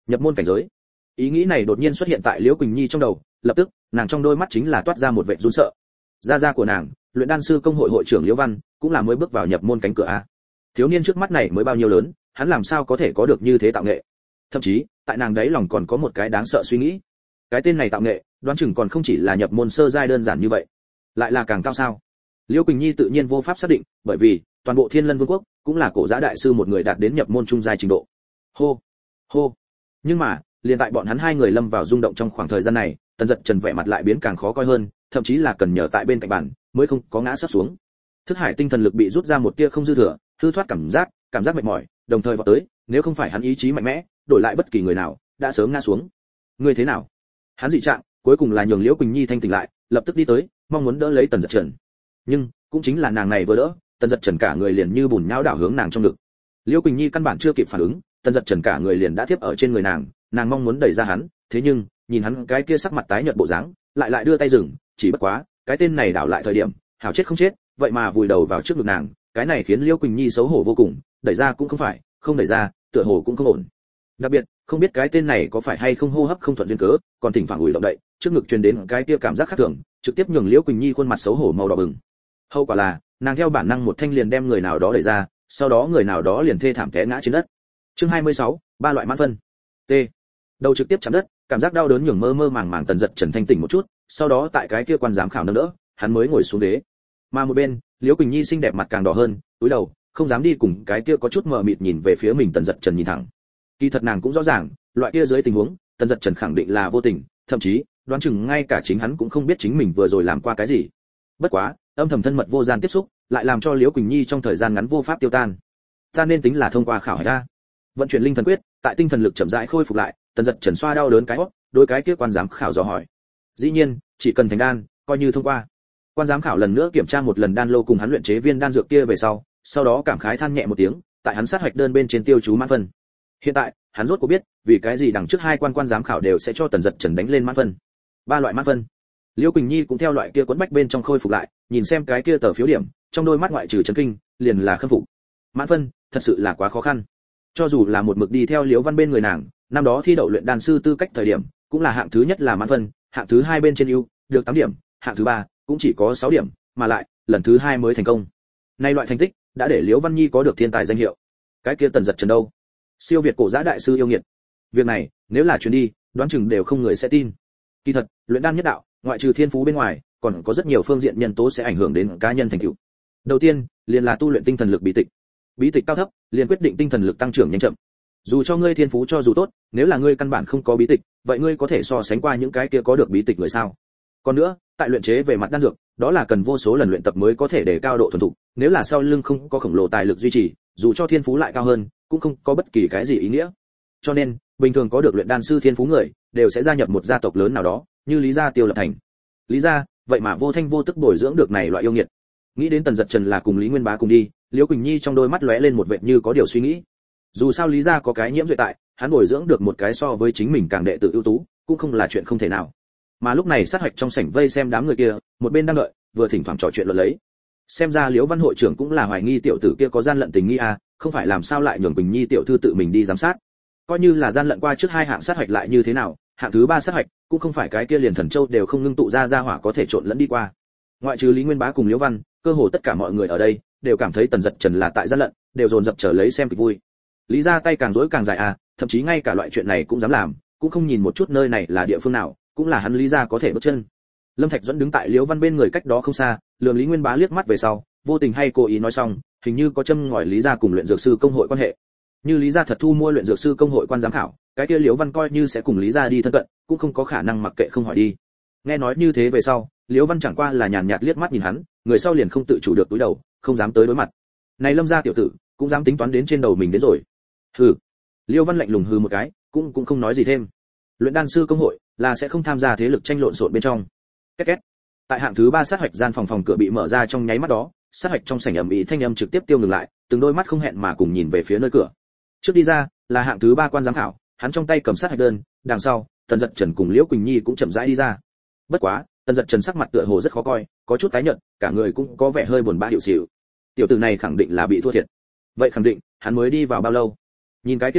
nhập môn cảnh giới. Ý nghĩ này đột nhiên xuất hiện tại Liễu Quỳnh Nhi trong đầu, lập tức, nàng trong đôi mắt chính là toát ra một vẻ run sợ. Gia gia của nàng, luyện đan sư công hội hội trưởng Liễu Văn, cũng là mới bước vào nhập môn cánh cửa a. Thiếu niên trước mắt này mới bao nhiêu lớn, hắn làm sao có thể có được như thế tạo nghệ? Thậm chí, tại nàng đấy lòng còn có một cái đáng sợ suy nghĩ. Cái tên này tạo nghệ, đoán chừng còn không chỉ là nhập môn sơ giai đơn giản như vậy, lại là càng cao sao? Liễu Quỳnh Nhi tự nhiên vô pháp xác định, bởi vì toàn bộ Thiên Lân Vương quốc cũng là cổ giá đại sư một người đạt đến nhập môn trung giai trình độ. Hô, hô. Nhưng mà, liền tại bọn hắn hai người lâm vào rung động trong khoảng thời gian này, Tần Dật Trần vẻ mặt lại biến càng khó coi hơn, thậm chí là cần nhờ tại bên cạnh bàn mới không có ngã sấp xuống. Thức hải tinh thần lực bị rút ra một tia không dư thừa, hư thoát cảm giác, cảm giác mệt mỏi, đồng thời vọt tới, nếu không phải hắn ý chí mạnh mẽ, đổi lại bất kỳ người nào, đã sớm ngã xuống. Ngươi thế nào? Hắn dị trạng, cuối cùng là nhường Liễu Quỳnh Nhi thanh tỉnh lại, lập tức đi tới, mong muốn đỡ lấy Tần Dật Trần. Nhưng, cũng chính là nàng này vừa đỡ, Tần Dật Trần cả người liền như bùn nhão đảo hướng nàng trong ngực. Liễu Quỳnh Nhi căn bản chưa kịp phản ứng, Tần Dật Trần cả người liền đã thiếp ở trên người nàng, nàng mong muốn đẩy ra hắn, thế nhưng, nhìn hắn cái kia sắc mặt tái nhợt bộ dáng, lại lại đưa tay dừng, chỉ bất quá, cái tên này đảo lại thời điểm, hảo chết không chết, vậy mà vùi đầu vào trước ngực nàng, cái này khiến Liễu Quỳnh Nhi xấu hổ vô cùng, đẩy ra cũng không phải, không đẩy ra, tựa hồ cũng không ổn. Đặc biệt, không biết cái tên này có phải hay không hô hấp không thuận duyên cớ, còn thỉnh thoảng ủi động đậy, trước ngực truyền đến cái kia cảm giác khác thường, trực tiếp nhường Liễu Quỳnh Nhi khuôn mặt xấu hổ màu đỏ bừng. Hậu quả là, nàng theo bản năng một thanh liền đem người nào đó đẩy ra, sau đó người nào đó liền thê thảm té ngã trên đất. Chương hai mươi sáu, ba loại mãn phân. T. Đầu trực tiếp chạm đất, cảm giác đau đớn nhường mơ mơ màng màng Tần Dật Trần thanh tỉnh một chút, sau đó tại cái kia quan giám khảo nâng đỡ, hắn mới ngồi xuống ghế. Mà một bên, Liễu Quỳnh Nhi xinh đẹp mặt càng đỏ hơn, cúi đầu, không dám đi cùng cái kia có chút mờ mịt nhìn về phía mình Tần Dật Trần nhìn thẳng. Kỳ thật nàng cũng rõ ràng, loại kia dưới tình huống, Tần Dật Trần khẳng định là vô tình, thậm chí, đoán chừng ngay cả chính hắn cũng không biết chính mình vừa rồi làm qua cái gì. Bất quá, âm thầm thân mật vô gian tiếp xúc, lại làm cho Liễu Quỳnh Nhi trong thời gian ngắn vô pháp tiêu tan. Ta nên tính là thông qua khảo hạch ra. Vận chuyển linh thần quyết, tại tinh thần lực chậm rãi khôi phục lại, Tần Dật Trần xoa đau đớn cái hót, đối cái kia quan giám khảo dò hỏi. Dĩ nhiên, chỉ cần thành đan, coi như thông qua. Quan giám khảo lần nữa kiểm tra một lần đan lô cùng hắn luyện chế viên đan dược kia về sau, sau đó cảm khái than nhẹ một tiếng, tại hắn sát hoạch đơn bên trên tiêu chú mãn phân. Hiện tại, hắn rốt cuộc biết, vì cái gì đằng trước hai quan quan giám khảo đều sẽ cho Tần Dật Trần đánh lên mãn phân. Ba loại mãn phân. Liễu Quỳnh Nhi cũng theo loại kia quấn bách bên trong khôi phục lại, nhìn xem cái kia tờ phiếu điểm, trong đôi mắt ngoại trừ chấn kinh, liền là khâm phục. Mãn phân, thật sự là quá khó khăn. Cho dù là một mực đi theo Liễu Văn bên người nàng, năm đó thi đậu luyện đan sư tư cách thời điểm, cũng là hạng thứ nhất là mãn phân, hạng thứ hai bên trên ưu, được tám điểm, hạng thứ ba cũng chỉ có sáu điểm, mà lại, lần thứ hai mới thành công. Nay loại thành tích đã để Liễu Văn Nhi có được thiên tài danh hiệu. Cái kia Tần Dật Trần đâu? Siêu việt cổ giá đại sư yêu nghiệt. Việc này, nếu là truyền đi, đoán chừng đều không người sẽ tin. Kỳ thật, luyện đan nhất đạo, ngoại trừ thiên phú bên ngoài, còn có rất nhiều phương diện nhân tố sẽ ảnh hưởng đến cá nhân thành tựu. Đầu tiên, liền là tu luyện tinh thần lực bí tịch. Bí tịch cao thấp, liền quyết định tinh thần lực tăng trưởng nhanh chậm. Dù cho ngươi thiên phú cho dù tốt, nếu là ngươi căn bản không có bí tịch, vậy ngươi có thể so sánh qua những cái kia có được bí tịch người sao? Còn nữa, tại luyện chế về mặt đan dược, đó là cần vô số lần luyện tập mới có thể để cao độ thuần thục, nếu là sau lưng không có khổng lồ tài lực duy trì, dù cho thiên phú lại cao hơn, cũng không có bất kỳ cái gì ý nghĩa. Cho nên, bình thường có được luyện đan sư thiên phú người, đều sẽ gia nhập một gia tộc lớn nào đó, như Lý gia Tiêu Lập Thành. Lý gia, vậy mà vô thanh vô tức bồi dưỡng được này loại yêu nghiệt. Nghĩ đến Tần Dật Trần là cùng Lý Nguyên Bá cùng đi, Liễu Quỳnh Nhi trong đôi mắt lóe lên một vệt như có điều suy nghĩ. Dù sao Lý gia có cái nhiễm duệ tại, hắn bồi dưỡng được một cái so với chính mình càng đệ tử ưu tú, cũng không là chuyện không thể nào. Mà lúc này sát hoạch trong sảnh vây xem đám người kia, một bên đang đợi, vừa thỉnh thoảng trò chuyện luận lấy. Xem ra Liễu Văn hội trưởng cũng là hoài nghi tiểu tử kia có gian lận tình nghi à, không phải làm sao lại nhường Quỳnh Nhi tiểu thư tự mình đi giám sát. Coi như là gian lận qua trước hai hạng sát hoạch lại như thế nào, hạng thứ ba sát hoạch cũng không phải cái kia liền thần châu đều không ngưng tụ ra ra hỏa có thể trộn lẫn đi qua. Ngoại trừ Lý Nguyên Bá cùng Liễu Văn, cơ hồ tất cả mọi người ở đây đều cảm thấy Tần Dật Trần là tại gian lận, đều dồn dập chờ lấy xem kịch vui. Lý gia tay càng rỗi càng dài à, thậm chí ngay cả loại chuyện này cũng dám làm, cũng không nhìn một chút nơi này là địa phương nào, cũng là hắn Lý gia có thể bước chân. Lâm Thạch Duẫn đứng tại Liễu Văn bên người cách đó không xa, lườm Lý Nguyên Bá liếc mắt về sau, vô tình hay cố ý nói xong, hình như có châm ngòi Lý gia cùng luyện dược sư công hội quan hệ. Như Lý gia thật thu mua luyện dược sư công hội quan giám khảo, cái kia Liễu Văn coi như sẽ cùng Lý gia đi thân cận, cũng không có khả năng mặc kệ không hỏi đi. Nghe nói như thế về sau, Liễu Văn chẳng qua là nhàn nhạt liếc mắt nhìn hắn, người sau liền không tự chủ được túi đầu, không dám tới đối mặt. Này Lâm gia tiểu tử, cũng dám tính toán đến trên đầu mình đến rồi. Hừ. Liễu Văn lạnh lùng hừ một cái, cũng cũng không nói gì thêm. Luyện đan sư công hội là sẽ không tham gia thế lực tranh lộn xộn bên trong. Két két. Tại hạng thứ ba sát hoạch gian phòng phòng cửa bị mở ra trong nháy mắt đó, sát hoạch trong sảnh ầm ĩ thanh âm trực tiếp tiêu ngừng lại, từng đôi mắt không hẹn mà cùng nhìn về phía nơi cửa. Trước đi ra là hạng thứ ba quan giám khảo, hắn trong tay cầm sát hoạch đơn, đằng sau, Tần Dật Trần cùng Liễu Quỳnh Nhi cũng chậm rãi đi ra. Bất quá, Tần Dật Trần sắc mặt tựa hồ rất khó coi, có chút tái nhợt, cả người cũng có vẻ hơi buồn bã hiệu xỉu. Tiểu tử này khẳng định là bị thua thiệt. Vậy khẳng định, hắn mới đi vào bao lâu? Nhìn cái kia dạng,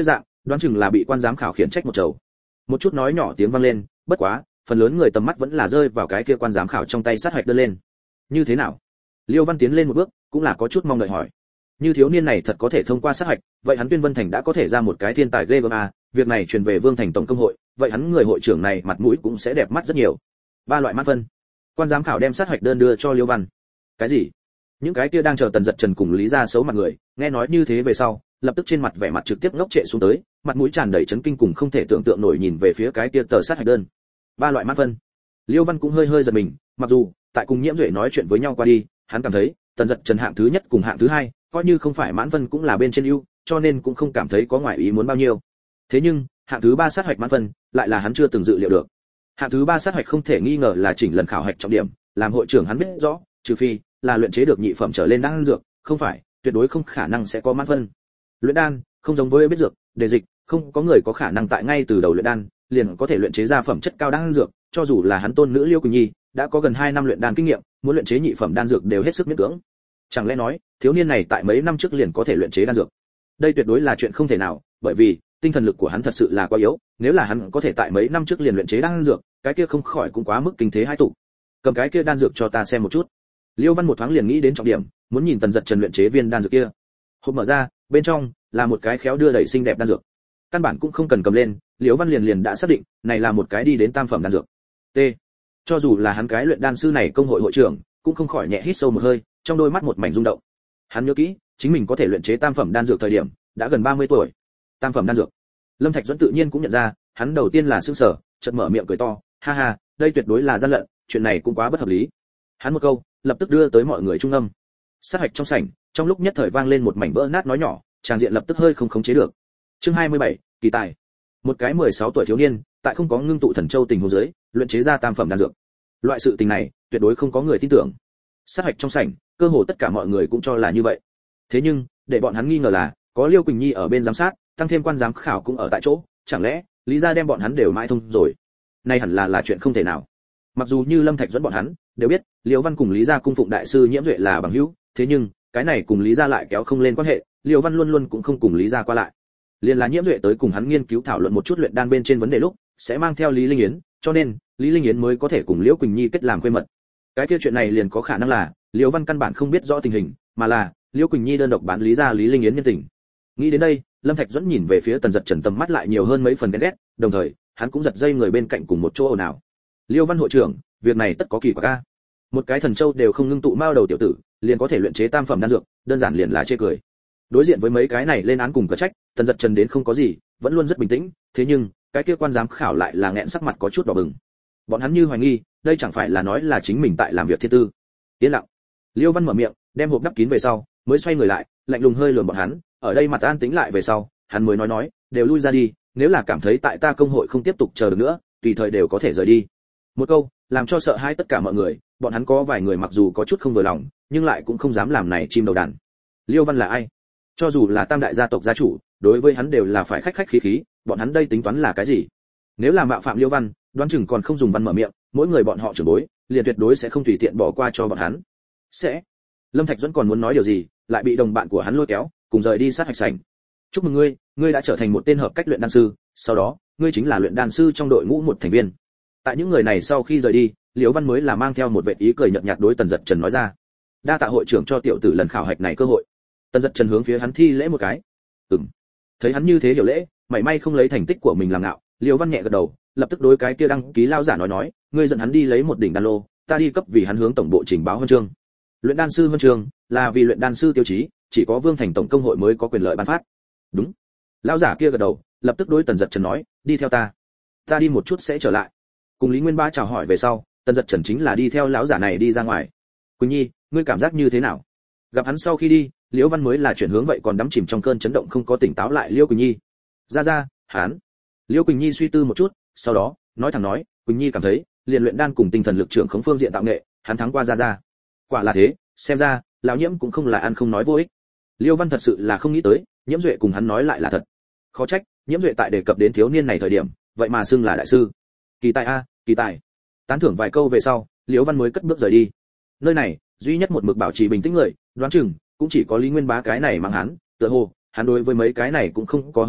đoán chừng là bị quan giám khảo khiển trách một chầu. Một chút nói nhỏ tiếng vang lên, bất quá phần lớn người tầm mắt vẫn là rơi vào cái kia quan giám khảo trong tay sát hoạch đơn lên. Như thế nào? Liêu Văn tiến lên một bước, cũng là có chút mong đợi hỏi. Như thiếu niên này thật có thể thông qua sát hoạch, vậy hắn Tuyên Vân Thành đã có thể ra một cái thiên tài ghê gớm à, việc này truyền về Vương Thành tổng công hội, vậy hắn người hội trưởng này mặt mũi cũng sẽ đẹp mắt rất nhiều. Ba loại mãn phân. Quan giám khảo đem sát hoạch đơn đưa cho Liêu Văn. Cái gì? Những cái kia đang chờ Tần Dật Trần cùng Lý Gia xấu mặt người, nghe nói như thế về sau, lập tức trên mặt vẻ mặt trực tiếp ngốc trệ xuống tới, mặt mũi tràn đầy chấn kinh cùng không thể tưởng tượng nổi nhìn về phía cái kia tờ sát hoạch đơn. Ba loại mãn phân. Liêu Văn cũng hơi hơi giật mình, mặc dù tại cùng Nhiễm Duệ nói chuyện với nhau qua đi, hắn cảm thấy Tần Dật Trần hạng thứ nhất cùng hạng thứ hai, coi như không phải mãn phân cũng là bên trên ưu, cho nên cũng không cảm thấy có ngoại ý muốn bao nhiêu. Thế nhưng, hạng thứ ba sát hoạch mãn phân, lại là hắn chưa từng dự liệu được. Hạng thứ ba sát hoạch không thể nghi ngờ là chỉnh lần khảo hạch trọng điểm, làm hội trưởng hắn biết rõ, trừ phi là luyện chế được nhị phẩm trở lên đan dược, không phải, tuyệt đối không khả năng sẽ có mãn phân. Luyện đan, không giống với biết dược, đề dịch, không có người có khả năng tại ngay từ đầu luyện đan, liền có thể luyện chế ra phẩm chất cao đan dược, cho dù là hắn tôn nữ Liêu Quỳnh Nhi, đã có gần hai năm luyện đan kinh nghiệm, muốn luyện chế nhị phẩm đan dược đều hết sức miễn cưỡng. Chẳng lẽ nói, thiếu niên này tại mấy năm trước liền có thể luyện chế đan dược? Đây tuyệt đối là chuyện không thể nào, bởi vì tinh thần lực của hắn thật sự là quá yếu, nếu là hắn có thể tại mấy năm trước liền luyện chế đan dược, cái kia không khỏi cũng quá mức kinh thế hai tụ. Cầm cái kia đan dược cho ta xem một chút. Liêu Văn một thoáng liền nghĩ đến trọng điểm, muốn nhìn Tần Dật Trần luyện chế viên đan dược kia. Hộp mở ra, bên trong là một cái khéo đưa đẩy xinh đẹp đan dược. Căn bản cũng không cần cầm lên, Liêu Văn liền liền đã xác định, này là một cái đi đến tam phẩm đan dược. T. Cho dù là hắn cái luyện đan sư này công hội hội trưởng, cũng không khỏi nhẹ hít sâu một hơi, trong đôi mắt một mảnh rung động. Hắn nhớ kỹ, chính mình có thể luyện chế tam phẩm đan dược thời điểm, đã gần ba mươi tuổi. Tam phẩm đan dược. Lâm Thạch Duẫn tự nhiên cũng nhận ra, hắn đầu tiên là sửng sở, chợt mở miệng cười to, ha ha, đây tuyệt đối là gian lận, chuyện này cũng quá bất hợp lý. Hắn một câu, lập tức đưa tới mọi người trung âm. Sát hạch trong sảnh, trong lúc nhất thời vang lên một mảnh vỡ nát nói nhỏ, tràng diện lập tức hơi không khống chế được. Chương hai mươi bảy, kỳ tài. Một cái mười sáu tuổi thiếu niên, tại không có ngưng tụ thần châu tình huống dưới, luyện chế ra tam phẩm đan dược. Loại sự tình này, tuyệt đối không có người tin tưởng. Sát hạch trong sảnh, cơ hồ tất cả mọi người cũng cho là như vậy. Thế nhưng, để bọn hắn nghi ngờ là, có Liêu Quỳnh Nhi ở bên giám sát, tăng thêm quan giám khảo cũng ở tại chỗ, chẳng lẽ Lý gia đem bọn hắn đều mãi thông rồi? Này hẳn là là chuyện không thể nào. Mặc dù như Lâm Thạch Duẫn bọn hắn đều biết, Liêu Văn cùng Lý gia cung phụng đại sư Nhiễm Duệ là bằng hữu, thế nhưng, cái này cùng Lý gia lại kéo không lên quan hệ, Liêu Văn luôn luôn cũng không cùng Lý gia qua lại. Liên là Nhiễm Duệ tới cùng hắn nghiên cứu thảo luận một chút luyện đan bên trên vấn đề lúc, sẽ mang theo Lý Linh Yến, cho nên Lý Linh Yến mới có thể cùng Liễu Quỳnh Nhi kết làm khuê mật. Cái kia chuyện này liền có khả năng là Liễu Văn căn bản không biết rõ tình hình, mà là Liễu Quỳnh Nhi đơn độc bán Lý gia Lý Linh Yến nhân tình. Nghĩ đến đây, Lâm Thạch Duẫn nhìn về phía Tần Dật Trần tầm mắt lại nhiều hơn mấy phần ghen ghét, đồng thời, hắn cũng giật dây người bên cạnh cùng một chỗ ồn ào. Liêu Văn hội trưởng, việc này tất có kỳ quặc a. Một cái thần châu đều không ngưng tụ mao đầu tiểu tử, liền có thể luyện chế tam phẩm đan dược, đơn giản liền là chê cười. Đối diện với mấy cái này lên án cùng cờ trách, Tần Dật Trần đến không có gì, vẫn luôn rất bình tĩnh, thế nhưng, cái kia quan giám khảo lại là nghẹn sắc mặt có chút đỏ bừng. Bọn hắn như hoài nghi, đây chẳng phải là nói là chính mình tại làm việc thiên tư. Yên lặng. Liêu Văn mở miệng, đem hộp đắp kín về sau, mới xoay người lại, lạnh lùng hơi lườm bọn hắn, ở đây mặt an tĩnh lại về sau, hắn mới nói nói, đều lui ra đi, nếu là cảm thấy tại ta công hội không tiếp tục chờ được nữa, tùy thời đều có thể rời đi. Một câu, làm cho sợ hãi tất cả mọi người, bọn hắn có vài người mặc dù có chút không vừa lòng, nhưng lại cũng không dám làm này chim đầu đàn. Liêu Văn là ai? Cho dù là tam đại gia tộc gia chủ, đối với hắn đều là phải khách khách khí khí, bọn hắn đây tính toán là cái gì? Nếu là mạo phạm Liêu Văn, đoán chừng còn không dùng văn mở miệng, mỗi người bọn họ trưởng bối, liền tuyệt đối sẽ không tùy tiện bỏ qua cho bọn hắn. Sẽ. Lâm Thạch Duẫn còn muốn nói điều gì, lại bị đồng bạn của hắn lôi kéo, cùng rời đi sát hạch sảnh. Chúc mừng ngươi, ngươi đã trở thành một tên hợp cách luyện đan sư, sau đó, ngươi chính là luyện đan sư trong đội ngũ một thành viên. Tại những người này sau khi rời đi, Liễu Văn mới là mang theo một vệt ý cười nhợt nhạt đối Tần Dật Trần nói ra. Đa tạ hội trưởng cho tiểu tử lần khảo hạch này cơ hội. Tần Dật Trần hướng phía hắn thi lễ một cái. Ừm. Thấy hắn như thế hiểu lễ, mảy may không lấy thành tích của mình làm ngạo, Liễu Văn nhẹ gật đầu, lập tức đối cái kia đăng ký lao giả nói nói, ngươi dẫn hắn đi lấy một đỉnh đan lô, ta đi cấp vì hắn hướng tổng bộ trình báo huân chương. Luyện đan sư huân chương là vì luyện đan sư tiêu chí, chỉ có Vương Thành tổng công hội mới có quyền lợi ban phát. Đúng. Lão giả kia gật đầu, lập tức đối Tần Dật Trần nói, đi theo ta. Ta đi một chút sẽ trở lại. Cùng Lý Nguyên Ba chào hỏi về sau, Tần Dật Trần chính là đi theo lão giả này đi ra ngoài. Quỳnh Nhi, ngươi cảm giác như thế nào? Gặp hắn sau khi đi, Liễu Văn mới là chuyển hướng vậy còn đắm chìm trong cơn chấn động không có tỉnh táo lại Liễu Quỳnh Nhi. Ra ra, hắn. Liễu Quỳnh Nhi suy tư một chút, sau đó nói thẳng nói, Quỳnh Nhi cảm thấy, liền luyện đan cùng tinh thần lực trưởng khống phương diện tạo nghệ, hắn thắng qua ra ra. Quả là thế, xem ra, lão Nhiễm cũng không là ăn không nói vô ích. Liễu Văn thật sự là không nghĩ tới, Nhiễm Duệ cùng hắn nói lại là thật. Khó trách, Nhiễm Duệ tại đề cập đến thiếu niên này thời điểm, vậy mà xưng là đại sư. Kỳ tài a, kỳ tài. Tán thưởng vài câu về sau, Liễu Văn mới cất bước rời đi. Nơi này, duy nhất một mực bảo trì bình tĩnh người, đoán chừng cũng chỉ có Lý Nguyên Bá cái này mang hắn, tựa hồ, hắn đối với mấy cái này cũng không có hứng thú,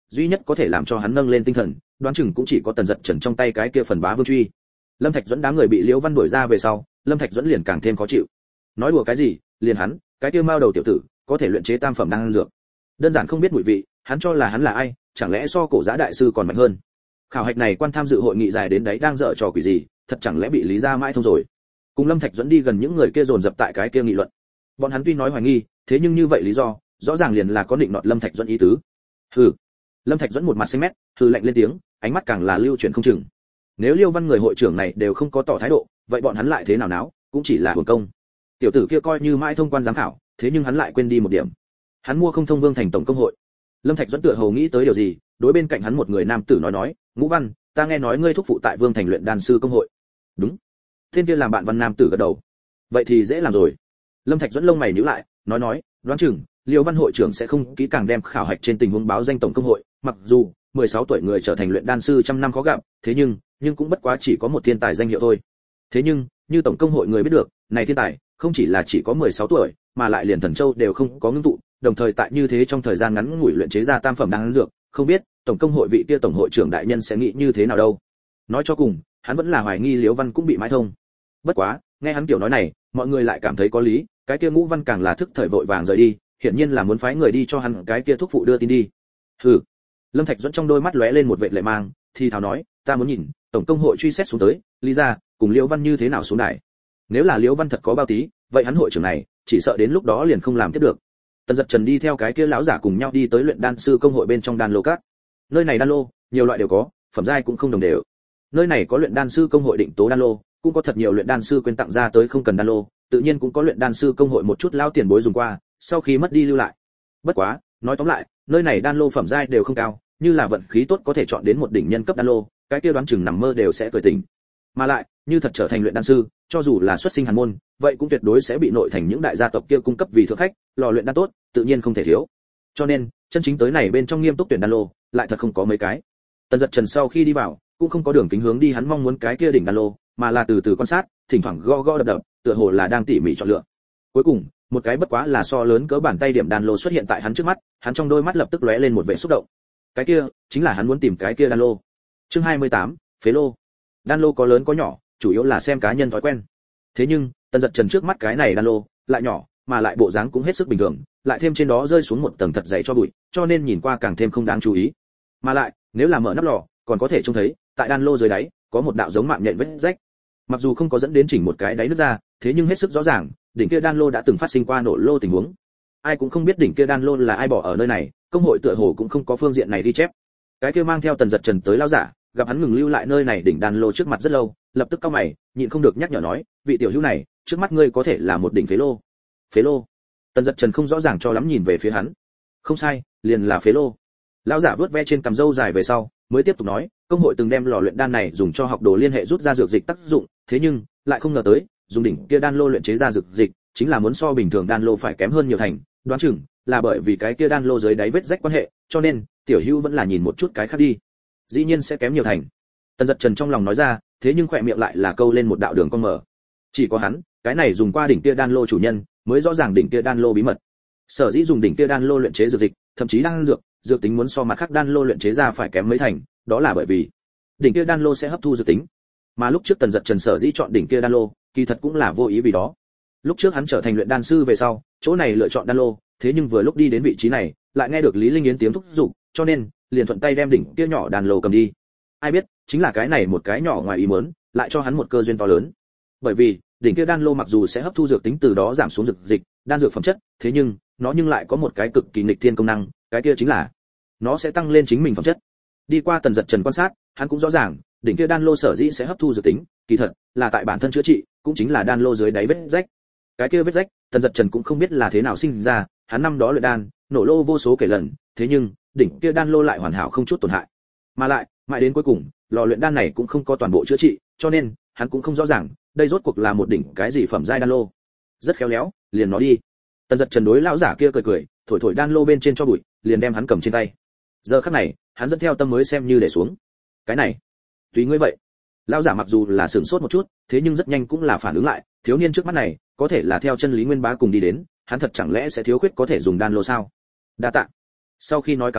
duy nhất có thể làm cho hắn nâng lên tinh thần, đoán chừng cũng chỉ có Tần Dật Trần trong tay cái kia phần bá vương truy. Lâm Thạch Duẫn đám người bị Liễu Văn đuổi ra về sau, Lâm Thạch Duẫn liền càng thêm khó chịu. Nói đùa cái gì, liền hắn, cái kia mao đầu tiểu tử, có thể luyện chế tam phẩm đan dược. Đơn giản không biết mùi vị, hắn cho là hắn là ai, chẳng lẽ so Cổ Giá đại sư còn mạnh hơn. Khảo hạch này quan tham dự hội nghị dài đến đấy đang dở trò quỷ gì, thật chẳng lẽ bị lý ra mãi thông rồi. Cùng Lâm Thạch Duẫn đi gần những người kia dồn dập tại cái kia nghị luận. Bọn hắn tuy nói hoài nghi, thế nhưng như vậy lý do, rõ ràng liền là có định nọt Lâm Thạch Duẫn ý tứ. Hừ. Lâm Thạch Duẫn một mặt xanh mét, hừ lạnh lên tiếng, ánh mắt càng là lưu chuyển không chừng. Nếu Liêu Văn người hội trưởng này đều không có tỏ thái độ, vậy bọn hắn lại thế nào náo, cũng chỉ là hưởng công. Tiểu tử kia coi như mãi thông quan giám khảo, thế nhưng hắn lại quên đi một điểm. Hắn mua không thông Vương Thành tổng công hội. Lâm Thạch Duẫn tựa hồ nghĩ tới điều gì, đối bên cạnh hắn một người nam tử nói nói, "Ngũ Văn, ta nghe nói ngươi thúc phụ tại Vương Thành luyện đan sư công hội." "Đúng." Tên kia làm bạn văn nam tử gật đầu. "Vậy thì dễ làm rồi." Lâm Thạch Duẫn lông mày nhíu lại, nói nói, "Đoán chừng Liêu Văn hội trưởng sẽ không kỹ càng đem khảo hạch trên tình huống báo danh tổng công hội, mặc dù mười sáu tuổi người trở thành luyện đan sư trăm năm khó gặp, thế nhưng, nhưng cũng bất quá chỉ có một thiên tài danh hiệu thôi. Thế nhưng, như tổng công hội người biết được, này thiên tài không chỉ là chỉ có mười sáu tuổi, mà lại liền thần châu đều không có ngưng tụ, đồng thời tại như thế trong thời gian ngắn ngủi luyện chế ra tam phẩm đan dược, không biết tổng công hội vị kia tổng hội trưởng đại nhân sẽ nghĩ như thế nào đâu." Nói cho cùng, hắn vẫn là hoài nghi Liễu Văn cũng bị mãi thông. Bất quá, nghe hắn kiểu nói này, mọi người lại cảm thấy có lý, cái kia Ngũ Văn càng là thức thời vội vàng rời đi, hiển nhiên là muốn phái người đi cho hắn cái kia thúc phụ đưa tin đi. Hừ. Lâm Thạch Duẫn trong đôi mắt lóe lên một vệt lệ mang, thì thào nói, "Ta muốn nhìn, tổng công hội truy xét xuống tới, lý ra, cùng Liễu Văn như thế nào xuống đài. Nếu là Liễu Văn thật có bao tí, vậy hắn hội trưởng này, chỉ sợ đến lúc đó liền không làm tiếp được." Tần Dật Trần đi theo cái kia lão giả cùng nhau đi tới luyện đan sư công hội bên trong đan lô các. Nơi này đan lô, nhiều loại đều có, phẩm giai cũng không đồng đều. Nơi này có luyện đan sư công hội định tố đan lô, cũng có thật nhiều luyện đan sư quên tặng ra tới không cần đan lô, tự nhiên cũng có luyện đan sư công hội một chút lao tiền bối dùng qua, sau khi mất đi lưu lại. Bất quá, nói tóm lại, nơi này đan lô phẩm giai đều không cao, như là vận khí tốt có thể chọn đến một đỉnh nhân cấp đan lô, cái kia đoán chừng nằm mơ đều sẽ cười tỉnh. Mà lại, như thật trở thành luyện đan sư, cho dù là xuất sinh hàn môn, vậy cũng tuyệt đối sẽ bị nội thành những đại gia tộc kia cung cấp vì thượng khách, lò luyện đan tốt, tự nhiên không thể thiếu. Cho nên, chân chính tới này bên trong nghiêm túc tuyển đan lô, lại thật không có mấy cái. Tần Dật Trần sau khi đi vào, cũng không có đường kính hướng đi hắn mong muốn cái kia đỉnh đan lô, mà là từ từ quan sát, thỉnh thoảng gõ gõ đập đập, tựa hồ là đang tỉ mỉ chọn lựa. Cuối cùng, một cái bất quá là so lớn cỡ bàn tay điểm đan lô xuất hiện tại hắn trước mắt, hắn trong đôi mắt lập tức lóe lên một vẻ xúc động. Cái kia, chính là hắn muốn tìm cái kia đan lô. Chương hai mươi tám, phế lô. Đan lô có lớn có nhỏ, chủ yếu là xem cá nhân thói quen. Thế nhưng, Tần Dật Trần trước mắt cái này đan lô, lại nhỏ, mà lại bộ dáng cũng hết sức bình thường, lại thêm trên đó rơi xuống một tầng thật dày cho bụi, cho nên nhìn qua càng thêm không đáng chú ý. Mà lại, nếu là mở nắp lò, còn có thể trông thấy, tại đan lô dưới đáy, có một đạo giống mạng nhện vết rách. Mặc dù không có dẫn đến chỉnh một cái đáy nứt ra, thế nhưng hết sức rõ ràng, đỉnh kia đan lô đã từng phát sinh qua nổ lô tình huống. Ai cũng không biết đỉnh kia đan lô là ai bỏ ở nơi này, công hội tựa hồ cũng không có phương diện này ghi chép. Cái kia mang theo Tần Dật Trần tới lão giả, gặp hắn ngừng lưu lại nơi này đỉnh đan lô trước mặt rất lâu, lập tức cau mày, nhịn không được nhắc nhở nói, "Vị tiểu hữu này, trước mắt ngươi có thể là một đỉnh phế lô." Phế lô? Tần Dật Trần không rõ ràng cho lắm nhìn về phía hắn. "Không sai, liền là phế lô." Lão giả vớt ve trên cằm râu dài về sau, mới tiếp tục nói, "Công hội từng đem lò luyện đan này dùng cho học đồ liên hệ rút ra dược dịch tác dụng, thế nhưng lại không ngờ tới, dùng đỉnh kia đan lô luyện chế ra dược dịch, chính là muốn so bình thường đan lô phải kém hơn nhiều thành, đoán chừng là bởi vì cái kia đan lô dưới đáy vết rách quan hệ, cho nên tiểu hữu vẫn là nhìn một chút cái khác đi. Dĩ nhiên sẽ kém nhiều thành." Tần Dật Trần trong lòng nói ra, thế nhưng khỏe miệng lại là câu lên một đạo đường cong mở. Chỉ có hắn, cái này dùng qua đỉnh kia đan lô chủ nhân, mới rõ ràng đỉnh kia đan lô bí mật. Sở dĩ dùng đỉnh kia đan lô luyện chế dược dịch, thậm chí đan dược, dược tính muốn so mặt khác đan lô luyện chế ra phải kém mấy thành, đó là bởi vì đỉnh kia đan lô sẽ hấp thu dược tính. Mà lúc trước Tần Dật Trần sở dĩ chọn đỉnh kia đan lô, kỳ thật cũng là vô ý vì đó. Lúc trước hắn trở thành luyện đan sư về sau, chỗ này lựa chọn đan lô, thế nhưng vừa lúc đi đến vị trí này, lại nghe được Lý Linh Yến tiếng thúc giục, cho nên liền thuận tay đem đỉnh kia nhỏ đan lô cầm đi. Ai biết, chính là cái này một cái nhỏ ngoài ý muốn, lại cho hắn một cơ duyên to lớn. Bởi vì, đỉnh kia đan lô mặc dù sẽ hấp thu dược tính từ đó giảm xuống dược dịch, đan dược phẩm chất, thế nhưng, nó nhưng lại có một cái cực kỳ nghịch thiên công năng, cái kia chính là nó sẽ tăng lên chính mình phẩm chất. Đi qua Tần Dật Trần quan sát, hắn cũng rõ ràng, đỉnh kia đan lô sở dĩ sẽ hấp thu dược tính, kỳ thật là tại bản thân chữa trị, cũng chính là đan lô dưới đáy vết rách. Cái kia vết rách, Tần Dật Trần cũng không biết là thế nào sinh ra, hắn năm đó luyện đan, nổ lô vô số kể lần, thế nhưng, đỉnh kia đan lô lại hoàn hảo không chút tổn hại. Mà lại, mãi đến cuối cùng, lò luyện đan này cũng không có toàn bộ chữa trị, cho nên, hắn cũng không rõ ràng, đây rốt cuộc là một đỉnh cái gì phẩm giai đan lô. Rất khéo léo, liền nói đi. Tần Dật Trần đối lão giả kia cười cười, thổi thổi đan lô bên trên cho bụi, liền đem hắn cầm trên tay. Giờ khắc này, hắn dẫn theo tâm mới xem như để xuống. Cái này, tùy ngươi vậy. Lão giả mặc dù là sửng sốt một chút, thế nhưng rất nhanh cũng là phản ứng lại, thiếu niên trước mắt này, có thể là theo chân Lý Nguyên Bá cùng đi đến, hắn thật chẳng lẽ sẽ thiếu khuyết có thể dùng đan lô sao? Đa tạ. Sau khi nói cảm ơn,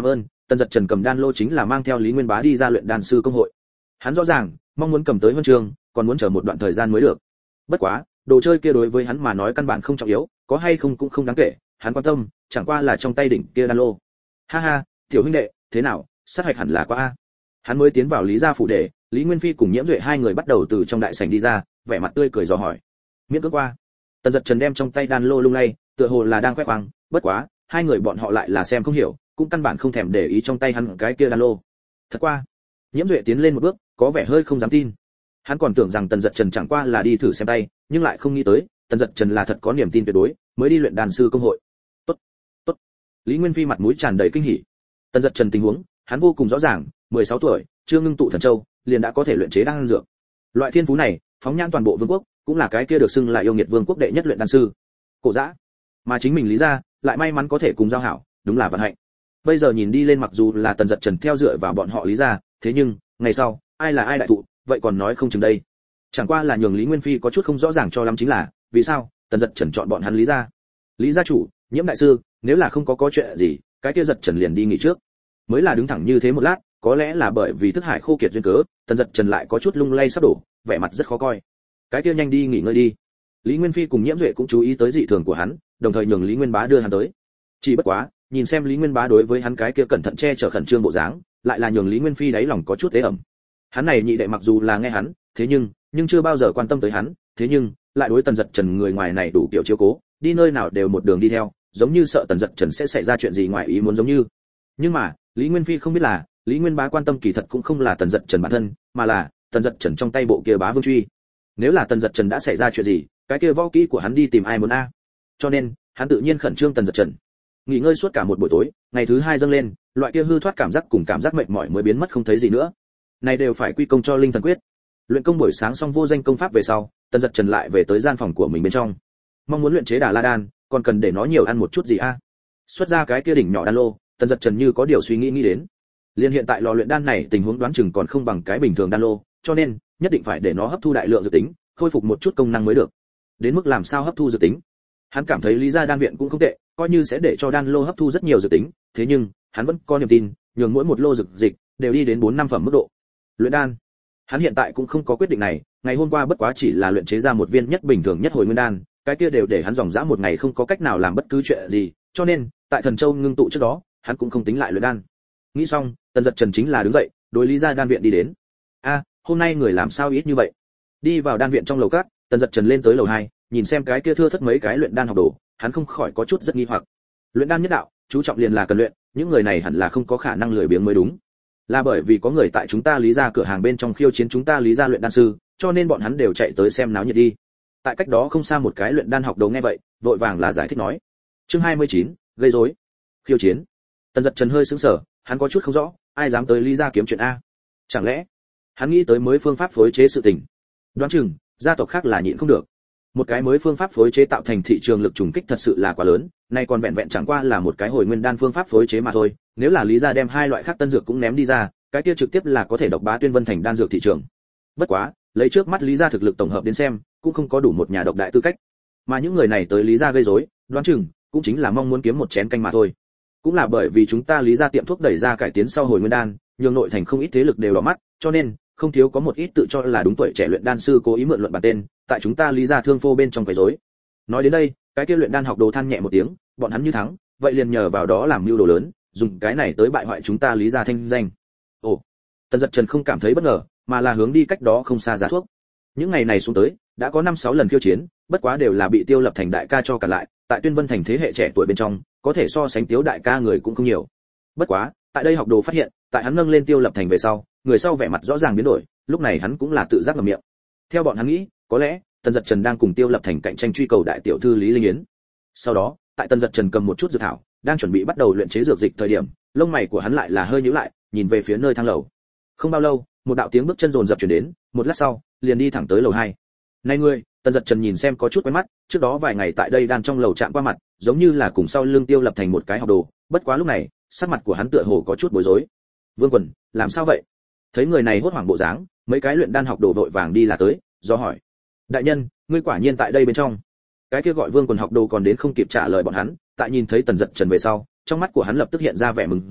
Tần Dật Trần cầm đan lô chính là mang theo Lý Nguyên Bá đi ra luyện đan sư công hội. Hắn rõ ràng mong muốn cầm tới huân chương, còn muốn chờ một đoạn thời gian mới được. Bất quá, đồ chơi kia đối với hắn mà nói căn bản không trọng yếu, có hay không cũng không đáng kể, hắn quan tâm chẳng qua là trong tay đỉnh kia đan lô. Ha ha, tiểu huynh đệ, thế nào, sát hạch hẳn là qua a. Hắn mới tiến vào Lý gia phủ để, Lý Nguyên Phi cùng Nhiễm Duệ hai người bắt đầu từ trong đại sảnh đi ra, vẻ mặt tươi cười dò hỏi. Miễn cưỡng qua. Tần Dật Trần đem trong tay đan lô lung lay, tựa hồ là đang khoe khoang, bất quá, hai người bọn họ lại là xem không hiểu, cũng căn bản không thèm để ý trong tay hắn cái kia đan lô. Thật qua. Nhiễm Duệ tiến lên một bước, có vẻ hơi không dám tin. Hắn còn tưởng rằng Tần Dật Trần chẳng qua là đi thử xem tay, nhưng lại không nghĩ tới, Tần Dật Trần là thật có niềm tin tuyệt đối, mới đi luyện đan sư công hội. Tốt, tốt. Lý Nguyên Phi mặt mũi tràn đầy kinh hỉ. Tần Dật Trần tình huống, hắn vô cùng rõ ràng, mười sáu tuổi, chưa ngưng tụ thần châu, liền đã có thể luyện chế đan dược. Loại thiên phú này, phóng nhãn toàn bộ vương quốc, cũng là cái kia được xưng là yêu nghiệt vương quốc đệ nhất luyện đan sư. Cổ Dã, mà chính mình Lý gia, lại may mắn có thể cùng giao hảo, đúng là vận hạnh. Bây giờ nhìn đi lên mặc dù là Tần Dật Trần theo dựa vào bọn họ Lý gia, thế nhưng, ngày sau, ai là ai đại thụ, vậy còn nói không chừng đây. Chẳng qua là nhường Lý Nguyên Phi có chút không rõ ràng cho lắm chính là, vì sao Tần Dật Trần chọn bọn hắn Lý gia. Lý gia chủ, Nhiễm đại sư, nếu là không có có chuyện gì, cái kia Dật Trần liền đi nghỉ trước. Mới là đứng thẳng như thế một lát, có lẽ là bởi vì thức hải khô kiệt duyên cớ, Tần Dật Trần lại có chút lung lay sắp đổ, vẻ mặt rất khó coi. Cái kia nhanh đi nghỉ ngơi đi. Lý Nguyên Phi cùng Nhiễm Duệ cũng chú ý tới dị thường của hắn, đồng thời nhường Lý Nguyên Bá đưa hắn tới. Chỉ bất quá, nhìn xem Lý Nguyên Bá đối với hắn cái kia cẩn thận che chở khẩn trương bộ dáng, lại là nhường Lý Nguyên Phi đáy lòng có chút tế ẩm. Hắn này nhị đệ mặc dù là nghe hắn, thế nhưng, nhưng chưa bao giờ quan tâm tới hắn, thế nhưng, lại đối Tần Dật Trần người ngoài này đủ kiểu chiếu cố, đi nơi nào đều một đường đi theo, giống như sợ Tần Dật Trần sẽ xảy ra chuyện gì ngoài ý muốn giống như. Nhưng mà, Lý Nguyên Phi không biết là, Lý Nguyên Bá quan tâm kỳ thật cũng không là Tần Dật Trần bản thân, mà là Tần Dật Trần trong tay bộ kia bá vương truy. Nếu là Tần Dật Trần đã xảy ra chuyện gì, cái kia võ kỹ của hắn đi tìm ai muốn a? Cho nên, hắn tự nhiên khẩn trương Tần Dật Trần. Nghỉ ngơi suốt cả một buổi tối, ngày thứ hai dâng lên, loại kia hư thoát cảm giác cùng cảm giác mệt mỏi mới biến mất không thấy gì nữa. Này đều phải quy công cho Linh Thần Quyết. Luyện công buổi sáng xong vô danh công pháp về sau, Tần Dật Trần lại về tới gian phòng của mình bên trong. Mong muốn luyện chế Đà La đan, còn cần để nó nhiều ăn một chút gì a? Xuất ra cái kia đỉnh nhỏ đan lô, Tần Dật Trần như có điều suy nghĩ nghĩ đến. Liên hiện tại lò luyện đan này tình huống đoán chừng còn không bằng cái bình thường đan lô, cho nên nhất định phải để nó hấp thu đại lượng dược tính, khôi phục một chút công năng mới được. Đến mức làm sao hấp thu dược tính, hắn cảm thấy Lý gia đan viện cũng không tệ, coi như sẽ để cho đan lô hấp thu rất nhiều dược tính, thế nhưng hắn vẫn có niềm tin, nhường mỗi một lô dược dịch đều đi đến bốn năm phẩm mức độ. Luyện đan, hắn hiện tại cũng không có quyết định này, ngày hôm qua bất quá chỉ là luyện chế ra một viên nhất bình thường nhất hồi nguyên đan, cái kia đều để hắn dòng dã một ngày không có cách nào làm bất cứ chuyện gì, cho nên tại Thần Châu ngưng tụ trước đó, hắn cũng không tính lại luyện đan. Nghĩ xong, Tần Dật Trần chính là đứng dậy, đối Lý gia đan viện đi đến. A, hôm nay người làm sao ít như vậy? Đi vào đan viện trong lầu cát, Tần Dật Trần lên tới lầu hai, nhìn xem cái kia thưa thất mấy cái luyện đan học đồ, hắn không khỏi có chút rất nghi hoặc. Luyện đan nhất đạo, chú trọng liền là cần luyện, những người này hẳn là không có khả năng lười biếng mới đúng. Là bởi vì có người tại chúng ta Lý gia cửa hàng bên trong khiêu chiến chúng ta Lý gia luyện đan sư, cho nên bọn hắn đều chạy tới xem náo nhiệt đi. Tại cách đó không xa một cái luyện đan học đồ nghe vậy, vội vàng là giải thích nói. Chương hai mươi chín, gây rối. Khiêu chiến. Tần Dật Trần hơi sững sờ, hắn có chút không rõ, ai dám tới Lý gia kiếm chuyện a? Chẳng lẽ hắn nghĩ tới mới phương pháp phối chế sự tình? Đoán chừng gia tộc khác là nhịn không được. Một cái mới phương pháp phối chế tạo thành thị trường lực trùng kích thật sự là quá lớn, nay còn vẹn vẹn chẳng qua là một cái hồi nguyên đan phương pháp phối chế mà thôi, nếu là Lý gia đem hai loại khác tân dược cũng ném đi ra, cái kia trực tiếp là có thể độc bá Tuyên Vân thành đan dược thị trường. Bất quá, lấy trước mắt Lý gia thực lực tổng hợp đến xem, cũng không có đủ một nhà độc đại tư cách. Mà những người này tới Lý gia gây rối, đoán chừng cũng chính là mong muốn kiếm một chén canh mà thôi. Cũng là bởi vì chúng ta Lý gia tiệm thuốc đẩy ra cải tiến sau hồi nguyên đan, nhường nội thành không ít thế lực đều đỏ mắt, cho nên không thiếu có một ít tự cho là đúng tuổi trẻ luyện đan sư cố ý mượn luận bản tên, tại chúng ta Lý gia thương phô bên trong quấy rối. Nói đến đây, cái kia luyện đan học đồ than nhẹ một tiếng, bọn hắn như thắng, vậy liền nhờ vào đó làm mưu đồ lớn, dùng cái này tới bại hoại chúng ta Lý gia thanh danh. Ồ, Tần Dật Trần không cảm thấy bất ngờ, mà là hướng đi cách đó không xa giá thuốc. Những ngày này xuống tới, đã có năm sáu lần khiêu chiến, bất quá đều là bị Tiêu Lập Thành đại ca cho cả lại, tại Tuyên Vân thành thế hệ trẻ tuổi bên trong, có thể so sánh Tiếu đại ca người cũng không nhiều. Bất quá, tại đây học đồ phát hiện, tại hắn nâng lên Tiêu Lập Thành về sau, người sau vẻ mặt rõ ràng biến đổi, lúc này hắn cũng là tự giác ngậm miệng. Theo bọn hắn nghĩ, có lẽ Tần Dật Trần đang cùng Tiêu Lập Thành cạnh tranh truy cầu đại tiểu thư Lý Linh Yến. Sau đó, tại Tần Dật Trần cầm một chút dược thảo, đang chuẩn bị bắt đầu luyện chế dược dịch thời điểm, lông mày của hắn lại là hơi nhíu lại, nhìn về phía nơi thang lầu. Không bao lâu, một đạo tiếng bước chân rồn rập truyền đến, một lát sau, liền đi thẳng tới lầu hai. Này ngươi, Tần Dật Trần nhìn xem có chút quen mắt, trước đó vài ngày tại đây đan trong lầu chạm qua mặt, giống như là cùng sau lưng Tiêu Lập Thành một cái học đồ, bất quá lúc này, sắc mặt của hắn tựa hồ có chút bối rối. Vương Quần, làm sao vậy? Thấy người này hốt hoảng bộ dáng, mấy cái luyện đan học đồ vội vàng đi là tới, do hỏi. Đại nhân, ngươi quả nhiên tại đây bên trong. Cái kia gọi Vương Quần học đồ còn đến không kịp trả lời bọn hắn, tại nhìn thấy Tần Dật Trần về sau, trong mắt của hắn lập tức hiện ra vẻ mừng rỡ,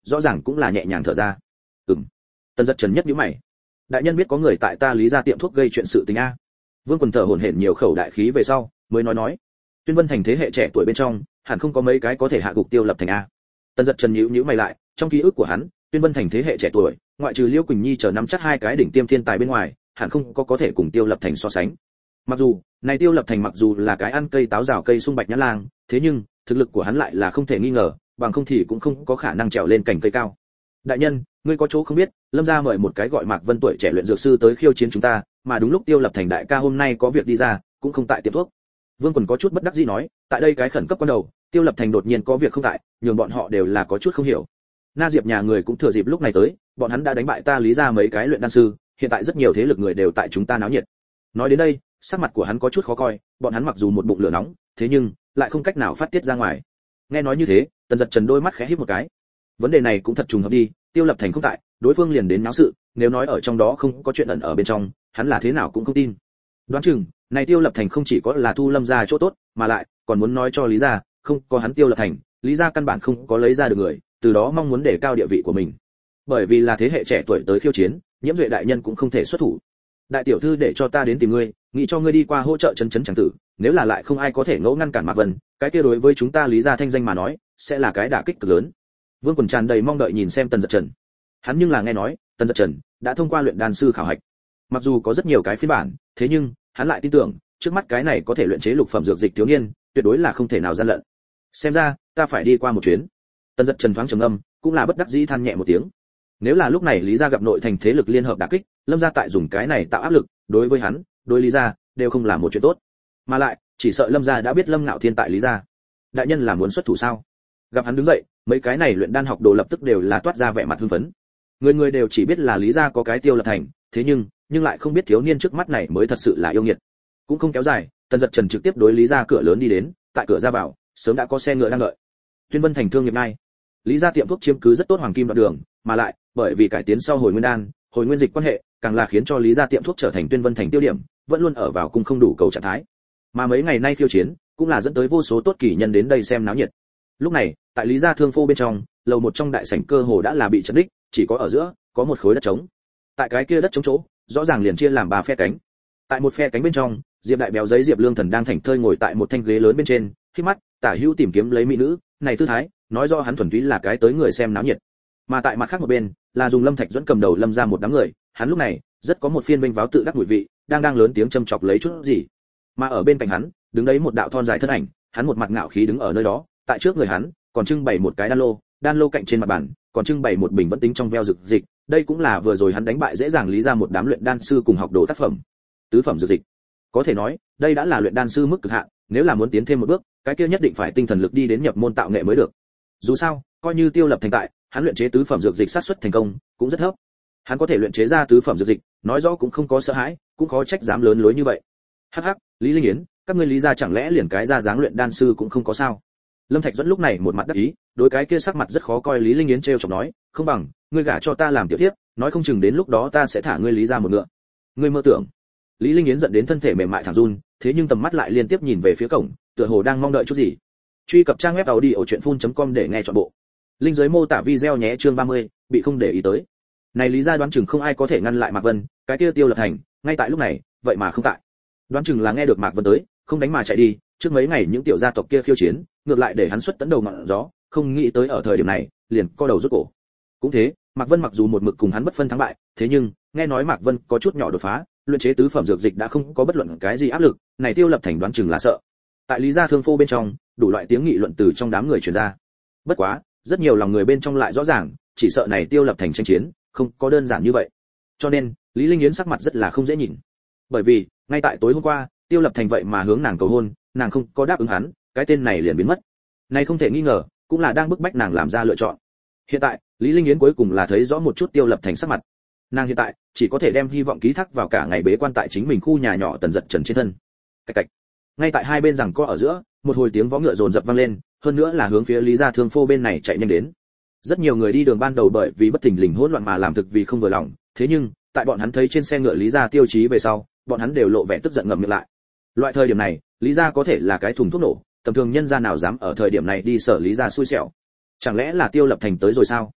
rõ ràng cũng là nhẹ nhàng thở ra. Ừm. Tần Dật Trần nhất nhíu mày. Đại nhân biết có người tại ta Lý gia tiệm thuốc gây chuyện sự tình a? Vương Quần thở hổn hển nhiều khẩu đại khí về sau, mới nói nói. Tuyên Vân Thành thế hệ trẻ tuổi bên trong, hẳn không có mấy cái có thể hạ gục Tiêu Lập Thành a. Tần Dật Trần nhíu nhíu mày lại, trong ký ức của hắn, Tuyên Vân Thành thế hệ trẻ tuổi, ngoại trừ Liễu Quỳnh Nhi chờ nắm chắc hai cái đỉnh tiêm thiên tài bên ngoài, hẳn không có có thể cùng Tiêu Lập Thành so sánh. Mặc dù, này Tiêu Lập Thành mặc dù là cái ăn cây táo rào cây sung bạch nhã lang, thế nhưng, thực lực của hắn lại là không thể nghi ngờ, bằng không thì cũng không có khả năng trèo lên cành cây cao. Đại nhân, ngươi có chỗ không biết, Lâm gia mời một cái gọi Mạc Vân tuổi trẻ luyện dược sư tới khiêu chiến chúng ta, mà đúng lúc Tiêu Lập Thành đại ca hôm nay có việc đi ra, cũng không tại tiệm thuốc. Vương Quần có chút bất đắc dĩ nói, tại đây cái khẩn cấp quan đầu, Tiêu Lập Thành đột nhiên có việc không tại, nhường bọn họ đều là có chút không hiểu. Na Diệp nhà người cũng thừa dịp lúc này tới, bọn hắn đã đánh bại ta Lý gia mấy cái luyện đan sư, hiện tại rất nhiều thế lực người đều tại chúng ta náo nhiệt. Nói đến đây, sắc mặt của hắn có chút khó coi, bọn hắn mặc dù một bụng lửa nóng, thế nhưng lại không cách nào phát tiết ra ngoài. Nghe nói như thế, Tần Dật Trần đôi mắt khẽ híp một cái. Vấn đề này cũng thật trùng hợp đi, Tiêu Lập Thành không tại, đối phương liền đến náo sự, nếu nói ở trong đó không có chuyện ẩn ở bên trong, hắn là thế nào cũng không tin. Đoán chừng, này Tiêu Lập Thành không chỉ có là thu Lâm gia chỗ tốt, mà lại còn muốn nói cho Lý gia, không có hắn Tiêu Lập Thành, Lý gia căn bản không có lấy ra được người, từ đó mong muốn để cao địa vị của mình. Bởi vì là thế hệ trẻ tuổi tới khiêu chiến, Nhiễm Duệ đại nhân cũng không thể xuất thủ. Đại tiểu thư để cho ta đến tìm ngươi, nghĩ cho ngươi đi qua hỗ trợ chân chấn chẳng tử, nếu là lại không ai có thể ngẫu ngăn cản Mạc Vân, cái kia đối với chúng ta Lý gia thanh danh mà nói, sẽ là cái đả kích cực lớn. Vương Quần tràn đầy mong đợi nhìn xem Tần Dật Trần. Hắn nhưng là nghe nói, Tần Dật Trần đã thông qua luyện đan sư khảo hạch. Mặc dù có rất nhiều cái phiên bản, thế nhưng hắn lại tin tưởng, trước mắt cái này có thể luyện chế lục phẩm dược dịch thiếu niên, tuyệt đối là không thể nào gian lận. Xem ra, ta phải đi qua một chuyến. Tần Dật Trần thoáng trầm ngâm, cũng là bất đắc dĩ than nhẹ một tiếng. Nếu là lúc này Lý gia gặp nội thành thế lực liên hợp đả kích, Lâm gia tại dùng cái này tạo áp lực, đối với hắn, đối Lý gia đều không làm một chuyện tốt. Mà lại, chỉ sợ Lâm gia đã biết Lâm Ngạo Thiên tại Lý gia. Đại nhân là muốn xuất thủ sao? Gặp hắn đứng dậy, mấy cái này luyện đan học đồ lập tức đều là toát ra vẻ mặt hưng phấn. Người người đều chỉ biết là Lý gia có cái Tiêu Lập Thành, thế nhưng, nhưng lại không biết thiếu niên trước mắt này mới thật sự là yêu nghiệt. Cũng không kéo dài, Tần Dật Trần trực tiếp đối Lý gia cửa lớn đi đến, tại cửa ra vào, sớm đã có xe ngựa đang đợi. Tuyên Vân Thành thương nghiệp ngay. Lý gia tiệm thuốc chiếm cứ rất tốt hoàng kim đoạn đường, mà lại, bởi vì cải tiến sau hồi nguyên đan, hồi nguyên dịch quan hệ, càng là khiến cho Lý gia tiệm thuốc trở thành Tuyên Vân Thành tiêu điểm, vẫn luôn ở vào cung không đủ cầu trạng thái. Mà mấy ngày nay khiêu chiến, cũng là dẫn tới vô số tốt kỳ nhân đến đây xem náo nhiệt. Lúc này, tại Lý gia thương phô bên trong, lầu một trong đại sảnh cơ hồ đã là bị chật đích, chỉ có ở giữa có một khối đất trống. Tại cái kia đất trống chỗ, rõ ràng liền chia làm ba phe cánh. Tại một phe cánh bên trong, Diệp đại béo giấy Diệp Lương Thần đang thảnh thơi ngồi tại một thanh ghế lớn bên trên, khi mắt tả hữu tìm kiếm lấy mỹ nữ, này tư thái, nói do hắn thuần túy là cái tới người xem náo nhiệt. Mà tại mặt khác một bên, là dùng Lâm Thạch dẫn cầm đầu Lâm ra một đám người, hắn lúc này rất có một phiên vinh váo tự đắc mùi vị, đang đang lớn tiếng châm chọc lấy chút gì. Mà ở bên cạnh hắn, đứng đấy một đạo thon dài thân ảnh, hắn một mặt ngạo khí đứng ở nơi đó, tại trước người hắn còn trưng bày một cái đan lô, đan lô cạnh trên mặt bàn còn trưng bày một bình vẫn tính trong veo dược dịch, đây cũng là vừa rồi hắn đánh bại dễ dàng Lý ra một đám luyện đan sư cùng học đồ tác phẩm, tứ phẩm dược dịch. Có thể nói, đây đã là luyện đan sư mức cực hạn, nếu là muốn tiến thêm một bước, cái kia nhất định phải tinh thần lực đi đến nhập môn tạo nghệ mới được. Dù sao, coi như Tiêu Lập Thành tại, hắn luyện chế tứ phẩm dược dịch sát suất thành công cũng rất thấp. Hắn có thể luyện chế ra tứ phẩm dược dịch, nói rõ cũng không có sợ hãi, cũng khó trách dám lớn lối như vậy. Hắc hắc, Lý Linh Yến, các ngươi Lý gia chẳng lẽ liền cái ra dáng luyện đan sư cũng không có sao? Lâm Thạch Duẫn lúc này một mặt đắc ý, đối cái kia sắc mặt rất khó coi Lý Linh Yến trêu chọc nói, không bằng ngươi gả cho ta làm tiểu thiếp, nói không chừng đến lúc đó ta sẽ thả ngươi Lý gia một ngựa. Ngươi mơ tưởng. Lý Linh Yến giận đến thân thể mềm mại thẳng run, thế nhưng tầm mắt lại liên tiếp nhìn về phía cổng, tựa hồ đang mong đợi chút gì. Truy cập trang web audiochuyenphun.com để nghe trọn bộ. Link dưới mô tả video nhé, chương ba mươi, bị không để ý tới. Này Lý gia đoán chừng không ai có thể ngăn lại Mạc Vân, cái kia Tiêu Lập Thành, ngay tại lúc này, vậy mà không tại. Đoán chừng là nghe được Mạc Vân tới, không đánh mà chạy đi, trước mấy ngày những tiểu gia tộc kia khiêu chiến, ngược lại để hắn xuất tấn đầu ngọn gió, không nghĩ tới ở thời điểm này, liền co đầu rút cổ. Cũng thế, Mạc Vân mặc dù một mực cùng hắn bất phân thắng bại, thế nhưng, nghe nói Mạc Vân có chút nhỏ đột phá, luyện chế tứ phẩm dược dịch đã không có bất luận cái gì áp lực, này Tiêu Lập Thành đoán chừng là sợ. Tại Lý gia thương phô bên trong, đủ loại tiếng nghị luận từ trong đám người truyền ra. Bất quá, rất nhiều lòng người bên trong lại rõ ràng, chỉ sợ này Tiêu Lập Thành tranh chiến, không có đơn giản như vậy. Cho nên, Lý Linh Yến sắc mặt rất là không dễ nhìn. Bởi vì, ngay tại tối hôm qua, Tiêu Lập Thành vậy mà hướng nàng cầu hôn, nàng không có đáp ứng hắn, cái tên này liền biến mất. Này không thể nghi ngờ, cũng là đang bức bách nàng làm ra lựa chọn. Hiện tại, Lý Linh Yến cuối cùng là thấy rõ một chút Tiêu Lập Thành sắc mặt. Nàng hiện tại chỉ có thể đem hy vọng ký thác vào cả ngày bế quan tại chính mình khu nhà nhỏ Tần Dật Trần trên thân. Cạch cạch. Ngay tại hai bên rằng co ở giữa, một hồi tiếng vó ngựa dồn dập vang lên, hơn nữa là hướng phía Lý gia thương phô bên này chạy nhanh đến. Rất nhiều người đi đường ban đầu bởi vì bất thình lình hỗn loạn mà làm thực vì không vừa lòng, thế nhưng, tại bọn hắn thấy trên xe ngựa Lý gia tiêu chí về sau, bọn hắn đều lộ vẻ tức giận ngậm miệng lại. Loại thời điểm này, Lý gia có thể là cái thùng thuốc nổ, tầm thường nhân gia nào dám ở thời điểm này đi sở Lý gia xui xẻo. Chẳng lẽ là Tiêu Lập Thành tới rồi sao?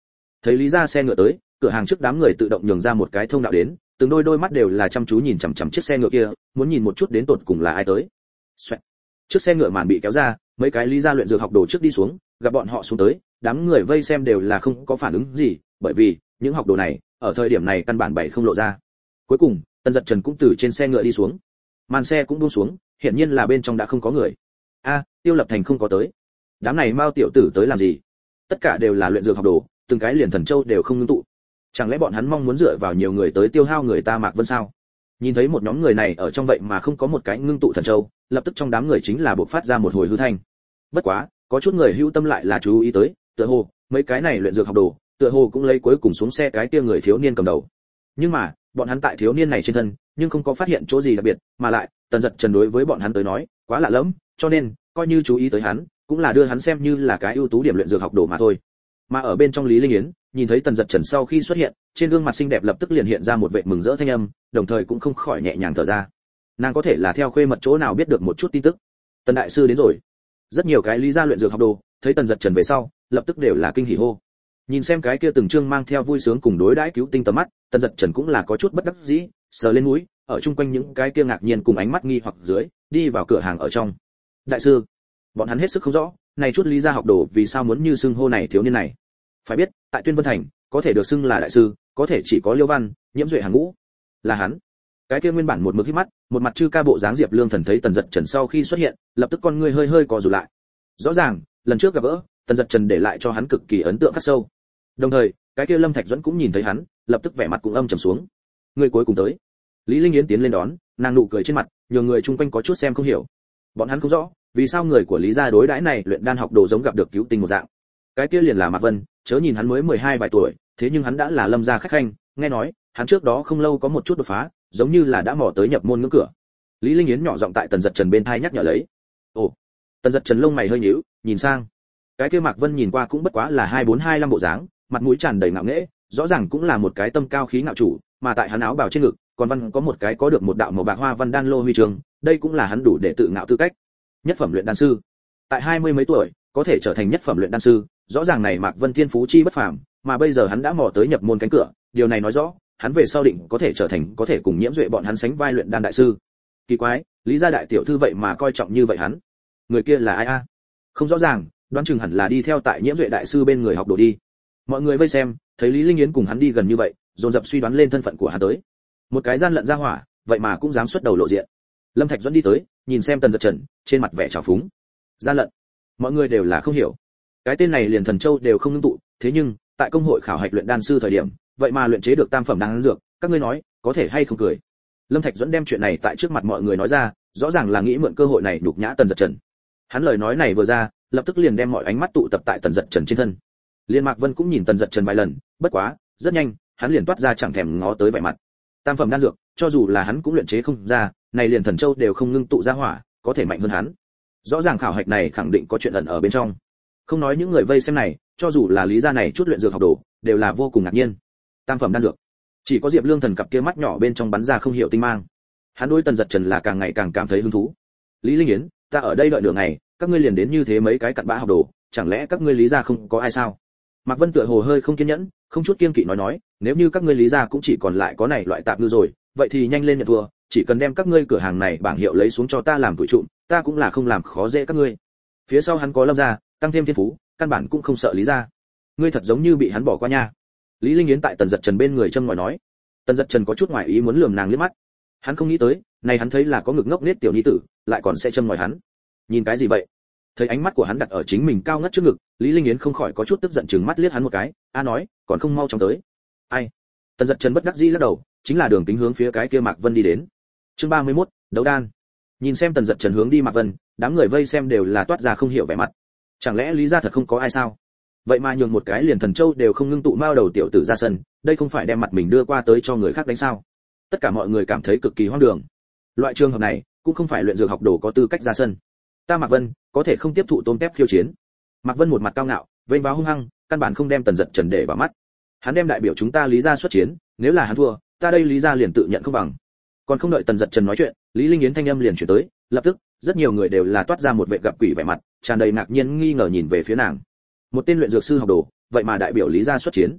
Thấy Lý gia xe ngựa tới, cửa hàng trước đám người tự động nhường ra một cái thông đạo đến, từng đôi đôi mắt đều là chăm chú nhìn chằm chằm chiếc xe ngựa kia, muốn nhìn một chút đến tột cùng là ai tới. Xoẹt. Chiếc xe ngựa màn bị kéo ra, mấy cái Lý gia luyện dược học đồ trước đi xuống, gặp bọn họ xuống tới, đám người vây xem đều là không có phản ứng gì, bởi vì những học đồ này ở thời điểm này căn bản bảy không lộ ra. Cuối cùng, Tần Dật Trần cũng từ trên xe ngựa đi xuống, màn xe cũng buông xuống, hiển nhiên là bên trong đã không có người. A, Tiêu Lập Thành không có tới. Đám này Mao tiểu tử tới làm gì? Tất cả đều là luyện dược học đồ, từng cái liền thần châu đều không ngưng tụ. Chẳng lẽ bọn hắn mong muốn dựa vào nhiều người tới tiêu hao người ta Mạc Vân sao? Nhìn thấy một nhóm người này ở trong vậy mà không có một cái ngưng tụ thần châu, lập tức trong đám người chính là bộc phát ra một hồi hư thanh. Bất quá, có chút người hữu tâm lại là chú ý tới, tựa hồ mấy cái này luyện dược học đồ, tựa hồ cũng lấy cuối cùng xuống xe cái kia người thiếu niên cầm đầu. Nhưng mà, bọn hắn tại thiếu niên này trên thân, nhưng không có phát hiện chỗ gì đặc biệt, mà lại, Tần Dật Trần đối với bọn hắn tới nói, quá lạ lẫm, cho nên, coi như chú ý tới hắn, cũng là đưa hắn xem như là cái ưu tú điểm luyện dược học đồ mà thôi. Mà ở bên trong Lý Linh Yến, nhìn thấy Tần Dật Trần sau khi xuất hiện, trên gương mặt xinh đẹp lập tức liền hiện ra một vẻ mừng rỡ thanh âm, đồng thời cũng không khỏi nhẹ nhàng thở ra. Nàng có thể là theo khuê mật chỗ nào biết được một chút tin tức. Tần đại sư đến rồi. Rất nhiều cái Lý gia luyện dược học đồ, thấy Tần Dật Trần về sau, lập tức đều là kinh hỉ hô. Nhìn xem cái kia từng trương mang theo vui sướng cùng đối đãi cứu tinh tầm mắt, Tần Dật Trần cũng là có chút bất đắc dĩ, sờ lên mũi, ở chung quanh những cái kia ngạc nhiên cùng ánh mắt nghi hoặc dưới, đi vào cửa hàng ở trong. Đại sư, bọn hắn hết sức không rõ, này chút Lý gia học đồ vì sao muốn như xưng hô này thiếu niên này. Phải biết, tại Tuyên Vân Thành, có thể được xưng là đại sư, có thể chỉ có Liêu Văn, Nhiễm Duệ hàng ngũ. Là hắn. Cái kia nguyên bản một mực híp mắt, một mặt chư ca bộ dáng Diệp Lương Thần thấy Tần Dật Trần sau khi xuất hiện, lập tức con ngươi hơi hơi co rụt lại. Rõ ràng, lần trước gặp gỡ, Tần Dật Trần để lại cho hắn cực kỳ ấn tượng khắc sâu. Đồng thời, cái kia Lâm Thạch Duẫn cũng nhìn thấy hắn, lập tức vẻ mặt cũng âm trầm xuống. Người cuối cùng tới. Lý Linh Yến tiến lên đón, nàng nụ cười trên mặt, nhường người chung quanh có chút xem không hiểu. Bọn hắn không rõ, vì sao người của Lý gia đối đãi này luyện đan học đồ giống gặp được cứu tinh một dạng. Cái kia liền là Mạc Vân, chớ nhìn hắn mới mười hai vài tuổi, thế nhưng hắn đã là Lâm gia khách khanh, nghe nói, hắn trước đó không lâu có một chút đột phá, giống như là đã mò tới nhập môn ngưỡng cửa. Lý Linh Yến nhỏ giọng tại Tần Dật Trần bên tai nhắc nhở lấy. Ồ. Tần Dật Trần lông mày hơi nhíu, nhìn sang. Cái kia Mạc Vân nhìn qua cũng bất quá là hai bốn hai lăm bộ dáng, mặt mũi tràn đầy ngạo nghễ, rõ ràng cũng là một cái tâm cao khí ngạo chủ, mà tại hắn áo bào trên ngực, còn văn có một cái có được một đạo màu bạc hoa văn đan lô huy chương, đây cũng là hắn đủ để tự ngạo tư cách. Nhất phẩm luyện đan sư. Tại hai mươi mấy tuổi, có thể trở thành nhất phẩm luyện đan sư, rõ ràng này Mạc Vân thiên phú chi bất phàm, mà bây giờ hắn đã mò tới nhập môn cánh cửa, điều này nói rõ, hắn về sau định có thể trở thành có thể cùng Nhiễm Duệ bọn hắn sánh vai luyện đan đại sư. Kỳ quái, Lý gia đại tiểu thư vậy mà coi trọng như vậy hắn. Người kia là ai a? Không rõ ràng, đoán chừng hẳn là đi theo tại Nhiễm Duệ đại sư bên người học đồ đi. Mọi người vây xem, thấy Lý Linh Yến cùng hắn đi gần như vậy, dồn dập suy đoán lên thân phận của hắn tới. Một cái gian lận ra hỏa, vậy mà cũng dám xuất đầu lộ diện. Lâm Thạch Duẫn đi tới, nhìn xem Tần Dật Trần, trên mặt vẻ trào phúng. Gian lận? Mọi người đều là không hiểu. Cái tên này liền thần châu đều không ngưng tụ, thế nhưng, tại công hội khảo hạch luyện đan sư thời điểm, vậy mà luyện chế được tam phẩm đan dược, các ngươi nói, có thể hay không cười. Lâm Thạch Duẫn đem chuyện này tại trước mặt mọi người nói ra, rõ ràng là nghĩ mượn cơ hội này nhục nhã Tần Dật Trần. Hắn lời nói này vừa ra, lập tức liền đem mọi ánh mắt tụ tập tại Tần Dật Trần trên thân. Liên Mạc Vân cũng nhìn Tần Dật Trần vài lần, bất quá, rất nhanh, hắn liền toát ra chẳng thèm ngó tới vẻ mặt. Tam phẩm đan dược, cho dù là hắn cũng luyện chế không ra, này liền thần châu đều không ngưng tụ ra hỏa, có thể mạnh hơn hắn. Rõ ràng khảo hạch này khẳng định có chuyện ẩn ở bên trong. Không nói những người vây xem này, cho dù là Lý gia này chút luyện dược học đồ, đều là vô cùng ngạc nhiên. Tam phẩm đan dược, chỉ có Diệp Lương Thần cặp kia mắt nhỏ bên trong bắn ra không hiểu tinh mang. Hắn đối Tần Dật Trần là càng ngày càng cảm thấy hứng thú. Lý Linh Yến, ta ở đây đợi nửa ngày, các ngươi liền đến như thế mấy cái cặn bã học đồ, chẳng lẽ các ngươi Lý gia không có ai sao? Mạc Vân tựa hồ hơi không kiên nhẫn, không chút kiêng kỵ nói nói, nếu như các ngươi Lý gia cũng chỉ còn lại có này loại tạp ngư rồi, vậy thì nhanh lên nhận thua, chỉ cần đem các ngươi cửa hàng này bảng hiệu lấy xuống cho ta làm tuổi trụm, ta cũng là không làm khó dễ các ngươi. Phía sau hắn có Lâm gia, tăng thêm thiên phú, căn bản cũng không sợ Lý gia. Ngươi thật giống như bị hắn bỏ qua nha. Lý Linh Yến tại Tần Dật Trần bên người châm ngòi nói. Tần Dật Trần có chút ngoài ý muốn lườm nàng liếc mắt. Hắn không nghĩ tới, này hắn thấy là có ngực ngốc nết tiểu nhi tử, lại còn sẽ châm ngòi hắn. Nhìn cái gì vậy? Thấy ánh mắt của hắn đặt ở chính mình cao ngất trước ngực, Lý Linh Yến không khỏi có chút tức giận trừng mắt liếc hắn một cái, a nói, còn không mau chóng tới. Ai? Tần Dật Trần bất đắc dĩ lắc đầu, chính là đường tính hướng phía cái kia Mạc Vân đi đến. Chương ba mươi mốt, đấu đan. Nhìn xem Tần Dật Trần hướng đi Mạc Vân, đám người vây xem đều là toát ra không hiểu vẻ mặt. Chẳng lẽ Lý gia thật không có ai sao? Vậy mà nhường một cái liền thần châu đều không ngưng tụ mao đầu tiểu tử ra sân, đây không phải đem mặt mình đưa qua tới cho người khác đánh sao? Tất cả mọi người cảm thấy cực kỳ hoang đường. Loại trường hợp này, cũng không phải luyện dược học đồ có tư cách ra sân. Ta Mạc Vân, có thể không tiếp thụ tôm tép khiêu chiến. Mạc Vân một mặt cao ngạo, vênh váo hung hăng, căn bản không đem Tần Dật Trần để vào mắt. Hắn đem đại biểu chúng ta Lý gia xuất chiến, nếu là hắn thua, ta đây Lý gia liền tự nhận không bằng. Còn không đợi Tần Dật Trần nói chuyện, Lý Linh Yến thanh âm liền chuyển tới, lập tức, rất nhiều người đều là toát ra một vẻ gặp quỷ vẻ mặt, tràn đầy ngạc nhiên nghi ngờ nhìn về phía nàng. Một tên luyện dược sư học đồ, vậy mà đại biểu Lý gia xuất chiến.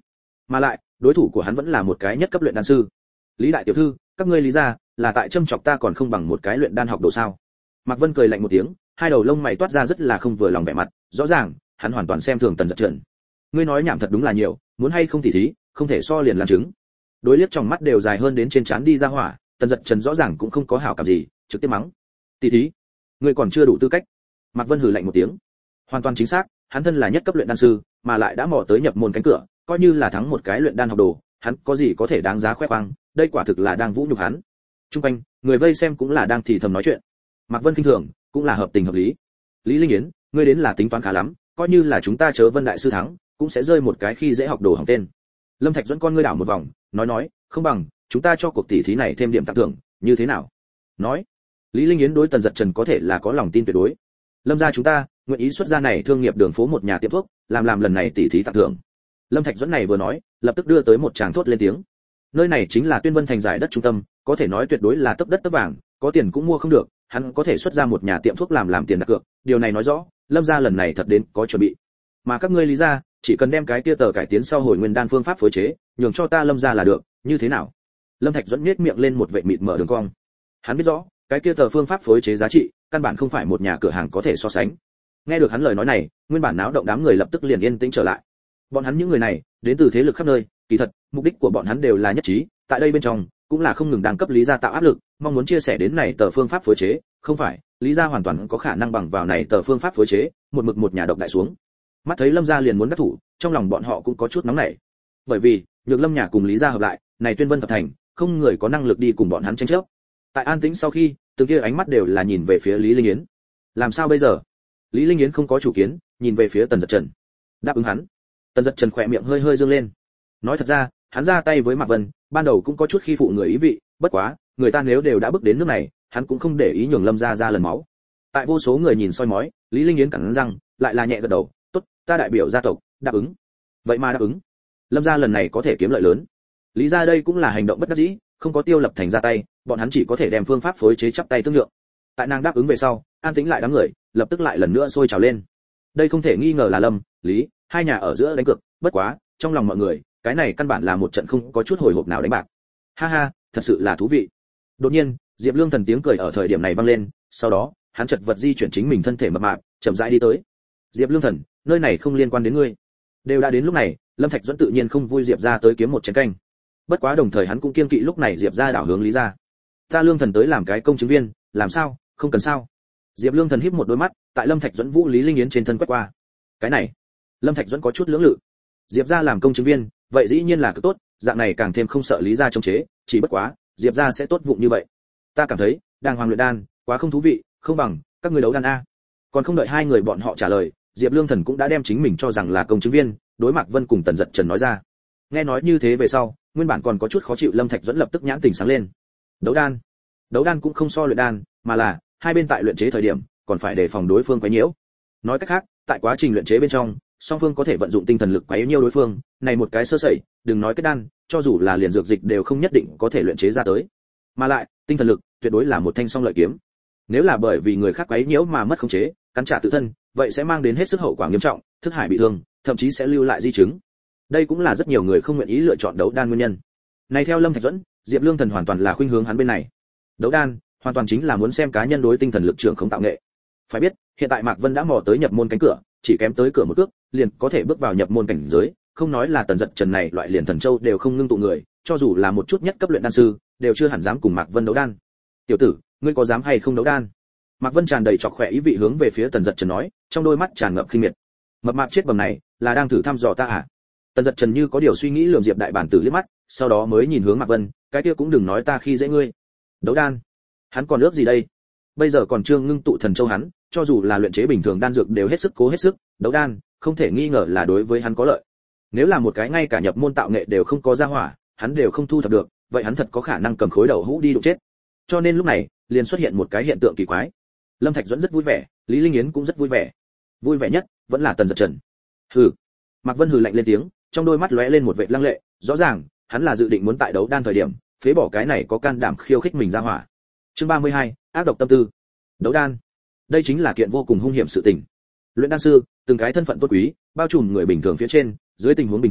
Mà lại, đối thủ của hắn vẫn là một cái nhất cấp luyện đan sư. Lý đại tiểu thư, các ngươi Lý gia là tại châm chọc ta còn không bằng một cái luyện đan học đồ sao? Mạc Vân cười lạnh một tiếng, hai đầu lông mày toát ra rất là không vừa lòng vẻ mặt, rõ ràng, hắn hoàn toàn xem thường Tần Dật Trần. Ngươi nói nhảm thật đúng là nhiều, muốn hay không tỉ thí, không thể so liền làm chứng. Đối liếc trong mắt đều dài hơn đến trên trán đi ra hỏa, Tần Dật Trần rõ ràng cũng không có hảo cảm gì, trực tiếp mắng. Tỉ thí? Ngươi còn chưa đủ tư cách. Mạc Vân hừ lạnh một tiếng. Hoàn toàn chính xác, hắn thân là nhất cấp luyện đan sư, mà lại đã mò tới nhập môn cánh cửa, coi như là thắng một cái luyện đan học đồ, hắn có gì có thể đáng giá khoe khoang, đây quả thực là đang vũ nhục hắn. Trung quanh, người vây xem cũng là đang thì thầm nói chuyện. Mạc Vân kinh thường, cũng là hợp tình hợp lý. Lý Linh Yến, ngươi đến là tính toán khá lắm, coi như là chúng ta chớ Vân đại sư thắng, cũng sẽ rơi một cái khi dễ học đồ hỏng tên. Lâm Thạch dẫn con ngươi đảo một vòng, nói nói, không bằng chúng ta cho cuộc tỷ thí này thêm điểm tặng thưởng, như thế nào? Nói, Lý Linh Yến đối Tần Dật Trần có thể là có lòng tin tuyệt đối. Lâm gia chúng ta nguyện ý xuất ra này thương nghiệp đường phố một nhà tiệm thuốc, làm làm lần này tỷ thí tặng thưởng. Lâm Thạch dẫn này vừa nói, lập tức đưa tới một tràng thốt lên tiếng. Nơi này chính là Tuyên Vân thành giải đất trung tâm, có thể nói tuyệt đối là tấp đất tấp vàng, có tiền cũng mua không được, hắn có thể xuất ra một nhà tiệm thuốc làm làm tiền đặt cược, điều này nói rõ, Lâm gia lần này thật đến có chuẩn bị. Mà các ngươi Lý gia, chỉ cần đem cái kia tờ cải tiến sau hồi nguyên đan phương pháp phối chế, nhường cho ta Lâm gia là được, như thế nào? Lâm Thạch dẫn nhếch miệng lên một vệt mịt mở đường cong. Hắn biết rõ, cái kia tờ phương pháp phối chế giá trị, căn bản không phải một nhà cửa hàng có thể so sánh. Nghe được hắn lời nói này, nguyên bản náo động đám người lập tức liền yên tĩnh trở lại. Bọn hắn những người này, đến từ thế lực khắp nơi, kỳ thật, mục đích của bọn hắn đều là nhất trí, tại đây bên trong, cũng là không ngừng đang cấp Lý gia tạo áp lực, mong muốn chia sẻ đến này tờ phương pháp phối chế, không phải, Lý gia hoàn toàn có khả năng bằng vào này tờ phương pháp phối chế, một mực một nhà độc đại xuống. Mắt thấy Lâm gia liền muốn đắc thủ, trong lòng bọn họ cũng có chút nóng nảy. Bởi vì, nhược Lâm nhà cùng Lý gia hợp lại, này Tuyên Vân thập thành, không người có năng lực đi cùng bọn hắn tranh chấp. Tại an tĩnh sau khi, từng kia ánh mắt đều là nhìn về phía Lý Linh Yến. Làm sao bây giờ? Lý Linh Yến không có chủ kiến, nhìn về phía Tần Dật Trần. Đáp ứng hắn. Tần Dật Trần khỏe miệng hơi hơi dương lên. Nói thật ra, hắn ra tay với Mạc Vân, ban đầu cũng có chút khi phụ người ý vị, bất quá, người ta nếu đều đã bước đến nước này, hắn cũng không để ý nhường Lâm gia ra lần máu. Tại vô số người nhìn soi mói, Lý Linh Yến cắn răng, lại là nhẹ gật đầu, "Tốt, ta đại biểu gia tộc, đáp ứng." Vậy mà đáp ứng. Lâm gia lần này có thể kiếm lợi lớn. Lý gia đây cũng là hành động bất đắc dĩ, không có Tiêu Lập Thành ra tay, bọn hắn chỉ có thể đem phương pháp phối chế chắp tay tương lượng. Tại nàng đáp ứng về sau, an tĩnh lại đám người, lập tức lại lần nữa sôi trào lên. Đây không thể nghi ngờ là Lâm, Lý, hai nhà ở giữa đánh cược, bất quá, trong lòng mọi người, cái này căn bản là một trận không có chút hồi hộp nào đánh bạc. Ha ha, thật sự là thú vị. Đột nhiên, Diệp Lương Thần tiếng cười ở thời điểm này vang lên, sau đó, hắn chợt vật di chuyển chính mình thân thể mập mạp, chậm rãi đi tới. Diệp Lương Thần, nơi này không liên quan đến ngươi. Đều đã đến lúc này, Lâm Thạch Duẫn tự nhiên không vui Diệp gia tới kiếm một chén canh. Bất quá đồng thời hắn cũng kiên kỵ lúc này Diệp gia đảo hướng Lý gia. Ta Lương Thần tới làm cái công chứng viên, làm sao, không cần sao? Diệp Lương Thần híp một đôi mắt, tại Lâm Thạch Duẫn Vũ Lý Linh Yến trên thân quét qua. Cái này, Lâm Thạch Duẫn có chút lưỡng lự. Diệp gia làm công chứng viên, vậy dĩ nhiên là cực tốt, dạng này càng thêm không sợ Lý gia chống chế, chỉ bất quá, Diệp gia sẽ tốt vụng như vậy. Ta cảm thấy, đang hoàng luyện đan, quá không thú vị, không bằng các ngươi đấu đan a. Còn không đợi hai người bọn họ trả lời, Diệp Lương Thần cũng đã đem chính mình cho rằng là công chứng viên, đối Mạc Vân cùng Tần Dật Trần nói ra. Nghe nói như thế về sau, nguyên bản còn có chút khó chịu Lâm Thạch Duẫn lập tức nhãn tỉnh sáng lên. Đấu đan, đấu đan cũng không so luyện đan, mà là hai bên tại luyện chế thời điểm, còn phải đề phòng đối phương quấy nhiễu. Nói cách khác, tại quá trình luyện chế bên trong, song phương có thể vận dụng tinh thần lực quấy nhiễu đối phương, này một cái sơ sẩy, đừng nói kết đan, cho dù là liền dược dịch đều không nhất định có thể luyện chế ra tới. Mà lại, tinh thần lực tuyệt đối là một thanh song lợi kiếm. Nếu là bởi vì người khác quấy nhiễu mà mất khống chế, cắn trả tự thân, vậy sẽ mang đến hết sức hậu quả nghiêm trọng, thức hải bị thương, thậm chí sẽ lưu lại di chứng. Đây cũng là rất nhiều người không nguyện ý lựa chọn đấu đan nguyên nhân. Này theo Lâm Thạch Duẫn, Diệp Lương Thần hoàn toàn là khuynh hướng hắn bên này. Đấu đan, hoàn toàn chính là muốn xem cá nhân đối tinh thần lực trưởng không tạo nghệ. Phải biết, hiện tại Mạc Vân đã mò tới nhập môn cánh cửa, chỉ kém tới cửa một cước, liền có thể bước vào nhập môn cảnh giới, không nói là Tần Dật Trần này loại liền thần châu đều không ngưng tụ người, cho dù là một chút nhất cấp luyện đan sư, đều chưa hẳn dám cùng Mạc Vân đấu đan. "Tiểu tử, ngươi có dám hay không đấu đan?" Mạc Vân tràn đầy trọc khỏe ý vị hướng về phía Tần Dật Trần nói, trong đôi mắt tràn ngập khinh miệt. Mập mạp chết bầm này, là đang thử thăm dò ta à? Tần Dật Trần như có điều suy nghĩ lườm Diệp đại bản tử liếc mắt, sau đó mới nhìn hướng Mạc Vân, cái kia cũng đừng nói ta khi dễ ngươi. Đấu đan, hắn còn ước gì đây? Bây giờ còn chưa ngưng tụ thần châu hắn, cho dù là luyện chế bình thường đan dược đều hết sức cố hết sức, đấu đan, không thể nghi ngờ là đối với hắn có lợi. Nếu là một cái ngay cả nhập môn tạo nghệ đều không có ra hỏa, hắn đều không thu thập được, vậy hắn thật có khả năng cầm khối đầu hũ đi đụng chết. Cho nên lúc này, liền xuất hiện một cái hiện tượng kỳ quái. Lâm Thạch Duẫn rất vui vẻ, Lý Linh Yến cũng rất vui vẻ. Vui vẻ nhất vẫn là Tần Dật Trần. Hừ. Mạc Vân hừ lạnh lên tiếng, trong đôi mắt lóe lên một vệt lăng lệ, rõ ràng, hắn là dự định muốn tại đấu đan thời điểm, phế bỏ cái này có can đảm khiêu khích mình ra hỏa. Chương ba mươi hai, ác độc tâm tư. Đấu đan. Đây chính là kiện vô cùng hung hiểm sự tình. Luyện đan sư, từng cái thân phận tốt quý, bao trùm người bình thường phía trên, dưới tình huống bình thường,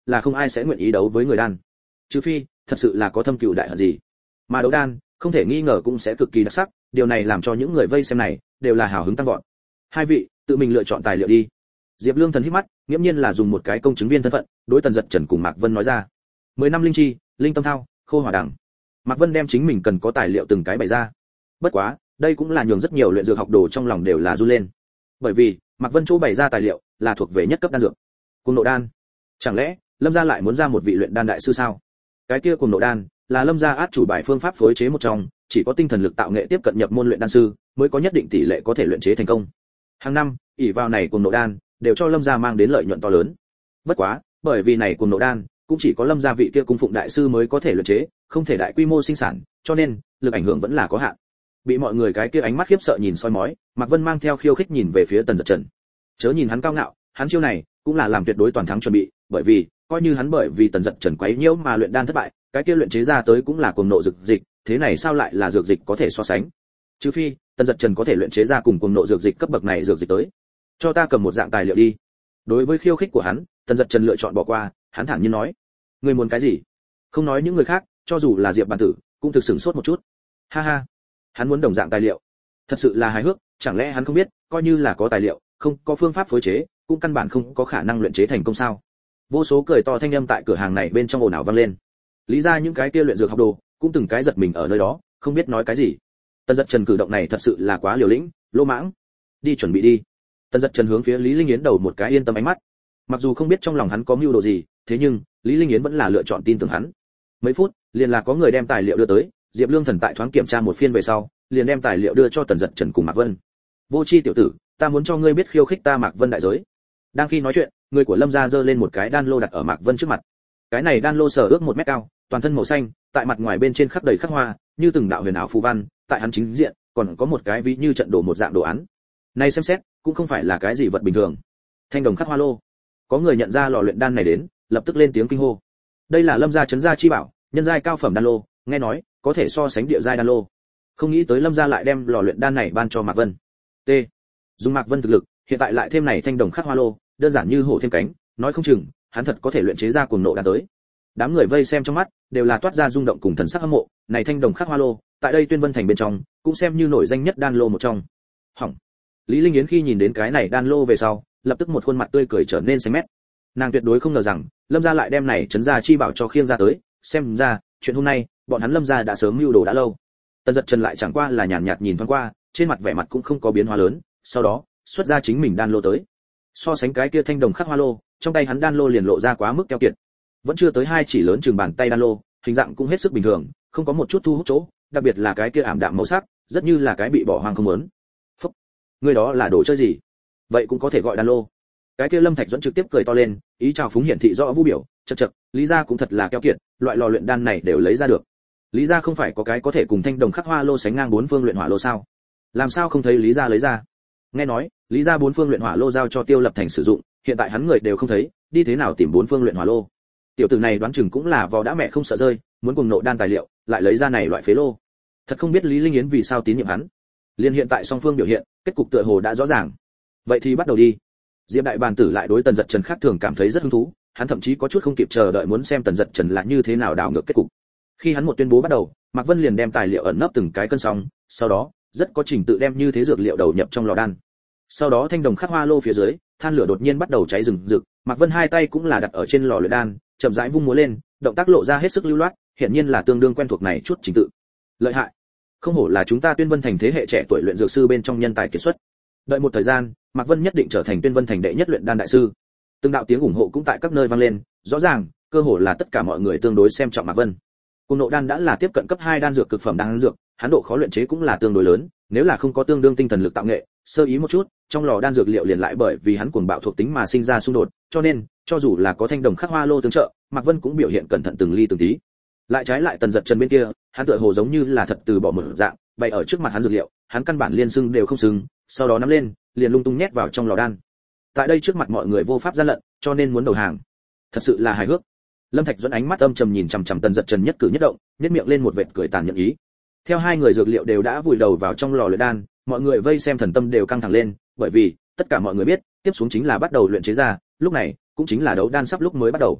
là không ai sẽ nguyện ý đấu với người đan, trừ phi thật sự là có thâm cừu đại hận gì. Mà đấu đan không thể nghi ngờ cũng sẽ cực kỳ đặc sắc, điều này làm cho những người vây xem này đều là hào hứng tăng vọt. Hai vị tự mình lựa chọn tài liệu đi. Diệp Lương Thần hít mắt, nghiễm nhiên là dùng một cái công chứng viên thân phận đối Tần Dật Trần cùng Mạc Vân nói ra. Mười năm linh chi, linh tâm thao, khô hỏa đằng. Mạc Vân đem chính mình cần có tài liệu từng cái bày ra. Bất quá, đây cũng là nhường rất nhiều luyện dược học đồ trong lòng đều là run lên. Bởi vì, Mạc Vân chỗ bày ra tài liệu là thuộc về nhất cấp đan dược. Cuồng nộ đan. Chẳng lẽ, Lâm gia lại muốn ra một vị luyện đan đại sư sao? Cái kia cuồng nộ đan là Lâm gia át chủ bài phương pháp phối chế một trong, chỉ có tinh thần lực tạo nghệ tiếp cận nhập môn luyện đan sư mới có nhất định tỷ lệ có thể luyện chế thành công. Hàng năm, ỷ vào này cuồng nộ đan đều cho Lâm gia mang đến lợi nhuận to lớn. Bất quá, bởi vì này cuồng nộ đan cũng chỉ có Lâm gia vị kia cung phụng đại sư mới có thể luyện chế, không thể đại quy mô sinh sản, cho nên lực ảnh hưởng vẫn là có hạn. Bị mọi người cái kia ánh mắt khiếp sợ nhìn soi mói, Mạc Vân mang theo khiêu khích nhìn về phía Tần Dật Trần. Chớ nhìn hắn cao ngạo, hắn chiêu này cũng là làm tuyệt đối toàn thắng chuẩn bị, bởi vì coi như hắn bởi vì Tần Dật Trần quấy nhiễu mà luyện đan thất bại, cái kia luyện chế ra tới cũng là cuồng nộ dược dịch, thế này sao lại là dược dịch có thể so sánh? Trừ phi, Tần Dật Trần có thể luyện chế ra cùng cuồng nộ dược dịch cấp bậc này dược dịch tới. Cho ta cầm một dạng tài liệu đi. Đối với khiêu khích của hắn, Tần Dật Trần lựa chọn bỏ qua, hắn thản nhiên nói: "Ngươi muốn cái gì?" Không nói những người khác, cho dù là Diệp Bản Tử, cũng thực sửng sốt một chút. Ha ha, hắn muốn đồng dạng tài liệu. Thật sự là hài hước, chẳng lẽ hắn không biết, coi như là có tài liệu, không có phương pháp phối chế, cũng căn bản không có khả năng luyện chế thành công sao? Vô số cười to thanh âm tại cửa hàng này bên trong ồn ào vang lên. Lý ra những cái kia luyện dược học đồ, cũng từng cái giật mình ở nơi đó, không biết nói cái gì. Tần Dật Trần cử động này thật sự là quá liều lĩnh, lỗ mãng. Đi chuẩn bị đi. Tần Dật Trần hướng phía Lý Linh Yến đầu một cái yên tâm ánh mắt. Mặc dù không biết trong lòng hắn có mưu đồ gì, thế nhưng Lý Linh Yến vẫn là lựa chọn tin tưởng hắn. Mấy phút, liền là có người đem tài liệu đưa tới, Diệp Lương Thần tại thoáng kiểm tra một phiên về sau, liền đem tài liệu đưa cho Tần Dật Trần cùng Mạc Vân. Vô chi tiểu tử, ta muốn cho ngươi biết khiêu khích ta Mạc Vân đại giới. Đang khi nói chuyện, người của Lâm gia giơ lên một cái đan lô đặt ở Mạc Vân trước mặt. Cái này đan lô sở ước một mét cao, toàn thân màu xanh, tại mặt ngoài bên trên khắc đầy khắc hoa, như từng đạo huyền ảo phù văn, tại hắn chính diện, còn có một cái ví như trận đồ một dạng đồ án. Này xem xét, cũng không phải là cái gì vật bình thường. Thanh đồng khắc hoa lô. Có người nhận ra lò luyện đan này đến, lập tức lên tiếng kinh hô. Đây là Lâm gia trấn gia chi bảo, nhân giai cao phẩm đan lô, nghe nói có thể so sánh địa giai đan lô. Không nghĩ tới Lâm gia lại đem lò luyện đan này ban cho Mạc Vân. T. Dùng Mạc Vân thực lực, hiện tại lại thêm này thanh đồng khắc hoa lô, đơn giản như hổ thêm cánh, nói không chừng, hắn thật có thể luyện chế ra cuồng nộ đan tới. Đám người vây xem trong mắt đều là toát ra rung động cùng thần sắc hâm mộ, này thanh đồng khắc hoa lô, tại đây Tuyên Vân thành bên trong, cũng xem như nổi danh nhất đan lô một trong. Hỏng. Lý Linh Yến khi nhìn đến cái này đan lô về sau, lập tức một khuôn mặt tươi cười trở nên xanh mét. Nàng tuyệt đối không ngờ rằng, Lâm gia lại đem này trấn gia chi bảo cho khiêng ra tới, xem ra, chuyện hôm nay, bọn hắn Lâm gia đã sớm mưu đồ đã lâu. Tần Dật Trần lại chẳng qua là nhàn nhạt nhìn thoáng qua, trên mặt vẻ mặt cũng không có biến hóa lớn, sau đó, xuất ra chính mình đan lô tới. So sánh cái kia thanh đồng khắc hoa lô, trong tay hắn đan lô liền lộ ra quá mức keo kiệt. Vẫn chưa tới hai chỉ lớn chừng bàn tay đan lô, hình dạng cũng hết sức bình thường, không có một chút thu hút chỗ, đặc biệt là cái kia ảm đạm màu sắc, rất như là cái bị bỏ hoang không muốn. Phúc, người đó là đồ chơi gì? Vậy cũng có thể gọi đan lô. Cái kia Lâm Thạch Duẫn trực tiếp cười to lên, ý chào phúng hiển thị rõ vũ biểu, chậc chậc, Lý gia cũng thật là keo kiệt, loại lò luyện đan này đều lấy ra được. Lý gia không phải có cái có thể cùng thanh đồng khắc hoa lô sánh ngang bốn phương luyện hỏa lô sao? Làm sao không thấy Lý gia lấy ra? Nghe nói, Lý gia bốn phương luyện hỏa lô giao cho Tiêu Lập Thành sử dụng, hiện tại hắn người đều không thấy, đi thế nào tìm bốn phương luyện hỏa lô? Tiểu tử này đoán chừng cũng là vò đã mẹ không sợ rơi, muốn cùng nộ đan tài liệu, lại lấy ra này loại phế lô. Thật không biết Lý Linh Yến vì sao tín nhiệm hắn. Liên hiện tại song phương biểu hiện, kết cục tựa hồ đã rõ ràng. Vậy thì bắt đầu đi. Diệp đại bàn tử lại đối Tần Dật Trần khác thường cảm thấy rất hứng thú, hắn thậm chí có chút không kịp chờ đợi muốn xem Tần Dật Trần là như thế nào đảo ngược kết cục. Khi hắn một tuyên bố bắt đầu, Mạc Vân liền đem tài liệu ẩn nấp từng cái cân xong, sau đó, rất có trình tự đem như thế dược liệu đầu nhập trong lò đan. Sau đó thanh đồng khắc hoa lô phía dưới, than lửa đột nhiên bắt đầu cháy rừng rực, Mạc Vân hai tay cũng là đặt ở trên lò luyện đan, chậm rãi vung múa lên, động tác lộ ra hết sức lưu loát, hiển nhiên là tương đương quen thuộc này chút trình tự. Lợi hại, không hổ là chúng ta Tuyên Vân thành thế hệ trẻ tuổi luyện dược sư bên trong nhân tài kiệt xuất. Đợi một thời gian, Mạc Vân nhất định trở thành Tuyên Vân thành đệ nhất luyện đan đại sư. Từng đạo tiếng ủng hộ cũng tại các nơi vang lên, rõ ràng, cơ hồ là tất cả mọi người tương đối xem trọng Mạc Vân. Cùng nộ đan đã là tiếp cận cấp hai đan dược cực phẩm đan dược, hắn độ khó luyện chế cũng là tương đối lớn, nếu là không có tương đương tinh thần lực tạo nghệ, sơ ý một chút, trong lò đan dược liệu liền lại bởi vì hắn cuồng bạo thuộc tính mà sinh ra xung đột, cho nên, cho dù là có thanh đồng khắc hoa lô tương trợ, Mạc Vân cũng biểu hiện cẩn thận từng ly từng tí. Lại trái lại Tần Dật Trần bên kia, hắn tựa hồ giống như là thật từ bỏ một dạng, bày ở trước mặt hắn dược liệu, hắn căn bản liên xưng đều không xứng, sau đó nắm lên, liền lung tung nhét vào trong lò đan. Tại đây trước mặt mọi người vô pháp gian lận, cho nên muốn đầu hàng. Thật sự là hài hước. Lâm Thạch Duẫn ánh mắt âm trầm nhìn chằm chằm Tần Dật Trần nhất cử nhất động, nhếch miệng lên một vệt cười tàn nhẫn ý. Theo hai người dược liệu đều đã vùi đầu vào trong lò luyện đan, mọi người vây xem thần tâm đều căng thẳng lên, bởi vì tất cả mọi người biết, tiếp xuống chính là bắt đầu luyện chế ra, lúc này cũng chính là đấu đan sắp lúc mới bắt đầu.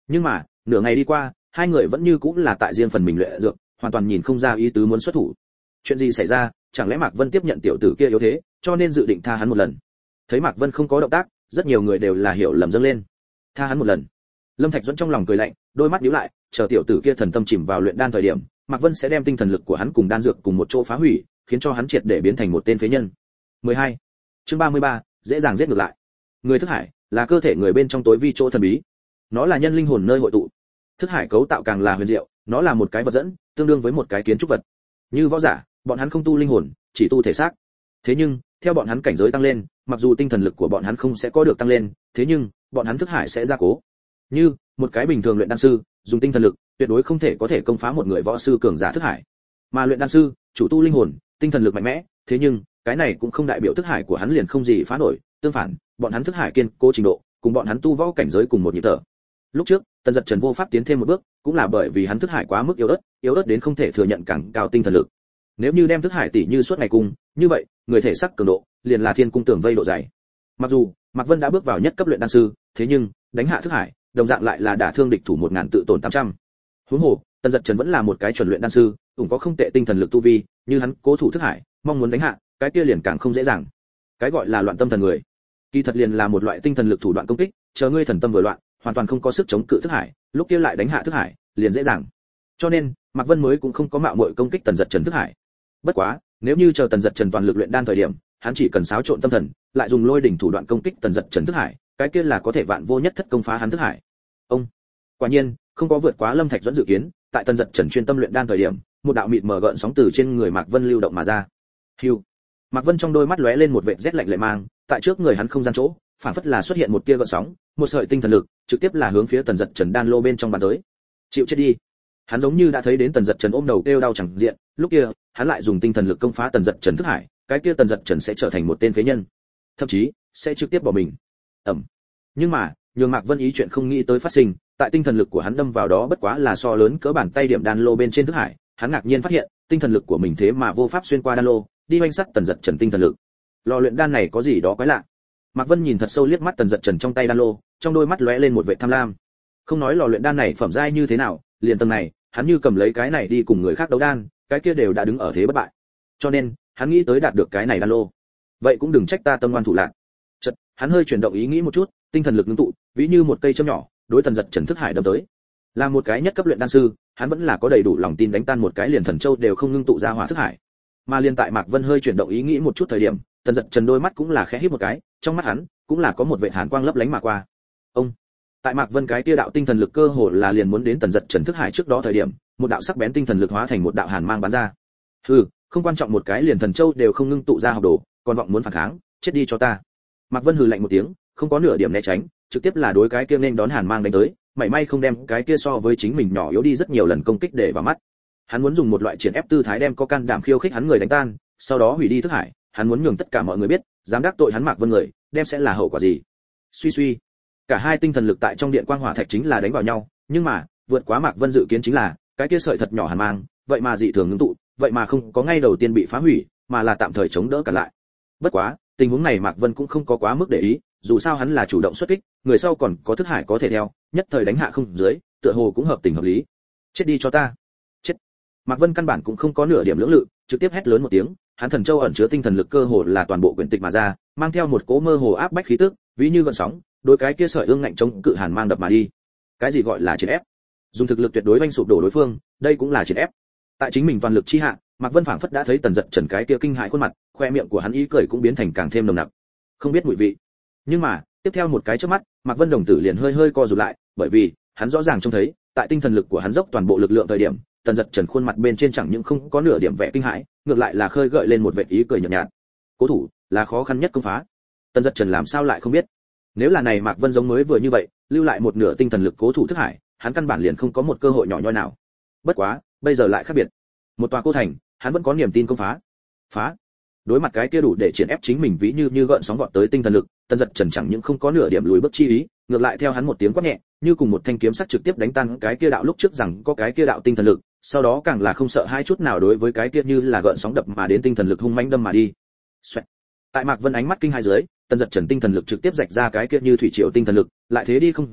Nhưng mà nửa ngày đi qua, hai người vẫn như cũng là tại riêng phần mình luyện dược, hoàn toàn nhìn không ra ý tứ muốn xuất thủ. Chuyện gì xảy ra? Chẳng lẽ Mạc Vân tiếp nhận tiểu tử kia yếu thế, cho nên dự định tha hắn một lần? Thấy Mạc Vân không có động tác, rất nhiều người đều là hiểu lầm dâng lên. Tha hắn một lần? Lâm Thạch Duẫn trong lòng cười lạnh, đôi mắt nhíu lại, chờ tiểu tử kia thần tâm chìm vào luyện đan thời điểm, Mạc Vân sẽ đem tinh thần lực của hắn cùng đan dược cùng một chỗ phá hủy, khiến cho hắn triệt để biến thành một tên phế nhân. mười hai. Chương ba mươi ba, dễ dàng giết ngược lại. Người thức hải là cơ thể người bên trong tối vi chỗ thần bí. Nó là nhân linh hồn nơi hội tụ. Thức hải cấu tạo càng là huyền diệu, nó là một cái vật dẫn, tương đương với một cái kiến trúc vật. Như võ giả, bọn hắn không tu linh hồn, chỉ tu thể xác. Thế nhưng, theo bọn hắn cảnh giới tăng lên, mặc dù tinh thần lực của bọn hắn không sẽ có được tăng lên, thế nhưng, bọn hắn thức hải sẽ gia cố. Như một cái bình thường luyện đan sư, dùng tinh thần lực, tuyệt đối không thể có thể công phá một người võ sư cường giả thức hải. Mà luyện đan sư, chủ tu linh hồn, tinh thần lực mạnh mẽ, thế nhưng, cái này cũng không đại biểu thức hải của hắn liền không gì phá nổi, tương phản, bọn hắn thức hải kiên cố trình độ, cùng bọn hắn tu võ cảnh giới cùng một nhịp thở. Lúc trước, Tần Dật Trần vô pháp tiến thêm một bước, cũng là bởi vì hắn thức hải quá mức yếu ớt, yếu ớt đến không thể thừa nhận càng cao tinh thần lực. Nếu như đem thức hải tỷ như suốt ngày cung, như vậy, người thể sắc cường độ, liền là thiên cung tường vây độ dày. Mặc dù Mạc Vân đã bước vào nhất cấp luyện đan sư, thế nhưng, đánh hạ thức hải, đồng dạng lại là đả thương địch thủ một ngàn tự tổn tám trăm. Huống hồ, Tần Dật Trần vẫn là một cái chuẩn luyện đan sư, cũng có không tệ tinh thần lực tu vi, như hắn cố thủ thức hải, mong muốn đánh hạ, cái kia liền càng không dễ dàng. Cái gọi là loạn tâm thần người, kỳ thật liền là một loại tinh thần lực thủ đoạn công kích, chờ ngươi thần tâm vừa loạn, hoàn toàn không có sức chống cự thức hải, lúc kia lại đánh hạ thức hải, liền dễ dàng. Cho nên, Mạc Vân mới cũng không có mạo muội công kích Tần Dật Trần thức hải. Bất quá, nếu như chờ Tần Dật Trần toàn lực luyện đan thời điểm, hắn chỉ cần xáo trộn tâm thần, lại dùng lôi đỉnh thủ đoạn công kích Tần Dật Trần thức hải, cái kia là có thể vạn vô nhất thất công phá hắn thức hải. Ông, quả nhiên, không có vượt quá Lâm Thạch Duẫn dự kiến, tại Tần Dật Trần chuyên tâm luyện đan thời điểm, một đạo mịt mờ gợn sóng từ trên người Mạc Vân lưu động mà ra. Hưu. Mạc Vân trong đôi mắt lóe lên một vệt rét lạnh lệ mang, tại trước người hắn không gian chỗ, phản phất là xuất hiện một tia gợn sóng, một sợi tinh thần lực, trực tiếp là hướng phía Tần Dật Trần đan lô bên trong bàn tới. Chịu chết đi. Hắn giống như đã thấy đến Tần Dật Trần ôm đầu kêu đau chẳng diện, lúc kia, hắn lại dùng tinh thần lực công phá Tần Dật Trần thức hải, cái kia Tần Dật Trần sẽ trở thành một tên phế nhân, thậm chí sẽ trực tiếp bỏ mình. Ẩm. Nhưng mà, nhường Mạc Vân ý chuyện không nghĩ tới phát sinh, tại tinh thần lực của hắn đâm vào đó bất quá là so lớn cỡ bàn tay điểm đan lô bên trên thức hải, hắn ngạc nhiên phát hiện, tinh thần lực của mình thế mà vô pháp xuyên qua đan lô, đi hoành sắt Tần Dật Trần tinh thần lực. Lò luyện đan này có gì đó quái lạ. Mạc Vân nhìn thật sâu liếc mắt Tần Dật Trần trong tay đan lô, trong đôi mắt lóe lên một vẻ tham lam. Không nói lò luyện đan này phẩm giai như thế nào, liền tầng này, hắn như cầm lấy cái này đi cùng người khác đấu đan, cái kia đều đã đứng ở thế bất bại. Cho nên, hắn nghĩ tới đạt được cái này đan lô. Vậy cũng đừng trách ta tâm ngoan thủ lạn. Chợt, hắn hơi chuyển động ý nghĩ một chút, tinh thần lực ngưng tụ, ví như một cây châm nhỏ, đối Tần Dật Trần thức hải đâm tới. Là một cái nhất cấp luyện đan sư, hắn vẫn là có đầy đủ lòng tin đánh tan một cái liền thần châu đều không ngưng tụ ra hỏa thức hải. Mà liên tại Mạc Vân hơi chuyển động ý nghĩ một chút thời điểm, Tần Dật Trần đôi mắt cũng là khẽ híp một cái, trong mắt hắn cũng là có một vệt hàn quang lấp lánh mà qua. Ông, tại Mạc Vân cái tia đạo tinh thần lực cơ hồ là liền muốn đến Tần Dật Trần thức hải trước đó thời điểm, một đạo sắc bén tinh thần lực hóa thành một đạo hàn mang bắn ra. Hừ, không quan trọng một cái liền thần châu đều không ngưng tụ ra học đồ, còn vọng muốn phản kháng, chết đi cho ta. Mạc Vân hừ lạnh một tiếng, không có nửa điểm né tránh, trực tiếp là đối cái kia nên đón hàn mang đánh tới, mảy may không đem cái kia so với chính mình nhỏ yếu đi rất nhiều lần công kích để vào mắt. Hắn muốn dùng một loại triển ép tư thái đem có can đảm khiêu khích hắn người đánh tan, sau đó hủy đi thức hải, hắn muốn nhường tất cả mọi người biết, dám đắc tội hắn Mạc Vân người, đem sẽ là hậu quả gì. Suy suy, cả hai tinh thần lực tại trong điện quang hỏa thạch chính là đánh vào nhau, nhưng mà, vượt quá Mạc Vân dự kiến chính là, cái kia sợi thật nhỏ hàn mang, vậy mà dị thường ngưng tụ, vậy mà không có ngay đầu tiên bị phá hủy, mà là tạm thời chống đỡ cả lại. Bất quá, tình huống này Mạc Vân cũng không có quá mức để ý, dù sao hắn là chủ động xuất kích, người sau còn có thức hải có thể theo, nhất thời đánh hạ không dưới, tựa hồ cũng hợp tình hợp lý. Chết đi cho ta. Chết. Mạc Vân căn bản cũng không có nửa điểm lưỡng lự, trực tiếp hét lớn một tiếng, hắn thần châu ẩn chứa tinh thần lực cơ hồ là toàn bộ quyển tịch mà ra, mang theo một cỗ mơ hồ áp bách khí tức, ví như gợn sóng, đối cái kia sợi ương ngạnh chống cự hàn mang đập mà đi. Cái gì gọi là chiến ép? Dùng thực lực tuyệt đối oanh sụp đổ đối phương, đây cũng là chiến ép. Tại chính mình toàn lực chi hạ, Mạc Vân phảng phất đã thấy Tần Dật Trần cái kia kinh hãi khuôn mặt, khoe miệng của hắn ý cười cũng biến thành càng thêm nồng nặc. Không biết mùi vị. Nhưng mà, tiếp theo một cái chớp mắt, Mạc Vân đồng tử liền hơi hơi co rụt lại, bởi vì hắn rõ ràng trông thấy, tại tinh thần lực của hắn dốc toàn bộ lực lượng thời điểm, Tần Dật Trần khuôn mặt bên trên chẳng những không có nửa điểm vẻ kinh hãi, ngược lại là khơi gợi lên một vệt ý cười nhợt nhạt. Cố thủ là khó khăn nhất công phá. Tần Dật Trần làm sao lại không biết? Nếu là này Mạc Vân giống mới vừa như vậy, lưu lại một nửa tinh thần lực cố thủ thức hải, hắn căn bản liền không có một cơ hội nhỏ nhoi nào. Bất quá, bây giờ lại khác biệt. Một tòa cô thành, hắn vẫn có niềm tin công phá. Phá. Đối mặt cái kia đủ để triển ép chính mình ví như như gợn sóng vọt tới tinh thần lực, Tần Dật Trần chẳng những không có nửa điểm lùi bước chi ý, ngược lại theo hắn một tiếng quát nhẹ, như cùng một thanh kiếm sắc trực tiếp đánh tan cái kia đạo lúc trước rằng có cái kia đạo tinh thần lực, sau đó càng là không sợ hai chút nào đối với cái kia như là gợn sóng đập mà đến tinh thần lực hung mãnh đâm mà đi. Xoẹt. Tại Mạc Vân ánh mắt kinh hai dưới, Tần Dật Trần tinh thần lực trực tiếp rạch ra cái kia như thủy triều tinh thần lực, lại thế đi không giảm,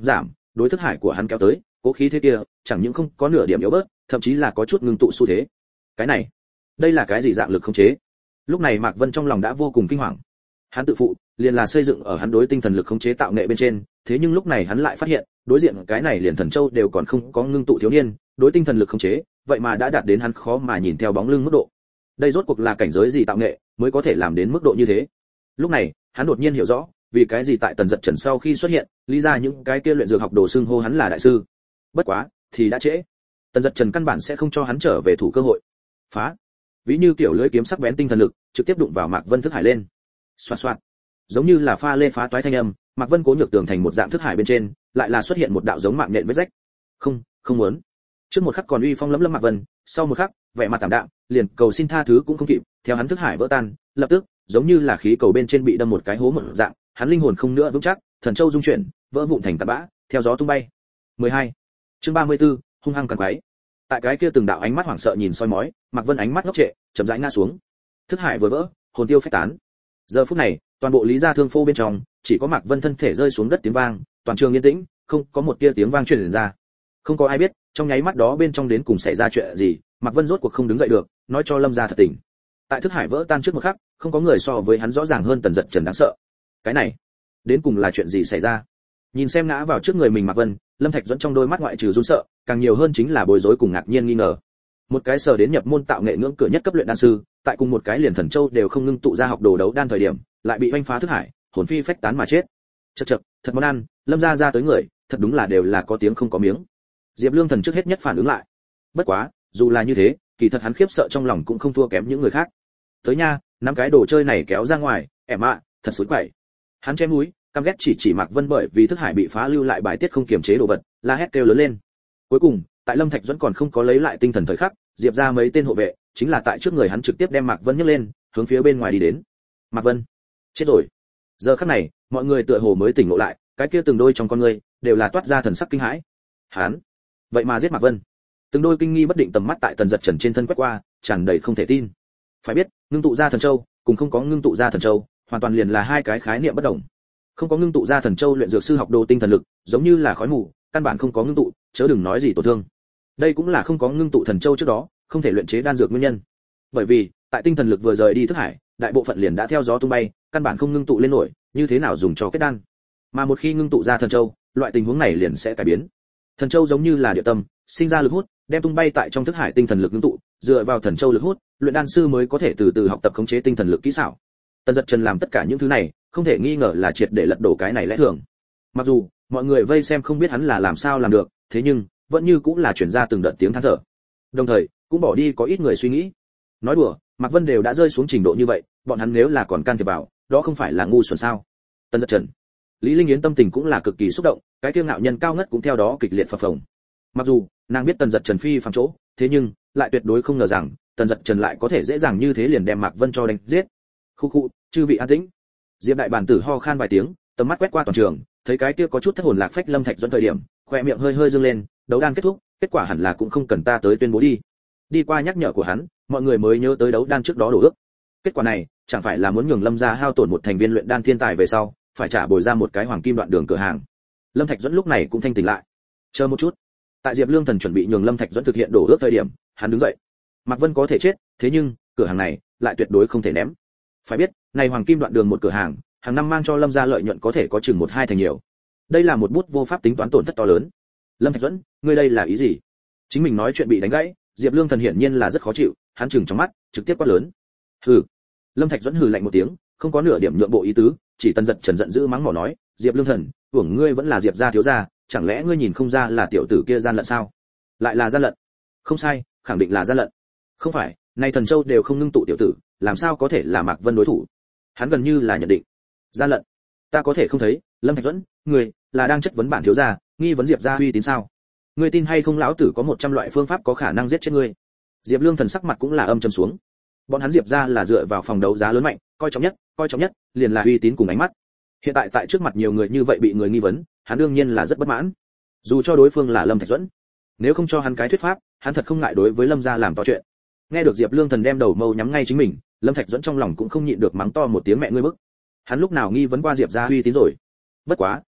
đối thức hải của hắn kéo tới, cố khí thế kia chẳng những không có nửa điểm yếu bớt, thậm chí là có chút ngưng tụ xu thế. Cái này, đây là cái gì dạng lực khống chế? Lúc này Mạc Vân trong lòng đã vô cùng kinh hoàng. Hắn tự phụ, liền là xây dựng ở hắn đối tinh thần lực khống chế tạo nghệ bên trên, thế nhưng lúc này hắn lại phát hiện, đối diện cái này liền thần châu đều còn không có ngưng tụ thiếu niên, đối tinh thần lực khống chế, vậy mà đã đạt đến hắn khó mà nhìn theo bóng lưng mức độ. Đây rốt cuộc là cảnh giới gì tạo nghệ, mới có thể làm đến mức độ như thế? Lúc này, hắn đột nhiên hiểu rõ, vì cái gì tại Tần Dật Trần sau khi xuất hiện, lý ra những cái kia luyện dược học đồ xưng hô hắn là đại sư. Bất quá, thì đã trễ. Tần Dật Trần căn bản sẽ không cho hắn trở về thủ cơ hội. Phá! Ví như kiểu lưỡi kiếm sắc bén tinh thần lực, trực tiếp đụng vào Mạc Vân thức hải lên. Xoạt xoạt. Giống như là pha lê phá toái thanh âm, Mạc Vân cố nhược tường thành một dạng thức hải bên trên, lại là xuất hiện một đạo giống mạng nhện vết rách. Không, không muốn. Trước một khắc còn uy phong lẫm lẫm Mạc Vân, sau một khắc, vẻ mặt tạm đạm, liền cầu xin tha thứ cũng không kịp, theo hắn thức hải vỡ tan, lập tức, giống như là khí cầu bên trên bị đâm một cái hố một dạng, hắn linh hồn không nữa vững chắc, thần châu dung chuyển, vỡ vụn thành tạt bã, theo gió tung bay. mười hai. Chương ba mươi tư, hung hăng càn quái. Tại cái kia từng đạo ánh mắt hoảng sợ nhìn soi mói, Mạc Vân ánh mắt ngốc trệ, chậm rãi ngã xuống. Thức hải vừa vỡ, hồn tiêu phách tán. Giờ phút này, toàn bộ lý gia thương phô bên trong, chỉ có Mạc Vân thân thể rơi xuống đất tiếng vang, toàn trường yên tĩnh, không có một tia tiếng vang truyền ra. Không có ai biết, trong nháy mắt đó bên trong đến cùng xảy ra chuyện gì, Mạc Vân rốt cuộc không đứng dậy được, nói cho Lâm gia thật tình. Tại thức hải vỡ tan trước một khắc, không có người so với hắn rõ ràng hơn Tần Dật Trần đáng sợ. Cái này, đến cùng là chuyện gì xảy ra? Nhìn xem ngã vào trước người mình Mạc Vân, Lâm Thạch dẫn trong đôi mắt ngoại trừ run sợ, càng nhiều hơn chính là bối rối cùng ngạc nhiên nghi ngờ. Một cái sở đến nhập môn tạo nghệ ngưỡng cửa nhất cấp luyện đan sư, tại cùng một cái liền thần châu đều không ngưng tụ ra học đồ đấu đan thời điểm, lại bị oanh phá thức hải, hồn phi phách tán mà chết. Chậc chậc, thật món ăn, Lâm gia ra tới người, thật đúng là đều là có tiếng không có miếng. Diệp Lương Thần trước hết nhất phản ứng lại. Bất quá, dù là như thế, kỳ thật hắn khiếp sợ trong lòng cũng không thua kém những người khác. Tới nha, năm cái đồ chơi này kéo ra ngoài, ẻm ạ, thật xối quậy. Hắn chém núi, căm ghét chỉ chỉ Mạc Vân bởi vì thức hải bị phá lưu lại bài tiết không kiềm chế đồ vật, la hét kêu lớn lên. Cuối cùng, tại Lâm Thạch vẫn còn không có lấy lại tinh thần thời khắc, Diệp ra mấy tên hộ vệ, chính là tại trước người hắn trực tiếp đem Mạc Vân nhấc lên, hướng phía bên ngoài đi đến. Mạc Vân, chết rồi. Giờ khắc này, mọi người tựa hồ mới tỉnh ngộ lại, cái kia từng đôi trong con người đều là toát ra thần sắc kinh hãi. Hắn, vậy mà giết Mạc Vân. Từng đôi kinh nghi bất định tầm mắt tại Tần Dật Trần trên thân quét qua, tràn đầy không thể tin. Phải biết, ngưng tụ ra thần châu, cùng không có ngưng tụ ra thần châu, hoàn toàn liền là hai cái khái niệm bất đồng. Không có ngưng tụ ra thần châu luyện dược sư học đồ tinh thần lực, giống như là khói mù, căn bản không có ngưng tụ, chớ đừng nói gì tổn thương. Đây cũng là không có ngưng tụ thần châu trước đó, không thể luyện chế đan dược nguyên nhân. Bởi vì, tại tinh thần lực vừa rời đi thức hải, đại bộ phận liền đã theo gió tung bay, căn bản không ngưng tụ lên nổi, như thế nào dùng cho kết đan. Mà một khi ngưng tụ ra thần châu, loại tình huống này liền sẽ cải biến. Thần châu giống như là địa tâm, sinh ra lực hút, đem tung bay tại trong thức hải tinh thần lực ngưng tụ, dựa vào thần châu lực hút, luyện đan sư mới có thể từ từ học tập khống chế tinh thần lực kỹ xảo. Tần Dật Trần làm tất cả những thứ này, không thể nghi ngờ là triệt để lật đổ cái này lẽ thường. Mặc dù mọi người vây xem không biết hắn là làm sao làm được, thế nhưng vẫn như cũng là truyền ra từng đợt tiếng than thở. Đồng thời, cũng bỏ đi có ít người suy nghĩ. Nói đùa, Mạc Vân đều đã rơi xuống trình độ như vậy, bọn hắn nếu là còn can thiệp vào, đó không phải là ngu xuẩn sao? Tần Dật Trần, Lý Linh Yến tâm tình cũng là cực kỳ xúc động, cái kiêu ngạo nhân cao ngất cũng theo đó kịch liệt phập phồng. Mặc dù nàng biết Tần Dật Trần phi phàm chỗ, thế nhưng lại tuyệt đối không ngờ rằng Tần Dật Trần lại có thể dễ dàng như thế liền đem Mạc Vân cho đánh giết. Khu khu, chư vị an tĩnh. Diệp đại bản tử ho khan vài tiếng, tầm mắt quét qua toàn trường, thấy cái kia có chút thất hồn lạc phách Lâm Thạch Duẫn thời điểm, khoe miệng hơi hơi dương lên, đấu đan kết thúc, kết quả hẳn là cũng không cần ta tới tuyên bố đi. Đi qua nhắc nhở của hắn, mọi người mới nhớ tới đấu đan trước đó đổ ước. Kết quả này, chẳng phải là muốn nhường Lâm gia hao tổn một thành viên luyện đan thiên tài về sau, phải trả bồi ra một cái hoàng kim đoạn đường cửa hàng. Lâm Thạch Duẫn lúc này cũng thanh tỉnh lại. Chờ một chút. Tại Diệp Lương Thần chuẩn bị nhường Lâm Thạch Duẫn thực hiện đổ ước thời điểm, hắn đứng dậy. Mạc Vân có thể chết, thế nhưng cửa hàng này lại tuyệt đối không thể ném. Phải biết, này hoàng kim đoạn đường một cửa hàng, hàng năm mang cho Lâm gia lợi nhuận có thể có chừng một hai thành nhiều. Đây là một bút vô pháp tính toán tổn thất to lớn. Lâm Thạch Duẫn, ngươi đây là ý gì? Chính mình nói chuyện bị đánh gãy, Diệp Lương Thần hiển nhiên là rất khó chịu, hắn trừng trong mắt, trực tiếp quát lớn. Hừ. Lâm Thạch Duẫn hừ lạnh một tiếng, không có nửa điểm nhượng bộ ý tứ, chỉ Tần Dật Trần giận dữ mắng mỏ nói, Diệp Lương Thần, hưởng ngươi vẫn là Diệp gia thiếu gia, chẳng lẽ ngươi nhìn không ra là tiểu tử kia gian lận sao? Lại là gian lận? Không sai, khẳng định là gian lận. Không phải, nay Thần Châu đều không ngưng tụ tiểu tử, làm sao có thể là Mạc Vân đối thủ? Hắn gần như là nhận định. Gian lận? Ta có thể không thấy, Lâm Thạch Duẫn, ngươi là đang chất vấn bản thiếu gia, nghi vấn Diệp gia uy tín sao? Ngươi tin hay không lão tử có một trăm loại phương pháp có khả năng giết chết ngươi. Diệp Lương Thần sắc mặt cũng là âm trầm xuống. Bọn hắn Diệp gia là dựa vào phòng đấu giá lớn mạnh, coi trọng nhất, coi trọng nhất, liền là uy tín cùng ánh mắt. Hiện tại tại trước mặt nhiều người như vậy bị người nghi vấn, hắn đương nhiên là rất bất mãn. Dù cho đối phương là Lâm Thạch Duẫn, nếu không cho hắn cái thuyết pháp, hắn thật không ngại đối với Lâm gia làm to chuyện. Nghe được Diệp Lương Thần đem đầu mâu nhắm ngay chính mình, Lâm Thạch Duẫn trong lòng cũng không nhịn được mắng to một tiếng mẹ ngươi bức. Hắn lúc nào nghi vấn qua Diệp gia uy tín rồi? Bất quá,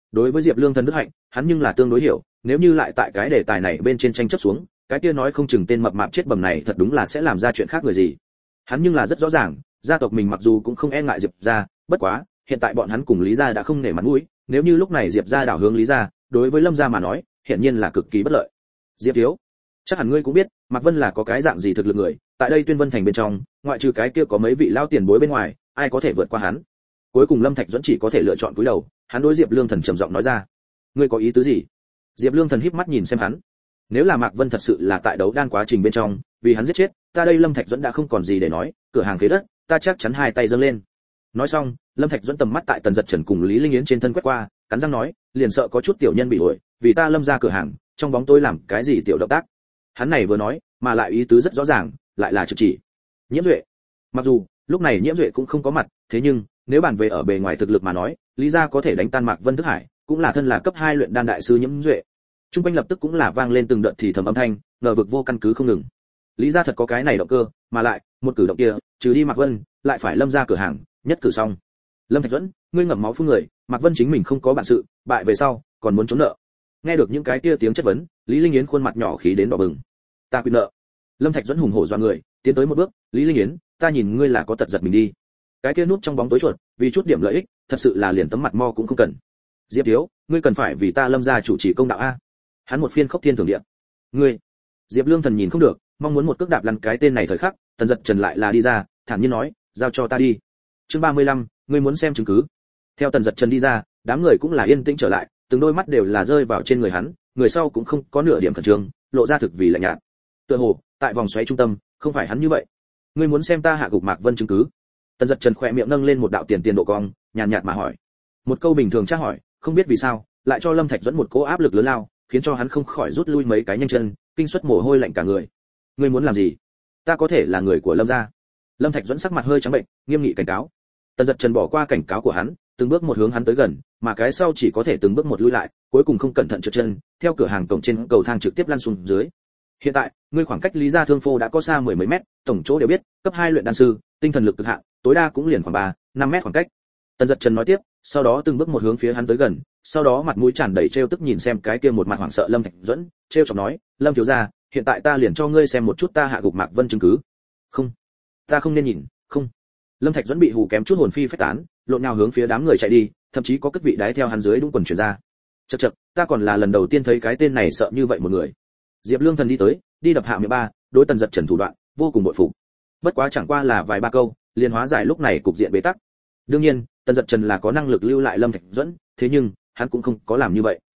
đối với Diệp Lương Thần đức hạnh, hắn nhưng là tương đối hiểu, nếu như lại tại cái đề tài này bên trên tranh chấp xuống, cái kia nói không chừng tên mập mạp chết bầm này thật đúng là sẽ làm ra chuyện khác người gì. Hắn nhưng là rất rõ ràng, gia tộc mình mặc dù cũng không e ngại Diệp gia, bất quá, hiện tại bọn hắn cùng Lý gia đã không nể mặt mũi, nếu như lúc này Diệp gia đảo hướng Lý gia, đối với Lâm gia mà nói, hiển nhiên là cực kỳ bất lợi. Diệp thiếu, chắc hẳn ngươi cũng biết, Mạc Vân là có cái dạng gì thực lực người, tại đây Tuyên Vân thành bên trong, ngoại trừ cái kia có mấy vị lao tiền bối bên ngoài, ai có thể vượt qua hắn. Cuối cùng Lâm Thạch Duẫn chỉ có thể lựa chọn cúi đầu, hắn đối Diệp Lương Thần trầm giọng nói ra: "Ngươi có ý tứ gì?" Diệp Lương Thần híp mắt nhìn xem hắn. Nếu là Mạc Vân thật sự là tại đấu đan quá trình bên trong, vì hắn giết chết, ta đây Lâm Thạch Duẫn đã không còn gì để nói, cửa hàng khế đất, ta chắc chắn hai tay dâng lên. Nói xong, Lâm Thạch Duẫn tầm mắt tại Tần Dật Trần cùng Lý Linh Yến trên thân quét qua, cắn răng nói, liền sợ có chút tiểu nhân bị uội, vì ta Lâm ra cửa hàng, trong bóng tối làm cái gì tiểu động tác. Hắn này vừa nói, mà lại ý tứ rất rõ ràng, lại là trực chỉ. Nhiễm Duệ. Mặc dù, lúc này Nhiễm Duệ cũng không có mặt, thế nhưng, nếu bàn về ở bề ngoài thực lực mà nói, Lý gia có thể đánh tan Mạc Vân Thức Hải, cũng là thân là cấp hai luyện đan đại sư Nhiễm Duệ. Trung quanh lập tức cũng là vang lên từng đợt thì thầm âm thanh, ngờ vực vô căn cứ không ngừng. Lý gia thật có cái này động cơ, mà lại, một cử động kia, trừ đi Mạc Vân, lại phải Lâm ra cửa hàng, nhất cử xong. Lâm Thạch Duẫn, ngươi ngậm máu phun người, Mạc Vân chính mình không có bản sự, bại về sau, còn muốn trốn nợ. Nghe được những cái kia tiếng chất vấn, Lý Linh Yến khuôn mặt nhỏ khí đến đỏ bừng. Ta quy nợ. Lâm Thạch Duẫn hùng hổ doa người, tiến tới một bước, Lý Linh Yến, ta nhìn ngươi là có tật giật mình đi. Cái kia núp trong bóng tối chuột, vì chút điểm lợi ích, thật sự là liền tấm mặt mo cũng không cần. Diệp thiếu, ngươi cần phải vì ta Lâm gia chủ trì công đạo a. Hắn một phiên khốc thiên thưởng địa. Ngươi. Diệp Lương Thần nhìn không được, mong muốn một cước đạp lăn cái tên này thời khắc, Tần Dật Trần lại là đi ra, thản nhiên nói, giao cho ta đi. Chương ba mươi lăm, ngươi muốn xem chứng cứ. Theo Tần Dật Trần đi ra, đám người cũng là yên tĩnh trở lại, từng đôi mắt đều là rơi vào trên người hắn, người sau cũng không có nửa điểm khẩn trương, lộ ra thực vì lạnh nhạt. Tựa hồ, tại vòng xoáy trung tâm, không phải hắn như vậy. Ngươi muốn xem ta hạ gục Mạc Vân chứng cứ? Tần Dật Trần khẽ miệng nâng lên một đạo tiền tiền độ cong, nhàn nhạt mà hỏi. Một câu bình thường tra hỏi, không biết vì sao, lại cho Lâm Thạch Duẫn một cỗ áp lực lớn lao, khiến cho hắn không khỏi rút lui mấy cái nhanh chân, kinh suất mồ hôi lạnh cả người. Ngươi muốn làm gì? Ta có thể là người của Lâm gia. Lâm Thạch Duẫn sắc mặt hơi trắng bệnh, nghiêm nghị cảnh cáo. Tần Dật Trần bỏ qua cảnh cáo của hắn, từng bước một hướng hắn tới gần, mà cái sau chỉ có thể từng bước một lui lại, cuối cùng không cẩn thận trượt chân, theo cửa hàng cổng trên cầu thang trực tiếp lăn xuống dưới. Hiện tại, ngươi khoảng cách Lý gia thương phô đã có xa mười mấy mét, tổng chỗ đều biết, cấp hai luyện đan sư, tinh thần lực cực hạn, tối đa cũng liền khoảng ba, năm mét khoảng cách. Tần Dật Trần nói tiếp, sau đó từng bước một hướng phía hắn tới gần, sau đó mặt mũi tràn đầy trêu tức nhìn xem cái kia một mặt hoảng sợ Lâm Thạch Duẫn, trêu chọc nói, Lâm thiếu gia, hiện tại ta liền cho ngươi xem một chút ta hạ gục Mạc Vân chứng cứ. Không, ta không nên nhìn, không. Lâm Thạch Duẫn bị hù kém chút hồn phi phách tán, lộn nhào hướng phía đám người chạy đi, thậm chí có cất vị đái theo hắn dưới đúng quần truyền ra. Chậc chậc, ta còn là lần đầu tiên thấy cái tên này sợ như vậy một người. Diệp Lương Thần đi tới, đi đập hạ miệng ba, đối Tần Dật Trần thủ đoạn, vô cùng bội phục. Bất quá chẳng qua là vài ba câu, liền hóa giải lúc này cục diện bế tắc. Đương nhiên, Tần Dật Trần là có năng lực lưu lại Lâm Thạch Duẫn, thế nhưng, hắn cũng không có làm như vậy.